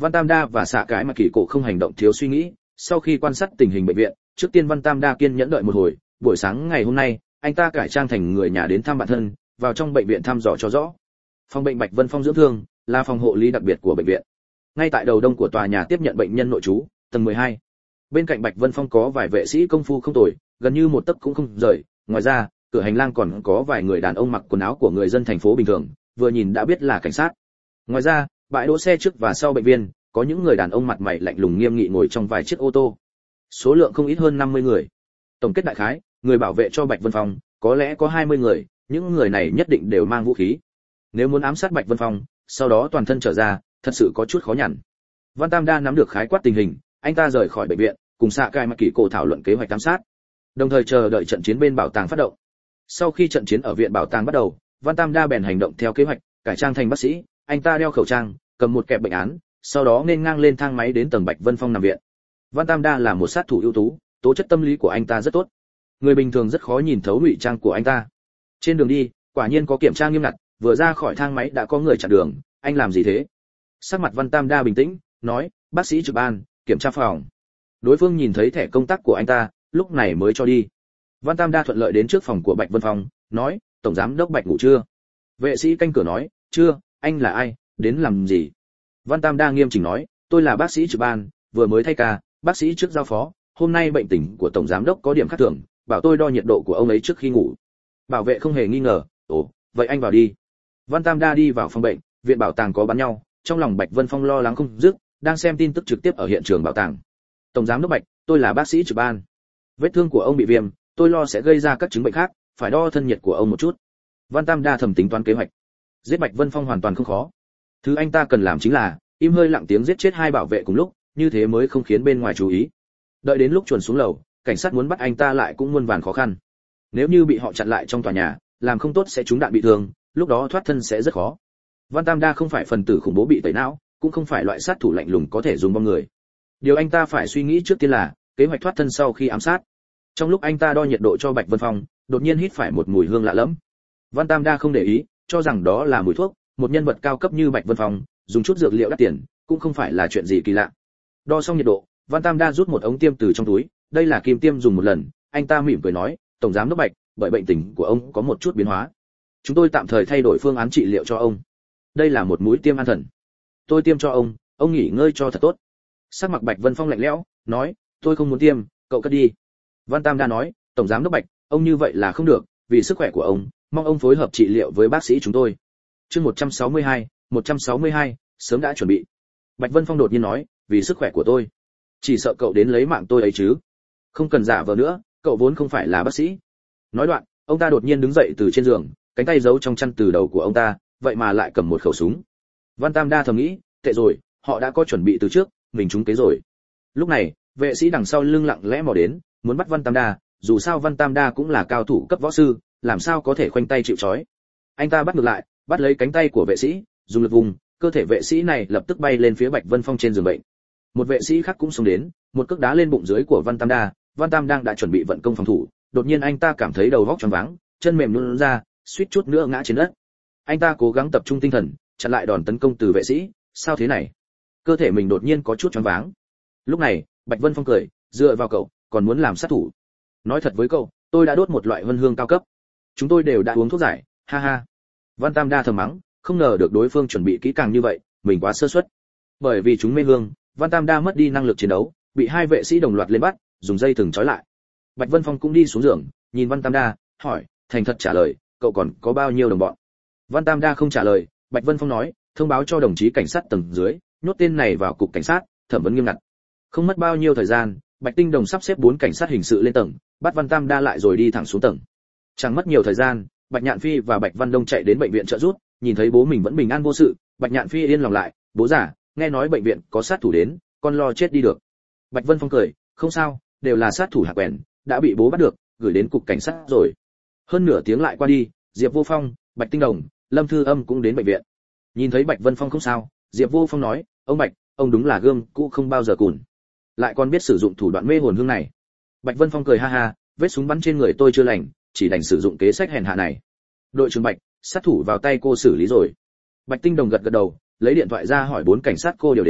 Văn Tam Đa và xạ cái mà kỳ cổ không hành động thiếu suy nghĩ, sau khi quan sát tình hình bệnh viện, trước tiên Văn Tam Đa kiên nhẫn đợi một hồi, buổi sáng ngày hôm nay, anh ta cải trang thành người nhà đến thăm bạn thân, vào trong bệnh viện thăm dò cho rõ. Phòng bệnh Bạch Vân Phong dưỡng thương là phòng hộ lý đặc biệt của bệnh viện. Ngay tại đầu đông của tòa nhà tiếp nhận bệnh nhân nội trú, tầng mười hai. Bên cạnh Bạch Vân Phong có vài vệ sĩ công phu không tồi, gần như một tấc cũng không rời. Ngoài ra, cửa hành lang còn có vài người đàn ông mặc quần áo của người dân thành phố bình thường, vừa nhìn đã biết là cảnh sát. Ngoài ra, bãi đỗ xe trước và sau bệnh viện, có những người đàn ông mặt mày lạnh lùng nghiêm nghị ngồi trong vài chiếc ô tô. Số lượng không ít hơn năm mươi người. Tổng kết đại khái, người bảo vệ cho Bạch Vân Phong có lẽ có hai mươi người, những người này nhất định đều mang vũ khí. Nếu muốn ám sát Bạch Vân Phong, sau đó toàn thân trở ra, thật sự có chút khó nhằn. Văn Tam Đa nắm được khái quát tình hình, anh ta rời khỏi bệnh viện, cùng xạ cai mà kỳ cổ thảo luận kế hoạch ám sát, đồng thời chờ đợi trận chiến bên bảo tàng phát động. Sau khi trận chiến ở viện bảo tàng bắt đầu, Văn Tam Đa bèn hành động theo kế hoạch, cải trang thành bác sĩ, anh ta đeo khẩu trang, cầm một kẹp bệnh án, sau đó nên ngang lên thang máy đến tầng Bạch Vân Phong nằm viện. Văn Tam Đa là một sát thủ ưu tú, tố chất tâm lý của anh ta rất tốt. Người bình thường rất khó nhìn thấu ngụy trang của anh ta. Trên đường đi, quả nhiên có kiểm tra nghiêm ngặt, vừa ra khỏi thang máy đã có người chặn đường, anh làm gì thế? Sắc mặt Văn Tam Đa bình tĩnh, nói, bác sĩ trực ban, kiểm tra phòng. Đối phương nhìn thấy thẻ công tác của anh ta, lúc này mới cho đi. Văn Tam Đa thuận lợi đến trước phòng của Bạch Vân Phong, nói, tổng giám đốc Bạch ngủ chưa? Vệ sĩ canh cửa nói, chưa, anh là ai, đến làm gì? Văn Tam Đa nghiêm chỉnh nói, tôi là bác sĩ trực ban, vừa mới thay ca, bác sĩ trước giao phó, hôm nay bệnh tình của tổng giám đốc có điểm khác thường, bảo tôi đo nhiệt độ của ông ấy trước khi ngủ. Bảo vệ không hề nghi ngờ, ồ, vậy anh vào đi. Văn Tam Đa đi vào phòng bệnh, viện bảo tàng có bắn nhau, trong lòng Bạch Vân Phong lo lắng không dứt, đang xem tin tức trực tiếp ở hiện trường bảo tàng. Tổng giám đốc Bạch, tôi là bác sĩ trực ban. Vết thương của ông bị viêm, tôi lo sẽ gây ra các chứng bệnh khác, phải đo thân nhiệt của ông một chút. Văn Tam Đa thầm tính toán kế hoạch. Giết Bạch Vân Phong hoàn toàn không khó. Thứ anh ta cần làm chính là im hơi lặng tiếng giết chết hai bảo vệ cùng lúc, như thế mới không khiến bên ngoài chú ý. Đợi đến lúc chuẩn xuống lầu, cảnh sát muốn bắt anh ta lại cũng muôn vàn khó khăn. Nếu như bị họ chặn lại trong tòa nhà, làm không tốt sẽ trúng đạn bị thương, lúc đó thoát thân sẽ rất khó. Văn Tam Đa không phải phần tử khủng bố bị tẩy não, cũng không phải loại sát thủ lạnh lùng có thể dùng bom người. Điều anh ta phải suy nghĩ trước tiên là kế hoạch thoát thân sau khi ám sát. Trong lúc anh ta đo nhiệt độ cho Bạch Vân Phong, đột nhiên hít phải một mùi hương lạ lẫm. Văn Tam Đa không để ý, cho rằng đó là mùi thuốc, một nhân vật cao cấp như Bạch Vân Phong, dùng chút dược liệu đắt tiền, cũng không phải là chuyện gì kỳ lạ. Đo xong nhiệt độ, Văn Tam Đa rút một ống tiêm từ trong túi, đây là kim tiêm dùng một lần, anh ta mỉm cười nói, tổng giám đốc Bạch, bởi bệnh tình của ông có một chút biến hóa, chúng tôi tạm thời thay đổi phương án trị liệu cho ông. Đây là một mũi tiêm an thần, tôi tiêm cho ông, ông nghỉ ngơi cho thật tốt. Sắc mặt Bạch Vân Phong lạnh lẽo, nói, tôi không muốn tiêm, cậu cất đi. Văn Tam Đa nói, tổng giám đốc Bạch, ông như vậy là không được, vì sức khỏe của ông, mong ông phối hợp trị liệu với bác sĩ chúng tôi. Chương một trăm sáu mươi hai, một trăm sáu mươi hai, sớm đã chuẩn bị. Bạch Vân Phong đột nhiên nói, vì sức khỏe của tôi, chỉ sợ cậu đến lấy mạng tôi ấy chứ. Không cần giả vờ nữa, cậu vốn không phải là bác sĩ. Nói đoạn, ông ta đột nhiên đứng dậy từ trên giường, cánh tay giấu trong chăn từ đầu của ông ta, vậy mà lại cầm một khẩu súng. Văn Tam Đa thầm nghĩ, tệ rồi, họ đã có chuẩn bị từ trước, mình trúng kế rồi. Lúc này, vệ sĩ đằng sau lưng lặng lẽ mò đến, muốn bắt Văn Tam Đa, dù sao Văn Tam Đa cũng là cao thủ cấp võ sư, làm sao có thể khoanh tay chịu trói. Anh ta bắt ngược lại, bắt lấy cánh tay của vệ sĩ, dùng lực vùng, cơ thể vệ sĩ này lập tức bay lên phía Bạch Vân Phong trên giường bệnh. Một vệ sĩ khác cũng xông đến, một cước đá lên bụng dưới của Văn Tam Đa. Văn Tam đang đã chuẩn bị vận công phòng thủ, đột nhiên anh ta cảm thấy đầu óc choáng váng, chân mềm nhũn ra, suýt chút nữa ngã trên đất. Anh ta cố gắng tập trung tinh thần, chặn lại đòn tấn công từ vệ sĩ. Sao thế này? Cơ thể mình đột nhiên có chút choáng váng. Lúc này, Bạch Vân Phong cười, dựa vào cậu, còn muốn làm sát thủ? Nói thật với cậu, tôi đã đốt một loại huân hương cao cấp. Chúng tôi đều đã uống thuốc giải, ha ha. Văn Tam Đa thầm mắng, không ngờ được đối phương chuẩn bị kỹ càng như vậy, mình quá sơ suất. Bởi vì chúng mê hương, Văn Tam Đa mất đi năng lực chiến đấu, bị hai vệ sĩ đồng loạt lên bắt, dùng dây thừng trói lại. Bạch Vân Phong cũng đi xuống giường, nhìn Văn Tam Đa, hỏi, thành thật trả lời, cậu còn có bao nhiêu đồng bọn? Văn Tam Đa không trả lời. Bạch Vân Phong nói, thông báo cho đồng chí cảnh sát tầng dưới, nhốt tên này vào cục cảnh sát, thẩm vấn nghiêm ngặt. Không mất bao nhiêu thời gian, Bạch Tinh Đồng sắp xếp bốn cảnh sát hình sự lên tầng, bắt Văn Tam Đa lại rồi đi thẳng xuống tầng. Chẳng mất nhiều thời gian, Bạch Nhạn Phi và Bạch Văn Đông chạy đến bệnh viện trợ giúp, nhìn thấy bố mình vẫn bình an vô sự, Bạch Nhạn Phi yên lòng lại, bố già, nghe nói bệnh viện có sát thủ đến, con lo chết đi được. Bạch Vân Phong cười, không sao, đều là sát thủ hạ quèn, đã bị bố bắt được, gửi đến cục cảnh sát rồi. Hơn nửa tiếng lại qua đi, Diệp Vô Phong, Bạch Tinh Đồng, Lâm Thư Âm cũng đến bệnh viện. Nhìn thấy Bạch Vân Phong không sao, Diệp Vô Phong nói, ông Bạch, ông đúng là gương cũ không bao giờ cùn, lại còn biết sử dụng thủ đoạn mê hồn hương này. Bạch Vân Phong cười ha ha, vết súng bắn trên người tôi chưa lành, chỉ đành sử dụng kế sách hèn hạ này. Đội trưởng Bạch, sát thủ vào tay cô xử lý rồi. Bạch Tinh Đồng gật gật đầu, lấy điện thoại ra hỏi bốn cảnh sát cô điều đến,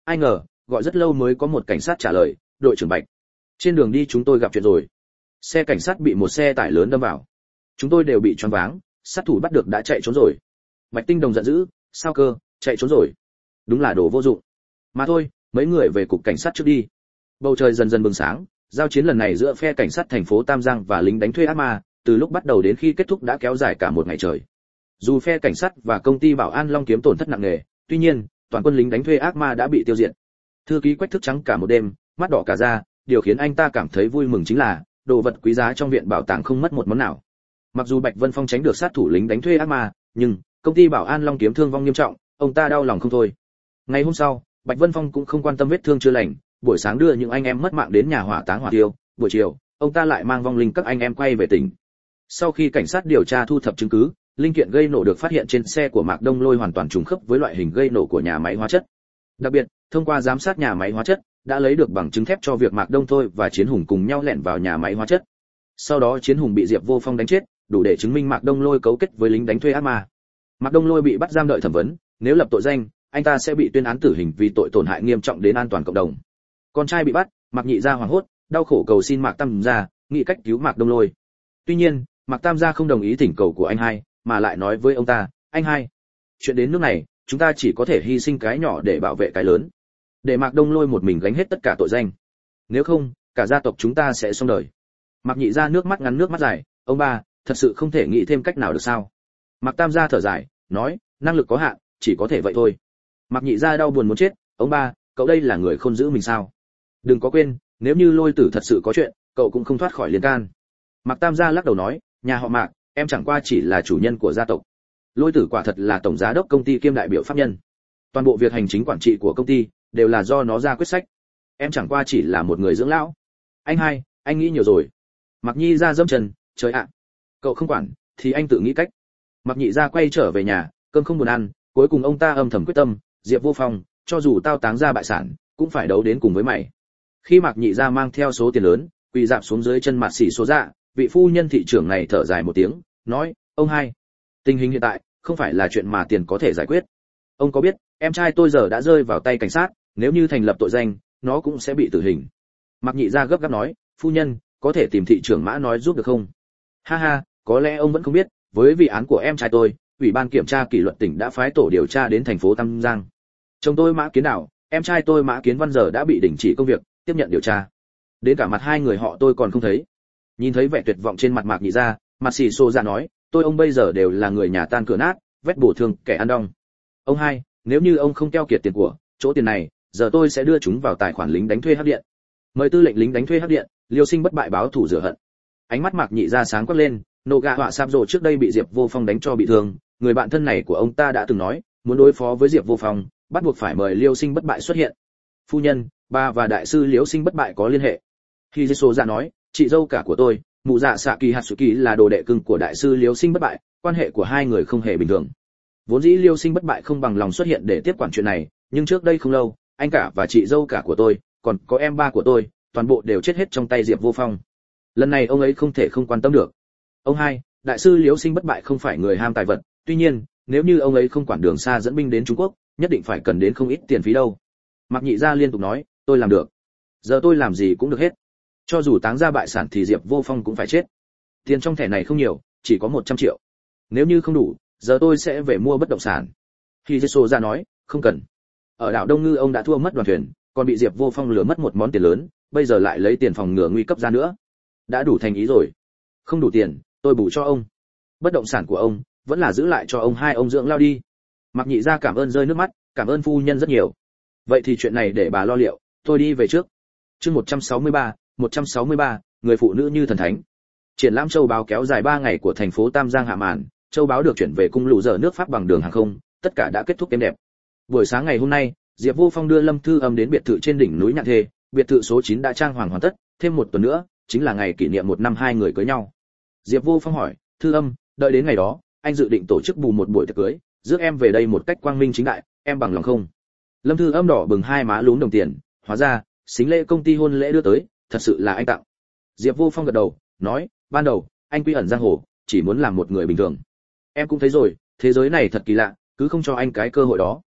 ai ngờ gọi rất lâu mới có một cảnh sát trả lời, đội trưởng Bạch, trên đường đi chúng tôi gặp chuyện rồi. Xe cảnh sát bị một xe tải lớn đâm vào, chúng tôi đều bị choáng váng, sát thủ bắt được đã chạy trốn rồi. Bạch Tinh Đồng giận dữ, sao cơ, chạy trốn rồi? Đúng là đồ vô dụng. Mà thôi, mấy người về cục cảnh sát trước đi. Bầu trời dần dần bừng sáng, giao chiến lần này giữa phe cảnh sát thành phố Tam Giang và lính đánh thuê ác ma, từ lúc bắt đầu đến khi kết thúc đã kéo dài cả một ngày trời. Dù phe cảnh sát và công ty bảo an Long Kiếm tổn thất nặng nề, tuy nhiên, toàn quân lính đánh thuê ác ma đã bị tiêu diệt. Thư ký Quách thức trắng cả một đêm, mắt đỏ cả da, điều khiến anh ta cảm thấy vui mừng chính là đồ vật quý giá trong viện bảo tàng không mất một món nào. Mặc dù Bạch Vân Phong tránh được sát thủ lính đánh thuê ác ma, nhưng công ty bảo an Long Kiếm thương vong nghiêm trọng, ông ta đau lòng không thôi. Ngày hôm sau, Bạch Vân Phong cũng không quan tâm vết thương chưa lành, buổi sáng đưa những anh em mất mạng đến nhà hỏa táng hỏa tiêu, buổi chiều, ông ta lại mang vong linh các anh em quay về tỉnh. Sau khi cảnh sát điều tra thu thập chứng cứ, linh kiện gây nổ được phát hiện trên xe của Mạc Đông Lôi hoàn toàn trùng khớp với loại hình gây nổ của nhà máy hóa chất. Đặc biệt, thông qua giám sát nhà máy hóa chất, đã lấy được bằng chứng thép cho việc Mạc Đông Thôi và Chiến Hùng cùng nhau lẻn vào nhà máy hóa chất. Sau đó Chiến Hùng bị Diệp Vô Phong đánh chết, đủ để chứng minh Mạc Đông Lôi cấu kết với lính đánh thuê ác ma. Mạc Đông Lôi bị bắt giam đợi thẩm vấn, nếu lập tội danh, anh ta sẽ bị tuyên án tử hình vì tội tổn hại nghiêm trọng đến an toàn cộng đồng. Con trai bị bắt, Mạc Nhị Gia hoảng hốt, đau khổ cầu xin Mạc Tam Gia nghĩ cách cứu Mạc Đông Lôi. Tuy nhiên, Mạc Tam Gia không đồng ý thỉnh cầu của anh hai, mà lại nói với ông ta, anh hai, chuyện đến nước này, chúng ta chỉ có thể hy sinh cái nhỏ để bảo vệ cái lớn, để Mạc Đông Lôi một mình gánh hết tất cả tội danh. Nếu không, cả gia tộc chúng ta sẽ xong đời. Mạc Nhị Gia nước mắt ngắn nước mắt dài, ông ba, thật sự không thể nghĩ thêm cách nào được sao? Mạc Tam Gia thở dài, nói, năng lực có hạn, chỉ có thể vậy thôi. Mạc Nhị Gia đau buồn muốn chết, ông ba, cậu đây là người khôn giữ mình sao? Đừng có quên, nếu như Lôi Tử thật sự có chuyện, cậu cũng không thoát khỏi liên can. Mạc Tam Gia lắc đầu nói, nhà họ Mạc, em chẳng qua chỉ là chủ nhân của gia tộc. Lôi Tử quả thật là tổng giám đốc công ty kiêm đại biểu pháp nhân. Toàn bộ việc hành chính quản trị của công ty đều là do nó ra quyết sách. Em chẳng qua chỉ là một người dưỡng lão. Anh hai, anh nghĩ nhiều rồi. Mạc Nhi Gia dâm trần, trời ạ. Cậu không quản, thì anh tự nghĩ cách. Mạc Nhị Gia quay trở về nhà, cơm không buồn ăn, cuối cùng ông ta âm thầm quyết tâm, Diệp Vô Phong, cho dù tao táng ra bại sản, cũng phải đấu đến cùng với mày. Khi Mạc Nhị Gia mang theo số tiền lớn, quỳ dạp xuống dưới chân Mạc Sĩ Số Dạ, vị phu nhân thị trưởng này thở dài một tiếng, nói, ông hai, tình hình hiện tại không phải là chuyện mà tiền có thể giải quyết. Ông có biết, em trai tôi giờ đã rơi vào tay cảnh sát, nếu như thành lập tội danh, nó cũng sẽ bị tử hình. Mạc Nhị Gia gấp gáp nói, phu nhân, có thể tìm thị trưởng Mã nói giúp được không? Ha ha, có lẽ ông vẫn không biết, với vụ án của em trai tôi, ủy ban kiểm tra kỷ luật tỉnh đã phái tổ điều tra đến thành phố Tam Giang. Chồng tôi Mã Kiến Đảo, em trai tôi Mã Kiến Văn giờ đã bị đình chỉ công việc, tiếp nhận điều tra. Đến cả mặt hai người họ tôi còn không thấy. Nhìn thấy vẻ tuyệt vọng trên mặt Mạc Nhị Gia, Mạc Sĩ Số Dạ nói, tôi ông bây giờ đều là người nhà tan cửa nát, vét bổ thương kẻ ăn đong. Ông hai, nếu như ông không keo kiệt tiền của chỗ tiền này, giờ tôi sẽ đưa chúng vào tài khoản lính đánh thuê hắc điện. Mời tư lệnh lính đánh thuê hắc điện, Liêu Sinh bất bại báo thù rửa hận. Ánh mắt Mạc Nhị Gia sáng quắc lên, nộ gạ họa sạp rồ trước đây bị Diệp Vô Phong đánh cho bị thương, người bạn thân này của ông ta đã từng nói, muốn đối phó với Diệp Vô Phong, bắt buộc phải mời Liêu Sinh bất bại xuất hiện. Phu nhân, bà và đại sư Liêu Sinh bất bại có liên hệ. Khi Giê-xô ra nói, chị dâu cả của tôi, mụ dạ xạ kỳ hạt sủi kỳ là đồ đệ cưng của đại sư Liêu Sinh bất bại, quan hệ của hai người không hề bình thường. Vốn dĩ Liêu Sinh bất bại không bằng lòng xuất hiện để tiếp quản chuyện này, nhưng trước đây không lâu, anh cả và chị dâu cả của tôi, còn có em ba của tôi, toàn bộ đều chết hết trong tay Diệp Vô Phong. Lần này ông ấy không thể không quan tâm được. Ông hai, đại sư Liêu Sinh bất bại không phải người ham tài vật, tuy nhiên, nếu như ông ấy không quản đường xa dẫn binh đến Trung Quốc, nhất định phải cần đến không ít tiền phí đâu. Mạc Nhị Gia liên tục nói, tôi làm được. Giờ tôi làm gì cũng được hết. Cho dù táng ra bại sản thì Diệp Vô Phong cũng phải chết. Tiền trong thẻ này không nhiều, chỉ có một trăm triệu. Nếu như không đủ, giờ tôi sẽ về mua bất động sản. Khi Giê-xô ra nói, không cần. Ở đảo Đông Ngư ông đã thua mất đoàn thuyền, còn bị Diệp Vô Phong lừa mất một món tiền lớn, bây giờ lại lấy tiền phòng ngừa nguy cấp ra nữa. Đã đủ thành ý rồi. Không đủ tiền, tôi bù cho ông. Bất động sản của ông vẫn là giữ lại cho ông hai ông dưỡng lao đi. Mạc Nhị Gia cảm ơn rơi nước mắt, cảm ơn phu nhân rất nhiều. Vậy thì chuyện này để bà lo liệu, tôi đi về trước. Chương một trăm sáu mươi ba, một trăm sáu mươi ba, người phụ nữ như thần thánh. Triển lãm châu báu kéo dài ba ngày của thành phố Tam Giang hạ màn, châu báu được chuyển về cung lũ dở nước Pháp bằng đường hàng không, tất cả đã kết thúc êm đẹp. Buổi sáng ngày hôm nay, Diệp Vô Phong đưa Lâm Thư Âm đến biệt thự trên đỉnh núi Nhạn Thê, biệt thự số chín đã trang hoàng hoàn tất, thêm một tuần nữa, chính là ngày kỷ niệm một năm hai người cưới nhau. Diệp Vô Phong hỏi, Thư Âm, đợi đến ngày đó, anh dự định tổ chức bù một buổi tiệc cưới, rước em về đây một cách quang minh chính đại, em bằng lòng không? Lâm Thư Âm đỏ bừng hai má lúm đồng tiền, hóa ra, xính lễ công ty hôn lễ đưa tới, thật sự là anh tặng. Diệp Vô Phong gật đầu, nói, ban đầu, anh quy ẩn giang hồ, chỉ muốn làm một người bình thường. Em cũng thấy rồi, thế giới này thật kỳ lạ, cứ không cho anh cái cơ hội đó.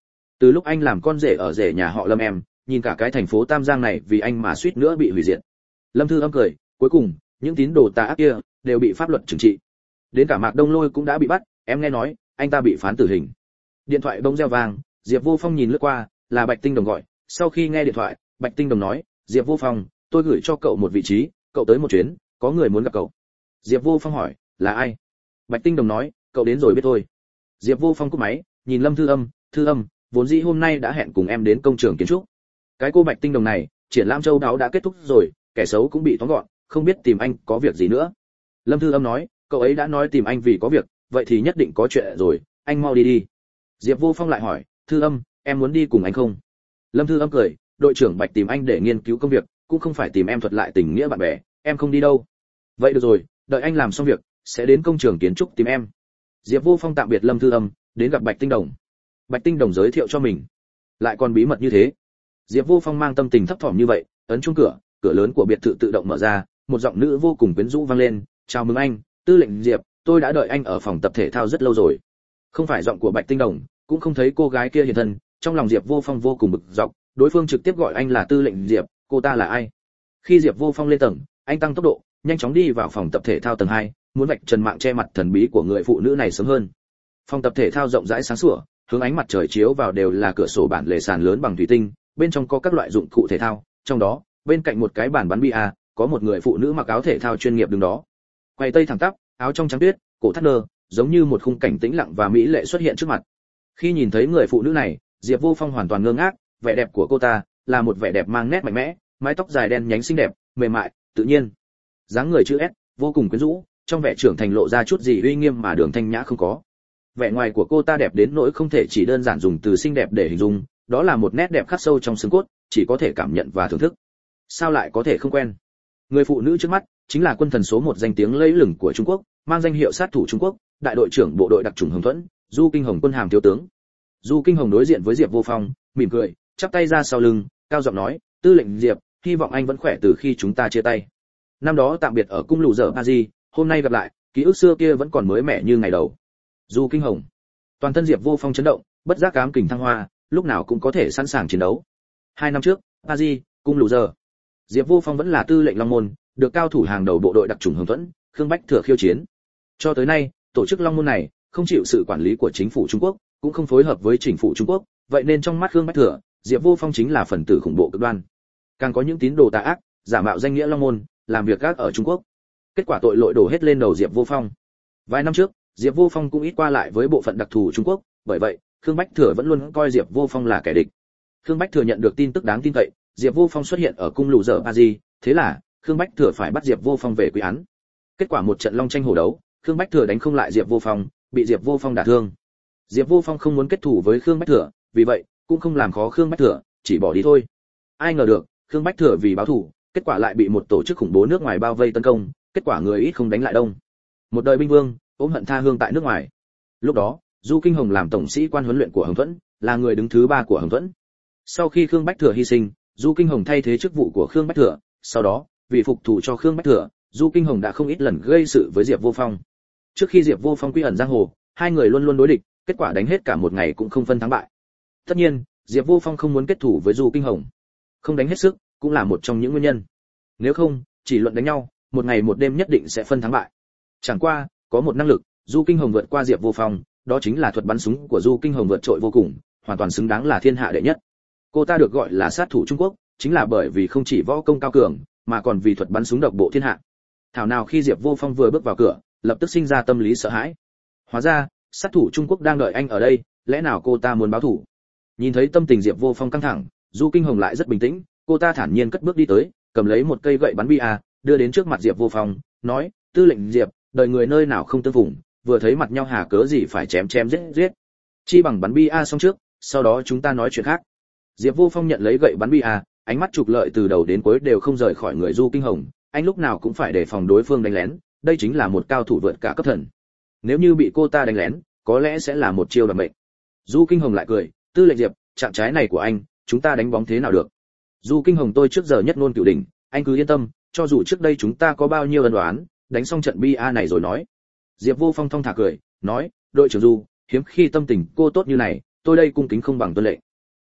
Từ lúc anh làm con rể ở rể nhà họ Lâm em, nhìn cả cái thành phố Tam Giang này vì anh mà suýt nữa bị hủy diệt. Lâm Thư Âm cười, cuối cùng, những tín đồ tà ác kia đều bị pháp luật trừng trị. Đến cả Mạc Đông Lôi cũng đã bị bắt, em nghe nói, anh ta bị phán tử hình. Điện thoại bỗng reo vang, Diệp Vô Phong nhìn lướt qua, là Bạch Tinh Đồng gọi. Sau khi nghe điện thoại, Bạch Tinh Đồng nói, Diệp Vô Phong, tôi gửi cho cậu một vị trí, cậu tới một chuyến, có người muốn gặp cậu. Diệp Vô Phong hỏi, là ai? Bạch Tinh Đồng nói, cậu đến rồi biết thôi. Diệp Vô Phong cúp máy, nhìn Lâm Thư Âm, Thư Âm, vốn dĩ hôm nay đã hẹn cùng em đến công trường kiến trúc. Cái cô Bạch Tinh Đồng này, triển lãm châu đáo đã kết thúc rồi, kẻ xấu cũng bị tóm gọn, không biết tìm anh có việc gì nữa. Lâm Thư Âm nói, cậu ấy đã nói tìm anh vì có việc, vậy thì nhất định có chuyện rồi, anh mau đi đi. Diệp Vô Phong lại hỏi, Thư Âm, em muốn đi cùng anh không? Lâm Thư Âm cười, đội trưởng Bạch tìm anh để nghiên cứu công việc, cũng không phải tìm em thuật lại tình nghĩa bạn bè, em không đi đâu. Vậy được rồi, đợi anh làm xong việc, sẽ đến công trường kiến trúc tìm em. Diệp Vô Phong tạm biệt Lâm Thư Âm, đến gặp Bạch Tinh Đồng. Bạch Tinh Đồng giới thiệu cho mình, lại còn bí mật như thế. Diệp Vô Phong mang tâm tình thấp thỏm như vậy, ấn chuông cửa, cửa lớn của biệt thự tự động mở ra, một giọng nữ vô cùng quyến rũ vang lên, chào mừng anh, Tư lệnh Diệp, tôi đã đợi anh ở phòng tập thể thao rất lâu rồi. Không phải giọng của Bạch Tinh Đồng, cũng không thấy cô gái kia hiện thân, trong lòng Diệp Vô Phong vô cùng bực dọc, đối phương trực tiếp gọi anh là Tư lệnh Diệp, cô ta là ai? Khi Diệp Vô Phong lên tầng, anh tăng tốc độ, nhanh chóng đi vào phòng tập thể thao tầng hai, muốn vạch trần mạng che mặt thần bí của người phụ nữ này sớm hơn. Phòng tập thể thao rộng rãi sáng sủa, hướng ánh mặt trời chiếu vào đều là cửa sổ bản lề sàn lớn bằng thủy tinh, bên trong có các loại dụng cụ thể thao, trong đó, bên cạnh một cái bàn bắn bia, có một người phụ nữ mặc áo thể thao chuyên nghiệp đứng đó. Quay tây thẳng tắp, áo trong trắng tuyết, cổ thắt nơ, giống như một khung cảnh tĩnh lặng và mỹ lệ xuất hiện trước mặt. Khi nhìn thấy người phụ nữ này, Diệp Vô Phong hoàn toàn ngơ ngác, vẻ đẹp của cô ta là một vẻ đẹp mang nét mạnh mẽ, mái tóc dài đen nhánh xinh đẹp, mềm mại, tự nhiên. Dáng người chữ S, vô cùng quyến rũ, trong vẻ trưởng thành lộ ra chút gì uy nghiêm mà Đường Thanh Nhã không có. Vẻ ngoài của cô ta đẹp đến nỗi không thể chỉ đơn giản dùng từ xinh đẹp để hình dung, đó là một nét đẹp khắc sâu trong xương cốt, chỉ có thể cảm nhận và thưởng thức. Sao lại có thể không quen? Người phụ nữ trước mắt chính là quân thần số một danh tiếng lẫy lừng của Trung Quốc, mang danh hiệu sát thủ Trung Quốc, đại đội trưởng bộ đội đặc chủng Hồng Thuẫn, Du Kinh Hồng quân hàm thiếu tướng. Du Kinh Hồng đối diện với Diệp Vô Phong, mỉm cười, chắp tay ra sau lưng, cao giọng nói, Tư lệnh Diệp, hy vọng anh vẫn khỏe từ khi chúng ta chia tay. Năm đó tạm biệt ở cung lù dở Paris, hôm nay gặp lại, ký ức xưa kia vẫn còn mới mẻ như ngày đầu. Du Kinh Hồng. Toàn thân Diệp Vô Phong chấn động, bất giác cám kình thăng hoa, lúc nào cũng có thể sẵn sàng chiến đấu. Hai năm trước, Paris, cung lù dở. Diệp Vô Phong vẫn là tư lệnh Long Môn, được cao thủ hàng đầu bộ đội đặc chủng Hồng Thuẫn, Khương Bách Thừa khiêu chiến. Cho tới nay, tổ chức Long Môn này không chịu sự quản lý của chính phủ Trung Quốc, cũng không phối hợp với chính phủ Trung Quốc, vậy nên trong mắt Khương Bách Thừa, Diệp Vô Phong chính là phần tử khủng bộ cực đoan. Càng có những tín đồ tà ác, giả mạo danh nghĩa Long Môn, làm việc gác ở Trung Quốc. Kết quả tội lỗi đổ hết lên đầu Diệp Vô Phong. Vài năm trước, Diệp Vô Phong cũng ít qua lại với bộ phận đặc thù Trung Quốc, bởi vậy, Khương Bách Thừa vẫn luôn coi Diệp Vô Phong là kẻ địch. Khương Bách Thừa nhận được tin tức đáng tin cậy, Diệp Vô Phong xuất hiện ở cung lù dở Paris, thế là Khương Bách Thừa phải bắt Diệp Vô Phong về quy án. Kết quả một trận long tranh hổ đấu, Khương Bách Thừa đánh không lại Diệp Vô Phong, bị Diệp Vô Phong đả thương. Diệp Vô Phong không muốn kết thù với Khương Bách Thừa, vì vậy cũng không làm khó Khương Bách Thừa, chỉ bỏ đi thôi. Ai ngờ được, Khương Bách Thừa vì báo thù, kết quả lại bị một tổ chức khủng bố nước ngoài bao vây tấn công, kết quả người ít không đánh lại đông. Một đời binh vương, ôm hận tha hương tại nước ngoài. Lúc đó, Du Kinh Hồng làm tổng sĩ quan huấn luyện của Hồng Thuẫn, là người đứng thứ ba của Hồng Thuẫn. Sau khi Khương Bách Thừa hy sinh, Du Kinh Hồng thay thế chức vụ của Khương Bách Thừa, sau đó, vì phục thù cho Khương Bách Thừa, Du Kinh Hồng đã không ít lần gây sự với Diệp Vô Phong. Trước khi Diệp Vô Phong quy ẩn giang hồ, hai người luôn luôn đối địch, kết quả đánh hết cả một ngày cũng không phân thắng bại. Tất nhiên, Diệp Vô Phong không muốn kết thủ với Du Kinh Hồng. Không đánh hết sức, cũng là một trong những nguyên nhân. Nếu không, chỉ luận đánh nhau, một ngày một đêm nhất định sẽ phân thắng bại. Chẳng qua, có một năng lực, Du Kinh Hồng vượt qua Diệp Vô Phong, đó chính là thuật bắn súng của Du Kinh Hồng vượt trội vô cùng, hoàn toàn xứng đáng là thiên hạ đệ nhất. Cô ta được gọi là sát thủ Trung Quốc, chính là bởi vì không chỉ võ công cao cường, mà còn vì thuật bắn súng độc bộ thiên hạ. Thảo nào khi Diệp Vô Phong vừa bước vào cửa, lập tức sinh ra tâm lý sợ hãi. Hóa ra, sát thủ Trung Quốc đang đợi anh ở đây, lẽ nào cô ta muốn báo thù? Nhìn thấy tâm tình Diệp Vô Phong căng thẳng, Du Kinh Hồng lại rất bình tĩnh, cô ta thản nhiên cất bước đi tới, cầm lấy một cây gậy bắn bia, đưa đến trước mặt Diệp Vô Phong, nói: "Tư lệnh Diệp, đời người nơi nào không tương phùng, vừa thấy mặt nhau hà cớ gì phải chém chém giết giết. Chi bằng bắn bia xong trước, sau đó chúng ta nói chuyện khác." Diệp Vô Phong nhận lấy gậy bắn bia, ánh mắt trục lợi từ đầu đến cuối đều không rời khỏi người Du Kinh Hồng, anh lúc nào cũng phải đề phòng đối phương đánh lén, đây chính là một cao thủ vượt cả cấp thần. Nếu như bị cô ta đánh lén, có lẽ sẽ là một chiêu đoạt mệnh. Du Kinh Hồng lại cười: "Tư lệnh Diệp, trạng trái này của anh, chúng ta đánh bóng thế nào được?" Du Kinh Hồng tôi trước giờ nhất ngôn cửu đỉnh, anh cứ yên tâm, cho dù trước đây chúng ta có bao nhiêu ân oán, đánh xong trận bia này rồi nói. Diệp Vô Phong thong thả cười, nói: "Đội trưởng Du, hiếm khi tâm tình cô tốt như này, tôi đây cung kính không bằng tuân lệnh."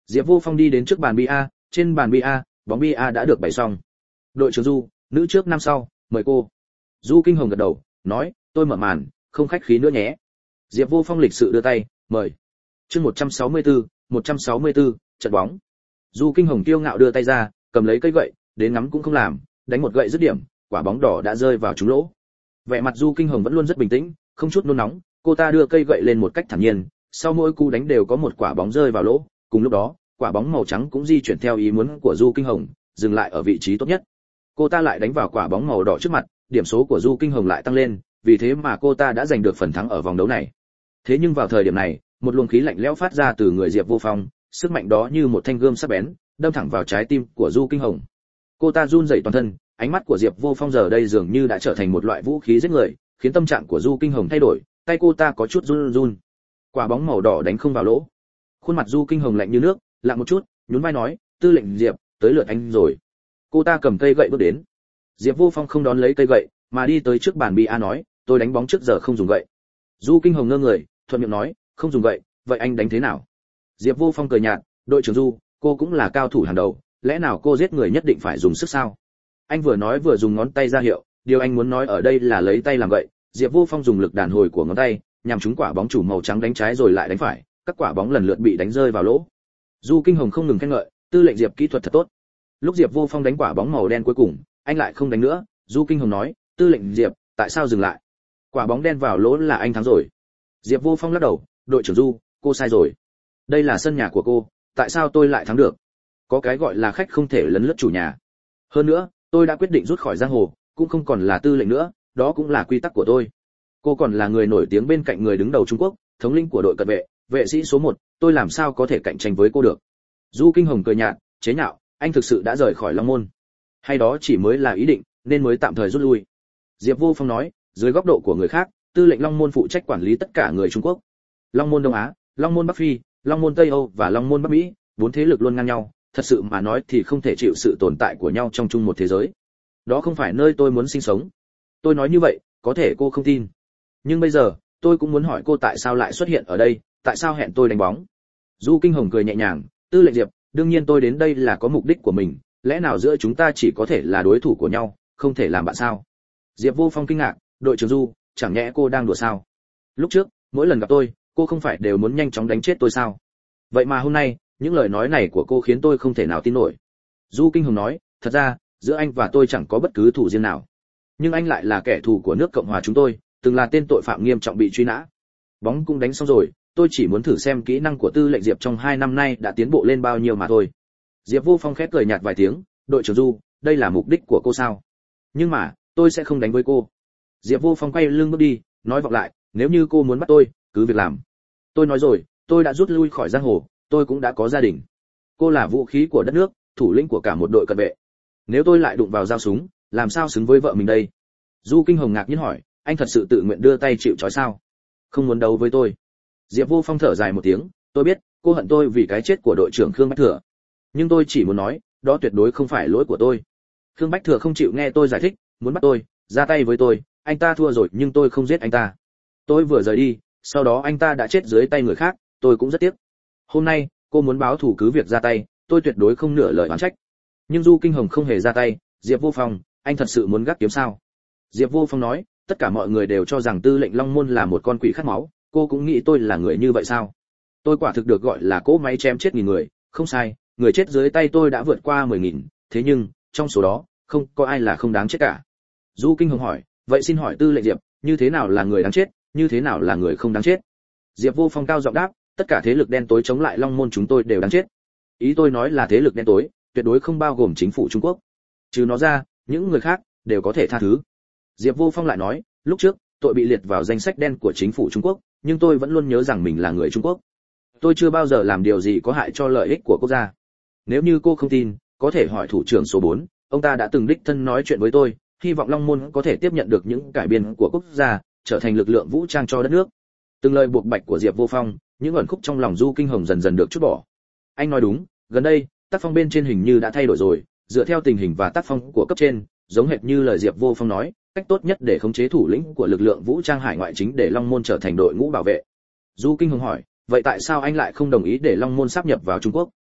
Diệp Vô Phong đi đến trước bàn bia, trên bàn bia, bóng bia đã được bày xong. Đội trưởng Du, nữ trước năm sau, mời cô. Du Kinh Hồng gật đầu, nói, tôi mở màn, không khách khí nữa nhé. Diệp Vô Phong lịch sự đưa tay, mời. Chương một trăm sáu mươi tư, một trăm sáu mươi tư, trận bóng. Du Kinh Hồng kiêu ngạo đưa tay ra, cầm lấy cây gậy, đến ngắm cũng không làm, đánh một gậy dứt điểm, quả bóng đỏ đã rơi vào trúng lỗ. Vẻ mặt Du Kinh Hồng vẫn luôn rất bình tĩnh, không chút nôn nóng, cô ta đưa cây gậy lên một cách thản nhiên, sau mỗi cú đánh đều có một quả bóng rơi vào lỗ, cùng lúc đó, quả bóng màu trắng cũng di chuyển theo ý muốn của Du Kinh Hồng, dừng lại ở vị trí tốt nhất. Cô ta lại đánh vào quả bóng màu đỏ trước mặt, điểm số của Du Kinh Hồng lại tăng lên, vì thế mà cô ta đã giành được phần thắng ở vòng đấu này. Thế nhưng vào thời điểm này, một luồng khí lạnh lẽo phát ra từ người Diệp Vô Phong, sức mạnh đó như một thanh gươm sắc bén, đâm thẳng vào trái tim của Du Kinh Hồng. Cô ta run rẩy toàn thân, ánh mắt của Diệp Vô Phong giờ đây dường như đã trở thành một loại vũ khí giết người, khiến tâm trạng của Du Kinh Hồng thay đổi, tay cô ta có chút run run. Quả bóng màu đỏ đánh không vào lỗ. Khuôn mặt Du Kinh Hồng lạnh như nước, lặng một chút, nhún vai nói, "Tư lệnh Diệp, tới lượt anh rồi." Cô ta cầm cây gậy bước đến. Diệp Vô Phong không đón lấy cây gậy, mà đi tới trước bàn bia nói, "Tôi đánh bóng trước giờ không dùng gậy." Du Kinh Hồng ngơ người, thuận miệng nói, "Không dùng gậy, vậy anh đánh thế nào?" Diệp Vô Phong cười nhạt, "Đội trưởng Du, cô cũng là cao thủ hàng đầu, lẽ nào cô giết người nhất định phải dùng sức sao?" Anh vừa nói vừa dùng ngón tay ra hiệu, điều anh muốn nói ở đây là lấy tay làm gậy. Diệp Vô Phong dùng lực đàn hồi của ngón tay, nhằm trúng quả bóng chủ màu trắng đánh trái rồi lại đánh phải, các quả bóng lần lượt bị đánh rơi vào lỗ. Du Kinh Hồng không ngừng khen ngợi, "Tư lệnh Diệp kỹ thuật thật tốt." Lúc Diệp Vô Phong đánh quả bóng màu đen cuối cùng, anh lại không đánh nữa. Du Kinh Hồng nói, "Tư lệnh Diệp, tại sao dừng lại? Quả bóng đen vào lỗ là anh thắng rồi." Diệp Vô Phong lắc đầu, "Đội trưởng Du, cô sai rồi. Đây là sân nhà của cô, tại sao tôi lại thắng được? Có cái gọi là khách không thể lấn lướt chủ nhà. Hơn nữa, tôi đã quyết định rút khỏi giang hồ, cũng không còn là tư lệnh nữa, đó cũng là quy tắc của tôi. Cô còn là người nổi tiếng bên cạnh người đứng đầu Trung Quốc, thống lĩnh của đội cận vệ, vệ sĩ số một, tôi làm sao có thể cạnh tranh với cô được?" Du Kinh Hồng cười nhạt, chế nhạo, "Anh thực sự đã rời khỏi Long Môn, hay đó chỉ mới là ý định, nên mới tạm thời rút lui?" Diệp Vô Phong nói, "Dưới góc độ của người khác, tư lệnh Long Môn phụ trách quản lý tất cả người Trung Quốc. Long Môn Đông Á, Long Môn Bắc Phi, Long Môn Tây Âu và Long Môn Bắc Mỹ, bốn thế lực luôn ngang nhau, thật sự mà nói thì không thể chịu sự tồn tại của nhau trong chung một thế giới. Đó không phải nơi tôi muốn sinh sống." Tôi nói như vậy, có thể cô không tin. Nhưng bây giờ, tôi cũng muốn hỏi cô tại sao lại xuất hiện ở đây, tại sao hẹn tôi đánh bóng. Du Kinh Hồng cười nhẹ nhàng, "Tư lệnh Diệp, đương nhiên tôi đến đây là có mục đích của mình, lẽ nào giữa chúng ta chỉ có thể là đối thủ của nhau, không thể làm bạn sao?" Diệp Vô Phong kinh ngạc, "Đội trưởng Du, chẳng nhẽ cô đang đùa sao? Lúc trước, mỗi lần gặp tôi, cô không phải đều muốn nhanh chóng đánh chết tôi sao? Vậy mà hôm nay, những lời nói này của cô khiến tôi không thể nào tin nổi." Du Kinh Hồng nói, "Thật ra, giữa anh và tôi chẳng có bất cứ thù riêng nào, nhưng anh lại là kẻ thù của nước Cộng hòa chúng tôi, từng là tên tội phạm nghiêm trọng bị truy nã. Bóng cũng đánh xong rồi, tôi chỉ muốn thử xem kỹ năng của tư lệnh Diệp trong hai năm nay đã tiến bộ lên bao nhiêu mà thôi." Diệp Vô Phong khép cười nhạt vài tiếng, "Đội trưởng Du, đây là mục đích của cô sao? Nhưng mà, tôi sẽ không đánh với cô." Diệp Vô Phong quay lưng bước đi, nói vọng lại, "Nếu như cô muốn bắt tôi, cứ việc làm. Tôi nói rồi, tôi đã rút lui khỏi giang hồ, tôi cũng đã có gia đình. Cô là vũ khí của đất nước, thủ lĩnh của cả một đội cận vệ. Nếu tôi lại đụng vào dao súng, làm sao xứng với vợ mình đây?" Du Kinh Hồng ngạc nhiên hỏi, "Anh thật sự tự nguyện đưa tay chịu trói sao? Không muốn đấu với tôi?" Diệp Vô Phong thở dài một tiếng, "Tôi biết, cô hận tôi vì cái chết của đội trưởng Khương Bách Thừa. Nhưng tôi chỉ muốn nói, đó tuyệt đối không phải lỗi của tôi. Khương Bách Thừa không chịu nghe tôi giải thích, muốn bắt tôi, ra tay với tôi, anh ta thua rồi nhưng tôi không giết anh ta. Tôi vừa rời đi, sau đó anh ta đã chết dưới tay người khác, tôi cũng rất tiếc. Hôm nay, cô muốn báo thù cứ việc ra tay, tôi tuyệt đối không nửa lời oán trách." Nhưng Du Kinh Hồng không hề ra tay. "Diệp Vô Phong, anh thật sự muốn gác kiếm sao?" Diệp Vô Phong nói, "Tất cả mọi người đều cho rằng tư lệnh Long Môn là một con quỷ khát máu, cô cũng nghĩ tôi là người như vậy sao? Tôi quả thực được gọi là cỗ máy chém chết nghìn người, không sai, người chết dưới tay tôi đã vượt qua mười nghìn, thế nhưng, trong số đó, không có ai là không đáng chết cả." Du Kinh Hồng hỏi, "Vậy xin hỏi tư lệnh Diệp, như thế nào là người đáng chết, như thế nào là người không đáng chết?" Diệp Vô Phong cao giọng đáp, "Tất cả thế lực đen tối chống lại Long Môn chúng tôi đều đáng chết. Ý tôi nói là thế lực đen tối, tuyệt đối không bao gồm chính phủ Trung Quốc. Trừ nó ra, những người khác đều có thể tha thứ." Diệp Vô Phong lại nói, "Lúc trước, tội bị liệt vào danh sách đen của chính phủ Trung Quốc, nhưng tôi vẫn luôn nhớ rằng mình là người Trung Quốc. Tôi chưa bao giờ làm điều gì có hại cho lợi ích của quốc gia. Nếu như cô không tin, có thể hỏi thủ trưởng số bốn, ông ta đã từng đích thân nói chuyện với tôi, hy vọng Long Môn có thể tiếp nhận được những cải biên của quốc gia, trở thành lực lượng vũ trang cho đất nước." Từng lời buộc bạch của Diệp Vô Phong, những ẩn khúc trong lòng Du Kinh Hồng dần dần được trút bỏ. Anh nói đúng, gần đây, tác phong bên trên hình như đã thay đổi rồi, dựa theo tình hình và tác phong của cấp trên, giống hệt như lời Diệp Vô Phong nói, cách tốt nhất để khống chế thủ lĩnh của lực lượng vũ trang hải ngoại chính để Long Môn trở thành đội ngũ bảo vệ. Du Kinh Hồng hỏi, "Vậy tại sao anh lại không đồng ý để Long Môn sáp nhập vào Trung Quốc?"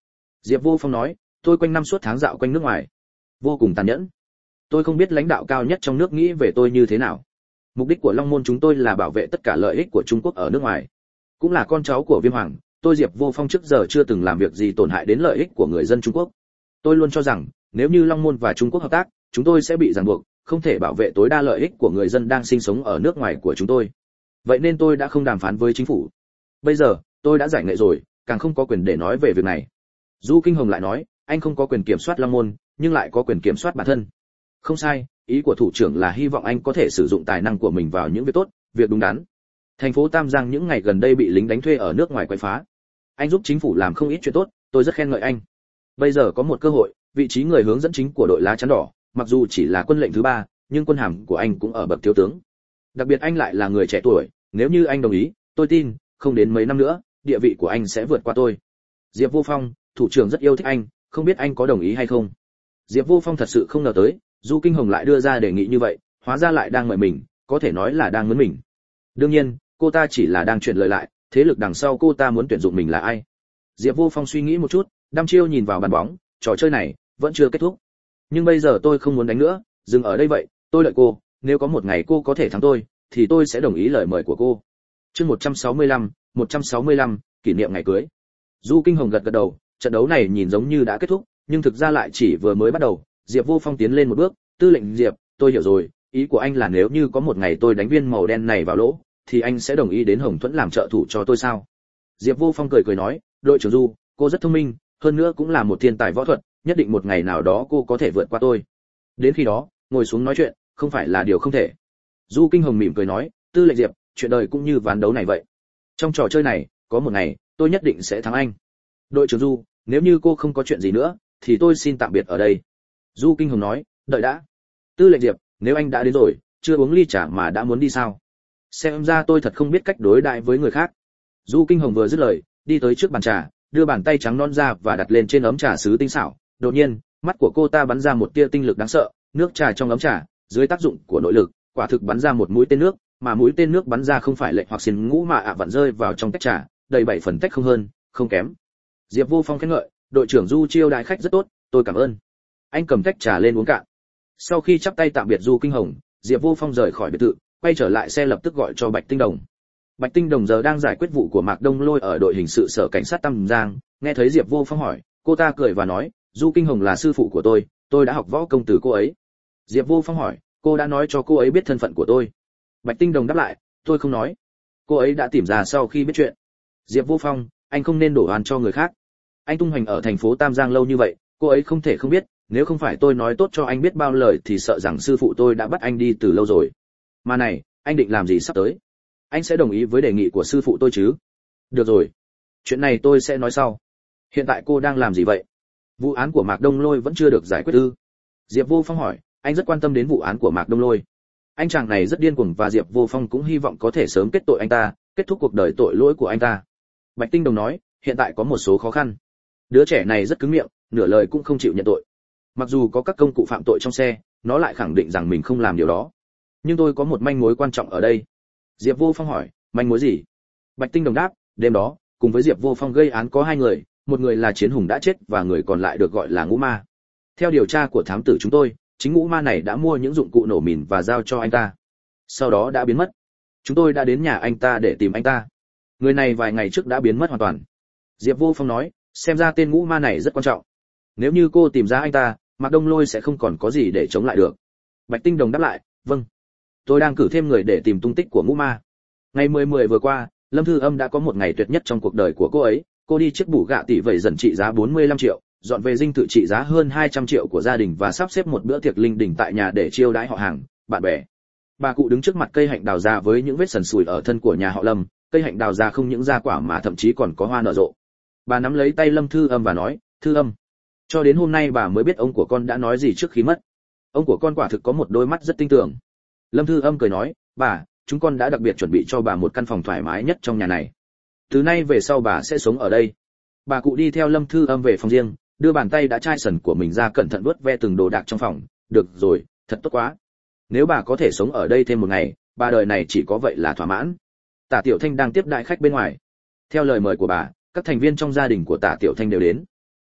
Diệp Vô Phong nói, tôi quanh năm suốt tháng dạo quanh nước ngoài, vô cùng tàn nhẫn. Tôi không biết lãnh đạo cao nhất trong nước nghĩ về tôi như thế nào. Mục đích của Long Môn chúng tôi là bảo vệ tất cả lợi ích của Trung Quốc ở nước ngoài. Cũng là con cháu của Viêm Hoàng, tôi Diệp Vô Phong trước giờ chưa từng làm việc gì tổn hại đến lợi ích của người dân Trung Quốc. Tôi luôn cho rằng, nếu như Long Môn và Trung Quốc hợp tác, chúng tôi sẽ bị ràng buộc, không thể bảo vệ tối đa lợi ích của người dân đang sinh sống ở nước ngoài của chúng tôi. Vậy nên tôi đã không đàm phán với chính phủ. Bây giờ, tôi đã giải nghệ rồi, càng không có quyền để nói về việc này. Du Kinh Hồng lại nói, anh không có quyền kiểm soát Long Môn, nhưng lại có quyền kiểm soát bản thân. Không sai, ý của thủ trưởng là hy vọng anh có thể sử dụng tài năng của mình vào những việc tốt, việc đúng đắn. Thành phố Tam Giang những ngày gần đây bị lính đánh thuê ở nước ngoài quậy phá. Anh giúp chính phủ làm không ít chuyện tốt, tôi rất khen ngợi anh. Bây giờ có một cơ hội, vị trí người hướng dẫn chính của đội lá chắn đỏ, mặc dù chỉ là quân lệnh thứ ba, nhưng quân hàm của anh cũng ở bậc thiếu tướng. Đặc biệt anh lại là người trẻ tuổi, nếu như anh đồng ý, tôi tin, không đến mấy năm nữa, địa vị của anh sẽ vượt qua tôi. Diệp Vô Phong, thủ trưởng rất yêu thích anh, không biết anh có đồng ý hay không. Diệp Vô Phong thật sự không ngờ tới, Du Kinh Hồng lại đưa ra đề nghị như vậy, hóa ra lại đang mời mình, có thể nói là đang mướn mình. Đương nhiên, cô ta chỉ là đang chuyển lời lại, thế lực đằng sau cô ta muốn tuyển dụng mình là ai. Diệp Vô Phong suy nghĩ một chút, đăm chiêu nhìn vào bàn bóng, trò chơi này vẫn chưa kết thúc. Nhưng bây giờ tôi không muốn đánh nữa, dừng ở đây vậy, tôi đợi cô, nếu có một ngày cô có thể thắng tôi, thì tôi sẽ đồng ý lời mời của cô. Chương một trăm sáu mươi lăm, một trăm sáu mươi lăm, kỷ niệm ngày cưới. Du Kinh Hồng gật gật đầu, trận đấu này nhìn giống như đã kết thúc, nhưng thực ra lại chỉ vừa mới bắt đầu. Diệp Vô Phong tiến lên một bước, "Tư lệnh Diệp, tôi hiểu rồi, ý của anh là nếu như có một ngày tôi đánh viên màu đen này vào lỗ, thì anh sẽ đồng ý đến Hồng Thuẫn làm trợ thủ cho tôi sao?" Diệp Vô Phong cười cười nói, "Đội trưởng Du, cô rất thông minh, hơn nữa cũng là một thiên tài võ thuật, nhất định một ngày nào đó cô có thể vượt qua tôi. Đến khi đó, ngồi xuống nói chuyện, không phải là điều không thể." Du Kinh Hồng mỉm cười nói, "Tư lệnh Diệp, chuyện đời cũng như ván đấu này vậy. Trong trò chơi này, có một ngày, tôi nhất định sẽ thắng anh. Đội trưởng Du, nếu như cô không có chuyện gì nữa, thì tôi xin tạm biệt ở đây." Du Kinh Hồng nói, "Đợi đã. Tư lệnh Diệp, nếu anh đã đến rồi, chưa uống ly trà mà đã muốn đi sao? Xem ra tôi thật không biết cách đối đãi với người khác." Du Kinh Hồng vừa dứt lời, đi tới trước bàn trà, đưa bàn tay trắng non ra và đặt lên trên ấm trà sứ tinh xảo. Đột nhiên, mắt của cô ta bắn ra một tia tinh lực đáng sợ, nước trà trong ấm trà, dưới tác dụng của nội lực, quả thực bắn ra một mũi tên nước, mà mũi tên nước bắn ra không phải lệnh hoặc xiên ngũ mà ạ vặn rơi vào trong tách trà, đầy bảy phần tách không hơn, không kém. Diệp Vô Phong khen ngợi, "Đội trưởng Du chiêu đãi khách rất tốt, tôi cảm ơn." Anh cầm tách trà lên uống cạn. Sau khi chắp tay tạm biệt Du Kinh Hồng, Diệp Vô Phong rời khỏi biệt thự, quay trở lại xe lập tức gọi cho Bạch Tinh Đồng. Bạch Tinh Đồng giờ đang giải quyết vụ của Mạc Đông Lôi ở đội hình sự sở cảnh sát Tam Giang, nghe thấy Diệp Vô Phong hỏi, cô ta cười và nói, "Du Kinh Hồng là sư phụ của tôi, tôi đã học võ công từ cô ấy." Diệp Vô Phong hỏi, "Cô đã nói cho cô ấy biết thân phận của tôi?" Bạch Tinh Đồng đáp lại, "Tôi không nói. Cô ấy đã tìm ra sau khi biết chuyện." Diệp Vô Phong, anh không nên đổ oan cho người khác. Anh tung hoành ở thành phố Tam Giang lâu như vậy, cô ấy không thể không biết, nếu không phải tôi nói tốt cho anh biết bao lời thì sợ rằng sư phụ tôi đã bắt anh đi từ lâu rồi. Mà này, anh định làm gì sắp tới? Anh sẽ đồng ý với đề nghị của sư phụ tôi chứ? Được rồi, chuyện này tôi sẽ nói sau. Hiện tại cô đang làm gì vậy? Vụ án của Mạc Đông Lôi vẫn chưa được giải quyết ư? Diệp Vô Phong hỏi, anh rất quan tâm đến vụ án của Mạc Đông Lôi. Anh chàng này rất điên cuồng và Diệp Vô Phong cũng hy vọng có thể sớm kết tội anh ta, kết thúc cuộc đời tội lỗi của anh ta. Bạch Tinh Đồng nói, hiện tại có một số khó khăn. Đứa trẻ này rất cứng miệng, nửa lời cũng không chịu nhận tội. Mặc dù có các công cụ phạm tội trong xe, nó lại khẳng định rằng mình không làm điều đó. Nhưng tôi có một manh mối quan trọng ở đây. Diệp Vô Phong hỏi, manh mối gì? Bạch Tinh Đồng đáp, đêm đó, cùng với Diệp Vô Phong gây án có hai người, một người là Chiến Hùng đã chết và người còn lại được gọi là Ngũ Ma. Theo điều tra của thám tử chúng tôi, chính Ngũ Ma này đã mua những dụng cụ nổ mìn và giao cho anh ta. Sau đó đã biến mất. Chúng tôi đã đến nhà anh ta để tìm anh ta. Người này vài ngày trước đã biến mất hoàn toàn. Diệp Vô Phong nói, xem ra tên Ngũ Ma này rất quan trọng. Nếu như cô tìm ra anh ta, Mạc Đông Lôi sẽ không còn có gì để chống lại được. Bạch Tinh Đồng đáp lại, vâng. Tôi đang cử thêm người để tìm tung tích của Ngũ Ma. Ngày mười mười vừa qua, Lâm Thư Âm đã có một ngày tuyệt nhất trong cuộc đời của cô ấy. Cô đi chiếc bù gạ tỷ vậy dần trị giá bốn mươi lăm triệu, dọn về dinh thự trị giá hơn hai trăm triệu của gia đình và sắp xếp một bữa tiệc linh đình tại nhà để chiêu đãi họ hàng, bạn bè. Bà cụ đứng trước mặt cây hạnh đào già với những vết sần sùi ở thân của nhà họ Lâm, cây hạnh đào già không những ra quả mà thậm chí còn có hoa nở rộ. Bà nắm lấy tay Lâm Thư Âm và nói, "Thư Âm, cho đến hôm nay bà mới biết ông của con đã nói gì trước khi mất. Ông của con quả thực có một đôi mắt rất tinh tường." Lâm Thư Âm cười nói, "Bà, chúng con đã đặc biệt chuẩn bị cho bà một căn phòng thoải mái nhất trong nhà này. Từ nay về sau bà sẽ sống ở đây." Bà cụ đi theo Lâm Thư Âm về phòng riêng, đưa bàn tay đã chai sần của mình ra cẩn thận vuốt ve từng đồ đạc trong phòng. "Được rồi, thật tốt quá. Nếu bà có thể sống ở đây thêm một ngày, bà đời này chỉ có vậy là thỏa mãn." Tả Tiểu Thanh đang tiếp đãi khách bên ngoài. Theo lời mời của bà, các thành viên trong gia đình của Tả Tiểu Thanh đều đến.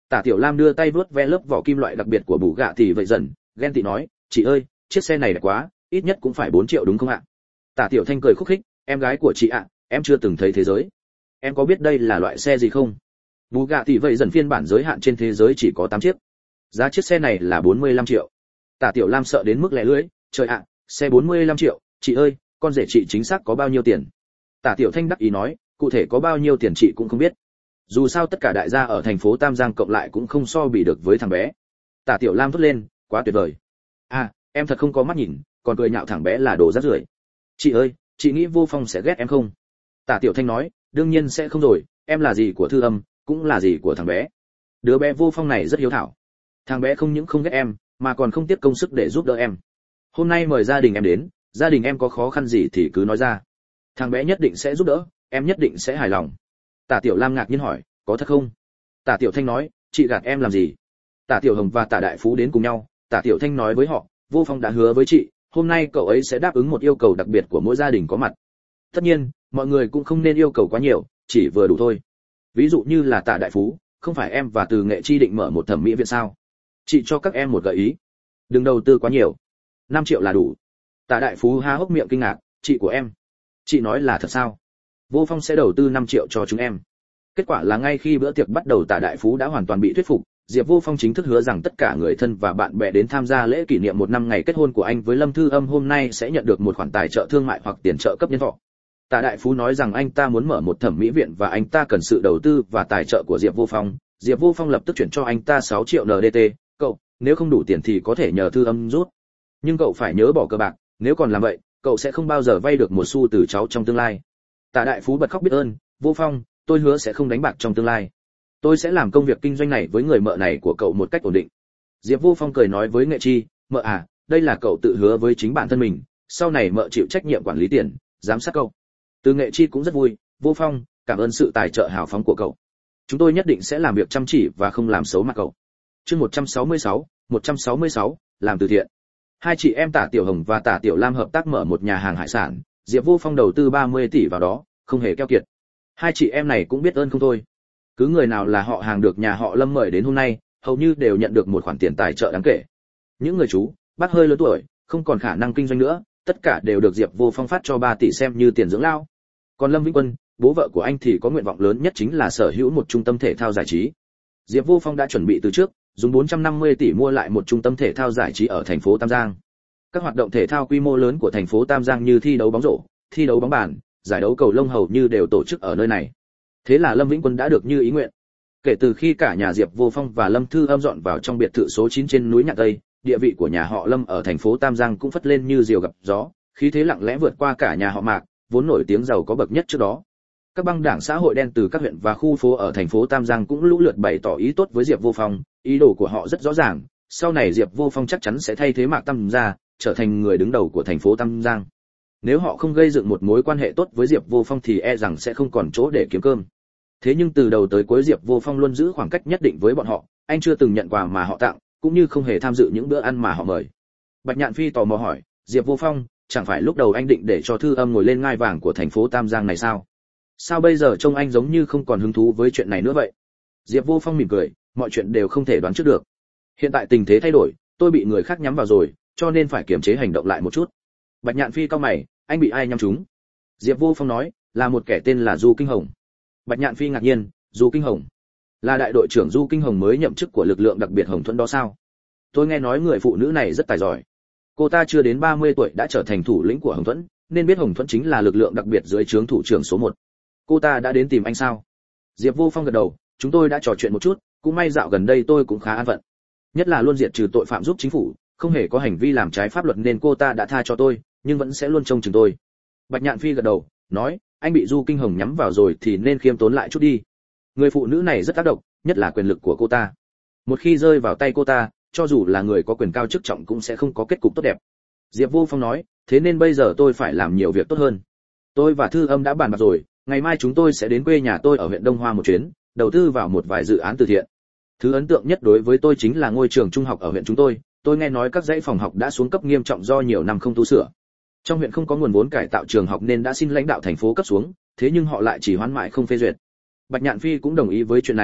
Tả Tiểu Lam đưa tay vuốt ve lớp vỏ kim loại đặc biệt của bù gạ thì vậy dần, ghen tị nói, chị ơi, chiếc xe này đẹp quá, ít nhất cũng phải bốn triệu đúng không ạ? Tả Tiểu Thanh cười khúc khích, em gái của chị ạ, em chưa từng thấy thế giới. Em có biết đây là loại xe gì không? Bù gạ thì vậy dần phiên bản giới hạn trên thế giới chỉ có tám chiếc. Giá chiếc xe này là bốn mươi lăm triệu. Tả Tiểu Lam sợ đến mức lẻ lưỡi, trời ạ, xe bốn mươi lăm triệu, chị ơi, con rể chị chính xác có bao nhiêu tiền? Tả Tiểu Thanh đắc ý nói, cụ thể có bao nhiêu tiền chị cũng không biết. Dù sao tất cả đại gia ở thành phố Tam Giang cộng lại cũng không so bì được với thằng bé. Tả Tiểu Lam thốt lên, quá tuyệt vời. À, em thật không có mắt nhìn, còn cười nhạo thằng bé là đồ rác rưởi. Chị ơi, chị nghĩ Vô Phong sẽ ghét em không? Tả Tiểu Thanh nói, đương nhiên sẽ không rồi, em là gì của Thư Âm, cũng là gì của thằng bé. Đứa bé Vô Phong này rất hiếu thảo. Thằng bé không những không ghét em, mà còn không tiếc công sức để giúp đỡ em. Hôm nay mời gia đình em đến, gia đình em có khó khăn gì thì cứ nói ra. Thằng bé nhất định sẽ giúp đỡ, em nhất định sẽ hài lòng. Tả Tiểu Lam ngạc nhiên hỏi, có thật không? Tả Tiểu Thanh nói, chị gạt em làm gì? Tả Tiểu Hồng và Tả Đại Phú đến cùng nhau, Tả Tiểu Thanh nói với họ, Vô Phong đã hứa với chị, hôm nay cậu ấy sẽ đáp ứng một yêu cầu đặc biệt của mỗi gia đình có mặt. Tất nhiên, mọi người cũng không nên yêu cầu quá nhiều, chỉ vừa đủ thôi. Ví dụ như là Tả Đại Phú, không phải em và Từ Nghệ Chi định mở một thẩm mỹ viện sao? Chị cho các em một gợi ý. Đừng đầu tư quá nhiều. năm triệu là đủ. Tả Đại Phú há hốc miệng kinh ngạc, chị của em. Chị nói là thật sao? Vô Phong sẽ đầu tư năm triệu cho chúng em. Kết quả là ngay khi bữa tiệc bắt đầu Tả Đại Phú đã hoàn toàn bị thuyết phục, Diệp Vô Phong chính thức hứa rằng tất cả người thân và bạn bè đến tham gia lễ kỷ niệm một năm ngày kết hôn của anh với Lâm Thư Âm hôm nay sẽ nhận được một khoản tài trợ thương mại hoặc tiền trợ cấp nhân thọ. Tả Đại Phú nói rằng anh ta muốn mở một thẩm mỹ viện và anh ta cần sự đầu tư và tài trợ của Diệp Vô Phong. Diệp Vô Phong lập tức chuyển cho anh ta sáu triệu en đê tê, cậu, nếu không đủ tiền thì có thể nhờ Thư Âm rút. Nhưng cậu phải nhớ bỏ cờ bạc, nếu còn làm vậy, cậu sẽ không bao giờ vay được một xu từ cháu trong tương lai. Tả Đại Phú bật khóc biết ơn, Vô Phong, tôi hứa sẽ không đánh bạc trong tương lai. Tôi sẽ làm công việc kinh doanh này với người mợ này của cậu một cách ổn định. Diệp Vô Phong cười nói với Nghệ Chi, mợ à, đây là cậu tự hứa với chính bản thân mình, sau này mợ chịu trách nhiệm quản lý tiền, giám sát cậu. Từ Nghệ Chi cũng rất vui, Vô Phong, cảm ơn sự tài trợ hào phóng của cậu. Chúng tôi nhất định sẽ làm việc chăm chỉ và không làm xấu mặt cậu. Chương một trăm sáu mươi sáu, một trăm sáu mươi sáu, làm từ thiện. Hai chị em Tả Tiểu Hồng và Tả Tiểu Lam hợp tác mở một nhà hàng hải sản, Diệp Vô Phong đầu tư ba mươi tỷ vào đó, không hề keo kiệt. Hai chị em này cũng biết ơn không thôi. Cứ người nào là họ hàng được nhà họ Lâm mời đến hôm nay, hầu như đều nhận được một khoản tiền tài trợ đáng kể. Những người chú, bác hơi lớn tuổi, không còn khả năng kinh doanh nữa, tất cả đều được Diệp Vô Phong phát cho ba tỷ xem như tiền dưỡng lao. Còn Lâm Vĩnh Quân, bố vợ của anh thì có nguyện vọng lớn nhất chính là sở hữu một trung tâm thể thao giải trí. Diệp Vô Phong đã chuẩn bị từ trước, dùng bốn trăm năm mươi tỷ mua lại một trung tâm thể thao giải trí ở thành phố Tam Giang. Các hoạt động thể thao quy mô lớn của thành phố Tam Giang như thi đấu bóng rổ, thi đấu bóng bàn, giải đấu cầu lông hầu như đều tổ chức ở nơi này. Thế là Lâm Vĩnh Quân đã được như ý nguyện. Kể từ khi cả nhà Diệp Vô Phong và Lâm Thư Âm dọn vào trong biệt thự số chín trên núi Nhạn Tây, địa vị của nhà họ Lâm ở thành phố Tam Giang cũng phất lên như diều gặp gió, khí thế lặng lẽ vượt qua cả nhà họ Mạc, vốn nổi tiếng giàu có bậc nhất trước đó. Các băng đảng xã hội đen từ các huyện và khu phố ở thành phố Tam Giang cũng lũ lượt bày tỏ ý tốt với Diệp Vô Phong, ý đồ của họ rất rõ ràng, sau này Diệp Vô Phong chắc chắn sẽ thay thế Mạc Tam gia, trở thành người đứng đầu của thành phố Tam Giang. Nếu họ không gây dựng một mối quan hệ tốt với Diệp Vô Phong thì e rằng sẽ không còn chỗ để kiếm cơm. Thế nhưng từ đầu tới cuối Diệp Vô Phong luôn giữ khoảng cách nhất định với bọn họ, anh chưa từng nhận quà mà họ tặng, cũng như không hề tham dự những bữa ăn mà họ mời. Bạch Nhạn Phi tò mò hỏi, Diệp Vô Phong, chẳng phải lúc đầu anh định để cho Thư Âm ngồi lên ngai vàng của thành phố Tam Giang này sao? Sao bây giờ trông anh giống như không còn hứng thú với chuyện này nữa vậy? Diệp Vô Phong mỉm cười, mọi chuyện đều không thể đoán trước được. Hiện tại tình thế thay đổi, tôi bị người khác nhắm vào rồi, cho nên phải kiềm chế hành động lại một chút. Bạch Nhạn Phi cau mày, anh bị ai nhắm trúng? Diệp Vô Phong nói, là một kẻ tên là Du Kinh Hồng. Bạch Nhạn Phi ngạc nhiên, Du Kinh Hồng là đại đội trưởng Du Kinh Hồng mới nhậm chức của lực lượng đặc biệt Hồng Thuẫn đó sao? Tôi nghe nói người phụ nữ này rất tài giỏi. Cô ta chưa đến ba mươi tuổi đã trở thành thủ lĩnh của Hồng Thuẫn, nên biết Hồng Thuẫn chính là lực lượng đặc biệt dưới trướng thủ trưởng số một. Cô ta đã đến tìm anh sao? Diệp Vô Phong gật đầu, chúng tôi đã trò chuyện một chút, cũng may dạo gần đây tôi cũng khá an phận. Nhất là luôn diệt trừ tội phạm giúp chính phủ, không hề có hành vi làm trái pháp luật nên cô ta đã tha cho tôi, nhưng vẫn sẽ luôn trông chừng tôi. Bạch Nhạn Phi gật đầu, nói, anh bị Du Kinh Hồng nhắm vào rồi thì nên khiêm tốn lại chút đi. Người phụ nữ này rất tác động, nhất là quyền lực của cô ta. Một khi rơi vào tay cô ta, cho dù là người có quyền cao chức trọng cũng sẽ không có kết cục tốt đẹp. Diệp Vô Phong nói, thế nên bây giờ tôi phải làm nhiều việc tốt hơn. Tôi và Thư Âm đã bàn bạc rồi, ngày mai chúng tôi sẽ đến quê nhà tôi ở huyện Đông Hoa một chuyến, đầu tư vào một vài dự án từ thiện. Thứ ấn tượng nhất đối với tôi chính là ngôi trường trung học ở huyện chúng tôi, tôi nghe nói các dãy phòng học đã xuống cấp nghiêm trọng do nhiều năm không tu sửa. Trong huyện không có nguồn vốn cải tạo trường học nên đã xin lãnh đạo thành phố cấp xuống, thế nhưng họ lại chỉ hoãn mãi không phê duyệt. Bạch Nhạn Phi cũng đồng ý với chuyện này,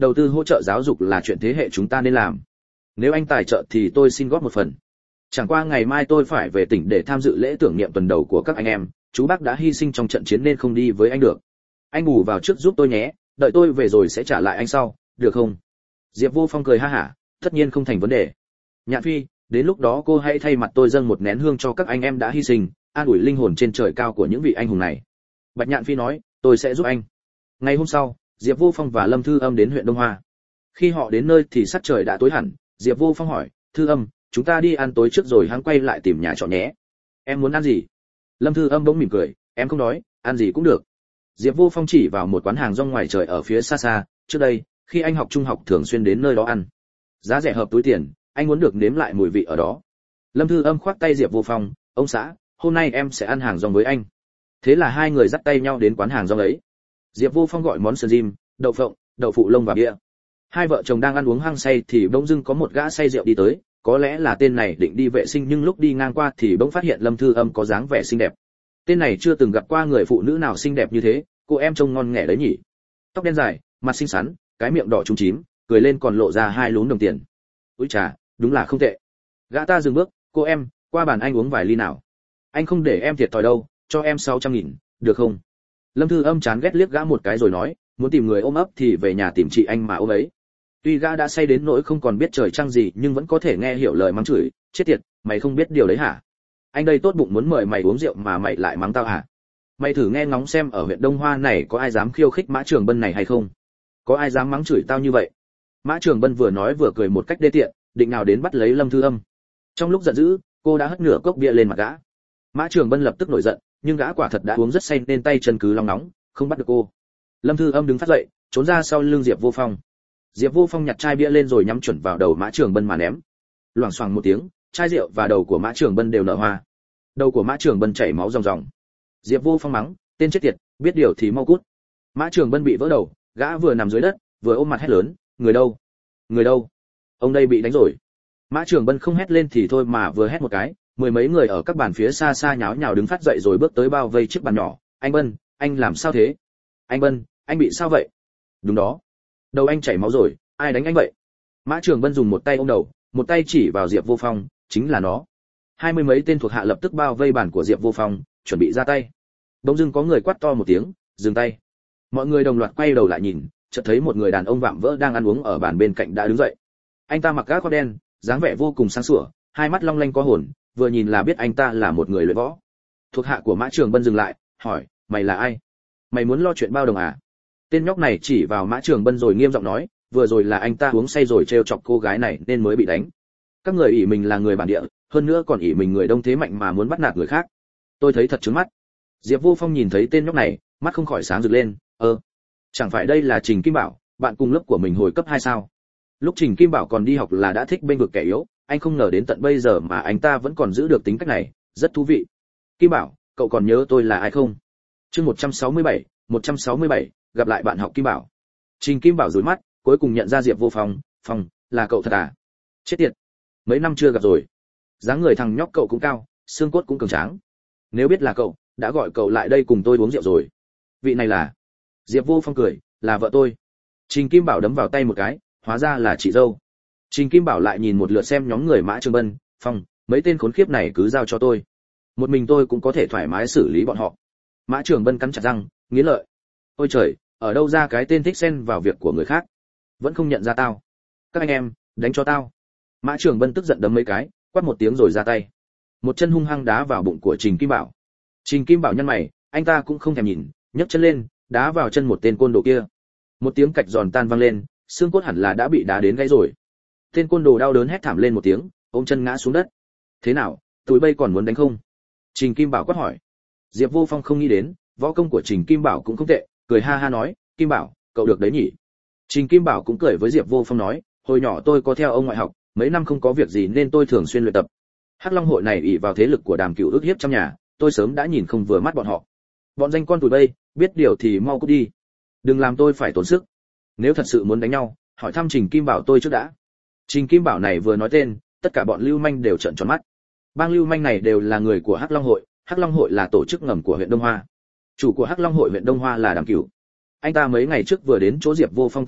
đầu tư hỗ trợ giáo dục là chuyện thế hệ chúng ta nên làm. Nếu anh tài trợ thì tôi xin góp một phần. Chẳng qua ngày mai tôi phải về tỉnh để tham dự lễ tưởng niệm tuần đầu của các anh em, chú bác đã hy sinh trong trận chiến nên không đi với anh được. Anh bù vào trước giúp tôi nhé, đợi tôi về rồi sẽ trả lại anh sau, được không? Diệp Vô Phong cười ha hả, tất nhiên không thành vấn đề. Nhạn Phi, đến lúc đó cô hãy thay mặt tôi dâng một nén hương cho các anh em đã hy sinh, an ủi linh hồn trên trời cao của những vị anh hùng này. Bạch Nhạn Phi nói, tôi sẽ giúp anh. Ngày hôm sau, Diệp Vô Phong và Lâm Thư Âm đến huyện Đông Hoa. Khi họ đến nơi thì sắc trời đã tối hẳn, Diệp Vô Phong hỏi, Thư Âm, chúng ta đi ăn tối trước rồi hắn quay lại tìm nhà trọ nhé. Em muốn ăn gì? Lâm Thư Âm bỗng mỉm cười, em không đói, ăn gì cũng được. Diệp Vô Phong chỉ vào một quán hàng rong ngoài trời ở phía xa xa, trước đây, khi anh học trung học thường xuyên đến nơi đó ăn. Giá rẻ hợp túi tiền, anh muốn được nếm lại mùi vị ở đó. Lâm Thư Âm khoác tay Diệp Vô Phong, ông xã, hôm nay em sẽ ăn hàng rong với anh. Thế là hai người dắt tay nhau đến quán hàng rong ấy. Diệp Vô Phong gọi món sườn rim, đậu phộng, đậu phụ lông và bia. Hai vợ chồng đang ăn uống hăng say thì bỗng dưng có một gã say rượu đi tới, có lẽ là tên này định đi vệ sinh nhưng lúc đi ngang qua thì bỗng phát hiện Lâm Thư Âm có dáng vẻ xinh đẹp. Tên này chưa từng gặp qua người phụ nữ nào xinh đẹp như thế, cô em trông ngon nghẻ đấy nhỉ. Tóc đen dài, mặt xinh xắn, cái miệng đỏ trúng chím, cười lên còn lộ ra hai lúm đồng tiền. Úi chà, đúng là không tệ. Gã ta dừng bước, cô em, qua bàn anh uống vài ly nào. Anh không để em thiệt thòi đâu, cho em sáu trăm nghìn, được không? Lâm Thư Âm chán ghét liếc gã một cái rồi nói, muốn tìm người ôm ấp thì về nhà tìm chị anh mà ôm ấy. Tuy gã đã say đến nỗi không còn biết trời trăng gì nhưng vẫn có thể nghe hiểu lời mắng chửi, chết tiệt, mày không biết điều đấy hả? Anh đây tốt bụng muốn mời mày uống rượu mà mày lại mắng tao hả? Mày thử nghe ngóng xem ở huyện Đông Hoa này có ai dám khiêu khích Mã Trường Bân này hay không? Có ai dám mắng chửi tao như vậy? Mã Trường Bân vừa nói vừa cười một cách đê tiện, định nào đến bắt lấy Lâm Thư Âm. Trong lúc giận dữ, cô đã hất nửa cốc bia lên mặt gã. Mã Trường Bân lập tức nổi giận, nhưng gã quả thật đã uống rất say nên tay chân cứ long nóng, không bắt được cô. Lâm Thư Âm đứng phát dậy, trốn ra sau lưng Diệp Vô Phong. Diệp Vô Phong nhặt chai bia lên rồi nhắm chuẩn vào đầu Mã Trường Bân mà ném. Loảng xoảng một tiếng, chai rượu và đầu của Mã Trường Bân đều nở hoa. Đầu của Mã Trường Bân chảy máu ròng ròng. Diệp Vô Phong mắng, tên chết tiệt, biết điều thì mau cút. Mã Trường Bân bị vỡ đầu, gã vừa nằm dưới đất, vừa ôm mặt hét lớn, người đâu? Người đâu? Ông đây bị đánh rồi. Mã Trường Bân không hét lên thì thôi mà vừa hét một cái, mười mấy người ở các bàn phía xa xa nháo nhào đứng phát dậy rồi bước tới bao vây chiếc bàn nhỏ. Anh Bân, anh làm sao thế? Anh Bân, anh bị sao vậy? Đúng đó, đầu anh chảy máu rồi, ai đánh anh vậy? Mã Trường Bân dùng một tay ôm đầu, một tay chỉ vào Diệp Vô Phong, chính là nó. Hai mươi mấy tên thuộc hạ lập tức bao vây bàn của Diệp Vô Phong, chuẩn bị ra tay. Bỗng dưng có người quát to một tiếng, dừng tay. Mọi người đồng loạt quay đầu lại nhìn, chợt thấy một người đàn ông vạm vỡ đang ăn uống ở bàn bên cạnh đã đứng dậy. Anh ta mặc gác khoác đen, dáng vẻ vô cùng sáng sủa, hai mắt long lanh có hồn, vừa nhìn là biết anh ta là một người luyện võ. Thuộc hạ của Mã Trường Bân dừng lại, hỏi, mày là ai? Mày muốn lo chuyện bao đồng à? Tên nhóc này chỉ vào Mã Trường Bân rồi nghiêm giọng nói, vừa rồi là anh ta uống say rồi trêu chọc cô gái này nên mới bị đánh. Các người ỷ mình là người bản địa, hơn nữa còn ỷ mình người đông thế mạnh mà muốn bắt nạt người khác. Tôi thấy thật trướng mắt. Diệp Vô Phong nhìn thấy tên nhóc này, mắt không khỏi sáng rực lên, ơ, chẳng phải đây là Trình Kim Bảo, bạn cùng lớp của mình hồi cấp hai sao? Lúc Trình Kim Bảo còn đi học là đã thích bênh vực kẻ yếu, anh không ngờ đến tận bây giờ mà anh ta vẫn còn giữ được tính cách này, rất thú vị. Kim Bảo, cậu còn nhớ tôi là ai không? Chương một trăm sáu mươi bảy, một trăm sáu mươi bảy, gặp lại bạn học Kim Bảo. Trình Kim Bảo rủi mắt, cuối cùng nhận ra Diệp Vô Phong, Phong, là cậu thật à? Chết tiệt, mấy năm chưa gặp rồi. Dáng người thằng nhóc cậu cũng cao, xương cốt cũng cường tráng. Nếu biết là cậu, đã gọi cậu lại đây cùng tôi uống rượu rồi. Vị này là? Diệp Vô Phong cười, là vợ tôi. Trình Kim Bảo đấm vào tay một cái, hóa ra là chị dâu. Trình Kim Bảo lại nhìn một lượt xem nhóm người Mã Trường Bân, Phong, mấy tên khốn khiếp này cứ giao cho tôi. Một mình tôi cũng có thể thoải mái xử lý bọn họ. Mã Trường Bân cắn chặt răng, nghiến lợi. Ôi trời, ở đâu ra cái tên thích xen vào việc của người khác? Vẫn không nhận ra tao. Các anh em, đánh cho tao. Mã Trường Bân tức giận đấm mấy cái, quát một tiếng rồi ra tay. Một chân hung hăng đá vào bụng của Trình Kim Bảo. Trình Kim Bảo nhăn mày, anh ta cũng không thèm nhìn, nhấc chân lên, đá vào chân một tên côn đồ kia. Một tiếng cạch giòn tan vang lên, xương cốt hẳn là đã bị đá đến gãy rồi. Tên côn đồ đau đớn hét thảm lên một tiếng, ôm chân ngã xuống đất. Thế nào, tụi bây còn muốn đánh không? Trình Kim Bảo quát hỏi. Diệp Vô Phong không nghĩ đến, võ công của Trình Kim Bảo cũng không tệ, cười ha ha nói, Kim Bảo, cậu được đấy nhỉ? Trình Kim Bảo cũng cười với Diệp Vô Phong nói, hồi nhỏ tôi có theo ông ngoại học, mấy năm không có việc gì nên tôi thường xuyên luyện tập. Hắc Long hội này ỷ vào thế lực của Đàm Cửu ức hiếp trong nhà, tôi sớm đã nhìn không vừa mắt bọn họ. Bọn danh con tụi bây, biết điều thì mau cút đi, đừng làm tôi phải tốn sức. Nếu thật sự muốn đánh nhau, hỏi thăm Trình Kim Bảo tôi trước đã. Trình Kim Bảo này vừa nói tên, tất cả bọn lưu manh đều trợn tròn mắt. Bang lưu manh này đều là người của Hắc Long hội, Hắc Long hội là tổ chức ngầm của huyện Đông Hoa. Chủ của Hắc Long hội huyện Đông Hoa là Đàm Cửu. Anh ta mấy ngày trước vừa đến chỗ Diệp Vô Phong tân búc,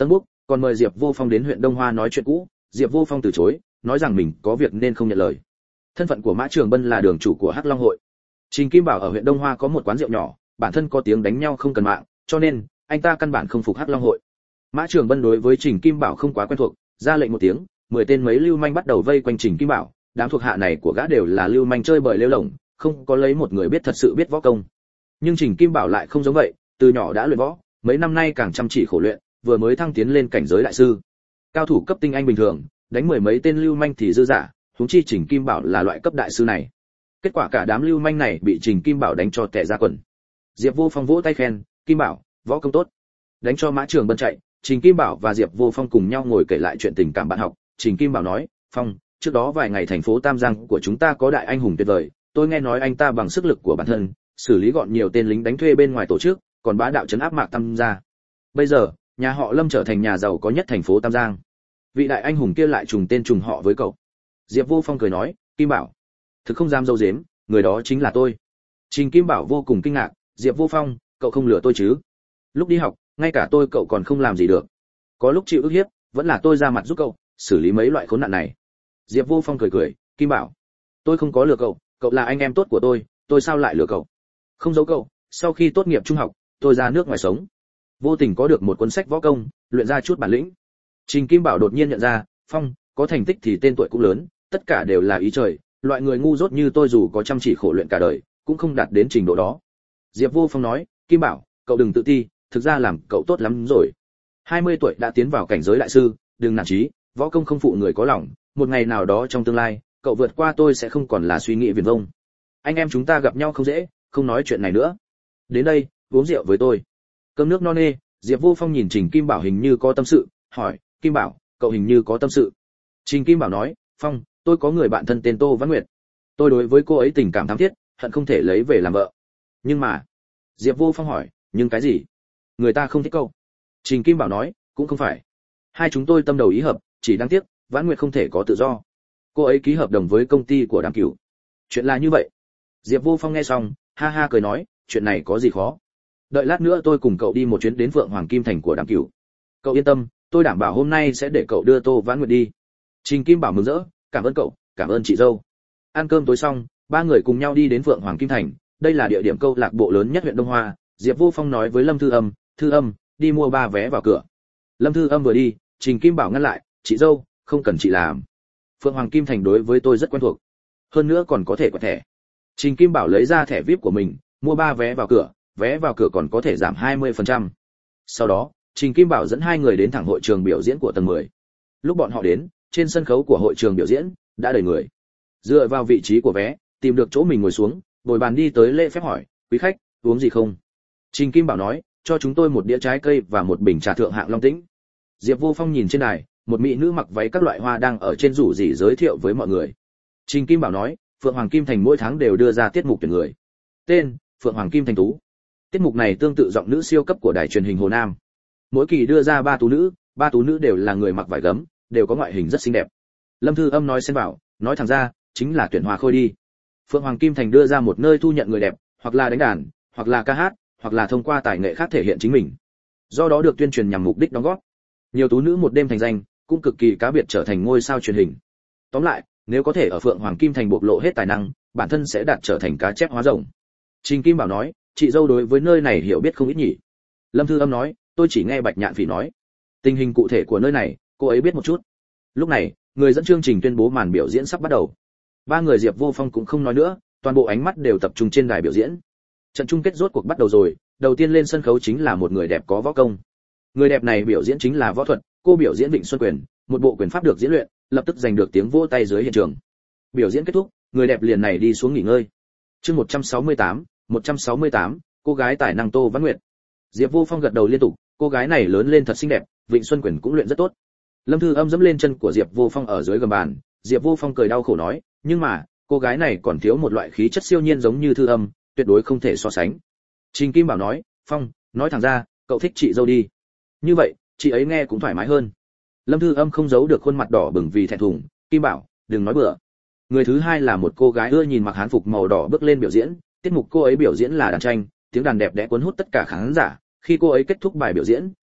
còn mời Diệp Vô Phong đến huyện Đông Hoa nói chuyện cũ. Diệp Vô Phong từ chối, nói rằng mình có việc nên không nhận lời. Thân phận của Mã Trường Bân là đường chủ của Hắc Long hội. Trình Kim Bảo ở huyện Đông Hoa có một quán rượu nhỏ, bản thân có tiếng đánh nhau không cần mạng, cho nên anh ta căn bản không phục Hắc Long hội. Mã Trường Bân đối với Trình Kim Bảo không quá quen thuộc, ra lệnh một tiếng, mười tên mấy lưu manh bắt đầu vây quanh Trình Kim Bảo, đám thuộc hạ này của gã đều là lưu manh chơi bời lêu lổng, không có lấy một người biết thật sự biết võ công. Nhưng Trình Kim Bảo lại không giống vậy, từ nhỏ đã luyện võ, mấy năm nay càng chăm chỉ khổ luyện, vừa mới thăng tiến lên cảnh giới đại sư. Cao thủ cấp tinh anh bình thường, đánh mười mấy tên lưu manh thì dư dả, huống chi Trình Kim Bảo là loại cấp đại sư này. Kết quả cả đám lưu manh này bị Trình Kim Bảo đánh cho tè ra quần. Diệp Vô Phong vỗ tay khen, "Kim Bảo, võ công tốt." Đánh cho Mã Trường Bân chạy, Trình Kim Bảo và Diệp Vô Phong cùng nhau ngồi kể lại chuyện tình cảm bạn học. Trình Kim Bảo nói, "Phong, trước đó vài ngày thành phố Tam Giang của chúng ta có đại anh hùng tuyệt vời, tôi nghe nói anh ta bằng sức lực của bản thân, xử lý gọn nhiều tên lính đánh thuê bên ngoài tổ chức, còn bá đạo trấn áp Mạc Tam gia. Bây giờ, nhà họ Lâm trở thành nhà giàu có nhất thành phố Tam Giang. Vị đại anh hùng kia lại trùng tên trùng họ với cậu." Diệp Vô Phong cười nói, "Kim Bảo, thực không dám dâu dếm, người đó chính là tôi." Trình Kim Bảo vô cùng kinh ngạc, "Diệp Vô Phong, cậu không lừa tôi chứ? Lúc đi học, ngay cả tôi cậu còn không làm gì được. Có lúc chịu ức hiếp, vẫn là tôi ra mặt giúp cậu xử lý mấy loại khốn nạn này." Diệp Vô Phong cười cười, "Kim Bảo, tôi không có lừa cậu, cậu là anh em tốt của tôi, tôi sao lại lừa cậu? Không giấu cậu, sau khi tốt nghiệp trung học, tôi ra nước ngoài sống, vô tình có được một cuốn sách võ công, luyện ra chút bản lĩnh." Trình Kim Bảo đột nhiên nhận ra, Phong, có thành tích thì tên tuổi cũng lớn, tất cả đều là ý trời, loại người ngu dốt như tôi dù có chăm chỉ khổ luyện cả đời, cũng không đạt đến trình độ đó. Diệp Vô Phong nói, "Kim Bảo, cậu đừng tự ti, thực ra làm cậu tốt lắm rồi. hai mươi tuổi đã tiến vào cảnh giới đại sư, đừng nản chí, võ công không phụ người có lòng, một ngày nào đó trong tương lai, cậu vượt qua tôi sẽ không còn là suy nghĩ viển vông. Anh em chúng ta gặp nhau không dễ, không nói chuyện này nữa. Đến đây, uống rượu với tôi." Cơm nước no nê, Diệp Vô Phong nhìn Trình Kim Bảo hình như có tâm sự, hỏi, "Kim Bảo, cậu hình như có tâm sự." Trình Kim Bảo nói, "Phong, tôi có người bạn thân tên Tô Vãn Nguyệt. Tôi đối với cô ấy tình cảm thắm thiết, hận không thể lấy về làm vợ. Nhưng mà..." Diệp Vô Phong hỏi, "Nhưng cái gì? Người ta không thích cậu?" Trình Kim Bảo nói, "Cũng không phải. Hai chúng tôi tâm đầu ý hợp, chỉ đáng tiếc, Vãn Nguyệt không thể có tự do. Cô ấy ký hợp đồng với công ty của Đàm Cửu." "Chuyện là như vậy." Diệp Vô Phong nghe xong, ha ha cười nói, "Chuyện này có gì khó? Đợi lát nữa tôi cùng cậu đi một chuyến đến Vượng Hoàng Kim Thành của Đàm Cửu. Cậu yên tâm, tôi đảm bảo hôm nay sẽ để cậu đưa Tô Vãn Nguyệt đi." Trình Kim Bảo mừng rỡ, "Cảm ơn cậu, cảm ơn chị dâu." Ăn cơm tối xong, ba người cùng nhau đi đến Vượng Hoàng Kim Thành, đây là địa điểm câu lạc bộ lớn nhất huyện Đông Hoa. Diệp Vô Phong nói với Lâm Thư Âm, "Thư Âm, đi mua ba vé vào cửa." Lâm Thư Âm vừa đi, Trình Kim Bảo ngăn lại, "Chị dâu, không cần chị làm. Phượng Hoàng Kim Thành đối với tôi rất quen thuộc, hơn nữa còn có thể quẹt thẻ." Trình Kim Bảo lấy ra thẻ vi ai pi của mình, mua ba vé vào cửa, vé vào cửa còn có thể giảm hai mươi phần trăm. Sau đó, Trình Kim Bảo dẫn hai người đến thẳng hội trường biểu diễn của tầng mười. Lúc bọn họ đến, trên sân khấu của hội trường biểu diễn đã đầy người. Dựa vào vị trí của vé, tìm được chỗ mình ngồi xuống, bồi bàn đi tới lễ phép hỏi, "Quý khách, uống gì không?" Trình Kim Bảo nói, "Cho chúng tôi một đĩa trái cây và một bình trà thượng hạng Long Tĩnh." Diệp Vô Phong nhìn trên đài, một mỹ nữ mặc váy các loại hoa đang ở trên rủ rỉ giới thiệu với mọi người. Trình Kim Bảo nói, "Phượng Hoàng Kim Thành mỗi tháng đều đưa ra tiết mục tuyển người. Tên, Phượng Hoàng Kim Thành Tú. Tiết mục này tương tự giọng nữ siêu cấp của đài truyền hình Hồ Nam. Mỗi kỳ đưa ra ba tú nữ, ba tú nữ đều là người mặc vải gấm, đều có ngoại hình rất xinh đẹp." Lâm Thư Âm nói xen vào, nói thẳng ra, chính là tuyển Hoa Khôi đi. Phượng Hoàng Kim Thành đưa ra một nơi thu nhận người đẹp, hoặc là đánh đàn, hoặc là ca hát, hoặc là thông qua tài nghệ khác thể hiện chính mình. Do đó được tuyên truyền nhằm mục đích đóng góp. Nhiều tú nữ một đêm thành danh, cũng cực kỳ cá biệt trở thành ngôi sao truyền hình. Tóm lại, nếu có thể ở Phượng Hoàng Kim Thành bộc lộ hết tài năng, bản thân sẽ đạt trở thành cá chép hóa rồng. Trình Kim Bảo nói, "Chị dâu đối với nơi này hiểu biết không ít nhỉ?" Lâm Thư Âm nói, "Tôi chỉ nghe Bạch Nhạn Phỉ nói. Tình hình cụ thể của nơi này, cô ấy biết một chút." Lúc này, người dẫn chương trình tuyên bố màn biểu diễn sắp bắt đầu. Ba người Diệp Vô Phong cũng không nói nữa, toàn bộ ánh mắt đều tập trung trên đài biểu diễn. Trận chung kết rốt cuộc bắt đầu rồi, đầu tiên lên sân khấu chính là một người đẹp có võ công. Người đẹp này biểu diễn chính là võ thuật, cô biểu diễn Vịnh Xuân Quyền, một bộ quyền pháp được diễn luyện, lập tức giành được tiếng vỗ tay dưới hiện trường. Biểu diễn kết thúc, người đẹp liền này đi xuống nghỉ ngơi. Chương một trăm sáu mươi tám, một trăm sáu mươi tám, cô gái tài năng Tô Vãn Nguyệt. Diệp Vô Phong gật đầu liên tục, cô gái này lớn lên thật xinh đẹp, Vịnh Xuân Quyền cũng luyện rất tốt. Lâm Thư Âm dẫm lên chân của Diệp Vô Phong ở dưới gầm bàn, Diệp Vô Phong cười đau khổ nói, "Nhưng mà, cô gái này còn thiếu một loại khí chất siêu nhiên giống như Thư Âm, tuyệt đối không thể so sánh." Trình Kim Bảo nói, "Phong, nói thẳng ra, cậu thích chị dâu đi. Như vậy, chị ấy nghe cũng thoải mái hơn." Lâm Thư Âm không giấu được khuôn mặt đỏ bừng vì thẹn thùng, "Kim Bảo, đừng nói bừa." Người thứ hai là một cô gái ưa nhìn mặc hán phục màu đỏ bước lên biểu diễn, tiết mục cô ấy biểu diễn là đàn tranh, tiếng đàn đẹp đẽ cuốn hút tất cả khán giả. Khi cô ấy kết thúc bài biểu diễn,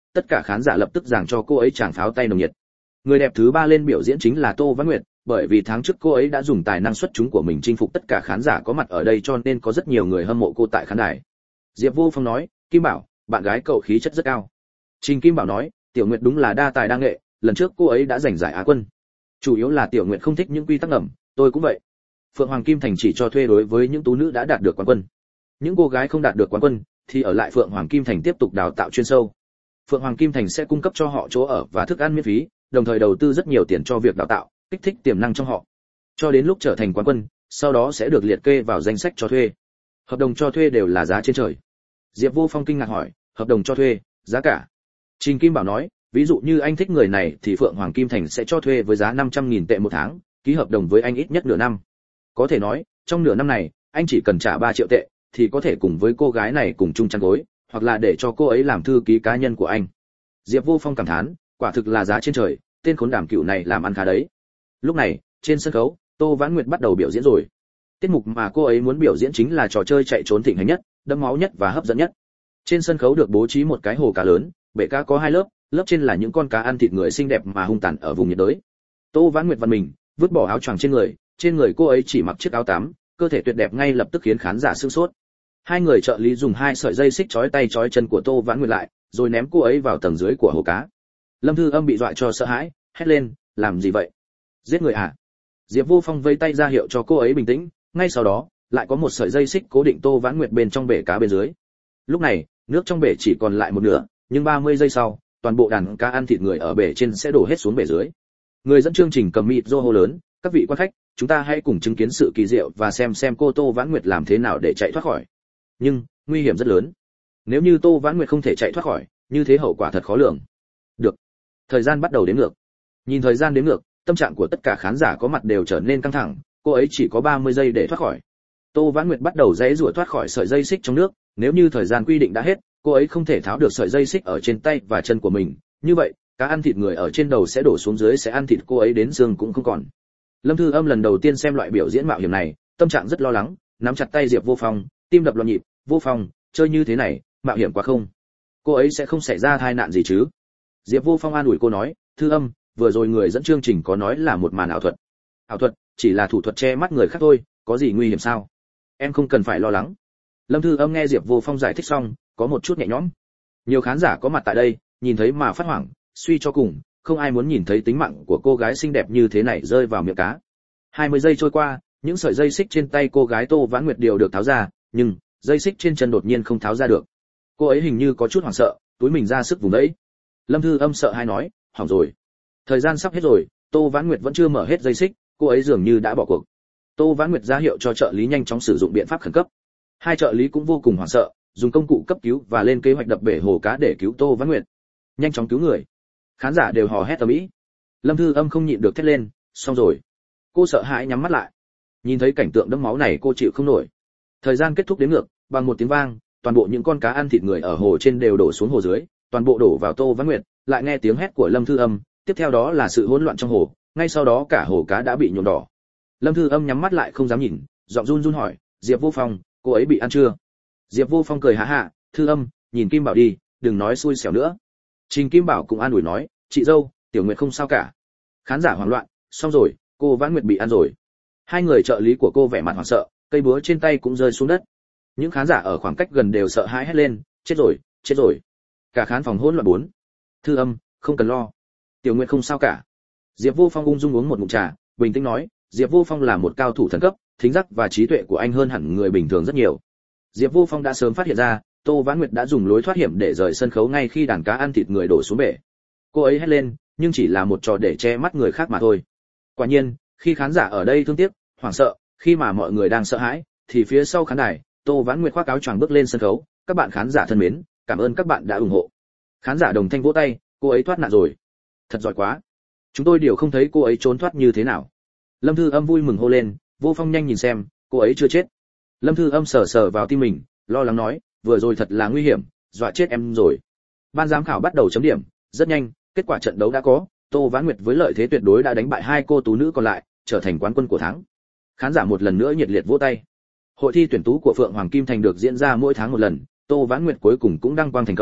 tất cả khán giả lập tức giảng cho cô ấy tràng pháo tay nồng nhiệt. Người đẹp thứ ba lên biểu diễn chính là Tô Vãn Nguyệt, bởi vì tháng trước cô ấy đã dùng tài năng xuất chúng của mình chinh phục tất cả khán giả có mặt ở đây cho nên có rất nhiều người hâm mộ cô tại khán đài. Diệp Vô Phong nói, Kim Bảo, bạn gái cậu khí chất rất cao. Trình Kim Bảo nói, Tiểu Nguyệt đúng là đa tài đa nghệ, lần trước cô ấy đã giành giải Á quân. Chủ yếu là Tiểu Nguyệt không thích những quy tắc ngầm, tôi cũng vậy. Phượng Hoàng Kim Thành chỉ cho thuê đối với những tú nữ đã đạt được quán quân. Những cô gái không đạt được quán quân thì ở lại Phượng Hoàng Kim Thành tiếp tục đào tạo chuyên sâu. Phượng Hoàng Kim Thành sẽ cung cấp cho họ chỗ ở và thức ăn miễn phí, đồng thời đầu tư rất nhiều tiền cho việc đào tạo, kích thích tiềm năng trong họ. Cho đến lúc trở thành quán quân, sau đó sẽ được liệt kê vào danh sách cho thuê. Hợp đồng cho thuê đều là giá trên trời. Diệp Vô Phong kinh ngạc hỏi, hợp đồng cho thuê, giá cả? Trình Kim Bảo nói, ví dụ như anh thích người này thì Phượng Hoàng Kim Thành sẽ cho thuê với giá năm trăm nghìn tệ một tháng, ký hợp đồng với anh ít nhất nửa năm. Có thể nói, trong nửa năm này, anh chỉ cần trả ba triệu tệ thì có thể cùng với cô gái này cùng chung chăn gối, hoặc là để cho cô ấy làm thư ký cá nhân của anh. Diệp Vô Phong cảm thán, quả thực là giá trên trời, tên khốn đảm cựu này làm ăn khá đấy. Lúc này, trên sân khấu, Tô Vãn Nguyệt bắt đầu biểu diễn rồi. Tiết mục mà cô ấy muốn biểu diễn chính là trò chơi chạy trốn thịnh hành nhất, đẫm máu nhất và hấp dẫn nhất. Trên sân khấu được bố trí một cái hồ cá lớn, bể cá có hai lớp, lớp trên là những con cá ăn thịt người xinh đẹp mà hung tàn ở vùng nhiệt đới. Tô Vãn Nguyệt văn mình, vứt bỏ áo choàng trên người, trên người cô ấy chỉ mặc chiếc áo tắm, cơ thể tuyệt đẹp ngay lập tức khiến khán giả sửng sốt. Hai người trợ lý dùng hai sợi dây xích trói tay trói chân của Tô Vãn Nguyệt lại, rồi ném cô ấy vào tầng dưới của hồ cá. Lâm Thư Âm bị dọa cho sợ hãi, hét lên, làm gì vậy? Giết người à? Diệp Vô Phong vẫy tay ra hiệu cho cô ấy bình tĩnh, ngay sau đó, lại có một sợi dây xích cố định Tô Vãn Nguyệt bên trong bể cá bên dưới. Lúc này, nước trong bể chỉ còn lại một nửa, nhưng ba mươi giây sau, toàn bộ đàn cá ăn thịt người ở bể trên sẽ đổ hết xuống bể dưới. Người dẫn chương trình cầm mịt rô hô lớn, các vị quan khách, chúng ta hãy cùng chứng kiến sự kỳ diệu và xem xem cô Tô Vãn Nguyệt làm thế nào để chạy thoát khỏi. Nhưng, nguy hiểm rất lớn. Nếu như Tô Vãn Nguyệt không thể chạy thoát khỏi, như thế hậu quả thật khó lường. Được. Thời gian bắt đầu đếm ngược. Nhìn thời gian đếm ngược, tâm trạng của tất cả khán giả có mặt đều trở nên căng thẳng, cô ấy chỉ có ba mươi giây để thoát khỏi. Tô Vãn Nguyệt bắt đầu giãy giụa thoát khỏi sợi dây xích trong nước, nếu như thời gian quy định đã hết, cô ấy không thể tháo được sợi dây xích ở trên tay và chân của mình, như vậy, cá ăn thịt người ở trên đầu sẽ đổ xuống dưới sẽ ăn thịt cô ấy đến xương cũng không còn. Lâm Thư Âm lần đầu tiên xem loại biểu diễn mạo hiểm này, tâm trạng rất lo lắng, nắm chặt tay Diệp Vô Phong, tim đập loạn nhịp, "Vô Phong, chơi như thế này, mạo hiểm quá không? Cô ấy sẽ không xảy ra tai nạn gì chứ?" Diệp Vô Phong an ủi cô nói, "Thư Âm, vừa rồi người dẫn chương trình có nói là một màn ảo thuật. Ảo thuật chỉ là thủ thuật che mắt người khác thôi, có gì nguy hiểm sao? Em không cần phải lo lắng." Lâm Thư Âm nghe Diệp Vô Phong giải thích xong, có một chút nhẹ nhõm. Nhiều khán giả có mặt tại đây, nhìn thấy mà phát hoảng, suy cho cùng, không ai muốn nhìn thấy tính mạng của cô gái xinh đẹp như thế này rơi vào miệng cá. hai mươi giây trôi qua, những sợi dây xích trên tay cô gái Tô Vãn Nguyệt đều được tháo ra, nhưng dây xích trên chân đột nhiên không tháo ra được. Cô ấy hình như có chút hoảng sợ, túi mình ra sức vùng đẩy. Lâm Thư Âm sợ hãi nói, hỏng rồi. Thời gian sắp hết rồi, Tô Vãn Nguyệt vẫn chưa mở hết dây xích, cô ấy dường như đã bỏ cuộc. Tô Vãn Nguyệt ra hiệu cho trợ lý nhanh chóng sử dụng biện pháp khẩn cấp. Hai trợ lý cũng vô cùng hoảng sợ, dùng công cụ cấp cứu và lên kế hoạch đập bể hồ cá để cứu Tô Vãn Nguyệt. Nhanh chóng cứu người. Khán giả đều hò hét ầm ĩ. Lâm Thư Âm không nhịn được thét lên, xong rồi. Cô sợ hãi nhắm mắt lại. Nhìn thấy cảnh tượng đẫm máu này cô chịu không nổi. Thời gian kết thúc đếm ngược, bằng một tiếng vang, toàn bộ những con cá ăn thịt người ở hồ trên đều đổ xuống hồ dưới, toàn bộ đổ vào Tô Vãn Nguyệt, lại nghe tiếng hét của Lâm Thư Âm, tiếp theo đó là sự hỗn loạn trong hồ, ngay sau đó cả hồ cá đã bị nhuộm đỏ. Lâm Thư Âm nhắm mắt lại không dám nhìn, giọng run run hỏi, Diệp Vô Phong, cô ấy bị ăn chưa? Diệp Vô Phong cười hạ hạ, Thư Âm, nhìn Kim Bảo đi, đừng nói xui xẻo nữa. Trình Kim Bảo cũng an ủi nói, chị dâu, Tiểu Nguyệt không sao cả. Khán giả hoảng loạn, xong rồi, cô Vãn Nguyệt bị ăn rồi. Hai người trợ lý của cô vẻ mặt hoảng sợ, cây búa trên tay cũng rơi xuống đất. Những khán giả ở khoảng cách gần đều sợ hãi hét lên, chết rồi, chết rồi. Cả khán phòng hỗn loạn bốn. Thư Âm, không cần lo. Tiểu Nguyệt không sao cả. Diệp Vô Phong ung dung uống một ngụm trà, bình tĩnh nói, Diệp Vô Phong là một cao thủ thần cấp, thính giác và trí tuệ của anh hơn hẳn người bình thường rất nhiều. Diệp Vô Phong đã sớm phát hiện ra, Tô Vãn Nguyệt đã dùng lối thoát hiểm để rời sân khấu ngay khi đàn cá ăn thịt người đổ xuống bể. Cô ấy hét lên, nhưng chỉ là một trò để che mắt người khác mà thôi. Quả nhiên, khi khán giả ở đây thương tiếc, hoảng sợ, khi mà mọi người đang sợ hãi, thì phía sau khán đài, Tô Vãn Nguyệt khoác áo choàng bước lên sân khấu. Các bạn khán giả thân mến, cảm ơn các bạn đã ủng hộ. Khán giả đồng thanh vỗ tay, cô ấy thoát nạn rồi. Thật giỏi quá. Chúng tôi đều không thấy cô ấy trốn thoát như thế nào. Lâm Thư Âm vui mừng hô lên, Vô Phong nhanh nhìn xem, cô ấy chưa chết. Lâm Thư Âm sờ sờ vào tim mình, lo lắng nói, vừa rồi thật là nguy hiểm, dọa chết em rồi. Ban giám khảo bắt đầu chấm điểm, rất nhanh, kết quả trận đấu đã có, Tô Vãn Nguyệt với lợi thế tuyệt đối đã đánh bại hai cô tú nữ còn lại, trở thành quán quân của tháng. Khán giả một lần nữa nhiệt liệt vỗ tay. Hội thi tuyển tú của Phượng Hoàng Kim Thành được diễn ra mỗi tháng một lần, Tô Vãn Nguyệt cuối cùng cũng đăng quang thành công,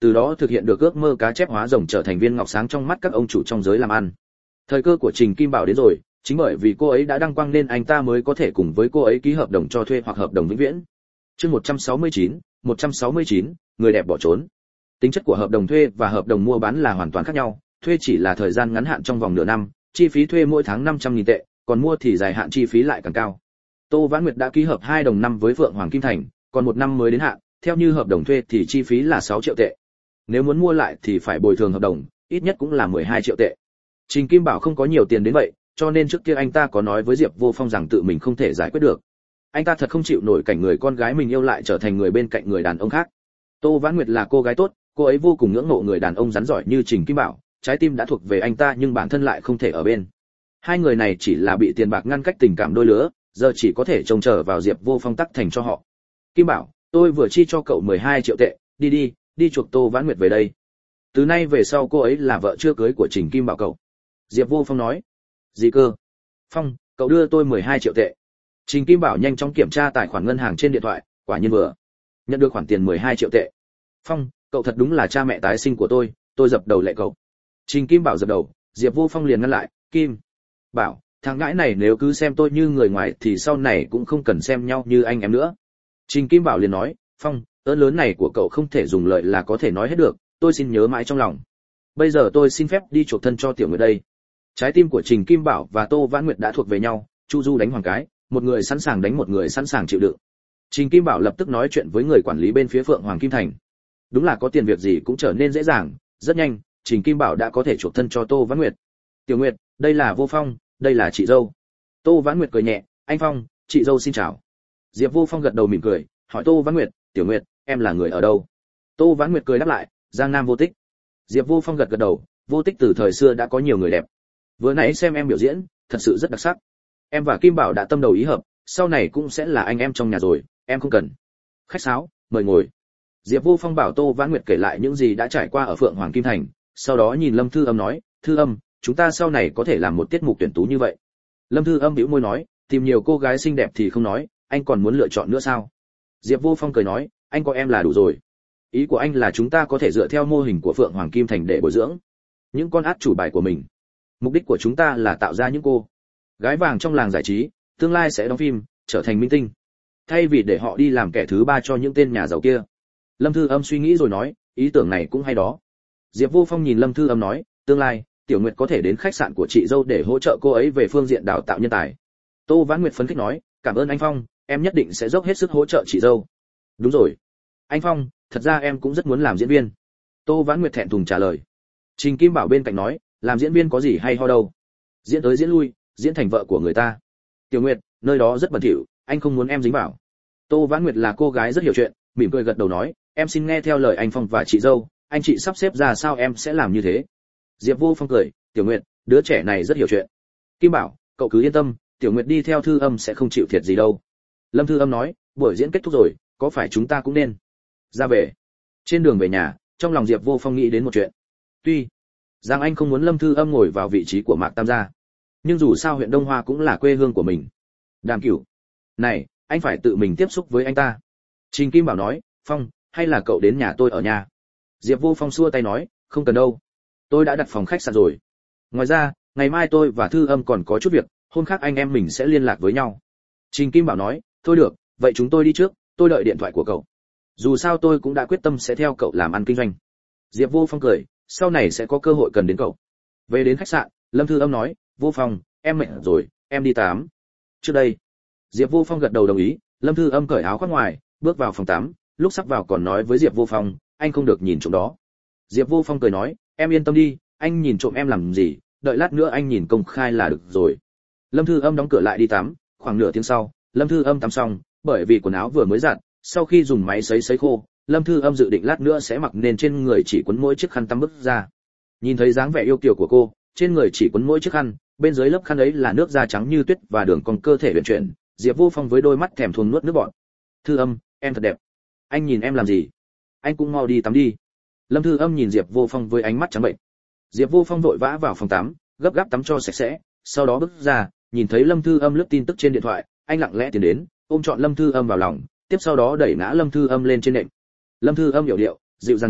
từ đó thực hiện được ước mơ cá chép hóa rồng trở thành viên ngọc sáng trong mắt các ông chủ trong giới làm ăn. Thời cơ của Trình Kim Bảo đến rồi, chính bởi vì cô ấy đã đăng quang nên anh ta mới có thể cùng với cô ấy ký hợp đồng cho thuê hoặc hợp đồng vĩnh viễn. Chương một trăm sáu mươi chín, một trăm sáu mươi chín, người đẹp bỏ trốn. Tính chất của hợp đồng thuê và hợp đồng mua bán là hoàn toàn khác nhau, thuê chỉ là thời gian ngắn hạn trong vòng nửa năm, chi phí thuê mỗi tháng năm trăm nghìn tệ, còn mua thì dài hạn chi phí lại càng cao. Tô Vãn Nguyệt đã ký hợp hai đồng năm với Phượng Hoàng Kim Thành, còn một năm mới đến hạn, theo như hợp đồng thuê thì chi phí là sáu triệu tệ. Nếu muốn mua lại thì phải bồi thường hợp đồng, ít nhất cũng là mười hai triệu tệ. Trình Kim Bảo không có nhiều tiền đến vậy, cho nên trước kia anh ta có nói với Diệp Vô Phong rằng tự mình không thể giải quyết được. Anh ta thật không chịu nổi cảnh người con gái mình yêu lại trở thành người bên cạnh người đàn ông khác. Tô Vãn Nguyệt là cô gái tốt, cô ấy vô cùng ngưỡng mộ người đàn ông rắn giỏi như Trình Kim Bảo, trái tim đã thuộc về anh ta nhưng bản thân lại không thể ở bên. Hai người này chỉ là bị tiền bạc ngăn cách tình cảm đôi lứa, giờ chỉ có thể trông chờ vào Diệp Vô Phong tắc thành cho họ. Kim Bảo, tôi vừa chi cho cậu mười hai triệu tệ, đi đi, đi chuộc Tô Vãn Nguyệt về đây. Từ nay về sau cô ấy là vợ chưa cưới của Trình Kim Bảo cậu. Diệp Vô Phong nói. Gì cơ? Phong, cậu đưa tôi mười hai triệu tệ. Trình Kim Bảo nhanh chóng kiểm tra tài khoản ngân hàng trên điện thoại, quả nhiên vừa nhận được khoản tiền mười hai triệu tệ. Phong, cậu thật đúng là cha mẹ tái sinh của tôi, tôi dập đầu lạy cậu. Trình Kim Bảo dập đầu, Diệp Vô Phong liền ngăn lại, Kim Bảo, thằng ngãi này nếu cứ xem tôi như người ngoài thì sau này cũng không cần xem nhau như anh em nữa. Trình Kim Bảo liền nói, Phong, ơn lớn này của cậu không thể dùng lợi là có thể nói hết được, tôi xin nhớ mãi trong lòng. Bây giờ tôi xin phép đi chuộc thân cho Tiểu Nguyệt đây. Trái tim của Trình Kim Bảo và Tô Vãn Nguyệt đã thuộc về nhau, Chu Du đánh Hoàng Cái, một người sẵn sàng đánh một người sẵn sàng chịu đựng. Trình Kim Bảo lập tức nói chuyện với người quản lý bên phía Phượng Hoàng Kim Thành. Đúng là có tiền việc gì cũng trở nên dễ dàng, rất nhanh, Trình Kim Bảo đã có thể chuộc thân cho Tô Vãn Nguyệt. Tiểu Nguyệt, đây là Vô Phong, đây là chị dâu. Tô Vãn Nguyệt cười nhẹ, anh Phong, chị dâu xin chào. Diệp Vô Phong gật đầu mỉm cười, hỏi Tô Vãn Nguyệt, Tiểu Nguyệt, em là người ở đâu? Tô Vãn Nguyệt cười đáp lại, Giang Nam Vô Tích. Diệp Vô Phong gật gật đầu, Vô Tích từ thời xưa đã có nhiều người đẹp. Vừa nãy xem em biểu diễn, thật sự rất đặc sắc. Em và Kim Bảo đã tâm đầu ý hợp, sau này cũng sẽ là anh em trong nhà rồi, em không cần khách sáo, mời ngồi. Diệp Vô Phong bảo Tô Vãn Nguyệt kể lại những gì đã trải qua ở Phượng Hoàng Kim Thành, sau đó nhìn Lâm Thư Âm nói, Thư Âm, chúng ta sau này có thể làm một tiết mục tuyển tú như vậy. Lâm Thư Âm bĩu môi nói, tìm nhiều cô gái xinh đẹp thì không nói, anh còn muốn lựa chọn nữa sao? Diệp Vô Phong cười nói, anh có em là đủ rồi. Ý của anh là chúng ta có thể dựa theo mô hình của Phượng Hoàng Kim Thành để bồi dưỡng những con át chủ bài của mình. Mục đích của chúng ta là tạo ra những cô gái vàng trong làng giải trí, tương lai sẽ đóng phim, trở thành minh tinh, thay vì để họ đi làm kẻ thứ ba cho những tên nhà giàu kia. Lâm Thư Âm suy nghĩ rồi nói, ý tưởng này cũng hay đó. Diệp Vô Phong nhìn Lâm Thư Âm nói, tương lai Tiểu Nguyệt có thể đến khách sạn của chị dâu để hỗ trợ cô ấy về phương diện đào tạo nhân tài. Tô Vãn Nguyệt phấn khích nói, cảm ơn anh Phong, em nhất định sẽ dốc hết sức hỗ trợ chị dâu. Đúng rồi, anh Phong, thật ra em cũng rất muốn làm diễn viên. Tô Vãn Nguyệt thẹn thùng trả lời. Trình Kim Bảo bên cạnh nói, làm diễn viên có gì hay ho đâu, diễn tới diễn lui, diễn thành vợ của người ta. Tiểu Nguyệt, nơi đó rất bẩn thỉu, anh không muốn em dính vào. Tô Vãn Nguyệt là cô gái rất hiểu chuyện, mỉm cười gật đầu nói, em xin nghe theo lời anh Phong và chị dâu, anh chị sắp xếp ra sao em sẽ làm như thế. Diệp Vô Phong cười, Tiểu Nguyệt, đứa trẻ này rất hiểu chuyện. Kim Bảo, cậu cứ yên tâm, Tiểu Nguyệt đi theo Thư Âm sẽ không chịu thiệt gì đâu. Lâm Thư Âm nói, buổi diễn kết thúc rồi, có phải chúng ta cũng nên ra về? Trên đường về nhà, trong lòng Diệp Vô Phong nghĩ đến một chuyện. Tuy Giang Anh không muốn Lâm Thư Âm ngồi vào vị trí của Mạc Tam gia, nhưng dù sao huyện Đông Hoa cũng là quê hương của mình. Đàm Cửu, này, anh phải tự mình tiếp xúc với anh ta. Trình Kim Bảo nói, Phong, hay là cậu đến nhà tôi ở nhà? Diệp Vô Phong xua tay nói, không cần đâu, tôi đã đặt phòng khách sạn rồi. Ngoài ra, ngày mai tôi và Thư Âm còn có chút việc, hôm khác anh em mình sẽ liên lạc với nhau. Trình Kim Bảo nói, thôi được, vậy chúng tôi đi trước, tôi đợi điện thoại của cậu. Dù sao tôi cũng đã quyết tâm sẽ theo cậu làm ăn kinh doanh. Diệp Vô Phong cười, sau này sẽ có cơ hội cần đến cậu. Về đến khách sạn, Lâm Thư Âm nói, Vô Phong, em mệt rồi, em đi tắm. Trước đây, Diệp Vô Phong gật đầu đồng ý, Lâm Thư Âm cởi áo khoác ngoài, bước vào phòng tắm, lúc sắp vào còn nói với Diệp Vô Phong, anh không được nhìn trộm đó. Diệp Vô Phong cười nói, em yên tâm đi, anh nhìn trộm em làm gì, đợi lát nữa anh nhìn công khai là được rồi. Lâm Thư Âm đóng cửa lại đi tắm, khoảng nửa tiếng sau, Lâm Thư Âm tắm xong, bởi vì quần áo vừa mới giặt, sau khi dùng máy sấy sấy khô, Lâm Thư Âm dự định lát nữa sẽ mặc nên trên người chỉ quấn mỗi chiếc khăn tắm bước ra. Nhìn thấy dáng vẻ yêu kiều của cô, trên người chỉ quấn mỗi chiếc khăn, bên dưới lớp khăn ấy là nước da trắng như tuyết và đường cong cơ thể uyển chuyển, Diệp Vô Phong với đôi mắt thèm thuồng nuốt nước bọt. Thư Âm, em thật đẹp. Anh nhìn em làm gì? Anh cũng mau đi tắm đi. Lâm Thư Âm nhìn Diệp Vô Phong với ánh mắt trắng bệnh. Diệp Vô Phong vội vã vào phòng tắm, gấp gáp tắm cho sạch sẽ, sau đó bước ra, nhìn thấy Lâm Thư Âm lướt tin tức trên điện thoại, anh lặng lẽ tiến đến, ôm trọn Lâm Thư Âm vào lòng, tiếp sau đó đẩy ngã Lâm Thư Âm lên trên nệm. Lâm Thư Âm hiểu điệu, dịu dàng nói,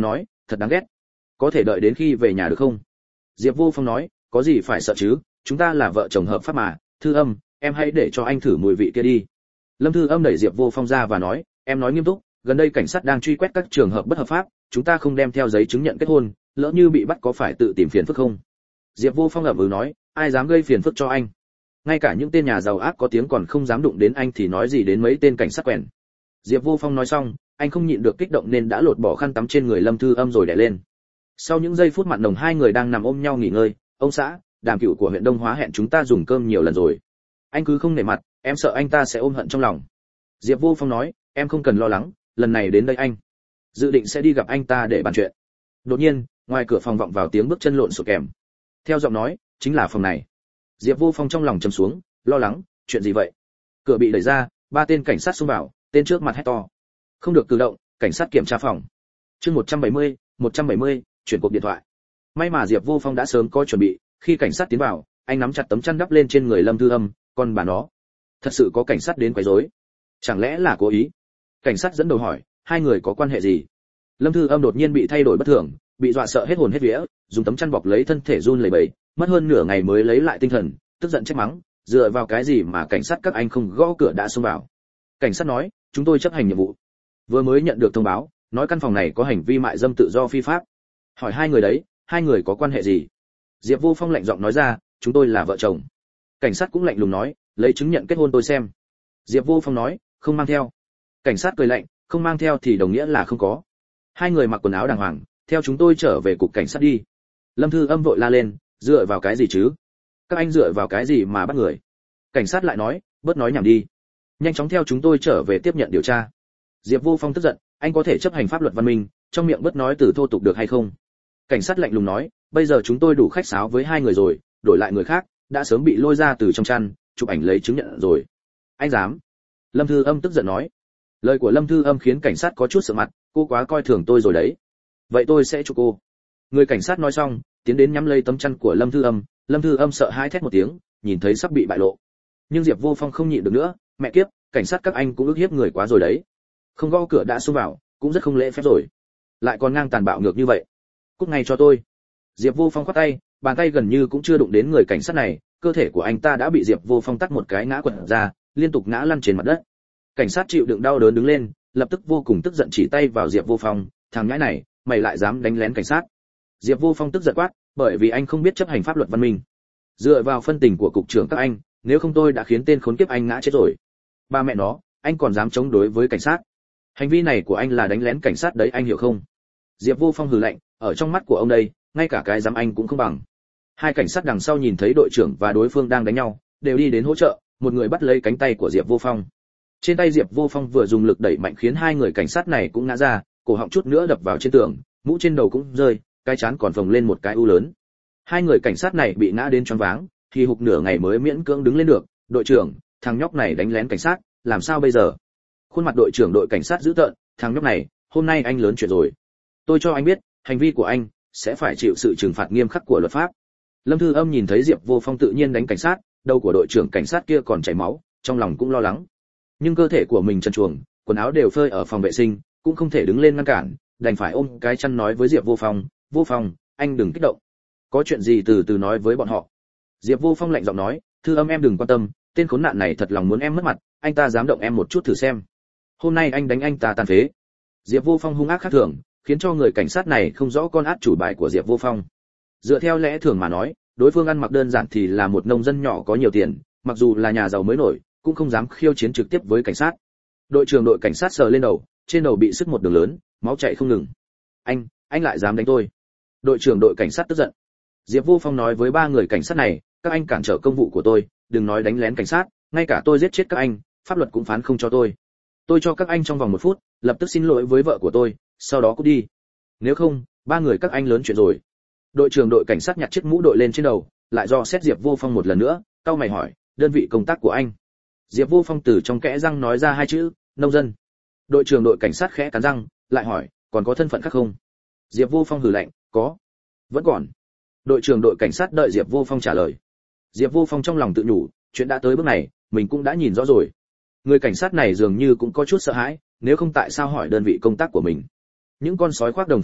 thật đáng ghét. Có thể đợi đến khi về nhà được không? Diệp Vô Phong nói, có gì phải sợ chứ, chúng ta là vợ chồng hợp pháp mà. Thư Âm, em hãy để cho anh thử mùi vị kia đi. Lâm Thư Âm đẩy Diệp Vô Phong ra và nói, em nói nghiêm túc, gần đây cảnh sát đang truy quét các trường hợp bất hợp pháp, chúng ta không đem theo giấy chứng nhận kết hôn, lỡ như bị bắt có phải tự tìm phiền phức không? Diệp Vô Phong ậm ừ nói, ai dám gây phiền phức cho anh? Ngay cả những tên nhà giàu ác có tiếng còn không dám đụng đến anh thì nói gì đến mấy tên cảnh sát quèn. Diệp Vô Phong nói xong, anh không nhịn được kích động nên đã lột bỏ khăn tắm trên người Lâm Thư Âm rồi đè lên. Sau những giây phút mặn nồng hai người đang nằm ôm nhau nghỉ ngơi, ông xã, Đàm Cựu của huyện Đông Hóa hẹn chúng ta dùng cơm nhiều lần rồi. Anh cứ không nể mặt, em sợ anh ta sẽ ôm hận trong lòng. Diệp Vô Phong nói, em không cần lo lắng, lần này đến đây anh dự định sẽ đi gặp anh ta để bàn chuyện. Đột nhiên, ngoài cửa phòng vọng vào tiếng bước chân lộn xộn kèm theo giọng nói, chính là phòng này. Diệp Vô Phong trong lòng trầm xuống, lo lắng, chuyện gì vậy? Cửa bị đẩy ra, ba tên cảnh sát xông vào, tên trước mặt hét to, không được cử động, cảnh sát kiểm tra phòng. Chương một trăm bảy mươi, một trăm bảy mươi, chuyển cuộc điện thoại. May mà Diệp Vô Phong đã sớm có chuẩn bị, khi cảnh sát tiến vào, anh nắm chặt tấm chăn đắp lên trên người Lâm Thư Âm, còn bà nó, thật sự có cảnh sát đến quấy rối, chẳng lẽ là cố ý? Cảnh sát dẫn đầu hỏi, hai người có quan hệ gì? Lâm Thư Âm đột nhiên bị thay đổi bất thường, bị dọa sợ hết hồn hết vía, dùng tấm chăn bọc lấy thân thể run lẩy bẩy, mất hơn nửa ngày mới lấy lại tinh thần, tức giận trách mắng, dựa vào cái gì mà cảnh sát các anh không gõ cửa đã xông vào? Cảnh sát nói, chúng tôi chấp hành nhiệm vụ, vừa mới nhận được thông báo, nói căn phòng này có hành vi mại dâm tự do phi pháp. Hỏi hai người đấy, hai người có quan hệ gì? Diệp Vô Phong lạnh giọng nói ra, chúng tôi là vợ chồng. Cảnh sát cũng lạnh lùng nói, lấy chứng nhận kết hôn tôi xem. Diệp Vô Phong nói, không mang theo. Cảnh sát cười lạnh, không mang theo thì đồng nghĩa là không có. Hai người mặc quần áo đàng hoàng, theo chúng tôi trở về cục cảnh sát đi. Lâm Thư Âm vội la lên, dựa vào cái gì chứ? Các anh dựa vào cái gì mà bắt người? Cảnh sát lại nói, bớt nói nhảm đi, nhanh chóng theo chúng tôi trở về tiếp nhận điều tra. Diệp Vô Phong tức giận, anh có thể chấp hành pháp luật văn minh, trong miệng bớt nói từ thô tục được hay không? Cảnh sát lạnh lùng nói, bây giờ chúng tôi đủ khách sáo với hai người rồi, đổi lại người khác đã sớm bị lôi ra từ trong chăn, chụp ảnh lấy chứng nhận rồi. Anh dám? Lâm Thư Âm tức giận nói. Lời của Lâm Thư Âm khiến cảnh sát có chút sợ mặt, cô quá coi thường tôi rồi đấy. Vậy tôi sẽ chụp cô. Người cảnh sát nói xong, tiến đến nhắm lấy tấm chăn của Lâm Thư Âm. Lâm Thư Âm sợ hãi thét một tiếng, nhìn thấy sắp bị bại lộ. Nhưng Diệp Vô Phong không nhịn được nữa, mẹ kiếp, cảnh sát các anh cũng ức hiếp người quá rồi đấy. Không gõ cửa đã xông vào, cũng rất không lễ phép rồi. Lại còn ngang tàn bạo ngược như vậy. Cút ngay cho tôi. Diệp Vô Phong khoát tay, bàn tay gần như cũng chưa đụng đến người cảnh sát này, cơ thể của anh ta đã bị Diệp Vô Phong tát một cái ngã quật ra, liên tục ngã lăn trên mặt đất. Cảnh sát chịu đựng đau đớn đứng lên, lập tức vô cùng tức giận chỉ tay vào Diệp Vô Phong, thằng nhãi này, mày lại dám đánh lén cảnh sát? Diệp Vô Phong tức giận quát, bởi vì anh không biết chấp hành pháp luật văn minh. Dựa vào phân tình của cục trưởng các anh, nếu không tôi đã khiến tên khốn kiếp anh ngã chết rồi. Ba mẹ nó, anh còn dám chống đối với cảnh sát? Hành vi này của anh là đánh lén cảnh sát đấy, anh hiểu không? Diệp Vô Phong hừ lạnh, ở trong mắt của ông đây, ngay cả cái dám anh cũng không bằng. Hai cảnh sát đằng sau nhìn thấy đội trưởng và đối phương đang đánh nhau, đều đi đến hỗ trợ, một người bắt lấy cánh tay của Diệp Vô Phong. Trên tay Diệp Vô Phong vừa dùng lực đẩy mạnh khiến hai người cảnh sát này cũng ngã ra, cổ họng chút nữa đập vào trên tường, mũ trên đầu cũng rơi, cái trán còn phồng lên một cái u lớn. Hai người cảnh sát này bị ngã đến choáng váng, thì hụt nửa ngày mới miễn cưỡng đứng lên được. Đội trưởng, thằng nhóc này đánh lén cảnh sát, làm sao bây giờ? Khuôn mặt đội trưởng đội cảnh sát dữ tợn, thằng nhóc này, hôm nay anh lớn chuyện rồi. Tôi cho anh biết, hành vi của anh sẽ phải chịu sự trừng phạt nghiêm khắc của luật pháp. Lâm Thư Âm nhìn thấy Diệp Vô Phong tự nhiên đánh cảnh sát, đầu của đội trưởng cảnh sát kia còn chảy máu, trong lòng cũng lo lắng. Nhưng cơ thể của mình trần truồng, quần áo đều phơi ở phòng vệ sinh, cũng không thể đứng lên ngăn cản, đành phải ôm cái chăn nói với Diệp Vô Phong, "Vô Phong, anh đừng kích động. Có chuyện gì từ từ nói với bọn họ." Diệp Vô Phong lạnh giọng nói, "Thư Âm em đừng quan tâm, tên khốn nạn này thật lòng muốn em mất mặt, anh ta dám động em một chút thử xem. Hôm nay anh đánh anh ta tàn phế." Diệp Vô Phong hung ác khác thường, khiến cho người cảnh sát này không rõ con át chủ bài của Diệp Vô Phong. Dựa theo lẽ thường mà nói, đối phương ăn mặc đơn giản thì là một nông dân nhỏ có nhiều tiền, mặc dù là nhà giàu mới nổi, cũng không dám khiêu chiến trực tiếp với cảnh sát. Đội trưởng đội cảnh sát sờ lên đầu, trên đầu bị sứt một đường lớn, máu chảy không ngừng. "Anh, anh lại dám đánh tôi?" Đội trưởng đội cảnh sát tức giận. Diệp Vô Phong nói với ba người cảnh sát này, "Các anh cản trở công vụ của tôi, đừng nói đánh lén cảnh sát, ngay cả tôi giết chết các anh, pháp luật cũng phán không cho tôi. Tôi cho các anh trong vòng một phút, lập tức xin lỗi với vợ của tôi, sau đó cút đi. Nếu không, ba người các anh lớn chuyện rồi." Đội trưởng đội cảnh sát nhặt chiếc mũ đội lên trên đầu, lại do xét Diệp Vô Phong một lần nữa, cau mày hỏi, "Đơn vị công tác của anh?" Diệp Vô Phong từ trong kẽ răng nói ra hai chữ, "Nông dân." Đội trưởng đội cảnh sát khẽ cắn răng, lại hỏi, "Còn có thân phận khác không?" Diệp Vô Phong hừ lạnh, "Có." "Vẫn còn." Đội trưởng đội cảnh sát đợi Diệp Vô Phong trả lời. Diệp Vô Phong trong lòng tự nhủ, chuyện đã tới bước này, mình cũng đã nhìn rõ rồi. Người cảnh sát này dường như cũng có chút sợ hãi, nếu không tại sao hỏi đơn vị công tác của mình. Những con sói khoác đồng phục này,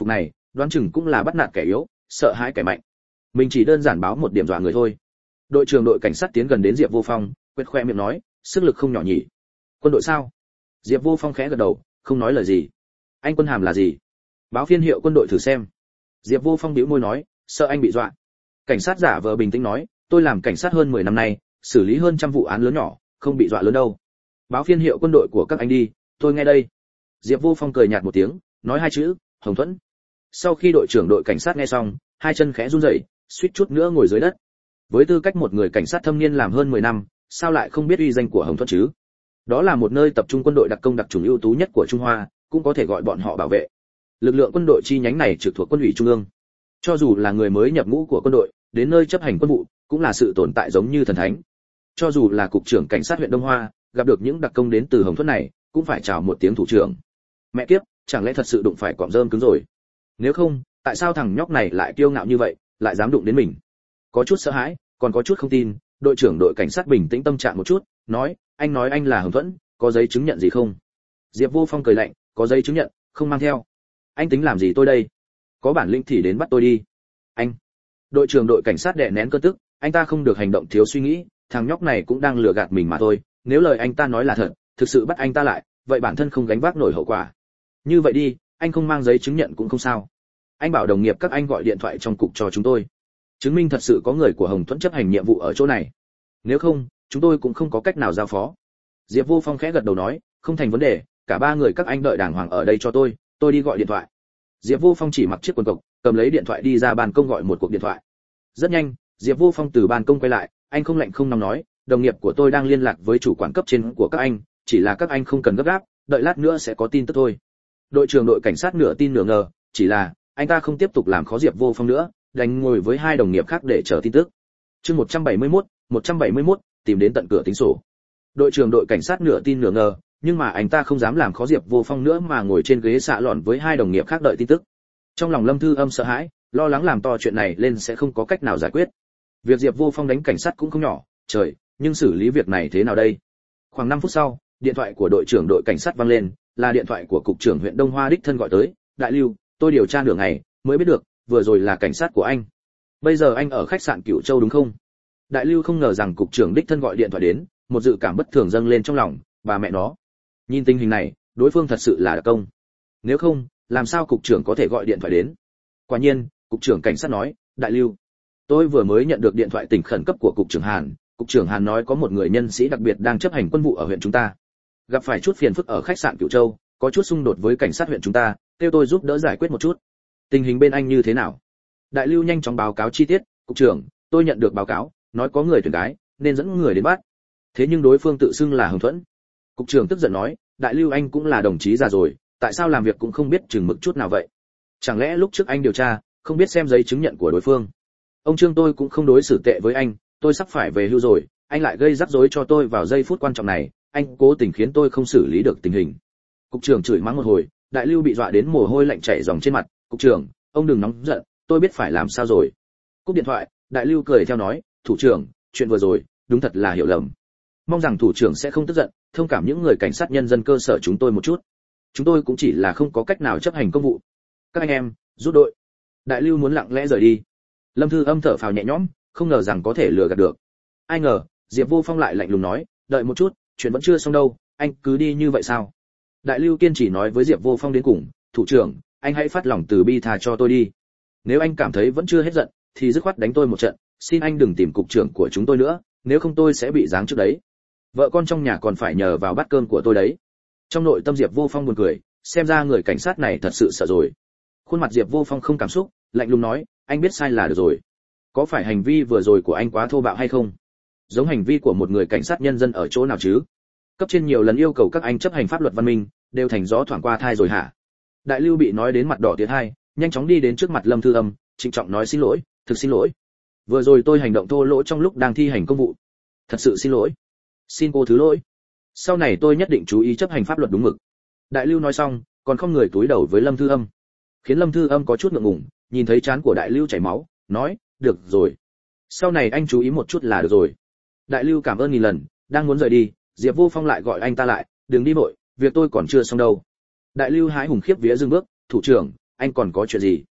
đoán chừng cũng là bắt nạt kẻ yếu, sợ hãi kẻ mạnh. Mình chỉ đơn giản báo một điểm dọa người thôi. Đội trưởng đội cảnh sát tiến gần đến Diệp Vô Phong, quệt khoe miệng nói, sức lực không nhỏ nhỉ. Quân đội sao? Diệp Vô Phong khẽ gật đầu, không nói lời gì. Anh quân hàm là gì? Báo phiên hiệu quân đội thử xem. Diệp Vô Phong bĩu môi nói, sợ anh bị dọa. Cảnh sát giả vờ bình tĩnh nói, tôi làm cảnh sát hơn mười năm nay, xử lý hơn trăm vụ án lớn nhỏ, không bị dọa lớn đâu. Báo phiên hiệu quân đội của các anh đi, tôi nghe đây. Diệp Vô Phong cười nhạt một tiếng, nói hai chữ, Hồng Thuẫn. Sau khi đội trưởng đội cảnh sát nghe xong, hai chân khẽ run rẩy, suýt chút nữa ngồi dưới đất. Với tư cách một người cảnh sát thâm niên làm hơn mười năm, sao lại không biết uy danh của Hồng Thuẫn chứ? Đó là một nơi tập trung quân đội đặc công đặc chủng ưu tú nhất của Trung Hoa, cũng có thể gọi bọn họ bảo vệ. Lực lượng quân đội chi nhánh này trực thuộc quân ủy trung ương. Cho dù là người mới nhập ngũ của quân đội, đến nơi chấp hành quân vụ, cũng là sự tồn tại giống như thần thánh. Cho dù là cục trưởng cảnh sát huyện Đông Hoa, gặp được những đặc công đến từ Hồng Thuẫn này, cũng phải chào một tiếng thủ trưởng. Mẹ kiếp, chẳng lẽ thật sự đụng phải cọm rơm cứng rồi? Nếu không, tại sao thằng nhóc này lại kiêu ngạo như vậy, lại dám đụng đến mình? Có chút sợ hãi, còn có chút không tin, đội trưởng đội cảnh sát bình tĩnh tâm trạng một chút, nói, anh nói anh là Hồng Thuẫn, có giấy chứng nhận gì không? Diệp Vô Phong cười lạnh, có giấy chứng nhận, không mang theo. Anh tính làm gì tôi đây? Có bản lĩnh thì đến bắt tôi đi. Anh. Đội trưởng đội cảnh sát đè nén cơn tức, anh ta không được hành động thiếu suy nghĩ, thằng nhóc này cũng đang lừa gạt mình mà thôi, nếu lời anh ta nói là thật, thực sự bắt anh ta lại, vậy bản thân không gánh vác nổi hậu quả. Như vậy đi, anh không mang giấy chứng nhận cũng không sao. Anh bảo đồng nghiệp các anh gọi điện thoại trong cục cho chúng tôi, chứng minh thật sự có người của Hồng Thuẫn chấp hành nhiệm vụ ở chỗ này. Nếu không, chúng tôi cũng không có cách nào giao phó. Diệp Vô Phong khẽ gật đầu nói, không thành vấn đề, cả ba người các anh đợi đàng hoàng ở đây cho tôi, tôi đi gọi điện thoại. Diệp Vô Phong chỉ mặc chiếc quần cộc, cầm lấy điện thoại đi ra ban công gọi một cuộc điện thoại. Rất nhanh, Diệp Vô Phong từ ban công quay lại, anh không lạnh không nóng nói, đồng nghiệp của tôi đang liên lạc với chủ quản cấp trên của các anh, chỉ là các anh không cần gấp gáp, đợi lát nữa sẽ có tin tức thôi. Đội trưởng đội cảnh sát nửa tin nửa ngờ, chỉ là anh ta không tiếp tục làm khó Diệp Vô Phong nữa, đành ngồi với hai đồng nghiệp khác để chờ tin tức. Chương một trăm bảy mươi mốt, một trăm bảy mươi mốt, tìm đến tận cửa tính sổ. Đội trưởng đội cảnh sát nửa tin nửa ngờ, nhưng mà anh ta không dám làm khó Diệp Vô Phong nữa mà ngồi trên ghế xạ lọn với hai đồng nghiệp khác đợi tin tức. Trong lòng Lâm Thư Âm sợ hãi, lo lắng làm to chuyện này lên sẽ không có cách nào giải quyết. Việc Diệp Vô Phong đánh cảnh sát cũng không nhỏ, trời, nhưng xử lý việc này thế nào đây? Khoảng năm phút sau, điện thoại của đội trưởng đội cảnh sát vang lên, là điện thoại của cục trưởng huyện Đông Hoa đích thân gọi tới, "Đại Lưu, tôi điều tra nửa ngày, mới biết được, vừa rồi là cảnh sát của anh. Bây giờ anh ở khách sạn Cửu Châu đúng không?" Đại Lưu không ngờ rằng cục trưởng đích thân gọi điện thoại đến, một dự cảm bất thường dâng lên trong lòng, bà mẹ nó. Nhìn tình hình này, đối phương thật sự là đặc công. Nếu không, làm sao cục trưởng có thể gọi điện thoại đến? Quả nhiên, cục trưởng cảnh sát nói, "Đại Lưu, tôi vừa mới nhận được điện thoại tỉnh khẩn cấp của cục trưởng Hàn, cục trưởng Hàn nói có một người nhân sĩ đặc biệt đang chấp hành quân vụ ở huyện chúng ta, gặp phải chút phiền phức ở khách sạn Cửu Châu, có chút xung đột với cảnh sát huyện chúng ta, kêu tôi giúp đỡ giải quyết một chút. Tình hình bên anh như thế nào?" Đại Lưu nhanh chóng báo cáo chi tiết, "Cục trưởng, tôi nhận được báo cáo, nói có người tuyển gái, nên dẫn người đến bắt. Thế nhưng đối phương tự xưng là Hồng Thuẫn." Cục trưởng tức giận nói, "Đại Lưu anh cũng là đồng chí già rồi, tại sao làm việc cũng không biết chừng mực chút nào vậy? Chẳng lẽ lúc trước anh điều tra, không biết xem giấy chứng nhận của đối phương? Ông Trương tôi cũng không đối xử tệ với anh, tôi sắp phải về hưu rồi, anh lại gây rắc rối cho tôi vào giây phút quan trọng này, anh cố tình khiến tôi không xử lý được tình hình." Cục trưởng chửi mắng một hồi, Đại Lưu bị dọa đến mồ hôi lạnh chảy ròng trên mặt, "Cục trưởng, ông đừng nóng giận, tôi biết phải làm sao rồi." Cúp điện thoại, Đại Lưu cười theo nói, "Thủ trưởng, chuyện vừa rồi, đúng thật là hiểu lầm. Mong rằng thủ trưởng sẽ không tức giận, thông cảm những người cảnh sát nhân dân cơ sở chúng tôi một chút. Chúng tôi cũng chỉ là không có cách nào chấp hành công vụ. Các anh em, rút đội." Đại Lưu muốn lặng lẽ rời đi. Lâm Thư Âm thở phào nhẹ nhõm, không ngờ rằng có thể lừa gạt được. Ai ngờ, Diệp Vô Phong lại lạnh lùng nói, "Đợi một chút, chuyện vẫn chưa xong đâu, anh cứ đi như vậy sao?" Đại Lưu kiên trì nói với Diệp Vô Phong đến cùng, "Thủ trưởng, anh hãy phát lòng từ bi tha cho tôi đi. Nếu anh cảm thấy vẫn chưa hết giận, thì dứt khoát đánh tôi một trận, xin anh đừng tìm cục trưởng của chúng tôi nữa, nếu không tôi sẽ bị giáng chức đấy. Vợ con trong nhà còn phải nhờ vào bát cơm của tôi đấy." Trong nội tâm Diệp Vô Phong buồn cười, xem ra người cảnh sát này thật sự sợ rồi. Khuôn mặt Diệp Vô Phong không cảm xúc, lạnh lùng nói, "Anh biết sai là được rồi. Có phải hành vi vừa rồi của anh quá thô bạo hay không? Giống hành vi của một người cảnh sát nhân dân ở chỗ nào chứ? Cấp trên nhiều lần yêu cầu các anh chấp hành pháp luật văn minh, đều thành gió thoảng qua thai rồi hả?" Đại Lưu bị nói đến mặt đỏ tiến hai, nhanh chóng đi đến trước mặt Lâm Thư Âm, trịnh trọng nói, "Xin lỗi, thực xin lỗi. Vừa rồi tôi hành động thô lỗ trong lúc đang thi hành công vụ. Thật sự xin lỗi. Xin cô thứ lỗi. Sau này tôi nhất định chú ý chấp hành pháp luật đúng mực." Đại Lưu nói xong, còn không người cúi đầu với Lâm Thư Âm, khiến Lâm Thư Âm có chút ngượng ngùng, nhìn thấy trán của Đại Lưu chảy máu, nói, "Được rồi. Sau này anh chú ý một chút là được rồi." Đại Lưu cảm ơn nghìn lần, đang muốn rời đi, Diệp Vô Phong lại gọi anh ta lại, "Đừng đi vội, việc tôi còn chưa xong đâu." Đại Lưu hái hùng khiếp vía dừng bước, "Thủ trưởng, anh còn có chuyện gì?"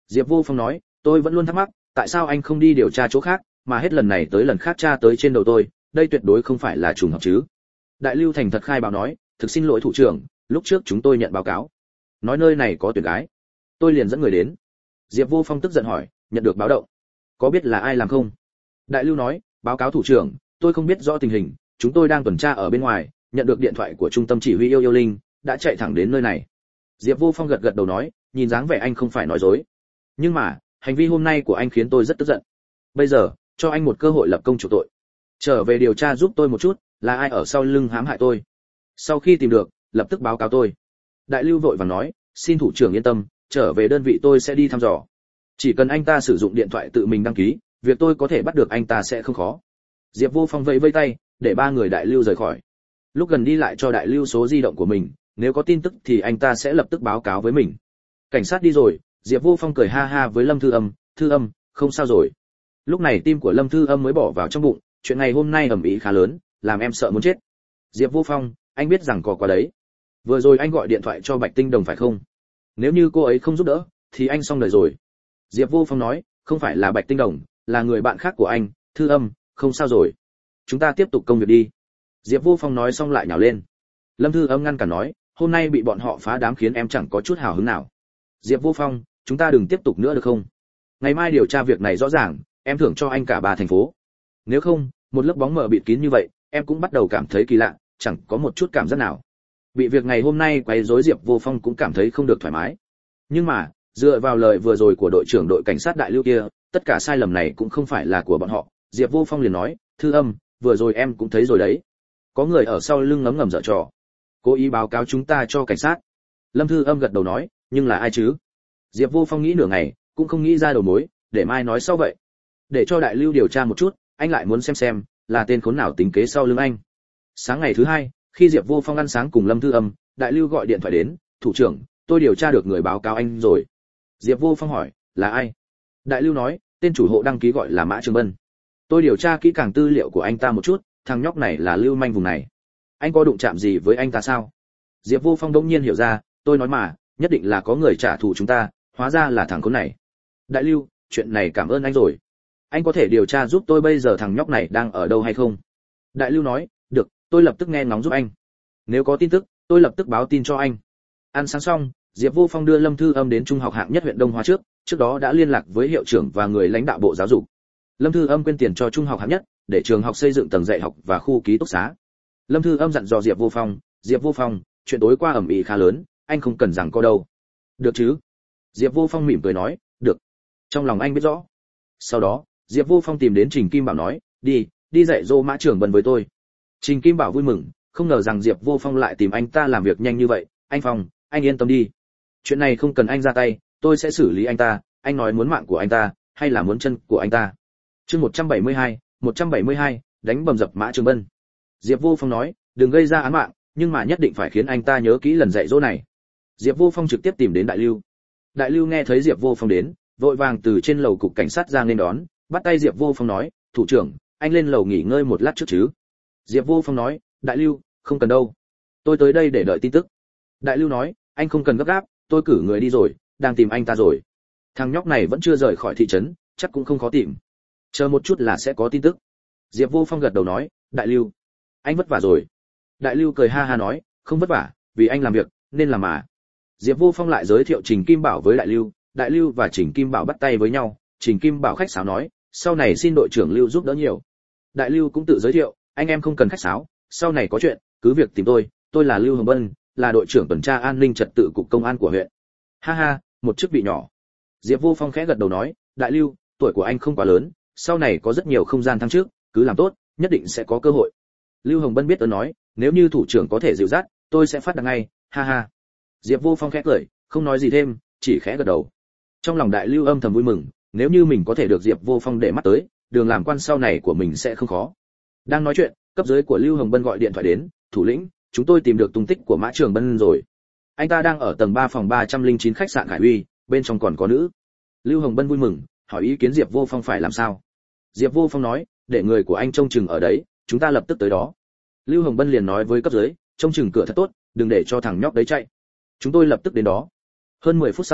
Diệp Vô Phong nói, tôi vẫn luôn thắc mắc, tại sao anh không đi điều tra chỗ khác, mà hết lần này tới lần khác tra tới trên đầu tôi, đây tuyệt đối không phải là trùng hợp chứ. Đại Lưu thành thật khai báo nói, thực xin lỗi thủ trưởng, lúc trước chúng tôi nhận báo cáo, nói nơi này có tuyển gái, tôi liền dẫn người đến. Diệp Vô Phong tức giận hỏi, nhận được báo động, có biết là ai làm không? Đại Lưu nói, báo cáo thủ trưởng, tôi không biết rõ tình hình, chúng tôi đang tuần tra ở bên ngoài, nhận được điện thoại của trung tâm chỉ huy yêu yêu linh, đã chạy thẳng đến nơi này. Diệp Vô Phong gật gật đầu nói, nhìn dáng vẻ anh không phải nói dối, nhưng mà hành vi hôm nay của anh khiến tôi rất tức giận. Bây giờ cho anh một cơ hội lập công chủ tội, trở về điều tra giúp tôi một chút, là ai ở sau lưng hãm hại tôi, sau khi tìm được lập tức báo cáo tôi. Đại Lưu vội vàng nói, xin thủ trưởng yên tâm, trở về đơn vị tôi sẽ đi thăm dò, chỉ cần anh ta sử dụng điện thoại tự mình đăng ký, việc tôi có thể bắt được anh ta sẽ không khó. Diệp Vô Phong vẫy vẫy tay để ba người Đại Lưu rời khỏi, lúc gần đi lại cho Đại Lưu số di động của mình, nếu có tin tức thì anh ta sẽ lập tức báo cáo với mình. Cảnh sát đi rồi, Diệp Vô Phong cười ha ha với Lâm Thư Âm, Thư Âm, không sao rồi. Lúc này tim của Lâm Thư Âm mới bỏ vào trong bụng, chuyện ngày hôm nay ầm ĩ khá lớn, làm em sợ muốn chết. Diệp Vô Phong, anh biết rằng có quá đấy. Vừa rồi anh gọi điện thoại cho Bạch Tinh Đồng phải không? Nếu như cô ấy không giúp đỡ, thì anh xong đời rồi. Diệp Vô Phong nói, không phải là Bạch Tinh Đồng, là người bạn khác của anh, Thư Âm, không sao rồi. Chúng ta tiếp tục công việc đi. Diệp Vô Phong nói xong lại nhào lên. Lâm Thư Âm ngăn cản nói, hôm nay bị bọn họ phá đám khiến em chẳng có chút hào hứng nào. Diệp Vô Phong, chúng ta đừng tiếp tục nữa được không? Ngày mai điều tra việc này rõ ràng, em thưởng cho anh cả ba thành phố. Nếu không, một lớp bóng mờ bịt kín như vậy, em cũng bắt đầu cảm thấy kỳ lạ, chẳng có một chút cảm giác nào. Bị việc ngày hôm nay quấy rối, Diệp Vô Phong cũng cảm thấy không được thoải mái. Nhưng mà, dựa vào lời vừa rồi của đội trưởng đội cảnh sát Đại Lưu kia, tất cả sai lầm này cũng không phải là của bọn họ. Diệp Vô Phong liền nói, Thư Âm, vừa rồi em cũng thấy rồi đấy, có người ở sau lưng ngấm ngầm giở trò, cố ý báo cáo chúng ta cho cảnh sát. Lâm Thư Âm gật đầu nói, nhưng là ai chứ? Diệp Vô Phong nghĩ nửa ngày, cũng không nghĩ ra đầu mối, để mai nói sau vậy. Để cho Đại Lưu điều tra một chút, anh lại muốn xem xem là tên khốn nào tính kế sau lưng anh. Sáng ngày thứ hai, khi Diệp Vô Phong ăn sáng cùng Lâm Thư Âm, Đại Lưu gọi điện thoại đến, thủ trưởng, tôi điều tra được người báo cáo anh rồi. Diệp Vô Phong hỏi, là ai? Đại Lưu nói, tên chủ hộ đăng ký gọi là Mã Trường Bân. Tôi điều tra kỹ càng tư liệu của anh ta một chút, thằng nhóc này là lưu manh vùng này. Anh có đụng chạm gì với anh ta sao? Diệp Vô Phong đống nhiên hiểu ra, tôi nói mà, nhất định là có người trả thù chúng ta, hóa ra là thằng khốn này. Đại Lưu, chuyện này cảm ơn anh rồi. Anh có thể điều tra giúp tôi bây giờ thằng nhóc này đang ở đâu hay không? Đại Lưu nói, được, tôi lập tức nghe ngóng giúp anh. Nếu có tin tức, tôi lập tức báo tin cho anh. Ăn sáng xong, Diệp Vô Phong đưa Lâm Thư Âm đến trung học hạng nhất huyện Đông Hoa trước, trước đó đã liên lạc với hiệu trưởng và người lãnh đạo bộ giáo dục. Lâm Thư Âm quyên tiền cho trung học hạng nhất, để trường học xây dựng tầng dạy học và khu ký túc xá. Lâm Thư Âm dặn dò Diệp Vô Phong, Diệp Vô Phong, chuyện tối qua ầm ĩ khá lớn, anh không cần rằng co đâu. Được chứ? Diệp Vô Phong mỉm cười nói, được. Trong lòng anh biết rõ. Sau đó, Diệp Vô Phong tìm đến Trình Kim Bảo nói, đi, đi dạy dỗ Mã Trường Bân với tôi. Trình Kim Bảo vui mừng, không ngờ rằng Diệp Vô Phong lại tìm anh ta làm việc nhanh như vậy. Anh Phong, anh yên tâm đi. Chuyện này không cần anh ra tay, tôi sẽ xử lý anh ta. Anh nói muốn mạng của anh ta, hay là muốn chân của anh ta? Chương một trăm bảy mươi hai, một trăm bảy mươi hai, đánh bầm dập Mã Trường Bân. Diệp Vô Phong nói, đừng gây ra án mạng, nhưng mà nhất định phải khiến anh ta nhớ kỹ lần dạy dỗ này. Diệp Vô Phong trực tiếp tìm đến Đại Lưu. Đại Lưu nghe thấy Diệp Vô Phong đến, vội vàng từ trên lầu cục cảnh sát ra nên đón, bắt tay Diệp Vô Phong nói, thủ trưởng, anh lên lầu nghỉ ngơi một lát trước chứ? Diệp Vô Phong nói, Đại Lưu, không cần đâu, tôi tới đây để đợi tin tức. Đại Lưu nói, anh không cần gấp gáp, tôi cử người đi rồi, đang tìm anh ta rồi. Thằng nhóc này vẫn chưa rời khỏi thị trấn, chắc cũng không khó tìm. Chờ một chút là sẽ có tin tức. Diệp Vô Phong gật đầu nói, Đại Lưu, anh vất vả rồi. Đại Lưu cười ha ha nói, không vất vả, vì anh làm việc nên làm mà. Diệp Vô Phong lại giới thiệu Trình Kim Bảo với Đại Lưu, Đại Lưu và Trình Kim Bảo bắt tay với nhau. Trình Kim Bảo khách sáo nói, sau này xin đội trưởng Lưu giúp đỡ nhiều. Đại Lưu cũng tự giới thiệu, anh em không cần khách sáo, sau này có chuyện cứ việc tìm tôi, tôi là Lưu Hồng Bân, là đội trưởng tuần tra an ninh trật tự cục công an của huyện. Ha ha, một chức vị nhỏ. Diệp Vô Phong khẽ gật đầu nói, Đại Lưu, tuổi của anh không quá lớn, sau này có rất nhiều không gian thăng chức, cứ làm tốt, nhất định sẽ có cơ hội. Lưu Hồng Bân biết ơn nói, nếu như thủ trưởng có thể dịu dắt, tôi sẽ phát đạt ngay, ha ha. Diệp Vô Phong khẽ cười, không nói gì thêm, chỉ khẽ gật đầu. Trong lòng Đại Lưu âm thầm vui mừng, nếu như mình có thể được Diệp Vô Phong để mắt tới, đường làm quan sau này của mình sẽ không khó. Đang nói chuyện, cấp dưới của Lưu Hồng Bân gọi điện thoại đến, thủ lĩnh, chúng tôi tìm được tung tích của Mã Trường Bân rồi. Anh ta đang ở tầng ba phòng ba trăm lẻ chín khách sạn Khải Uy, bên trong còn có nữ. Lưu Hồng Bân vui mừng, hỏi ý kiến Diệp Vô Phong phải làm sao. Diệp Vô Phong nói, để người của anh trông chừng ở đấy, chúng ta lập tức tới đó. Lưu Hồng Bân liền nói với cấp dưới, trông chừng cửa thật tốt, đừng để cho thằng nhóc đấy chạy. Chúng tôi lập tức đến đó. Hơn mười phút sau,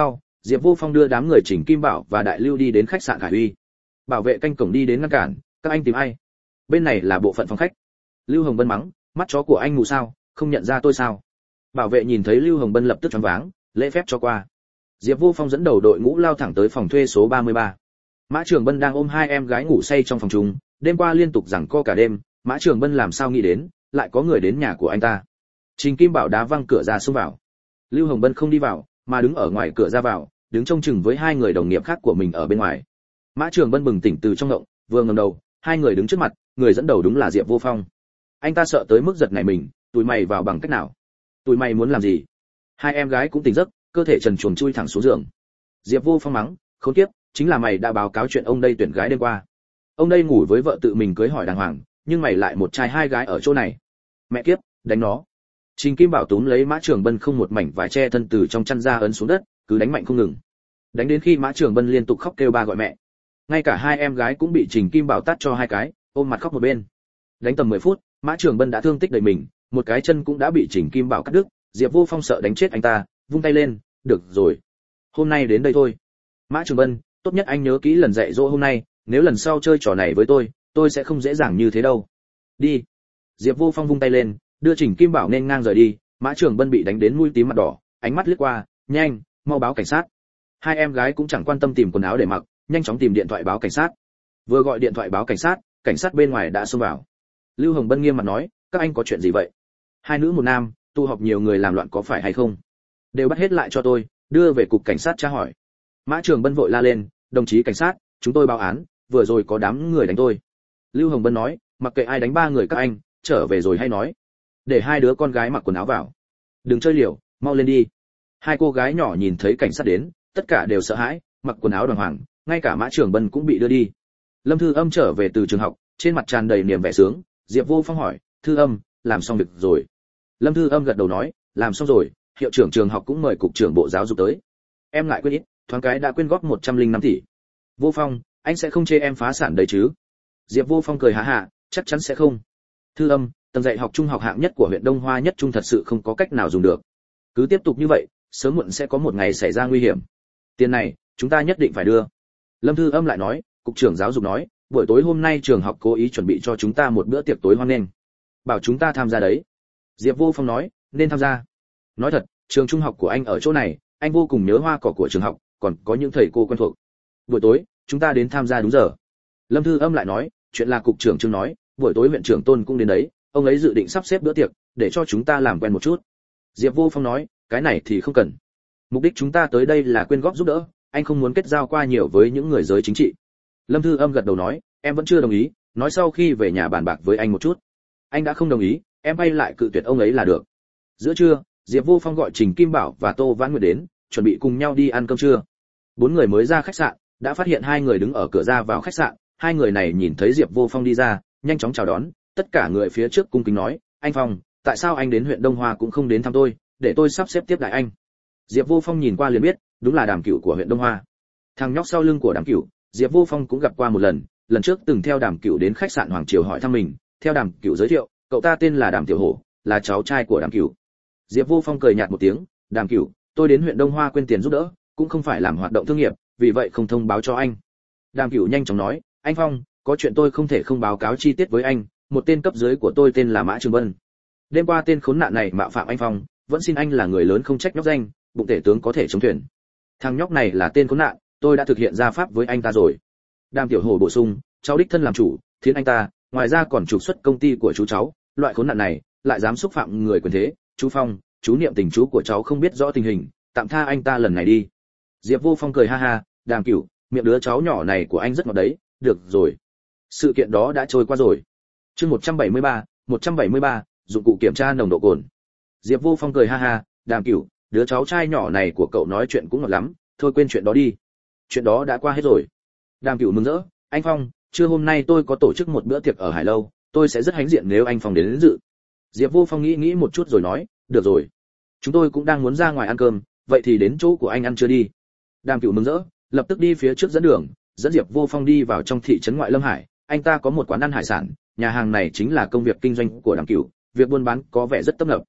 Diệp Vô Phong đưa đám người Trình Kim Bảo và Đại Lưu đi đến khách sạn Khải Uy. Bảo vệ canh cổng đi đến ngăn cản, các anh tìm ai? Bên này là bộ phận phòng khách. Lưu Hồng Bân mắng, mắt chó của anh mù sao, không nhận ra tôi sao? Bảo vệ nhìn thấy Lưu Hồng Bân lập tức choáng váng, lễ phép cho qua. Diệp Vô Phong dẫn đầu đội ngũ lao thẳng tới phòng thuê số ba mươi ba. Mã Trường Bân đang ôm hai em gái ngủ say trong phòng chung, đêm qua liên tục giằng co cả đêm, Mã Trường Bân làm sao nghĩ đến, lại có người đến nhà của anh ta. Trình Kim Bảo đá văng cửa ra xông vào. Lưu Hồng Bân không đi vào, mà đứng ở ngoài cửa ra vào, đứng trông chừng với hai người đồng nghiệp khác của mình ở bên ngoài. Mã Trường Bân bừng tỉnh từ trong ngộng, vừa ngẩng đầu, hai người đứng trước mặt, người dẫn đầu đúng là Diệp Vô Phong. Anh ta sợ tới mức giật nảy mình, tụi mày vào bằng cách nào? Tụi mày muốn làm gì? Hai em gái cũng tỉnh giấc, cơ thể trần truồng chui thẳng xuống giường. Diệp Vô Phong mắng, khốn kiếp, chính là mày đã báo cáo chuyện ông đây tuyển gái đêm qua. Ông đây ngủ với vợ tự mình cưới hỏi đàng hoàng, nhưng mày lại một trai hai gái ở chỗ này. Mẹ kiếp, đánh nó. Trình Kim Bảo túm lấy Mã Trường Bân không một mảnh vải che thân từ trong chăn ra ấn xuống đất, cứ đánh mạnh không ngừng. Đánh đến khi Mã Trường Bân liên tục khóc kêu ba gọi mẹ. Ngay cả hai em gái cũng bị Trình Kim Bảo tát cho hai cái, ôm mặt khóc một bên. Đánh tầm mười phút, Mã Trường Bân đã thương tích đầy mình, một cái chân cũng đã bị Trình Kim Bảo cắt đứt. Diệp Vô Phong sợ đánh chết anh ta, vung tay lên, được rồi, hôm nay đến đây thôi. Mã Trường Bân, tốt nhất anh nhớ kỹ lần dạy dỗ hôm nay, nếu lần sau chơi trò này với tôi, tôi sẽ không dễ dàng như thế đâu. Đi. Diệp Vô Phong vung tay lên, đưa Trình Kim Bảo nên ngang rời đi. Mã Trường Bân bị đánh đến mũi tím mặt đỏ, ánh mắt liếc qua, nhanh, mau báo cảnh sát. Hai em gái cũng chẳng quan tâm tìm quần áo để mặc, nhanh chóng tìm điện thoại báo cảnh sát. Vừa gọi điện thoại báo cảnh sát, cảnh sát bên ngoài đã xông vào. Lưu Hồng Bân nghiêm mặt nói, các anh có chuyện gì vậy? Hai nữ một nam, tụ họp nhiều người làm loạn có phải hay không? Đều bắt hết lại cho tôi, đưa về cục cảnh sát tra hỏi. Mã Trường Bân vội la lên, đồng chí cảnh sát, chúng tôi báo án, vừa rồi có đám người đánh tôi. Lưu Hồng Bân nói, mặc kệ ai đánh ba người các anh, trở về rồi hay nói. Để hai đứa con gái mặc quần áo vào. Đừng chơi liều, mau lên đi. Hai cô gái nhỏ nhìn thấy cảnh sát đến, tất cả đều sợ hãi, mặc quần áo đàng hoàng, ngay cả Mã Trường Bân cũng bị đưa đi. Lâm Thư Âm trở về từ trường học, trên mặt tràn đầy niềm vẻ sướng. Diệp Vô Phong hỏi, Thư Âm, làm xong việc rồi? Lâm Thư Âm gật đầu nói, làm xong rồi, hiệu trưởng trường học cũng mời cục trưởng bộ giáo dục tới. Em ngại quên ít, thoáng cái đã quyên góp một trăm linh năm tỷ. Vô Phong, anh sẽ không chê em phá sản đấy chứ? Diệp Vô Phong cười ha ha, chắc chắn sẽ không. Thư Âm, tầng dạy học trung học hạng nhất của huyện Đông Hoa nhất trung thật sự không có cách nào dùng được. Cứ tiếp tục như vậy, sớm muộn sẽ có một ngày xảy ra nguy hiểm. Tiền này, chúng ta nhất định phải đưa. Lâm Thư Âm lại nói, cục trưởng giáo dục nói, buổi tối hôm nay trường học cố ý chuẩn bị cho chúng ta một bữa tiệc tối hoan nghênh. Bảo chúng ta tham gia đấy. Diệp Vô Phong nói, nên tham gia. Nói thật, trường trung học của anh ở chỗ này, anh vô cùng nhớ hoa cỏ của trường học, còn có những thầy cô quen thuộc. Buổi tối, chúng ta đến tham gia đúng giờ. Lâm Thư Âm lại nói, chuyện là cục trưởng Trương nói, buổi tối huyện trưởng Tôn cũng đến đấy, ông ấy dự định sắp xếp bữa tiệc, để cho chúng ta làm quen một chút. Diệp Vô Phong nói, cái này thì không cần. Mục đích chúng ta tới đây là quyên góp giúp đỡ, anh không muốn kết giao qua nhiều với những người giới chính trị. Lâm Thư Âm gật đầu nói, em vẫn chưa đồng ý, nói sau khi về nhà bàn bạc với anh một chút. Anh đã không đồng ý, em bay lại cự tuyệt ông ấy là được. Giữa trưa, Diệp Vô Phong gọi Trình Kim Bảo và Tô Vãn Nguyệt đến, chuẩn bị cùng nhau đi ăn cơm trưa. Bốn người mới ra khách sạn, đã phát hiện hai người đứng ở cửa ra vào khách sạn. Hai người này nhìn thấy Diệp Vô Phong đi ra, nhanh chóng chào đón. Tất cả người phía trước cung kính nói, anh Phong, tại sao anh đến huyện Đông Hoa cũng không đến thăm tôi, để tôi sắp xếp tiếp đại anh. Diệp Vô Phong nhìn qua liền biết, đúng là Đàm Cửu của huyện Đông Hoa. Thằng nhóc sau lưng của Đàm Cửu, Diệp Vô Phong cũng gặp qua một lần, lần trước từng theo Đàm Cửu đến khách sạn Hoàng Triều hỏi thăm mình, theo Đàm Cửu giới thiệu, cậu ta tên là Đàm Tiểu Hổ, là cháu trai của Đàm Cửu. Diệp Vô Phong cười nhạt một tiếng, Đàm Cửu, tôi đến huyện Đông Hoa quyên tiền giúp đỡ, cũng không phải làm hoạt động thương nghiệp, vì vậy không thông báo cho anh. Đàm Cửu nhanh chóng nói, anh Phong, có chuyện tôi không thể không báo cáo chi tiết với anh, một tên cấp dưới của tôi tên là Mã Trường Bân. Đêm qua tên khốn nạn này mạo phạm anh Phong, vẫn xin anh là người lớn không trách nhóc danh, bụng tể tướng có thể chống thuyền. Thằng nhóc này là tên khốn nạn, tôi đã thực hiện ra pháp với anh ta rồi. Đàm Tiểu Hổ bổ sung, cháu đích thân làm chủ, thiến anh ta, ngoài ra còn trục xuất công ty của chú cháu, loại khốn nạn này lại dám xúc phạm người quyền thế. Chú Phong, chú niệm tình chú của cháu không biết rõ tình hình, tạm tha anh ta lần này đi. Diệp Vô Phong cười ha ha, Đàm Cửu, miệng đứa cháu nhỏ này của anh rất ngọt đấy, được rồi. Sự kiện đó đã trôi qua rồi. Chương một trăm bảy mươi ba, một trăm bảy mươi ba, dụng cụ kiểm tra nồng độ cồn. Diệp Vô Phong cười ha ha, Đàm Cửu, đứa cháu trai nhỏ này của cậu nói chuyện cũng ngọt lắm, thôi quên chuyện đó đi. Chuyện đó đã qua hết rồi. Đàm Cửu mừng rỡ, anh Phong, trưa hôm nay tôi có tổ chức một bữa tiệc ở Hải Lâu, tôi sẽ rất hãnh diện nếu anh Phong đến, đến dự. Diệp Vô Phong nghĩ nghĩ một chút rồi nói, được rồi. Chúng tôi cũng đang muốn ra ngoài ăn cơm, vậy thì đến chỗ của anh ăn trưa đi. Đàm Cửu mừng rỡ, lập tức đi phía trước dẫn đường, dẫn Diệp Vô Phong đi vào trong thị trấn ngoại Lâm Hải. Anh ta có một quán ăn hải sản, nhà hàng này chính là công việc kinh doanh của Đàm Cửu, việc buôn bán có vẻ rất tấp nập.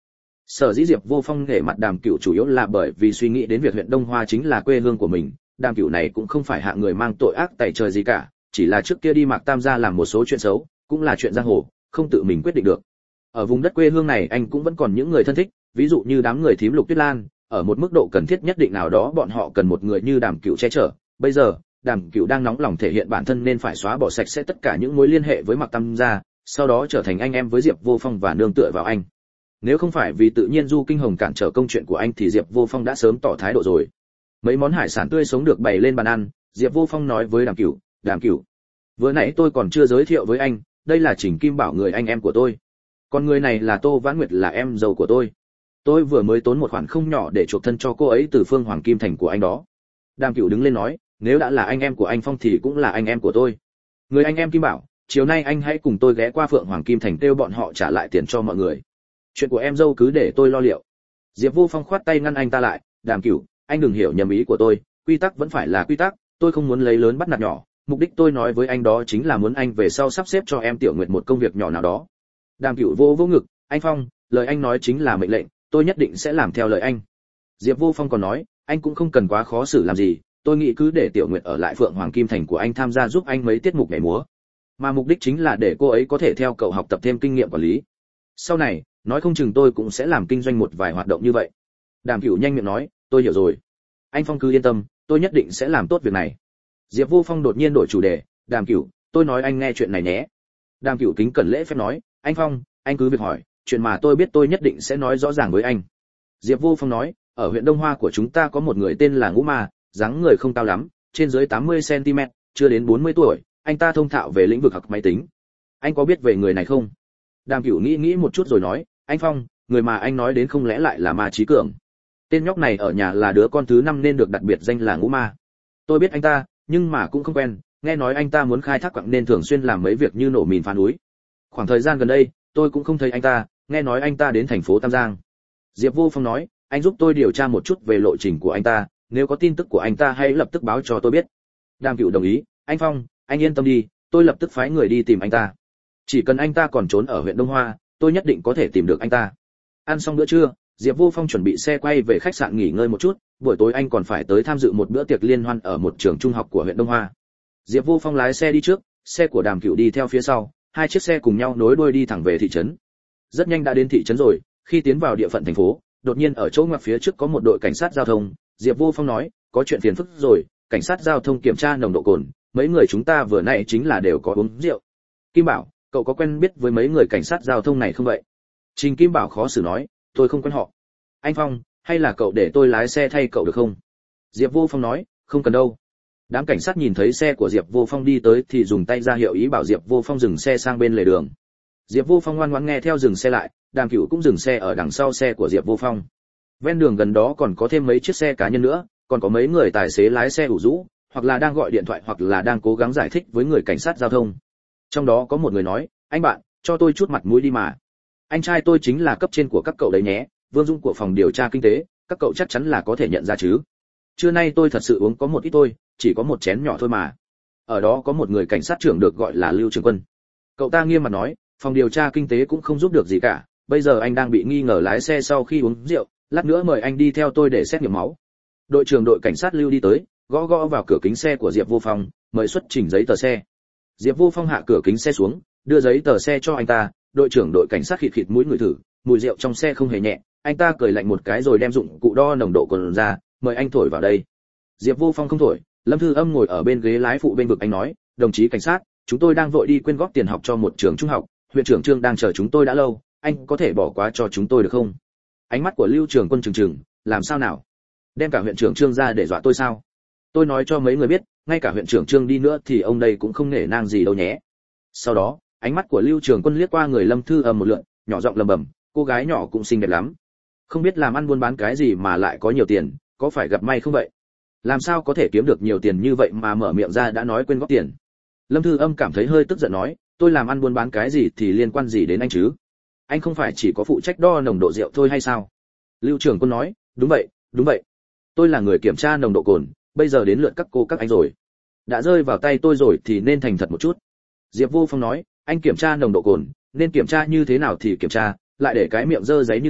Sở dĩ Diệp Vô Phong nể mặt Đàm Cửu chủ yếu là bởi vì suy nghĩ đến việc huyện Đông Hoa chính là quê hương của mình, Đàm Cửu này cũng không phải hạng người mang tội ác tày trời gì cả, chỉ là trước kia đi Mạc Tam gia làm một số chuyện xấu, cũng là chuyện giang hồ, không tự mình quyết định được. Ở vùng đất quê hương này anh cũng vẫn còn những người thân thích, ví dụ như đám người thím Lục Tuyết Lan, ở một mức độ cần thiết nhất định nào đó bọn họ cần một người như Đàm Cửu che chở. Bây giờ, Đàm Cửu đang nóng lòng thể hiện bản thân nên phải xóa bỏ sạch sẽ tất cả những mối liên hệ với Mạc Tam gia, sau đó trở thành anh em với Diệp Vô Phong và nương tựa vào anh. Nếu không phải vì tự nhiên Du Kinh Hồng cản trở công chuyện của anh thì Diệp Vô Phong đã sớm tỏ thái độ rồi. Mấy món hải sản tươi sống được bày lên bàn ăn, Diệp Vô Phong nói với Đàm Cửu, "Đàm Cửu, vừa nãy tôi còn chưa giới thiệu với anh, đây là Trình Kim Bảo, người anh em của tôi. Còn người này là Tô Vãn Nguyệt, là em dâu của tôi. Tôi vừa mới tốn một khoản không nhỏ để chuộc thân cho cô ấy từ Phương Hoàng Kim Thành của anh đó." Đàm Cửu đứng lên nói, "Nếu đã là anh em của anh Phong thì cũng là anh em của tôi. Người anh em Kim Bảo, chiều nay anh hãy cùng tôi ghé qua Phượng Hoàng Kim Thành kêu bọn họ trả lại tiền cho mọi người. Chuyện của em dâu cứ để tôi lo liệu." Diệp Vô Phong khoát tay ngăn anh ta lại, "Đàm Cửu, anh đừng hiểu nhầm ý của tôi, quy tắc vẫn phải là quy tắc, tôi không muốn lấy lớn bắt nạt nhỏ, mục đích tôi nói với anh đó chính là muốn anh về sau sắp xếp cho em Tiểu Nguyệt một công việc nhỏ nào đó." Đàm Cửu vô vô ngực, "Anh Phong, lời anh nói chính là mệnh lệnh, tôi nhất định sẽ làm theo lời anh." Diệp Vô Phong còn nói, "Anh cũng không cần quá khó xử làm gì, tôi nghĩ cứ để Tiểu Nguyệt ở lại Phượng Hoàng Kim Thành của anh tham gia giúp anh mấy tiết mục nhảy múa, mà mục đích chính là để cô ấy có thể theo cậu học tập thêm kinh nghiệm quản lý. Sau này, nói không chừng tôi cũng sẽ làm kinh doanh một vài hoạt động như vậy." Đàm Cửu nhanh miệng nói, "Tôi hiểu rồi. Anh Phong cứ yên tâm, tôi nhất định sẽ làm tốt việc này." Diệp Vô Phong đột nhiên đổi chủ đề, "Đàm Cửu, tôi nói anh nghe chuyện này nhé." Đàm Cửu kính cẩn lễ phép nói, "Anh Phong, anh cứ việc hỏi, chuyện mà tôi biết tôi nhất định sẽ nói rõ ràng với anh." Diệp Vô Phong nói, "Ở huyện Đông Hoa của chúng ta có một người tên là Ngũ Ma, dáng người không cao lắm, trên dưới tám mươi xăng ti mét, chưa đến bốn mươi tuổi, anh ta thông thạo về lĩnh vực học máy tính. Anh có biết về người này không?" Đàm Cửu nghĩ nghĩ một chút rồi nói, "Anh Phong, người mà anh nói đến không lẽ lại là Ma Chí Cường? Tên nhóc này ở nhà là đứa con thứ năm nên được đặt biệt danh là Ngũ Ma. Tôi biết anh ta, nhưng mà cũng không quen, nghe nói anh ta muốn khai thác quặng nên thường xuyên làm mấy việc như nổ mìn phá núi. Khoảng thời gian gần đây, tôi cũng không thấy anh ta, nghe nói anh ta đến thành phố Tam Giang." Diệp Vô Phong nói, "Anh giúp tôi điều tra một chút về lộ trình của anh ta, nếu có tin tức của anh ta hãy lập tức báo cho tôi biết." Đàm Cửu đồng ý, "Anh Phong, anh yên tâm đi, tôi lập tức phái người đi tìm anh ta. Chỉ cần anh ta còn trốn ở huyện Đông Hoa, tôi nhất định có thể tìm được anh ta." Ăn xong bữa trưa, Diệp Vô Phong chuẩn bị xe quay về khách sạn nghỉ ngơi một chút, buổi tối anh còn phải tới tham dự một bữa tiệc liên hoan ở một trường trung học của huyện Đông Hoa. Diệp Vô Phong lái xe đi trước, xe của Đàm Cửu đi theo phía sau, hai chiếc xe cùng nhau nối đuôi đi thẳng về thị trấn. Rất nhanh đã đến thị trấn rồi, khi tiến vào địa phận thành phố, đột nhiên ở chỗ ngoặt phía trước có một đội cảnh sát giao thông. Diệp Vô Phong nói, "Có chuyện phiền phức rồi, cảnh sát giao thông kiểm tra nồng độ cồn, mấy người chúng ta vừa nãy chính là đều có uống rượu." Kim Bảo, "Cậu có quen biết với mấy người cảnh sát giao thông này không vậy?" Trình Kim Bảo khó xử nói, "Tôi không quen họ." "Anh Phong, hay là cậu để tôi lái xe thay cậu được không?" Diệp Vô Phong nói, "Không cần đâu." Đám cảnh sát nhìn thấy xe của Diệp Vô Phong đi tới thì dùng tay ra hiệu ý bảo Diệp Vô Phong dừng xe sang bên lề đường. Diệp Vô Phong ngoan ngoãn nghe theo dừng xe lại, Đàm Cửu cũng dừng xe ở đằng sau xe của Diệp Vô Phong. Ven đường gần đó còn có thêm mấy chiếc xe cá nhân nữa, còn có mấy người tài xế lái xe ủ rũ, hoặc là đang gọi điện thoại hoặc là đang cố gắng giải thích với người cảnh sát giao thông. Trong đó có một người nói, "Anh bạn, cho tôi chút mặt mũi đi mà. Anh trai tôi chính là cấp trên của các cậu đấy nhé, Vương Dung của phòng điều tra kinh tế, các cậu chắc chắn là có thể nhận ra chứ. Trưa nay tôi thật sự uống có một ít thôi, chỉ có một chén nhỏ thôi mà." Ở đó có một người cảnh sát trưởng được gọi là Lưu Trường Quân. Cậu ta nghiêm mặt nói, "Phòng điều tra kinh tế cũng không giúp được gì cả, bây giờ anh đang bị nghi ngờ lái xe sau khi uống rượu, lát nữa mời anh đi theo tôi để xét nghiệm máu." Đội trưởng đội cảnh sát Lưu đi tới, gõ gõ vào cửa kính xe của Diệp Vô Phong, mời xuất trình giấy tờ xe. Diệp Vô Phong hạ cửa kính xe xuống, đưa giấy tờ xe cho anh ta. Đội trưởng đội cảnh sát khịt khịt mũi ngửi thử, mùi rượu trong xe không hề nhẹ, anh ta cười lạnh một cái rồi đem dụng cụ đo nồng độ cồn ra, "Mời anh thổi vào đây." Diệp Vô Phong không thổi. Lâm Thư Âm ngồi ở bên ghế lái phụ bên vực anh nói, "Đồng chí cảnh sát, chúng tôi đang vội đi quyên góp tiền học cho một trường trung học, huyện trưởng Trương đang chờ chúng tôi đã lâu, anh có thể bỏ qua cho chúng tôi được không?" Ánh mắt của Lưu Trường Quân trừng trừng, "Làm sao nào? Đem cả huyện trưởng Trương ra để dọa tôi sao? Tôi nói cho mấy người biết, ngay cả huyện trưởng Trương đi nữa thì ông đây cũng không nể nang gì đâu nhé." Sau đó, ánh mắt của Lưu Trường Quân liếc qua người Lâm Thư Âm một lượt, nhỏ giọng lẩm bẩm, "Cô gái nhỏ cũng xinh đẹp lắm. Không biết làm ăn buôn bán cái gì mà lại có nhiều tiền, có phải gặp may không vậy? Làm sao có thể kiếm được nhiều tiền như vậy mà mở miệng ra đã nói quên góp tiền?" Lâm Thư Âm cảm thấy hơi tức giận nói, "Tôi làm ăn buôn bán cái gì thì liên quan gì đến anh chứ? Anh không phải chỉ có phụ trách đo nồng độ rượu thôi hay sao?" Lưu Trường Quân nói, "Đúng vậy, đúng vậy. Tôi là người kiểm tra nồng độ cồn, bây giờ đến lượt các cô các anh rồi. Đã rơi vào tay tôi rồi thì nên thành thật một chút." Diệp Vô Phong nói, "Anh kiểm tra nồng độ cồn, nên kiểm tra như thế nào thì kiểm tra, lại để cái miệng dơ giấy như thế,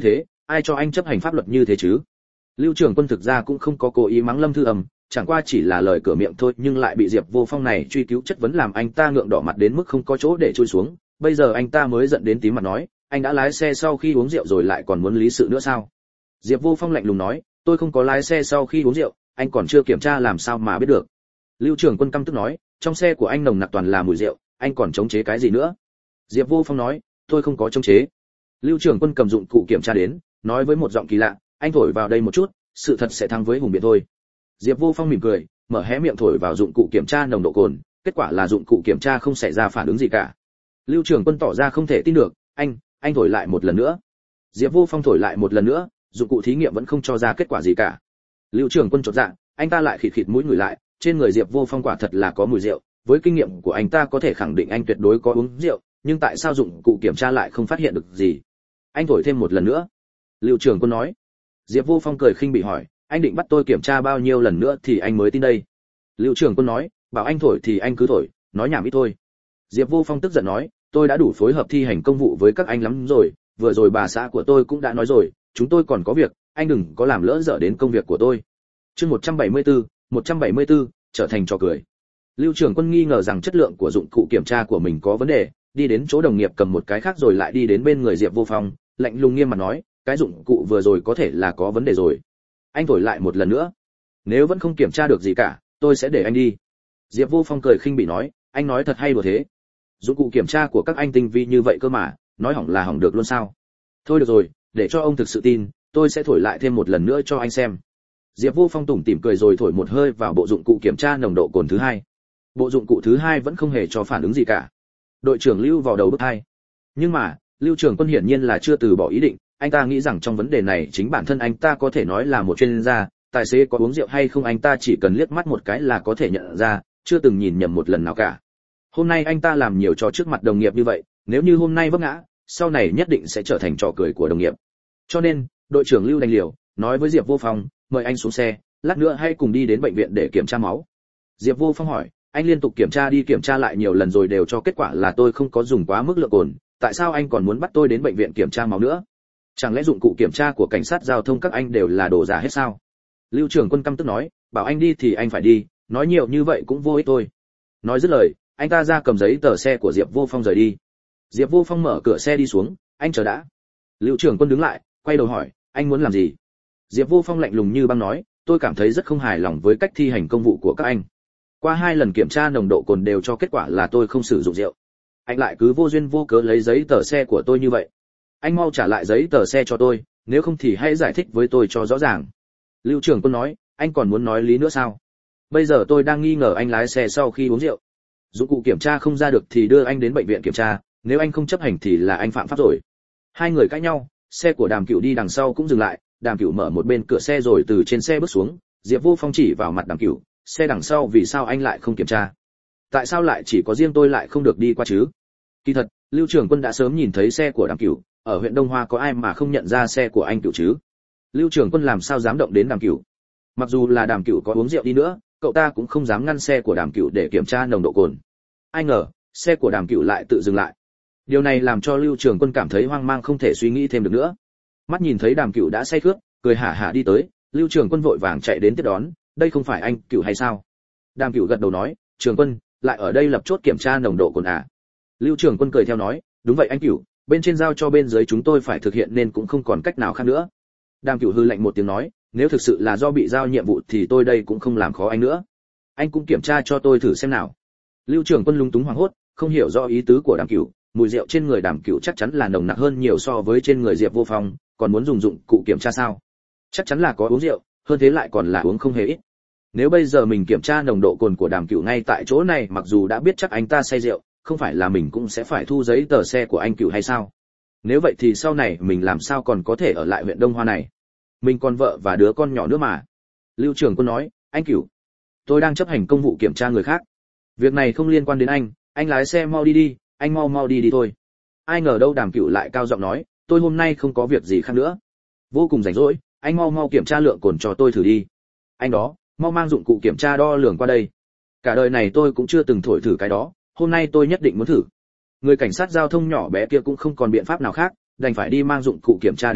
ai cho anh chấp hành pháp luật như thế chứ? Lưu Trường Quân thực ra cũng không có cố ý mắng Lâm Thư Ầm, chẳng qua chỉ là lời cửa miệng thôi, nhưng lại bị Diệp Vô Phong này truy cứu chất vấn làm anh ta ngượng đỏ mặt đến mức không có chỗ để chui xuống. Bây giờ anh ta mới giận đến tím mặt nói, anh đã lái xe sau khi uống rượu rồi lại còn muốn lý sự nữa sao? Diệp Vô Phong lạnh lùng nói, tôi không có lái xe sau khi uống rượu, anh còn chưa kiểm tra làm sao mà biết được? Lưu Trường Quân căm tức nói, trong xe của anh nồng nặc toàn là mùi rượu, anh còn chống chế cái gì nữa? Diệp Vô Phong nói, tôi không có chống chế. Lưu Trường Quân cầm dụng cụ kiểm tra đến, nói với một giọng kỳ lạ, anh thổi vào đây một chút, sự thật sẽ thắng với hùng biện thôi. Diệp Vô Phong mỉm cười, mở hé miệng thổi vào dụng cụ kiểm tra nồng độ cồn, kết quả là dụng cụ kiểm tra không xảy ra phản ứng gì cả. Lưu Trường Quân tỏ ra không thể tin được, anh, anh thổi lại một lần nữa. Diệp Vô Phong thổi lại một lần nữa, dụng cụ thí nghiệm vẫn không cho ra kết quả gì cả. Lưu Trường Quân chột dạ, anh ta lại khịt khịt mũi người lại, trên người Diệp Vô Phong quả thật là có mùi rượu, với kinh nghiệm của anh ta có thể khẳng định anh tuyệt đối có uống rượu, nhưng tại sao dụng cụ kiểm tra lại không phát hiện được gì? Anh thổi thêm một lần nữa. Lưu Trường Quân nói. Diệp Vô Phong cười khinh bỉ hỏi, anh định bắt tôi kiểm tra bao nhiêu lần nữa thì anh mới tin đây? Lưu Trường Quân nói, bảo anh thổi thì anh cứ thổi, nói nhảm ít thôi. Diệp Vô Phong tức giận nói, tôi đã đủ phối hợp thi hành công vụ với các anh lắm rồi, vừa rồi bà xã của tôi cũng đã nói rồi, chúng tôi còn có việc, anh đừng có làm lỡ dở đến công việc của tôi. Chương một trăm bảy mươi tư, một trăm bảy mươi tư, trở thành trò cười. Lưu Trường Quân nghi ngờ rằng chất lượng của dụng cụ kiểm tra của mình có vấn đề, đi đến chỗ đồng nghiệp cầm một cái khác rồi lại đi đến bên người Diệp Vô Phong, lạnh lùng nghiêm mặt nói, cái dụng cụ vừa rồi có thể là có vấn đề rồi. Anh thổi lại một lần nữa. Nếu vẫn không kiểm tra được gì cả, tôi sẽ để anh đi. Diệp Vô Phong cười khinh bỉ nói, anh nói thật hay đùa thế? Dụng cụ kiểm tra của các anh tinh vi như vậy cơ mà, nói hỏng là hỏng được luôn sao? Thôi được rồi, để cho ông thực sự tin, tôi sẽ thổi lại thêm một lần nữa cho anh xem. Diệp Vô Phong tủm tỉm cười rồi thổi một hơi vào bộ dụng cụ kiểm tra nồng độ cồn thứ hai. Bộ dụng cụ thứ hai vẫn không hề cho phản ứng gì cả. Đội trưởng Lưu vào đầu bức hai. Nhưng mà, Lưu Trường Quân hiển nhiên là chưa từ bỏ ý định, anh ta nghĩ rằng trong vấn đề này chính bản thân anh ta có thể nói là một chuyên gia, tài xế có uống rượu hay không anh ta chỉ cần liếc mắt một cái là có thể nhận ra, chưa từng nhìn nhầm một lần nào cả. Hôm nay anh ta làm nhiều trò trước mặt đồng nghiệp như vậy, nếu như hôm nay vấp ngã, sau này nhất định sẽ trở thành trò cười của đồng nghiệp. Cho nên, đội trưởng Lưu đành liều, nói với Diệp Vô Phong, mời anh xuống xe, lát nữa hãy cùng đi đến bệnh viện để kiểm tra máu. Diệp Vô Phong hỏi, anh liên tục kiểm tra đi kiểm tra lại nhiều lần rồi đều cho kết quả là tôi không có dùng quá mức lượng cồn, tại sao anh còn muốn bắt tôi đến bệnh viện kiểm tra máu nữa? Chẳng lẽ dụng cụ kiểm tra của cảnh sát giao thông các anh đều là đồ giả hết sao? Lưu Trường Quân căm tức nói, bảo anh đi thì anh phải đi, nói nhiều như vậy cũng vô ích thôi. Nói dứt lời, anh ta ra cầm giấy tờ xe của Diệp Vô Phong rời đi. Diệp Vô Phong mở cửa xe đi xuống, anh chờ đã. Lưu Trường Quân đứng lại, quay đầu hỏi, anh muốn làm gì? Diệp Vô Phong lạnh lùng như băng nói, tôi cảm thấy rất không hài lòng với cách thi hành công vụ của các anh. Qua hai lần kiểm tra nồng độ cồn đều cho kết quả là tôi không sử dụng rượu. Anh lại cứ vô duyên vô cớ lấy giấy tờ xe của tôi như vậy. Anh mau trả lại giấy tờ xe cho tôi, nếu không thì hãy giải thích với tôi cho rõ ràng. Lưu Trường Quân nói, anh còn muốn nói lý nữa sao? Bây giờ tôi đang nghi ngờ anh lái xe sau khi uống rượu. Dụng cụ kiểm tra không ra được thì đưa anh đến bệnh viện kiểm tra, nếu anh không chấp hành thì là anh phạm pháp rồi. Hai người cãi nhau, xe của Đàm Cửu đi đằng sau cũng dừng lại, Đàm Cửu mở một bên cửa xe rồi từ trên xe bước xuống, Diệp Vô Phong chỉ vào mặt Đàm Cửu, xe đằng sau vì sao anh lại không kiểm tra? Tại sao lại chỉ có riêng tôi lại không được đi qua chứ? Kỳ thật, Lưu Trường Quân đã sớm nhìn thấy xe của Đàm Cửu, ở huyện Đông Hoa có ai mà không nhận ra xe của anh Cửu chứ? Lưu Trường Quân làm sao dám động đến Đàm Cửu? Mặc dù là Đàm Cửu có uống rượu đi nữa, cậu ta cũng không dám ngăn xe của Đàm Cửu để kiểm tra nồng độ cồn. Ai ngờ, xe của Đàm Cửu lại tự dừng lại. Điều này làm cho Lưu Trường Quân cảm thấy hoang mang không thể suy nghĩ thêm được nữa. Mắt nhìn thấy Đàm Cửu đã say khướt, cười hả hả đi tới, Lưu Trường Quân vội vàng chạy đến tiếp đón, đây không phải anh Cửu hay sao? Đàm Cửu gật đầu nói, Trường Quân, lại ở đây lập chốt kiểm tra nồng độ cồn à? Lưu Trường Quân cười theo nói, đúng vậy anh Cửu, bên trên giao cho bên dưới chúng tôi phải thực hiện nên cũng không còn cách nào khác nữa. Đàm Cửu hư lạnh một tiếng nói, nếu thực sự là do bị giao nhiệm vụ thì tôi đây cũng không làm khó anh nữa. Anh cũng kiểm tra cho tôi thử xem nào. Lưu Trường Quân lúng túng hoảng hốt, không hiểu rõ ý tứ của Đàm Cửu, mùi rượu trên người Đàm Cửu chắc chắn là nồng nặc hơn nhiều so với trên người Diệp Vô Phong, còn muốn dùng dụng cụ kiểm tra sao? Chắc chắn là có uống rượu, hơn thế lại còn là uống không hề ít. Nếu bây giờ mình kiểm tra nồng độ cồn của Đàm Cửu ngay tại chỗ này, mặc dù đã biết chắc anh ta say rượu, không phải là mình cũng sẽ phải thu giấy tờ xe của anh Cửu hay sao? Nếu vậy thì sau này mình làm sao còn có thể ở lại huyện Đông Hoa này? Mình còn vợ và đứa con nhỏ nữa mà. Lưu Trường Quân nói, anh Cửu, tôi đang chấp hành công vụ kiểm tra người khác. Việc này không liên quan đến anh, anh lái xe mau đi đi, anh mau mau đi đi thôi. Ai ngờ đâu Đàm Cửu lại cao giọng nói, tôi hôm nay không có việc gì khác nữa. Vô cùng rảnh rỗi, anh mau mau kiểm tra lượng cồn cho tôi thử đi. Anh đó, mau mang dụng cụ kiểm tra đo lường qua đây. Cả đời này tôi cũng chưa từng thổi thử cái đó, hôm nay tôi nhất định muốn thử. Người cảnh sát giao thông nhỏ bé kia cũng không còn biện pháp nào khác, đành phải đi mang dụng cụ kiểm tra đến đó,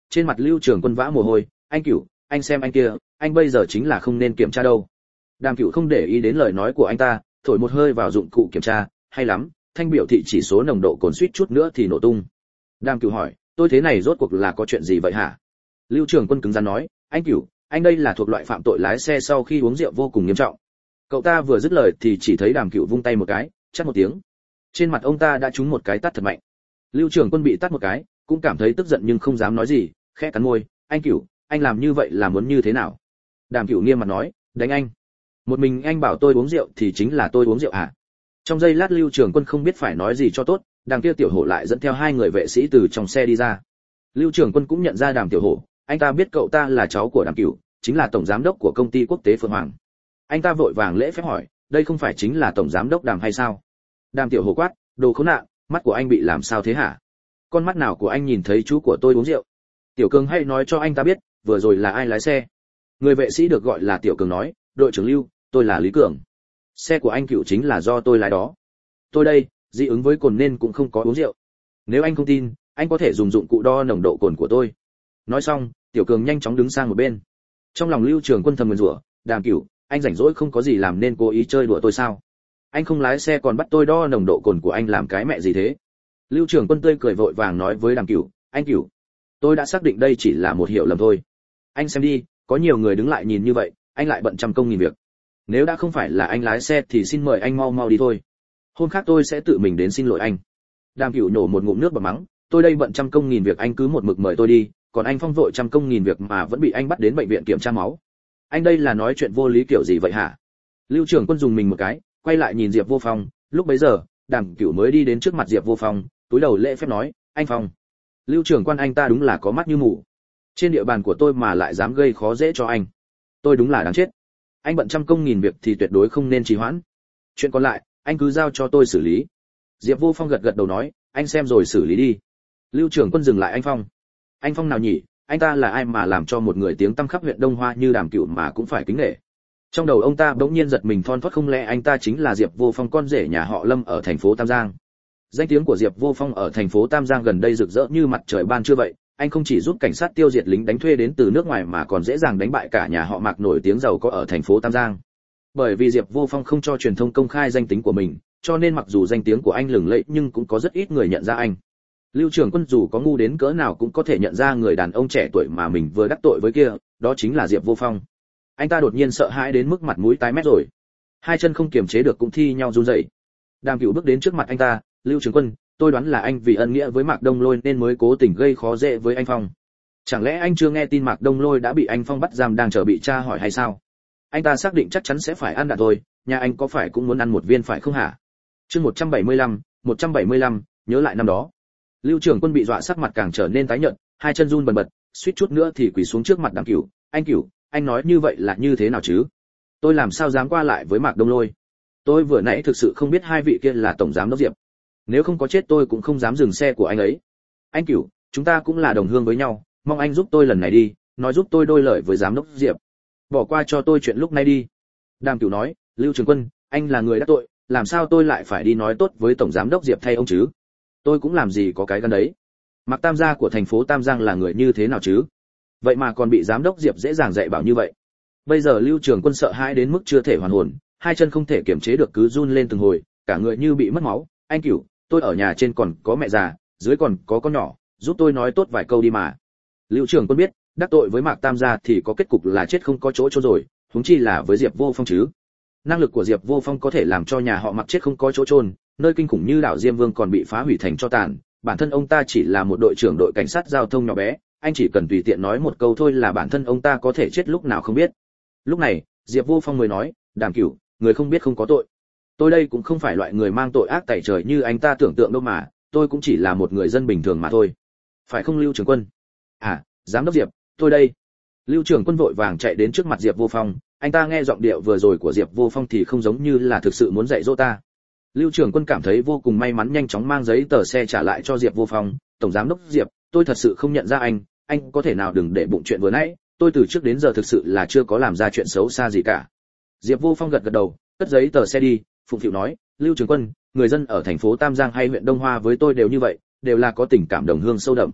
Trên mặt Lưu Trường Quân vã mồ hôi, anh Cửu, anh xem anh kia, anh bây giờ chính là không nên kiểm tra đâu. Đàm Cửu không để ý đến lời nói của anh ta, thổi một hơi vào dụng cụ kiểm tra, hay lắm, thanh biểu thị chỉ số nồng độ cồn suýt chút nữa thì nổ tung. Đàm Cửu hỏi, tôi thế này rốt cuộc là có chuyện gì vậy hả? Lưu Trường Quân cứng rắn nói, anh Cửu, anh đây là thuộc loại phạm tội lái xe sau khi uống rượu vô cùng nghiêm trọng. Cậu ta vừa dứt lời thì chỉ thấy Đàm Cửu vung tay một cái, chát một tiếng. Trên mặt ông ta đã trúng một cái tát thật mạnh. Lưu Trường Quân bị tát một cái, cũng cảm thấy tức giận nhưng không dám nói gì, khẽ cắn môi, anh Cửu, anh làm như vậy là muốn như thế nào? Đàm Cửu nghiêm mặt nói, đánh anh. Một mình anh bảo tôi uống rượu thì chính là tôi uống rượu à? Trong giây lát Lưu Trường Quân không biết phải nói gì cho tốt, Đàm kia Tiểu Hổ lại dẫn theo hai người vệ sĩ từ trong xe đi ra. Lưu Trường Quân cũng nhận ra Đàm Tiểu Hổ, anh ta biết cậu ta là cháu của Đàm Cửu, chính là tổng giám đốc của công ty quốc tế Phượng Hoàng. Anh ta vội vàng lễ phép hỏi, đây không phải chính là tổng giám đốc Đàm hay sao? Đàm Tiểu Hổ quát, đồ khốn nạn, mắt của anh bị làm sao thế hả? Con mắt nào của anh nhìn thấy chú của tôi uống rượu? Tiểu Cường hãy nói cho anh ta biết, vừa rồi là ai lái xe? Người vệ sĩ được gọi là Tiểu Cường nói, đội trưởng Lưu, tôi là Lý Cường. Xe của anh Cửu chính là do tôi lái đó. Tôi đây, dị ứng với cồn nên cũng không có uống rượu. Nếu anh không tin, anh có thể dùng dụng cụ đo nồng độ cồn của tôi. Nói xong, Tiểu Cường nhanh chóng đứng sang một bên. Trong lòng Lưu Trường Quân thầm nguyền rủa, Đàm Cửu, anh rảnh rỗi không có gì làm nên cố ý chơi đùa tôi sao? Anh không lái xe còn bắt tôi đo nồng độ cồn của anh làm cái mẹ gì thế? Lưu Trường Quân tươi cười vội vàng nói với Đàm Cửu, anh Cửu, tôi đã xác định đây chỉ là một hiểu lầm thôi. Anh xem đi, có nhiều người đứng lại nhìn như vậy, anh lại bận trăm công nghìn việc. Nếu đã không phải là anh lái xe thì xin mời anh mau mau đi thôi. Hôm khác tôi sẽ tự mình đến xin lỗi anh. Đàm Cửu nổ một ngụm nước bọt mắng, tôi đây bận trăm công nghìn việc anh cứ một mực mời tôi đi, còn anh Phong vội trăm công nghìn việc mà vẫn bị anh bắt đến bệnh viện kiểm tra máu. Anh đây là nói chuyện vô lý kiểu gì vậy hả? Lưu Trường Quân dùng mình một cái, quay lại nhìn Diệp Vô Phong, lúc bấy giờ, Đàm Cửu mới đi đến trước mặt Diệp Vô Phong, túi đầu lễ phép nói, anh Phong. Lưu Trường Quân anh ta đúng là có mắt như mù. Trên địa bàn của tôi mà lại dám gây khó dễ cho anh. Tôi đúng là đáng chết. Anh bận trăm công nghìn việc thì tuyệt đối không nên trì hoãn. Chuyện còn lại, anh cứ giao cho tôi xử lý. Diệp Vô Phong gật gật đầu nói, anh xem rồi xử lý đi. Lưu Trường Quân dừng lại anh Phong. Anh Phong nào nhỉ? Anh ta là ai mà làm cho một người tiếng tăm khắp huyện Đông Hoa như Đàm Cửu mà cũng phải kính nể? Trong đầu ông ta bỗng nhiên giật mình thon thót, không lẽ anh ta chính là Diệp Vô Phong con rể nhà họ Lâm ở thành phố Tam Giang? Danh tiếng của Diệp Vô Phong ở thành phố Tam Giang gần đây rực rỡ như mặt trời ban trưa vậy, anh không chỉ giúp cảnh sát tiêu diệt lính đánh thuê đến từ nước ngoài mà còn dễ dàng đánh bại cả nhà họ Mạc nổi tiếng giàu có ở thành phố Tam Giang. Bởi vì Diệp Vô Phong không cho truyền thông công khai danh tính của mình, cho nên mặc dù danh tiếng của anh lừng lẫy nhưng cũng có rất ít người nhận ra anh. Lưu Trường Quân dù có ngu đến cỡ nào cũng có thể nhận ra người đàn ông trẻ tuổi mà mình vừa đắc tội với kia, đó chính là Diệp Vô Phong. Anh ta đột nhiên sợ hãi đến mức mặt mũi tái mét rồi, hai chân không kiềm chế được cũng thi nhau run rẩy. Đàm Cửu bước đến trước mặt anh ta, Lưu Trường Quân, tôi đoán là anh vì ân nghĩa với Mạc Đông Lôi nên mới cố tình gây khó dễ với anh Phong. Chẳng lẽ anh chưa nghe tin Mạc Đông Lôi đã bị anh Phong bắt giam đang chờ bị tra hỏi hay sao? Anh ta xác định chắc chắn sẽ phải ăn đạn thôi, nhà anh có phải cũng muốn ăn một viên phải không hả? Chương một trăm bảy mươi lăm, một trăm bảy mươi lăm, nhớ lại năm đó. Lưu Trường Quân bị dọa sắc mặt càng trở nên tái nhợt, hai chân run bần bật, suýt chút nữa thì quỳ xuống trước mặt Đàm Cửu, "Anh Cửu, anh nói như vậy là như thế nào chứ? Tôi làm sao dám qua lại với Mạc Đông Lôi? Tôi vừa nãy thực sự không biết hai vị kia là tổng giám đốc Diệp. Nếu không có chết tôi cũng không dám dừng xe của anh ấy. Anh Cửu, chúng ta cũng là đồng hương với nhau, mong anh giúp tôi lần này đi, nói giúp tôi đôi lời với giám đốc Diệp. Bỏ qua cho tôi chuyện lúc này đi." Đàm Cửu nói, "Lưu Trường Quân, anh là người đắc tội, làm sao tôi lại phải đi nói tốt với tổng giám đốc Diệp thay ông chứ? Tôi cũng làm gì có cái gan đấy. Mạc Tam gia của thành phố Tam Giang là người như thế nào chứ? Vậy mà còn bị giám đốc Diệp dễ dàng dạy bảo như vậy." Bây giờ Lưu Trường Quân sợ hãi đến mức chưa thể hoàn hồn, hai chân không thể kiềm chế được cứ run lên từng hồi, cả người như bị mất máu. "Anh Cửu, tôi ở nhà trên còn có mẹ già, dưới còn có con nhỏ, giúp tôi nói tốt vài câu đi mà." Lưu Trường Quân biết, đắc tội với Mạc Tam gia thì có kết cục là chết không có chỗ chôn rồi, huống chi là với Diệp Vô Phong chứ. Năng lực của Diệp Vô Phong có thể làm cho nhà họ Mạc chết không có chỗ chôn, nơi kinh khủng như đảo Diêm Vương còn bị phá hủy thành tro tàn, bản thân ông ta chỉ là một đội trưởng đội cảnh sát giao thông nhỏ bé, anh chỉ cần tùy tiện nói một câu thôi là bản thân ông ta có thể chết lúc nào không biết. Lúc này, Diệp Vô Phong mới nói, "Đàm Cửu, người không biết không có tội. Tôi đây cũng không phải loại người mang tội ác tày trời như anh ta tưởng tượng đâu mà, tôi cũng chỉ là một người dân bình thường mà thôi. Phải không Lưu Trường Quân?" "À, giám đốc Diệp, tôi đây." Lưu Trường Quân vội vàng chạy đến trước mặt Diệp Vô Phong, anh ta nghe giọng điệu vừa rồi của Diệp Vô Phong thì không giống như là thực sự muốn dạy dỗ ta. Lưu Trường Quân cảm thấy vô cùng may mắn, nhanh chóng mang giấy tờ xe trả lại cho Diệp Vô Phong, "Tổng giám đốc Diệp, tôi thật sự không nhận ra anh, anh có thể nào đừng để bụng chuyện vừa nãy, tôi từ trước đến giờ thực sự là chưa có làm ra chuyện xấu xa gì cả." Diệp Vô Phong gật gật đầu, cất giấy tờ xe đi, phụng phịu nói, "Lưu Trường Quân, người dân ở thành phố Tam Giang hay huyện Đông Hoa với tôi đều như vậy, đều là có tình cảm đồng hương sâu đậm.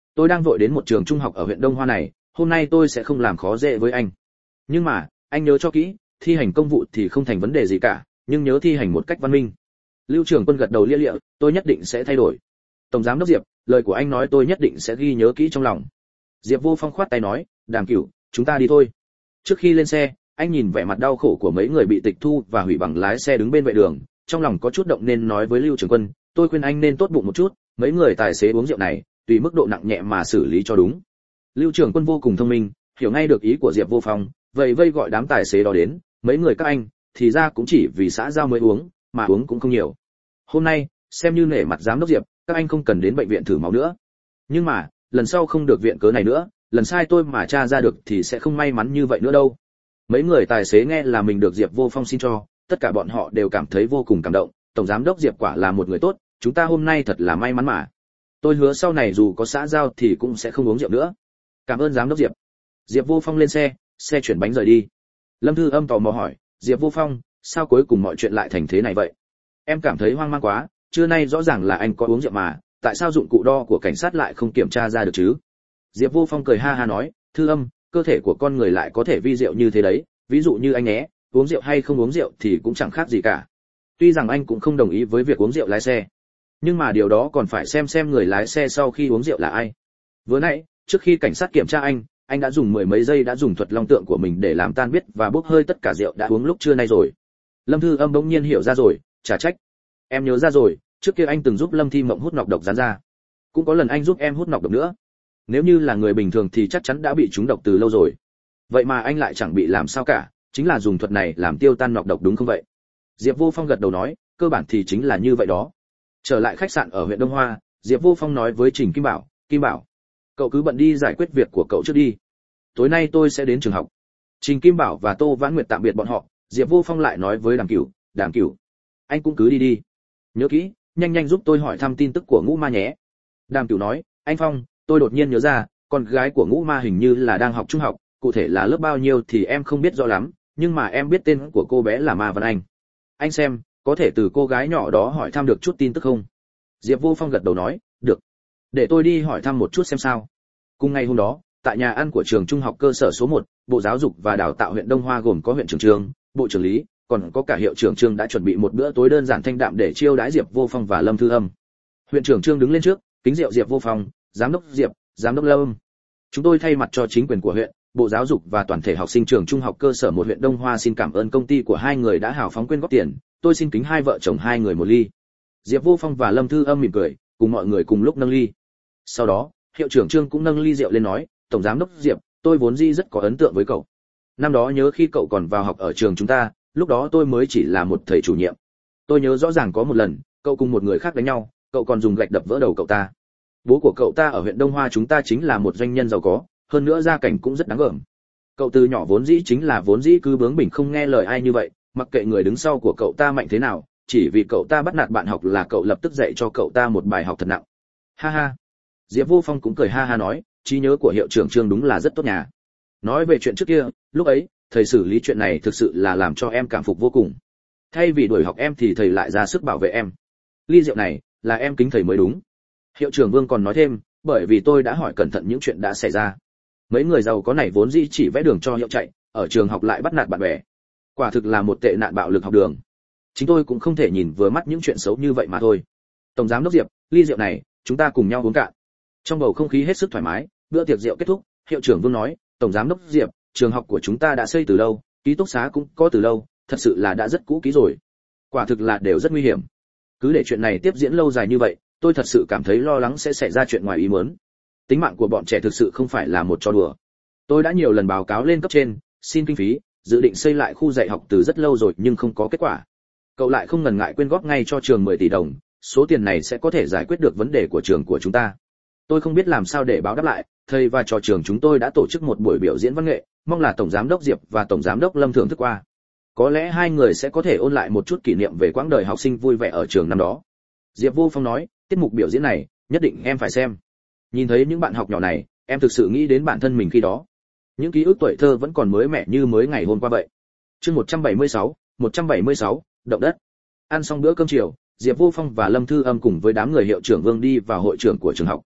tôi đang vội đến một trường trung học ở huyện Đông Hoa này, hôm nay tôi sẽ không làm khó dễ với anh. Nhưng mà anh nhớ cho kỹ, thi hành công vụ thì không thành vấn đề gì cả, nhưng nhớ thi hành một cách văn minh. Lưu Trường Quân gật đầu lia lịa, tôi nhất định sẽ thay đổi. Tổng giám đốc Diệp, lời của anh nói tôi nhất định sẽ ghi nhớ kỹ trong lòng. Diệp Vô Phong khoát tay nói, Đàm Cửu, chúng ta đi thôi. Trước khi lên xe, anh nhìn vẻ mặt đau khổ của mấy người bị tịch thu và hủy bằng lái xe đứng bên vệ đường, trong lòng có chút động nên nói với Lưu Trường Quân, tôi khuyên anh nên tốt bụng một chút, mấy người tài xế uống rượu này, tùy mức độ nặng nhẹ mà xử lý cho đúng. Lưu Trường Quân vô cùng thông minh, hiểu ngay được ý của Diệp Vô Phong, vậy vây gọi đám tài xế đó đến, mấy người các anh, thì ra cũng chỉ vì xã giao mới uống, mà uống cũng không nhiều. Hôm nay, xem như nể mặt giám đốc Diệp, các anh không cần đến bệnh viện thử máu nữa. Nhưng mà, lần sau không được viện cớ này nữa, lần sai tôi mà tra ra được thì sẽ không may mắn như vậy nữa đâu. Mấy người tài xế nghe là mình được Diệp Vô Phong xin cho, tất cả bọn họ đều cảm thấy vô cùng cảm động, tổng giám đốc Diệp quả là một người tốt, chúng ta hôm nay thật là may mắn mà. Tôi hứa sau này dù có xã giao thì cũng sẽ không uống rượu nữa. Cảm ơn giám đốc Diệp. Diệp Vô Phong lên xe, xe chuyển bánh rời đi. Lâm Thư Âm tò mò hỏi, Diệp Vô Phong, sao cuối cùng mọi chuyện lại thành thế này vậy? Em cảm thấy hoang mang quá, trưa nay rõ ràng là anh có uống rượu mà, tại sao dụng cụ đo của cảnh sát lại không kiểm tra ra được chứ? Diệp Vô Phong cười ha ha nói, Thư Âm, cơ thể của con người lại có thể vi rượu như thế đấy, ví dụ như anh nhé, uống rượu hay không uống rượu thì cũng chẳng khác gì cả. Tuy rằng anh cũng không đồng ý với việc uống rượu lái xe, nhưng mà điều đó còn phải xem xem người lái xe sau khi uống rượu là ai. Vừa nãy, trước khi cảnh sát kiểm tra anh, anh đã dùng mười mấy giây đã dùng thuật long tượng của mình để làm tan biết và bốc hơi tất cả rượu đã uống lúc trưa nay rồi. Lâm Thư Âm bỗng nhiên hiểu ra rồi, chả trách. Em nhớ ra rồi, trước kia anh từng giúp Lâm Thi Mộng hút nọc độc rán ra, cũng có lần anh giúp em hút nọc độc nữa. Nếu như là người bình thường thì chắc chắn đã bị trúng độc từ lâu rồi. Vậy mà anh lại chẳng bị làm sao cả, chính là dùng thuật này làm tiêu tan nọc độc đúng không vậy? Diệp Vô Phong gật đầu nói, cơ bản thì chính là như vậy đó. Trở lại khách sạn ở huyện Đông Hoa, Diệp Vô Phong nói với Trình Kim Bảo, Kim Bảo, cậu cứ bận đi giải quyết việc của cậu trước đi. Tối nay tôi sẽ đến trường học. Trình Kim Bảo và Tô Vãn Nguyệt tạm biệt bọn họ, Diệp Vô Phong lại nói với Đàm Cửu, Đàm Cửu, anh cũng cứ đi đi. Nhớ kỹ, nhanh nhanh giúp tôi hỏi thăm tin tức của Ngũ Ma nhé. Đàm Cửu nói, anh Phong, tôi đột nhiên nhớ ra, con gái của Ngũ Ma hình như là đang học trung học, cụ thể là lớp bao nhiêu thì em không biết rõ lắm, nhưng mà em biết tên của cô bé là Ma Văn Anh. Anh xem, có thể từ cô gái nhỏ đó hỏi thăm được chút tin tức không? Diệp Vô Phong gật đầu nói, được. Để tôi đi hỏi thăm một chút xem sao. Cùng ngày hôm đó, tại nhà ăn của trường trung học cơ sở số một, Bộ Giáo dục và Đào tạo huyện Đông Hoa gồm có huyện trưởng trường, bộ trưởng lý, còn có cả hiệu trưởng trường đã chuẩn bị một bữa tối đơn giản thanh đạm để chiêu đãi Diệp Vô Phong và Lâm Thư Âm. Huyện trưởng Trương đứng lên trước, kính rượu Diệp Vô Phong, giám đốc Diệp, giám đốc Lâm. Chúng tôi thay mặt cho chính quyền của huyện, Bộ Giáo dục và toàn thể học sinh trường trung học cơ sở một huyện Đông Hoa xin cảm ơn công ty của hai người đã hào phóng quyên góp tiền, tôi xin kính hai vợ chồng hai người một ly. Diệp Vô Phong và Lâm Thư Âm mỉm cười, cùng mọi người cùng lúc nâng ly. Sau đó, hiệu trưởng Trương cũng nâng ly rượu lên nói, tổng giám đốc Diệp, tôi vốn dĩ rất có ấn tượng với cậu. Năm đó nhớ khi cậu còn vào học ở trường chúng ta, lúc đó tôi mới chỉ là một thầy chủ nhiệm. Tôi nhớ rõ ràng có một lần, cậu cùng một người khác đánh nhau, cậu còn dùng gạch đập vỡ đầu cậu ta. Bố của cậu ta ở huyện Đông Hoa chúng ta chính là một doanh nhân giàu có, hơn nữa gia cảnh cũng rất đáng gờm. Cậu từ nhỏ vốn dĩ chính là vốn dĩ cứ bướng bỉnh không nghe lời ai như vậy, mặc kệ người đứng sau của cậu ta mạnh thế nào, chỉ vì cậu ta bắt nạt bạn học là cậu lập tức dạy cho cậu ta một bài học thật nặng. Ha ha. Diệp Vô Phong cũng cười ha ha nói, trí nhớ của hiệu trưởng Trương đúng là rất tốt nhà. Nói về chuyện trước kia, lúc ấy, thầy xử lý chuyện này thực sự là làm cho em cảm phục vô cùng. Thay vì đuổi học em thì thầy lại ra sức bảo vệ em. Ly rượu này, là em kính thầy mới đúng. Hiệu trưởng Vương còn nói thêm, bởi vì tôi đã hỏi cẩn thận những chuyện đã xảy ra. Mấy người giàu có này vốn dĩ chỉ vẽ đường cho hiệu chạy, ở trường học lại bắt nạt bạn bè. Quả thực là một tệ nạn bạo lực học đường. Chính tôi cũng không thể nhìn vừa mắt những chuyện xấu như vậy mà thôi. Tổng giám đốc Diệp, ly rượu này, chúng ta cùng nhau uống cạn. Trong bầu không khí hết sức thoải mái, bữa tiệc rượu kết thúc, hiệu trưởng Vương nói, tổng giám đốc Diệp, trường học của chúng ta đã xây từ lâu, ký túc xá cũng có từ lâu, thật sự là đã rất cũ kỹ rồi. Quả thực là đều rất nguy hiểm. Cứ để chuyện này tiếp diễn lâu dài như vậy, tôi thật sự cảm thấy lo lắng sẽ xảy ra chuyện ngoài ý muốn. Tính mạng của bọn trẻ thực sự không phải là một trò đùa. Tôi đã nhiều lần báo cáo lên cấp trên, xin kinh phí, dự định xây lại khu dạy học từ rất lâu rồi nhưng không có kết quả. Cậu lại không ngần ngại quyên góp ngay cho trường mười tỷ đồng, số tiền này sẽ có thể giải quyết được vấn đề của trường của chúng ta. Tôi không biết làm sao để báo đáp lại, thầy và trò trường chúng tôi đã tổ chức một buổi biểu diễn văn nghệ, mong là tổng giám đốc Diệp và tổng giám đốc Lâm thưởng thức qua. Có lẽ hai người sẽ có thể ôn lại một chút kỷ niệm về quãng đời học sinh vui vẻ ở trường năm đó. Diệp Vô Phong nói, tiết mục biểu diễn này, nhất định em phải xem. Nhìn thấy những bạn học nhỏ này, em thực sự nghĩ đến bản thân mình khi đó. Những ký ức tuổi thơ vẫn còn mới mẻ như mới ngày hôm qua vậy. Chương một trăm bảy mươi sáu, một trăm bảy mươi sáu, động đất. Ăn xong bữa cơm chiều, Diệp Vô Phong và Lâm Thư Âm cùng với đám người hiệu trưởng Vương đi vào hội trường của trường học.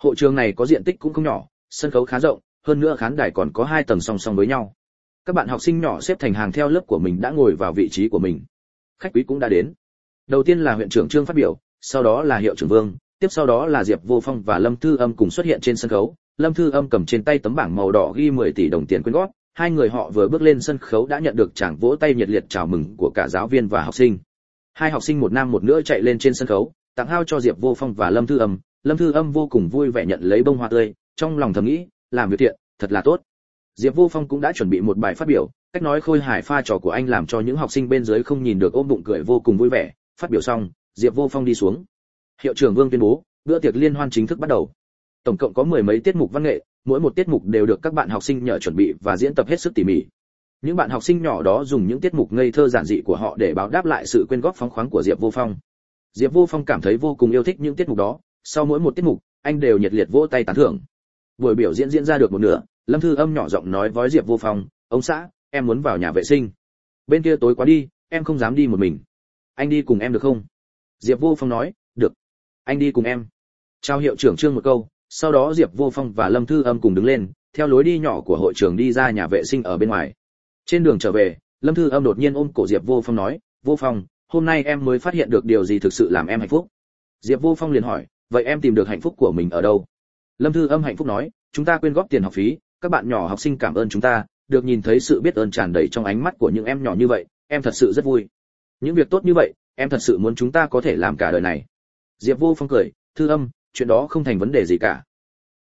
Hội trường này có diện tích cũng không nhỏ, sân khấu khá rộng, hơn nữa khán đài còn có hai tầng song song với nhau. Các bạn học sinh nhỏ xếp thành hàng theo lớp của mình đã ngồi vào vị trí của mình. Khách quý cũng đã đến. Đầu tiên là huyện trưởng Trương phát biểu, sau đó là hiệu trưởng Vương, tiếp sau đó là Diệp Vô Phong và Lâm Thư Âm cùng xuất hiện trên sân khấu. Lâm Thư Âm cầm trên tay tấm bảng màu đỏ ghi mười tỷ đồng tiền quyên góp, hai người họ vừa bước lên sân khấu đã nhận được tràng vỗ tay nhiệt liệt chào mừng của cả giáo viên và học sinh. Hai học sinh một nam một nữ chạy lên trên sân khấu, tặng hao cho Diệp Vô Phong và Lâm Thư Âm. Lâm Thư Âm vô cùng vui vẻ nhận lấy bông hoa tươi, trong lòng thầm nghĩ, làm việc thiện, thật là tốt. Diệp Vô Phong cũng đã chuẩn bị một bài phát biểu, cách nói khôi hài pha trò của anh làm cho những học sinh bên dưới không nhìn được ôm bụng cười vô cùng vui vẻ. Phát biểu xong, Diệp Vô Phong đi xuống. Hiệu trưởng Vương tuyên bố, bữa tiệc liên hoan chính thức bắt đầu. Tổng cộng có mười mấy tiết mục văn nghệ, mỗi một tiết mục đều được các bạn học sinh nhờ chuẩn bị và diễn tập hết sức tỉ mỉ. Những bạn học sinh nhỏ đó dùng những tiết mục ngây thơ giản dị của họ để báo đáp lại sự quyên góp phóng khoáng của Diệp Vô Phong. Diệp Vô Phong cảm thấy vô cùng yêu thích những tiết mục đó, sau mỗi một tiết mục, anh đều nhiệt liệt vỗ tay tán thưởng. Buổi biểu diễn diễn ra được một nửa, Lâm Thư Âm nhỏ giọng nói với Diệp Vô Phong, "Ông xã, em muốn vào nhà vệ sinh. Bên kia tối quá đi, em không dám đi một mình. Anh đi cùng em được không?" Diệp Vô Phong nói, "Được. Anh đi cùng em." Chào hiệu trưởng Trương một câu, sau đó Diệp Vô Phong và Lâm Thư Âm cùng đứng lên, theo lối đi nhỏ của hội trường đi ra nhà vệ sinh ở bên ngoài. Trên đường trở về, Lâm Thư Âm đột nhiên ôm cổ Diệp Vô Phong nói, "Vô Phong, hôm nay em mới phát hiện được điều gì thực sự làm em hạnh phúc." Diệp Vô Phong liền hỏi, "Vậy em tìm được hạnh phúc của mình ở đâu?" Lâm Thư Âm hạnh phúc nói, "Chúng ta quyên góp tiền học phí, các bạn nhỏ học sinh cảm ơn chúng ta, được nhìn thấy sự biết ơn tràn đầy trong ánh mắt của những em nhỏ như vậy, em thật sự rất vui. Những việc tốt như vậy, em thật sự muốn chúng ta có thể làm cả đời này." Diệp Vô Phong cười, "Thư Âm, chuyện đó không thành vấn đề gì cả,